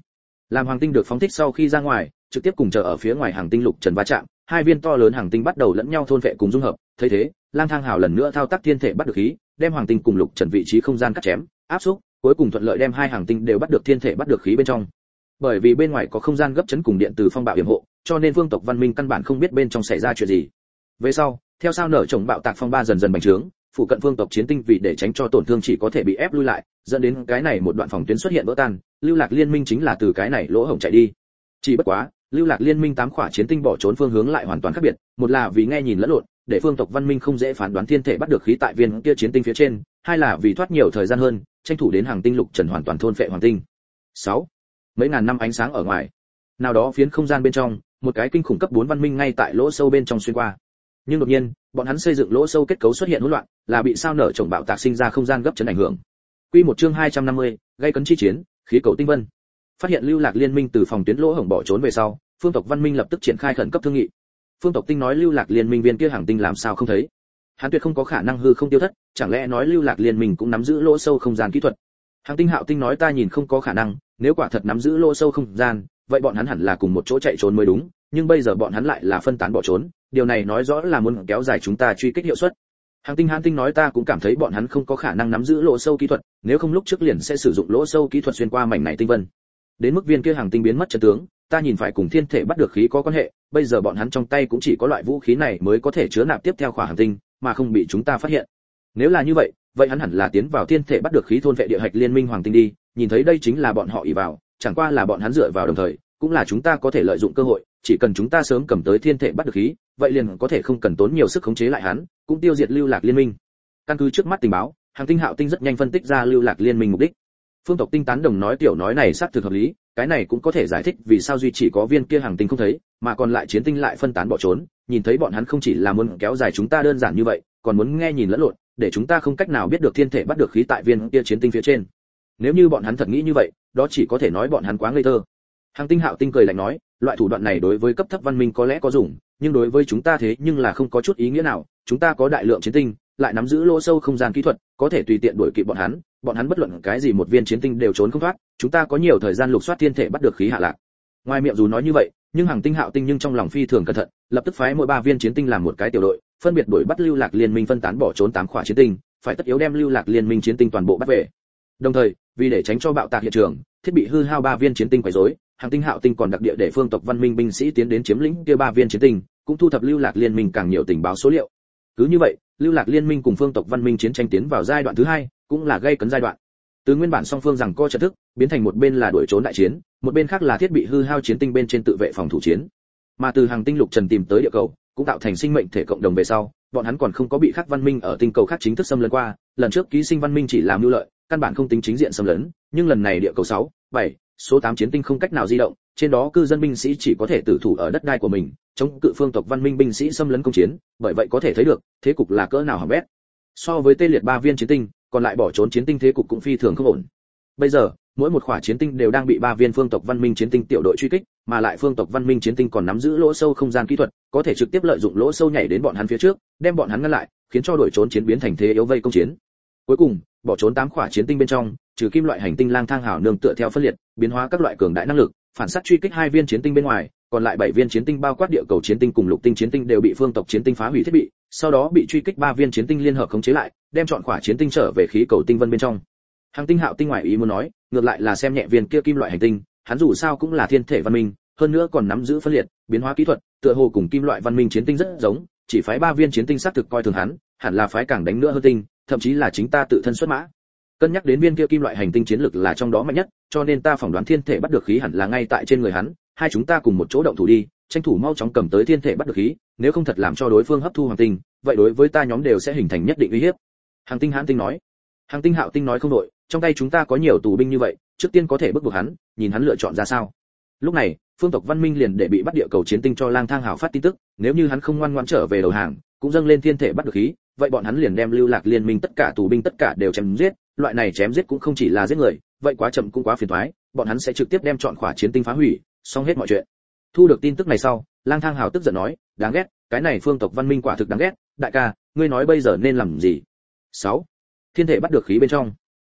[SPEAKER 1] Làm hoàng tinh được phóng thích sau khi ra ngoài, trực tiếp cùng chờ ở phía ngoài hàng tinh lục trần va chạm, hai viên to lớn hàng tinh bắt đầu lẫn nhau thôn vệ cùng dung hợp, thấy thế, Lang Thang Hào lần nữa thao tác thiên thể bắt được khí, đem hoàng tinh cùng lục trần vị trí không gian cắt chém, áp xúc, cuối cùng thuận lợi đem hai hàng tinh đều bắt được thiên thể bắt được khí bên trong. Bởi vì bên ngoài có không gian gấp chấn cùng điện từ phong bạo yểm hộ, cho nên vương tộc văn minh căn bản không biết bên trong xảy ra chuyện gì. Về sau, theo sao nở chồng bạo tạc phong ba dần dần bành trướng, phụ cận vương tộc chiến tinh vì để tránh cho tổn thương chỉ có thể bị ép lui lại, dẫn đến cái này một đoạn phòng tuyến xuất hiện vỡ tan, lưu lạc liên minh chính là từ cái này lỗ hổng chạy đi. Chỉ bất quá, lưu lạc liên minh tám khỏa chiến tinh bỏ trốn phương hướng lại hoàn toàn khác biệt, một là vì nghe nhìn lẫn lộn, để phương tộc văn minh không dễ phán đoán thiên thể bắt được khí tại viên kia chiến tinh phía trên, hai là vì thoát nhiều thời gian hơn, tranh thủ đến hàng tinh lục trần hoàn toàn thôn phệ hoàng tinh. sáu Mấy ngàn năm ánh sáng ở ngoài, nào đó phiến không gian bên trong, một cái kinh khủng cấp bốn văn minh ngay tại lỗ sâu bên trong xuyên qua. Nhưng đột nhiên, bọn hắn xây dựng lỗ sâu kết cấu xuất hiện hỗn loạn, là bị sao nở chồng bạo tạc sinh ra không gian gấp chấn ảnh hưởng. Quy một chương hai trăm năm mươi, gây cấn chi chiến, khí cầu tinh vân. Phát hiện lưu lạc liên minh từ phòng tuyến lỗ hổng bỏ trốn về sau, phương tộc văn minh lập tức triển khai khẩn cấp thương nghị. Phương tộc tinh nói lưu lạc liên minh viên kia hàng tinh làm sao không thấy? Hắn tuyệt không có khả năng hư không tiêu thất, chẳng lẽ nói lưu lạc liên minh cũng nắm giữ lỗ sâu không gian kỹ thuật? Hàng tinh Hạo tinh nói ta nhìn không có khả năng, nếu quả thật nắm giữ lỗ sâu không gian, vậy bọn hắn hẳn là cùng một chỗ chạy trốn mới đúng, nhưng bây giờ bọn hắn lại là phân tán bỏ trốn, điều này nói rõ là muốn kéo dài chúng ta truy kích hiệu suất. Hàng tinh Hàn tinh nói ta cũng cảm thấy bọn hắn không có khả năng nắm giữ lỗ sâu kỹ thuật, nếu không lúc trước liền sẽ sử dụng lỗ sâu kỹ thuật xuyên qua mảnh này tinh vân. Đến mức viên kia hàng tinh biến mất chân tướng, ta nhìn phải cùng thiên thể bắt được khí có quan hệ, bây giờ bọn hắn trong tay cũng chỉ có loại vũ khí này mới có thể chứa nạp tiếp theo khỏa hàng tinh, mà không bị chúng ta phát hiện. Nếu là như vậy, vậy hắn hẳn là tiến vào thiên thể bắt được khí thôn vệ địa hạch liên minh hoàng tinh đi, nhìn thấy đây chính là bọn họ ỷ vào, chẳng qua là bọn hắn dựa vào đồng thời, cũng là chúng ta có thể lợi dụng cơ hội, chỉ cần chúng ta sớm cầm tới thiên thể bắt được khí, vậy liền có thể không cần tốn nhiều sức khống chế lại hắn, cũng tiêu diệt lưu lạc liên minh. Căn cứ trước mắt tình báo, hàng tinh Hạo tinh rất nhanh phân tích ra lưu lạc liên minh mục đích. Phương tộc tinh tán đồng nói tiểu nói này xác thực hợp lý, cái này cũng có thể giải thích vì sao duy chỉ có viên kia hàng tinh không thấy, mà còn lại chiến tinh lại phân tán bỏ trốn, nhìn thấy bọn hắn không chỉ là muốn kéo dài chúng ta đơn giản như vậy, còn muốn nghe nhìn lẫn lộn, để chúng ta không cách nào biết được thiên thể bắt được khí tại viên kia chiến tinh phía trên. Nếu như bọn hắn thật nghĩ như vậy, đó chỉ có thể nói bọn hắn quá ngây thơ. Hàng tinh Hạo tinh cười lạnh nói, loại thủ đoạn này đối với cấp thấp văn minh có lẽ có dùng, nhưng đối với chúng ta thế nhưng là không có chút ý nghĩa nào, chúng ta có đại lượng chiến tinh, lại nắm giữ lỗ sâu không gian kỹ thuật, có thể tùy tiện đuổi kịp bọn hắn, bọn hắn bất luận cái gì một viên chiến tinh đều trốn không thoát, chúng ta có nhiều thời gian lục soát thiên thể bắt được khí hạ lạc. Ngoài miệng dù nói như vậy, nhưng Hàng tinh Hạo tinh nhưng trong lòng phi thường cẩn thận, lập tức phái mỗi ba viên chiến tinh làm một cái tiểu đội, phân biệt đuổi bắt lưu lạc liên minh phân tán bỏ trốn tám khỏa chiến tinh, phải tất yếu đem lưu lạc liên minh chiến tinh toàn bộ bắt về. Đồng thời, vì để tránh cho bạo tạc hiện trường, thiết bị hư hao ba viên chiến tinh quấy rối, Hàng tinh Hạo tinh còn đặc địa để phương tộc văn minh binh sĩ tiến đến chiếm lĩnh kia ba viên chiến tinh, cũng thu thập lưu lạc liên minh càng nhiều tình báo số liệu. Cứ như vậy, lưu lạc liên minh cùng phương tộc văn minh chiến tranh tiến vào giai đoạn thứ hai, cũng là gây cấn giai đoạn. Từ nguyên bản song phương rằng co trận thức, biến thành một bên là đuổi trốn đại chiến, một bên khác là thiết bị hư hao chiến tinh bên trên tự vệ phòng thủ chiến. Mà từ hàng tinh lục trần tìm tới địa cầu, cũng tạo thành sinh mệnh thể cộng đồng về sau, bọn hắn còn không có bị khác văn minh ở tinh cầu khác chính thức xâm lấn qua, lần trước ký sinh văn minh chỉ làm mưu lợi, căn bản không tính chính diện xâm lấn, nhưng lần này địa cầu sáu, bảy, số tám chiến tinh không cách nào di động, trên đó cư dân binh sĩ chỉ có thể tử thủ ở đất đai của mình, chống cự phương tộc văn minh binh sĩ xâm lấn công chiến, bởi vậy có thể thấy được, thế cục là cỡ nào hỏng bét. So với tê liệt ba viên chiến tinh, còn lại bỏ trốn chiến tinh thế cục cũng phi thường không ổn. Bây giờ, mỗi một khỏa chiến tinh đều đang bị ba viên phương tộc văn minh chiến tinh tiểu đội truy kích, mà lại phương tộc văn minh chiến tinh còn nắm giữ lỗ sâu không gian kỹ thuật, có thể trực tiếp lợi dụng lỗ sâu nhảy đến bọn hắn phía trước, đem bọn hắn ngăn lại, khiến cho đuổi trốn chiến biến thành thế yếu vây công chiến. Cuối cùng, bỏ trốn tám khỏa chiến tinh bên trong, trừ kim loại hành tinh Lang Thang Hào nương tựa theo phân liệt, biến hóa các loại cường đại năng lực, phản sát truy kích hai viên chiến tinh bên ngoài, còn lại bảy viên chiến tinh bao quát địa cầu chiến tinh cùng lục tinh chiến tinh đều bị phương tộc chiến tinh phá hủy thiết bị, sau đó bị truy kích ba viên chiến tinh liên hợp khống chế lại, đem chọn khỏa chiến tinh trở về khí cầu tinh vân bên trong. Hàng tinh Hạo tinh ngoại ý muốn nói, ngược lại là xem nhẹ viên kia kim loại hành tinh, hắn dù sao cũng là thiên thể văn minh, hơn nữa còn nắm giữ phân liệt, biến hóa kỹ thuật, tựa hồ cùng kim loại văn minh chiến tinh rất giống, chỉ phái ba viên chiến tinh xác thực coi thường hắn, hẳn là phái càng đánh nữa hơn tinh, thậm chí là chính ta tự thân xuất mã. Cân nhắc đến viên kia kim loại hành tinh chiến lực là trong đó mạnh nhất, cho nên ta phỏng đoán thiên thể bắt được khí hẳn là ngay tại trên người hắn, hai chúng ta cùng một chỗ động thủ đi, tranh thủ mau chóng cầm tới thiên thể bắt được khí, nếu không thật làm cho đối phương hấp thu hoàng tinh, vậy đối với ta nhóm đều sẽ hình thành nhất định uy hiếp. Hàng tinh Hãn tinh nói. Hàng tinh Hạo tinh nói không đội, trong tay chúng ta có nhiều tù binh như vậy, trước tiên có thể bức buộc hắn, nhìn hắn lựa chọn ra sao. Lúc này, phương tộc văn minh liền để bị bắt địa cầu chiến tinh cho Lang Thang Hào phát tin tức, nếu như hắn không ngoan ngoãn trở về đầu hàng, cũng dâng lên thiên thể bắt được khí, vậy bọn hắn liền đem lưu lạc liên minh tất cả tù binh tất cả đều chém giết, loại này chém giết cũng không chỉ là giết người, vậy quá chậm cũng quá phiền toái, bọn hắn sẽ trực tiếp đem chọn khỏa chiến tinh phá hủy, xong hết mọi chuyện. Thu được tin tức này sau, Lang Thang Hào tức giận nói, đáng ghét, cái này phương tộc văn minh quả thực đáng ghét, đại ca, ngươi nói bây giờ nên làm gì? sáu. Thiên thể bắt được khí bên trong.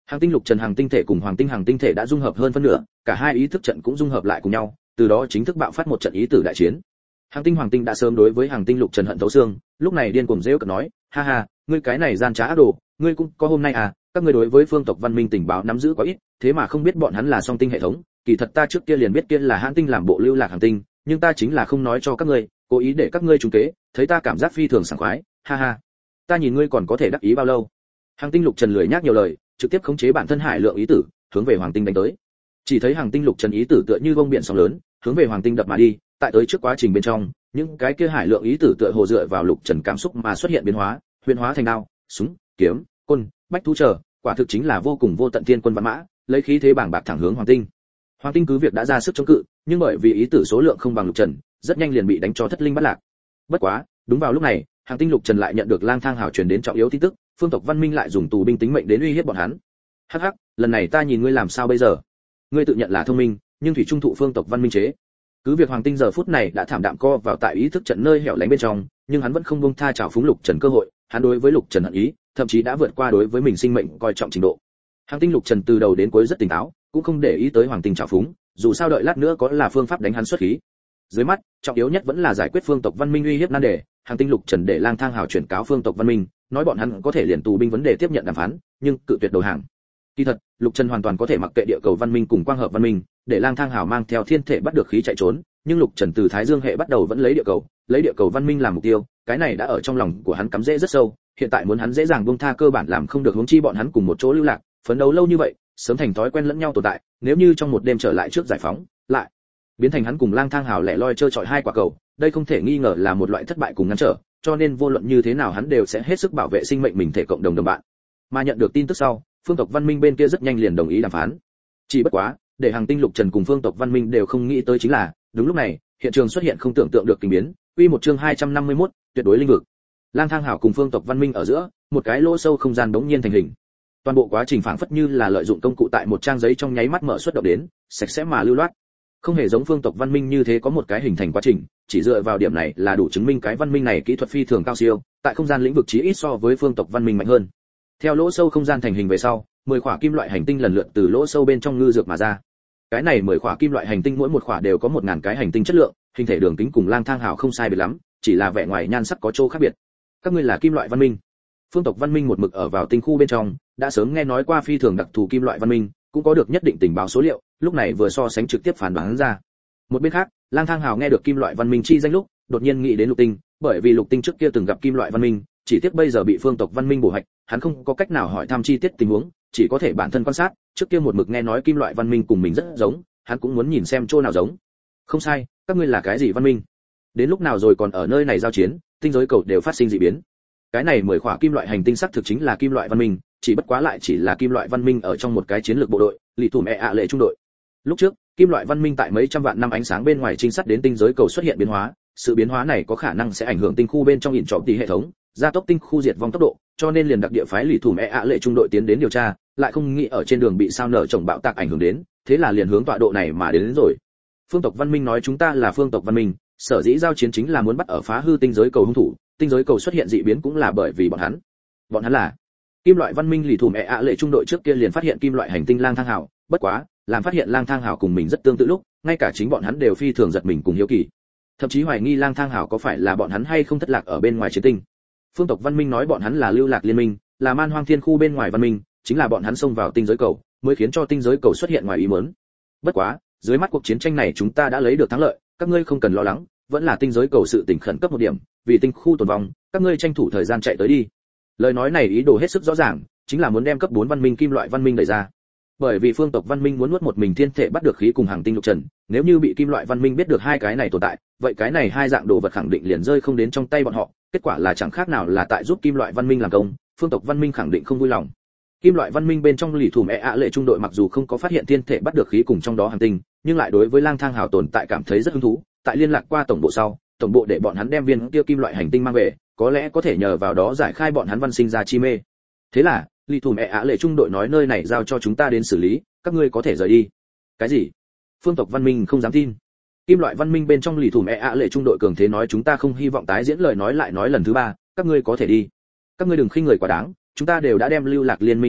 [SPEAKER 1] Hàng tinh lục trần hàng tinh thể cùng hoàng tinh hàng tinh thể đã dung hợp hơn phân nửa, cả hai ý thức trận cũng dung hợp lại cùng nhau, từ đó chính thức bạo phát một trận ý tử đại chiến. Hàng tinh hoàng tinh đã sớm đối với hàng tinh lục trần hận thấu xương, lúc này điên cuồng rêu cợt nói, ha ha, ngươi cái này gian trá ác đồ, ngươi cũng có hôm nay à, các ngươi đối với phương tộc văn minh tình báo nắm giữ quá ít, thế mà không biết bọn hắn là song tinh hệ thống, kỳ thật ta trước kia liền biết kia là hãn tinh làm bộ lưu lạc hàng tinh, nhưng ta chính là không nói cho các ngươi, cố ý để các ngươi trúng kế, thấy ta cảm giác phi thường sảng khoái, ha ha. Ta nhìn ngươi còn có thể đắc ý bao lâu? Hàng tinh lục trần lười nhác nhiều lời, trực tiếp khống chế bản thân hải lượng ý tử, hướng về hoàng tinh đánh tới. Chỉ thấy hàng tinh lục trần ý tử tựa như vông biển sóng lớn, hướng về hoàng tinh đập mà đi, tại tới trước quá trình bên trong, những cái kia hải lượng ý tử tựa hồ dựa vào lục trần cảm xúc mà xuất hiện biến hóa, huyền hóa thành đao, súng, kiếm, côn, bách thú trở, quả thực chính là vô cùng vô tận thiên quân vạn mã, lấy khí thế bảng bạc thẳng hướng hoàng tinh. Hoàng tinh cứ việc đã ra sức chống cự, nhưng bởi vì ý tử số lượng không bằng lục trần, rất nhanh liền bị đánh cho thất linh bất lạc. Bất quá, đúng vào lúc này, hàng tinh lục trần lại nhận được lang thang hào truyền đến trọng yếu tin tức, phương tộc văn minh lại dùng tù binh tính mệnh đến uy hiếp bọn hắn. Hắc hắc, lần này ta nhìn ngươi làm sao bây giờ? Ngươi tự nhận là thông minh, nhưng thủy trung thụ phương tộc văn minh chế. Cứ việc hoàng tinh giờ phút này đã thảm đạm co vào tại ý thức trận nơi hẻo lánh bên trong, nhưng hắn vẫn không buông tha chảo phúng lục trần cơ hội, hắn đối với lục trần hận ý, thậm chí đã vượt qua đối với mình sinh mệnh coi trọng trình độ. Hàng tinh lục trần từ đầu đến cuối rất tỉnh táo, cũng không để ý tới hoàng tinh chảo phúng, dù sao đợi lát nữa có là phương pháp đánh hắn xuất khí. Dưới mắt, trọng yếu nhất vẫn là giải quyết phương tộc văn minh uy hiếp nan đề, hàng tinh lục trần để lang thang hào chuyển cáo phương tộc văn minh, nói bọn hắn có thể liền tù binh vấn đề tiếp nhận đàm phán, nhưng cự tuyệt đầu hàng. Kỳ thật, lục trần hoàn toàn có thể mặc kệ địa cầu văn minh cùng quang hợp văn minh, để lang thang hào mang theo thiên thể bắt được khí chạy trốn, nhưng lục trần từ thái dương hệ bắt đầu vẫn lấy địa cầu, lấy địa cầu văn minh làm mục tiêu, cái này đã ở trong lòng của hắn cắm rễ rất sâu, hiện tại muốn hắn dễ dàng buông tha cơ bản làm không được, huống chi bọn hắn cùng một chỗ lưu lạc, phấn đấu lâu như vậy, sớm thành thói quen lẫn nhau tồn tại, nếu như trong một đêm trở lại trước giải phóng, lại biến thành hắn cùng lang thang hào lẻ loi chơi chọi hai quả cầu, đây không thể nghi ngờ là một loại thất bại cùng ngăn trở, cho nên vô luận như thế nào hắn đều sẽ hết sức bảo vệ sinh mệnh mình thể cộng đồng đồng bạn. Mà nhận được tin tức sau, phương tộc văn minh bên kia rất nhanh liền đồng ý đàm phán. Chỉ bất quá, để hàng tinh lục trần cùng phương tộc văn minh đều không nghĩ tới chính là, đúng lúc này, hiện trường xuất hiện không tưởng tượng được kinh biến, quy một chương hai trăm năm mươi mốt, tuyệt đối linh vực. Lang thang hào cùng phương tộc văn minh ở giữa, một cái lỗ sâu không gian đống nhiên thành hình. Toàn bộ quá trình phảng phất như là lợi dụng công cụ tại một trang giấy trong nháy mắt mở xuất động đến, sạch sẽ mà lưu loát. Không hề giống phương tộc văn minh như thế có một cái hình thành quá trình, chỉ dựa vào điểm này là đủ chứng minh cái văn minh này kỹ thuật phi thường cao siêu, tại không gian lĩnh vực chí ít so với phương tộc văn minh mạnh hơn. Theo lỗ sâu không gian thành hình về sau, mười khỏa kim loại hành tinh lần lượt từ lỗ sâu bên trong ngư dược mà ra. Cái này mười khỏa kim loại hành tinh mỗi một khỏa đều có một ngàn cái hành tinh chất lượng, hình thể đường kính cùng lang thang hào không sai biệt lắm, chỉ là vẻ ngoài nhan sắc có chỗ khác biệt. Các ngươi là kim loại văn minh. Phương tộc văn minh một mực ở vào tinh khu bên trong, đã sớm nghe nói qua phi thường đặc thù kim loại văn minh, cũng có được nhất định tình báo số liệu, lúc này vừa so sánh trực tiếp phán đoán ra. Một bên khác, lang thang hào nghe được kim loại văn minh chi danh lúc, đột nhiên nghĩ đến lục tinh, bởi vì lục tinh trước kia từng gặp kim loại văn minh, chỉ tiếc bây giờ bị phương tộc văn minh bổ hạch, hắn không có cách nào hỏi thăm chi tiết tình huống, chỉ có thể bản thân quan sát, trước kia một mực nghe nói kim loại văn minh cùng mình rất giống, hắn cũng muốn nhìn xem chỗ nào giống. Không sai, các ngươi là cái gì văn minh? Đến lúc nào rồi còn ở nơi này giao chiến, tinh giới cầu đều phát sinh dị biến. Cái này mười khỏa kim loại hành tinh sắc thực chính là kim loại văn minh, chỉ bất quá lại chỉ là kim loại văn minh ở trong một cái chiến lược bộ đội, lì thủ mẹ ạ lệ trung đội. Lúc trước, kim loại văn minh tại mấy trăm vạn năm ánh sáng bên ngoài trinh sát đến tinh giới cầu xuất hiện biến hóa, sự biến hóa này có khả năng sẽ ảnh hưởng tinh khu bên trong ỉn trọng tỷ hệ thống, gia tốc tinh khu diệt vong tốc độ, cho nên liền đặc địa phái lì thủ mẹ ạ lệ trung đội tiến đến điều tra, lại không nghĩ ở trên đường bị sao nở chồng bạo tạc ảnh hưởng đến, thế là liền hướng tọa độ này mà đến, đến rồi. Phương tộc văn minh nói chúng ta là phương tộc văn minh, sở dĩ giao chiến chính là muốn bắt ở phá hư tinh giới cầu hung thủ, tinh giới cầu xuất hiện dị biến cũng là bởi vì bọn hắn. Bọn hắn là kim loại văn minh lì thủ mẹ ạ lệ trung đội trước kia liền phát hiện kim loại hành tinh lang thang hào, bất quá, làm phát hiện lang thang hào cùng mình rất tương tự lúc, ngay cả chính bọn hắn đều phi thường giật mình cùng hiếu kỳ. Thậm chí hoài nghi lang thang hào có phải là bọn hắn hay không thất lạc ở bên ngoài chiến tinh. Phương tộc văn minh nói bọn hắn là lưu lạc liên minh, là man hoang thiên khu bên ngoài văn minh, chính là bọn hắn xông vào tinh giới cầu, mới khiến cho tinh giới cầu xuất hiện ngoài ý muốn. Bất quá, dưới mắt cuộc chiến tranh này chúng ta đã lấy được thắng lợi, các ngươi không cần lo lắng, vẫn là tinh giới cầu sự tình khẩn cấp một điểm, vì tinh khu tồn vong, các ngươi tranh thủ thời gian chạy tới đi. Lời nói này ý đồ hết sức rõ ràng, chính là muốn đem cấp bốn văn minh kim loại văn minh đẩy ra. Bởi vì phương tộc văn minh muốn nuốt một mình thiên thể bắt được khí cùng hàng tinh lục trần, nếu như bị kim loại văn minh biết được hai cái này tồn tại, vậy cái này hai dạng đồ vật khẳng định liền rơi không đến trong tay bọn họ, kết quả là chẳng khác nào là tại giúp kim loại văn minh làm công, phương tộc văn minh khẳng định không vui lòng. Kim loại văn minh bên trong lì thủ mẹ ạ lệ trung đội mặc dù không có phát hiện thiên thể bắt được khí cùng trong đó hàng tinh, nhưng lại đối với lang thang hào tồn tại cảm thấy rất hứng thú, tại liên lạc qua tổng bộ sau, tổng bộ để bọn hắn đem viên kia kim loại hành tinh mang về, có lẽ có thể nhờ vào đó giải khai bọn hắn văn sinh ra chi mê. Thế là, lì thủ mẹ ạ lệ trung đội nói nơi này giao cho chúng ta đến xử lý, các ngươi có thể rời đi. Cái gì? Phương tộc văn minh không dám tin. Kim loại văn minh bên trong lì thủ mẹ ạ lệ trung đội cường thế nói chúng ta không hy vọng tái diễn lời nói lại nói lần thứ ba, các ngươi có thể đi. Các ngươi đừng khinh người quá đáng, chúng ta đều đã đem lưu lạc liên minh đánh bại,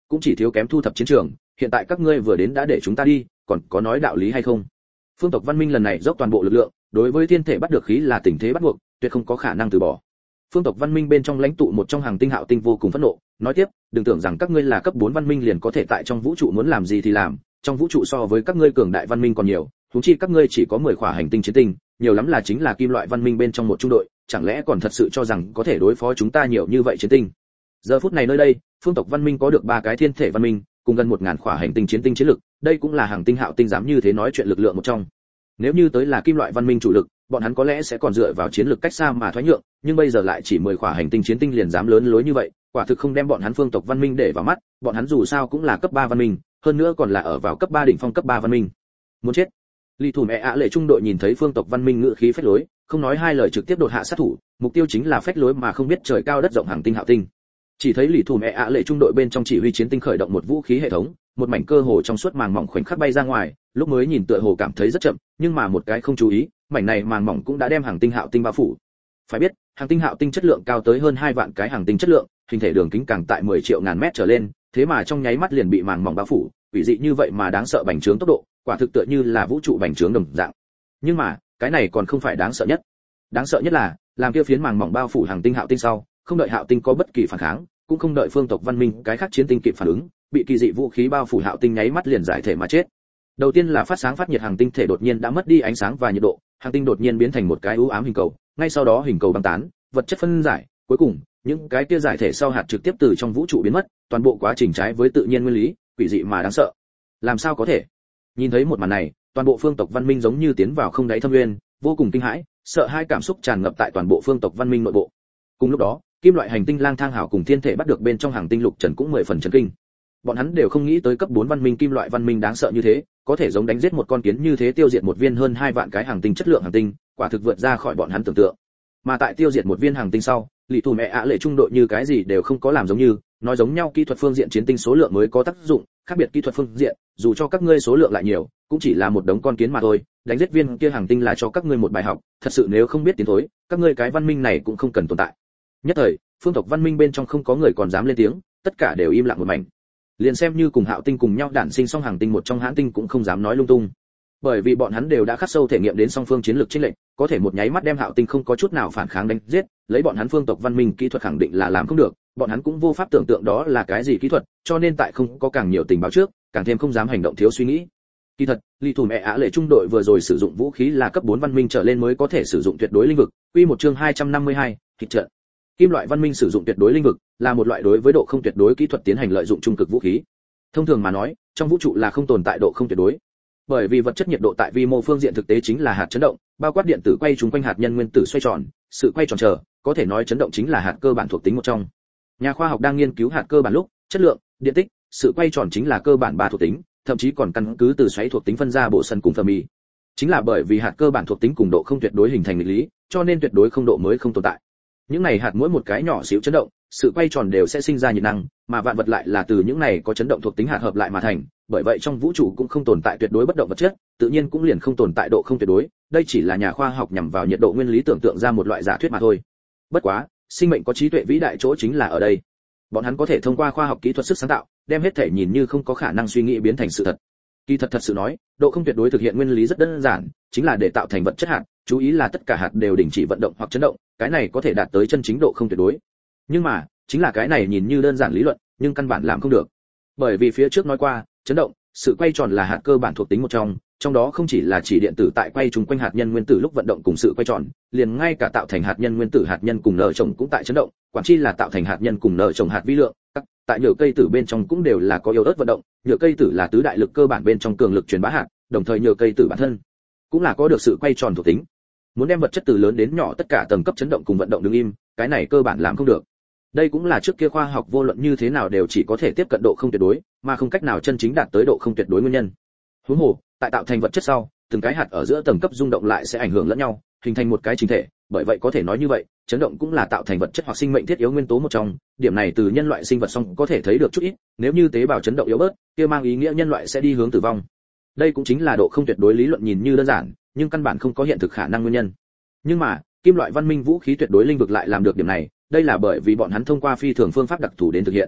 [SPEAKER 1] cũng chỉ thiếu kém thu thập chiến trường, hiện tại các ngươi vừa đến đã để chúng ta đi, còn có nói đạo lý hay không? Phương tộc văn minh lần này dốc toàn bộ lực lượng, đối với thiên thể bắt được khí là tình thế bắt buộc, tuyệt không có khả năng từ bỏ. Phương tộc văn minh bên trong lãnh tụ một trong hàng tinh Hạo Tinh vô cùng phẫn nộ, nói tiếp, đừng tưởng rằng các ngươi là cấp bốn văn minh liền có thể tại trong vũ trụ muốn làm gì thì làm, trong vũ trụ so với các ngươi cường đại văn minh còn nhiều, huống chi các ngươi chỉ có mười khỏa hành tinh chiến tinh, nhiều lắm là chính là kim loại văn minh bên trong một trung đội, chẳng lẽ còn thật sự cho rằng có thể đối phó chúng ta nhiều như vậy chiến tinh? Giờ phút này nơi đây, phương tộc văn minh có được ba cái thiên thể văn minh, cùng gần một ngàn khỏa hành tinh chiến tinh chiến lực, đây cũng là hàng tinh Hạo Tinh dám như thế nói chuyện lực lượng một trong. Nếu như tới là kim loại văn minh chủ lực, bọn hắn có lẽ sẽ còn dựa vào chiến lược cách xa mà thoái nhượng, nhưng bây giờ lại chỉ mười khỏa hành tinh chiến tinh liền dám lớn lối như vậy, quả thực không đem bọn hắn phương tộc văn minh để vào mắt, bọn hắn dù sao cũng là cấp ba văn minh, hơn nữa còn là ở vào cấp ba đỉnh phong cấp ba văn minh. Muốn chết. Lý Thủ Mẹ ạ lệ trung đội nhìn thấy phương tộc văn minh ngự khí phách lối, không nói hai lời trực tiếp đột hạ sát thủ, mục tiêu chính là phách lối mà không biết trời cao đất rộng hàng tinh Hạo Tinh. Chỉ thấy Lý Thủ Mẹ ạ lệ trung đội bên trong chỉ huy chiến tinh khởi động một vũ khí hệ thống, một mảnh cơ hồ trong suốt màng mỏng khoảnh khắc bay ra ngoài, lúc mới nhìn tựa hồ cảm thấy rất chậm, nhưng mà một cái không chú ý, mảnh này màng mỏng cũng đã đem hàng tinh Hạo Tinh bao phủ. Phải biết, hàng tinh Hạo Tinh chất lượng cao tới hơn hai vạn cái hàng tinh chất lượng, hình thể đường kính càng tại mười triệu ngàn mét trở lên, thế mà trong nháy mắt liền bị màng mỏng bao phủ, quỷ dị như vậy mà đáng sợ bành trướng tốc độ, quả thực tựa như là vũ trụ bành trướng đồng dạng. Nhưng mà, cái này còn không phải đáng sợ nhất. Đáng sợ nhất là, làm kia phiến màng mỏng bao phủ hàng tinh Hạo Tinh sau, không đợi Hạo Tinh có bất kỳ phản kháng, cũng không đợi phương tộc văn minh cái khác chiến tinh kịp phản ứng, bị kỳ dị vũ khí bao phủ Hạo Tinh nháy mắt liền giải thể mà chết. Đầu tiên là phát sáng phát nhiệt hàng tinh thể đột nhiên đã mất đi ánh sáng và nhiệt độ, hàng tinh đột nhiên biến thành một cái u ám hình cầu, ngay sau đó hình cầu băng tán, vật chất phân giải, cuối cùng, những cái kia giải thể sau hạt trực tiếp từ trong vũ trụ biến mất, toàn bộ quá trình trái với tự nhiên nguyên lý, quỷ dị mà đáng sợ. Làm sao có thể? Nhìn thấy một màn này, toàn bộ phương tộc văn minh giống như tiến vào không đáy thâm nguyên, vô cùng kinh hãi, sợ hai cảm xúc tràn ngập tại toàn bộ phương tộc văn minh nội bộ. Cùng lúc đó, kim loại hành tinh lang thang hảo cùng thiên thể bắt được bên trong hàng tinh lục trần cũng mười phần chấn kinh. Bọn hắn đều không nghĩ tới cấp bốn văn minh kim loại văn minh đáng sợ như thế, có thể giống đánh giết một con kiến như thế tiêu diệt một viên hơn hai vạn cái hàng tinh chất lượng hàng tinh, quả thực vượt ra khỏi bọn hắn tưởng tượng. Mà tại tiêu diệt một viên hàng tinh sau, Lý Thủ Mẹ ạ lệ trung đội như cái gì đều không có làm giống như, nói giống nhau kỹ thuật phương diện chiến tinh số lượng mới có tác dụng, khác biệt kỹ thuật phương diện, dù cho các ngươi số lượng lại nhiều, cũng chỉ là một đống con kiến mà thôi, đánh giết viên kia hàng tinh là cho các ngươi một bài học, thật sự nếu không biết tiến thối, các ngươi cái văn minh này cũng không cần tồn tại. Nhất thời, phương tộc văn minh bên trong không có người còn dám lên tiếng, tất cả đều im lặng một mảnh. Liền xem như cùng Hạo Tinh cùng nhau đản sinh song hàng tinh một trong hãn tinh cũng không dám nói lung tung, bởi vì bọn hắn đều đã khắc sâu thể nghiệm đến song phương chiến lược chênh lệch, có thể một nháy mắt đem Hạo Tinh không có chút nào phản kháng đánh giết, lấy bọn hắn phương tộc văn minh kỹ thuật khẳng định là làm không được, bọn hắn cũng vô pháp tưởng tượng đó là cái gì kỹ thuật, cho nên tại không có càng nhiều tình báo trước, càng thêm không dám hành động thiếu suy nghĩ. Kỳ thật, Lý Thủ Mẹ ạ lệ trung đội vừa rồi sử dụng vũ khí là cấp bốn văn minh trở lên mới có thể sử dụng tuyệt đối linh vực, quy một chương hai trăm năm mươi hai, kịch trận. Kim loại văn minh sử dụng tuyệt đối linh vực là một loại đối với độ không tuyệt đối kỹ thuật tiến hành lợi dụng trung cực vũ khí. Thông thường mà nói, trong vũ trụ là không tồn tại độ không tuyệt đối. Bởi vì vật chất nhiệt độ tại vi mô phương diện thực tế chính là hạt chấn động, bao quát điện tử quay trúng quanh hạt nhân nguyên tử xoay tròn, sự quay tròn chờ, có thể nói chấn động chính là hạt cơ bản thuộc tính một trong. Nhà khoa học đang nghiên cứu hạt cơ bản lúc, chất lượng, điện tích, sự quay tròn chính là cơ bản ba thuộc tính, thậm chí còn căn cứ từ xoáy thuộc tính phân ra bộ sân cùng Fermi. Chính là bởi vì hạt cơ bản thuộc tính cùng độ không tuyệt đối hình thành nghịch lý, cho nên tuyệt đối không độ mới không tồn tại. Những này hạt mỗi một cái nhỏ xíu chấn động, sự quay tròn đều sẽ sinh ra nhiệt năng, mà vạn vật lại là từ những này có chấn động thuộc tính hạt hợp lại mà thành, bởi vậy trong vũ trụ cũng không tồn tại tuyệt đối bất động vật chất, tự nhiên cũng liền không tồn tại độ không tuyệt đối, đây chỉ là nhà khoa học nhằm vào nhiệt độ nguyên lý tưởng tượng ra một loại giả thuyết mà thôi. Bất quá, sinh mệnh có trí tuệ vĩ đại chỗ chính là ở đây. Bọn hắn có thể thông qua khoa học kỹ thuật sức sáng tạo, đem hết thể nhìn như không có khả năng suy nghĩ biến thành sự thật. Kỳ thật thật sự nói, độ không tuyệt đối thực hiện nguyên lý rất đơn giản, chính là để tạo thành vật chất hạt, chú ý là tất cả hạt đều đình chỉ vận động hoặc chấn động, cái này có thể đạt tới chân chính độ không tuyệt đối. Nhưng mà, chính là cái này nhìn như đơn giản lý luận, nhưng căn bản làm không được. Bởi vì phía trước nói qua, chấn động, sự quay tròn là hạt cơ bản thuộc tính một trong, trong đó không chỉ là chỉ điện tử tại quay trùng quanh hạt nhân nguyên tử lúc vận động cùng sự quay tròn, liền ngay cả tạo thành hạt nhân nguyên tử hạt nhân cùng nở chồng cũng tại chấn động, quản chi là tạo thành hạt nhân cùng nở chồng hạt vi lượng, tại nhựa cây tử bên trong cũng đều là có yếu ớt vận động, nhựa cây tử là tứ đại lực cơ bản bên trong cường lực truyền bá hạt, đồng thời nhựa cây tử bản thân cũng là có được sự quay tròn thuộc tính. Muốn đem vật chất từ lớn đến nhỏ tất cả tầng cấp chấn động cùng vận động đứng im, cái này cơ bản làm không được. Đây cũng là trước kia khoa học vô luận như thế nào đều chỉ có thể tiếp cận độ không tuyệt đối, mà không cách nào chân chính đạt tới độ không tuyệt đối nguyên nhân. Huống hồ, tại tạo thành vật chất sau, từng cái hạt ở giữa tầng cấp rung động lại sẽ ảnh hưởng lẫn nhau, hình thành một cái chỉnh thể, bởi vậy có thể nói như vậy, chấn động cũng là tạo thành vật chất hoặc sinh mệnh thiết yếu nguyên tố một trong, điểm này từ nhân loại sinh vật song có thể thấy được chút ít, nếu như tế bào chấn động yếu bớt, kia mang ý nghĩa nhân loại sẽ đi hướng tử vong. Đây cũng chính là độ không tuyệt đối lý luận nhìn như đơn giản, nhưng căn bản không có hiện thực khả năng nguyên nhân. Nhưng mà, kim loại văn minh vũ khí tuyệt đối linh vực lại làm được điểm này, đây là bởi vì bọn hắn thông qua phi thường phương pháp đặc thù đến thực hiện.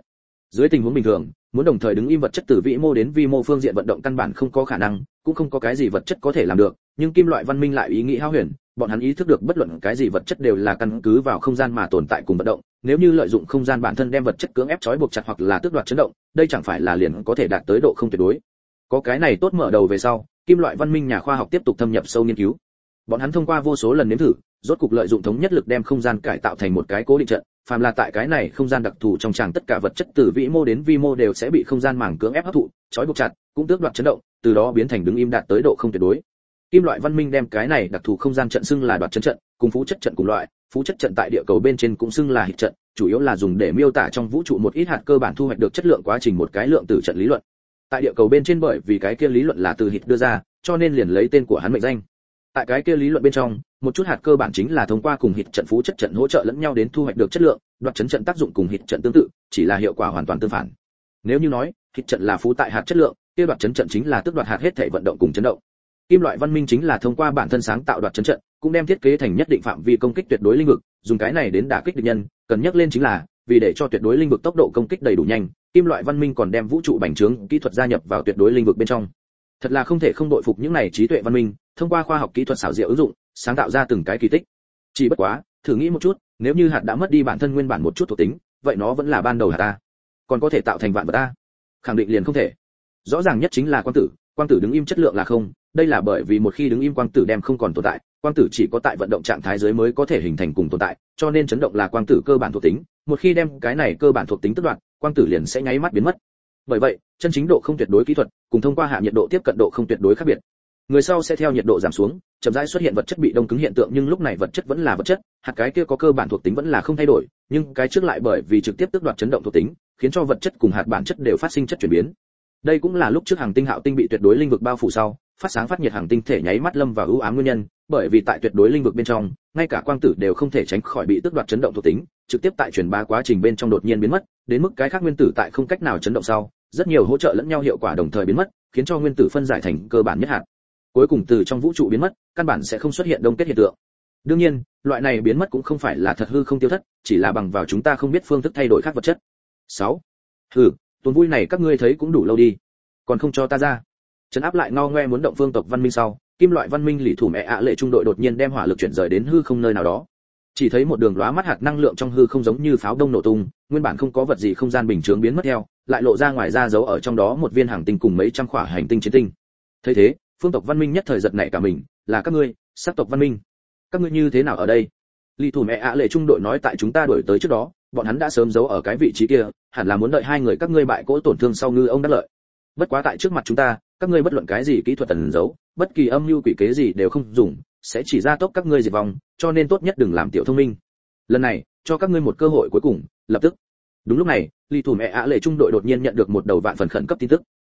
[SPEAKER 1] Dưới tình huống bình thường, muốn đồng thời đứng im vật chất từ vĩ mô đến vi mô phương diện vận động căn bản không có khả năng, cũng không có cái gì vật chất có thể làm được, nhưng kim loại văn minh lại ý nghĩ hao huyền, bọn hắn ý thức được bất luận cái gì vật chất đều là căn cứ vào không gian mà tồn tại cùng vận động, nếu như lợi dụng không gian bản thân đem vật chất cưỡng ép trói buộc chặt hoặc là tước đoạt chấn động, đây chẳng phải là liền có thể đạt tới độ không tuyệt đối. Có cái này tốt mở đầu về sau, kim loại văn minh nhà khoa học tiếp tục thâm nhập sâu nghiên cứu. Bọn hắn thông qua vô số lần nếm thử, rốt cục lợi dụng thống nhất lực đem không gian cải tạo thành một cái cố định trận, phàm là tại cái này không gian đặc thù trong tràng tất cả vật chất từ vĩ mô đến vi mô đều sẽ bị không gian màng cưỡng ép hấp thụ, trói buộc chặt, cũng tước đoạt chấn động, từ đó biến thành đứng im đạt tới độ không tuyệt đối. Kim loại văn minh đem cái này đặc thù không gian trận xưng là đoạt chấn trận, cùng phú chất trận cùng loại, phú chất trận tại địa cầu bên trên cũng xưng là hịch trận, chủ yếu là dùng để miêu tả trong vũ trụ một ít hạt cơ bản thu hoạch được chất lượng quá trình một cái lượng tử trận lý luận. Tại địa cầu bên trên bởi vì cái kia lý luận là từ hịch đưa ra, cho nên liền lấy tên của hắn mệnh danh. Tại cái kia lý luận bên trong, một chút hạt cơ bản chính là thông qua cùng hịch trận phú chất trận hỗ trợ lẫn nhau đến thu hoạch được chất lượng, đoạt chấn trận tác dụng cùng hịch trận tương tự, chỉ là hiệu quả hoàn toàn tương phản. Nếu như nói, hịch trận là phú tại hạt chất lượng, kia đoạt chấn trận chính là tước đoạt hạt hết thể vận động cùng chấn động. Kim loại văn minh chính là thông qua bản thân sáng tạo đoạt chấn trận, cũng đem thiết kế thành nhất định phạm vi công kích tuyệt đối lĩnh vực, dùng cái này đến đả kích địch nhân, cần nhắc lên chính là, vì để cho tuyệt đối lĩnh vực tốc độ công kích đầy đủ nhanh, kim loại văn minh còn đem vũ trụ bành trướng kỹ thuật gia nhập vào tuyệt đối lĩnh vực bên trong. Thật là không thể không đội phục những này trí tuệ văn minh, thông qua khoa học kỹ thuật xảo diệu ứng dụng, sáng tạo ra từng cái kỳ tích. Chỉ bất quá, thử nghĩ một chút, nếu như hạt đã mất đi bản thân nguyên bản một chút thuộc tính, vậy nó vẫn là ban đầu hạt ta, còn có thể tạo thành vạn vật ta? Khẳng định liền không thể. Rõ ràng nhất chính là quang tử, quang tử đứng im chất lượng là không, đây là bởi vì một khi đứng im quang tử đem không còn tồn tại, quang tử chỉ có tại vận động trạng thái dưới mới có thể hình thành cùng tồn tại, cho nên chấn động là quang tử cơ bản thuộc tính, một khi đem cái này cơ bản thuộc tính tước đoạt, quang tử liền sẽ nháy mắt biến mất. Bởi vậy, chân chính độ không tuyệt đối kỹ thuật, cùng thông qua hạ nhiệt độ tiếp cận độ không tuyệt đối khác biệt. Người sau sẽ theo nhiệt độ giảm xuống, chậm rãi xuất hiện vật chất bị đông cứng hiện tượng, nhưng lúc này vật chất vẫn là vật chất, hạt cái kia có cơ bản thuộc tính vẫn là không thay đổi, nhưng cái trước lại bởi vì trực tiếp tước đoạt chấn động thuộc tính, khiến cho vật chất cùng hạt bản chất đều phát sinh chất chuyển biến. Đây cũng là lúc trước hành tinh Hạo tinh bị tuyệt đối linh vực bao phủ sau, phát sáng phát nhiệt hành tinh thể nháy mắt lâm vào ưu ám nguyên nhân, bởi vì tại tuyệt đối linh vực bên trong, ngay cả quang tử đều không thể tránh khỏi bị tước đoạt chấn động thuộc tính, trực tiếp tại truyền bá quá trình bên trong đột nhiên biến mất, đến mức cái khác nguyên tử tại không cách nào chấn động sau, rất nhiều hỗ trợ lẫn nhau hiệu quả đồng thời biến mất, khiến cho nguyên tử phân giải thành cơ bản nhất hạt. Cuối cùng từ trong vũ trụ biến mất, căn bản sẽ không xuất hiện đông kết hiện tượng. Đương nhiên, loại này biến mất cũng không phải là thật hư không tiêu thất, chỉ là bằng vào chúng ta không biết phương thức thay đổi khác vật chất. sáu. Hừ, tuần vui này các ngươi thấy cũng đủ lâu đi, còn không cho ta ra. Trấn áp lại ngao ngoe muốn động phương tộc văn minh sau, kim loại văn minh lì thủ mẹ ạ lệ trung đội đột nhiên đem hỏa lực chuyển rời đến hư không nơi nào đó. Chỉ thấy một đường lóa mắt hạt năng lượng trong hư không giống như pháo đông nổ tung, nguyên bản không có vật gì không gian bình thường biến mất theo, lại lộ ra ngoài ra giấu ở trong đó một viên hành tinh cùng mấy trăm khỏa hành tinh chiến tinh. Thấy thế, phương tộc văn minh nhất thời giật nảy cả mình, là các ngươi, sắc tộc văn minh, các ngươi như thế nào ở đây? Lì thủ mẹ ạ lệ trung đội nói tại chúng ta đuổi tới trước đó, bọn hắn đã sớm giấu ở cái vị trí kia, hẳn là muốn đợi hai người các ngươi bại cỗ tổn thương sau ngư ông đắc lợi. Bất quá tại trước mặt chúng ta, các ngươi bất luận cái gì kỹ thuật tẩn giấu, bất kỳ âm mưu quỷ kế gì đều không dùng, sẽ chỉ ra tốc các ngươi diệt vong, cho nên tốt nhất đừng làm tiểu thông minh. Lần này, cho các ngươi một cơ hội cuối cùng, lập tức. Đúng lúc này, Lý thủ mẹ ạ lệ trung đội đột nhiên nhận được một đầu vạn phần khẩn cấp tin tức.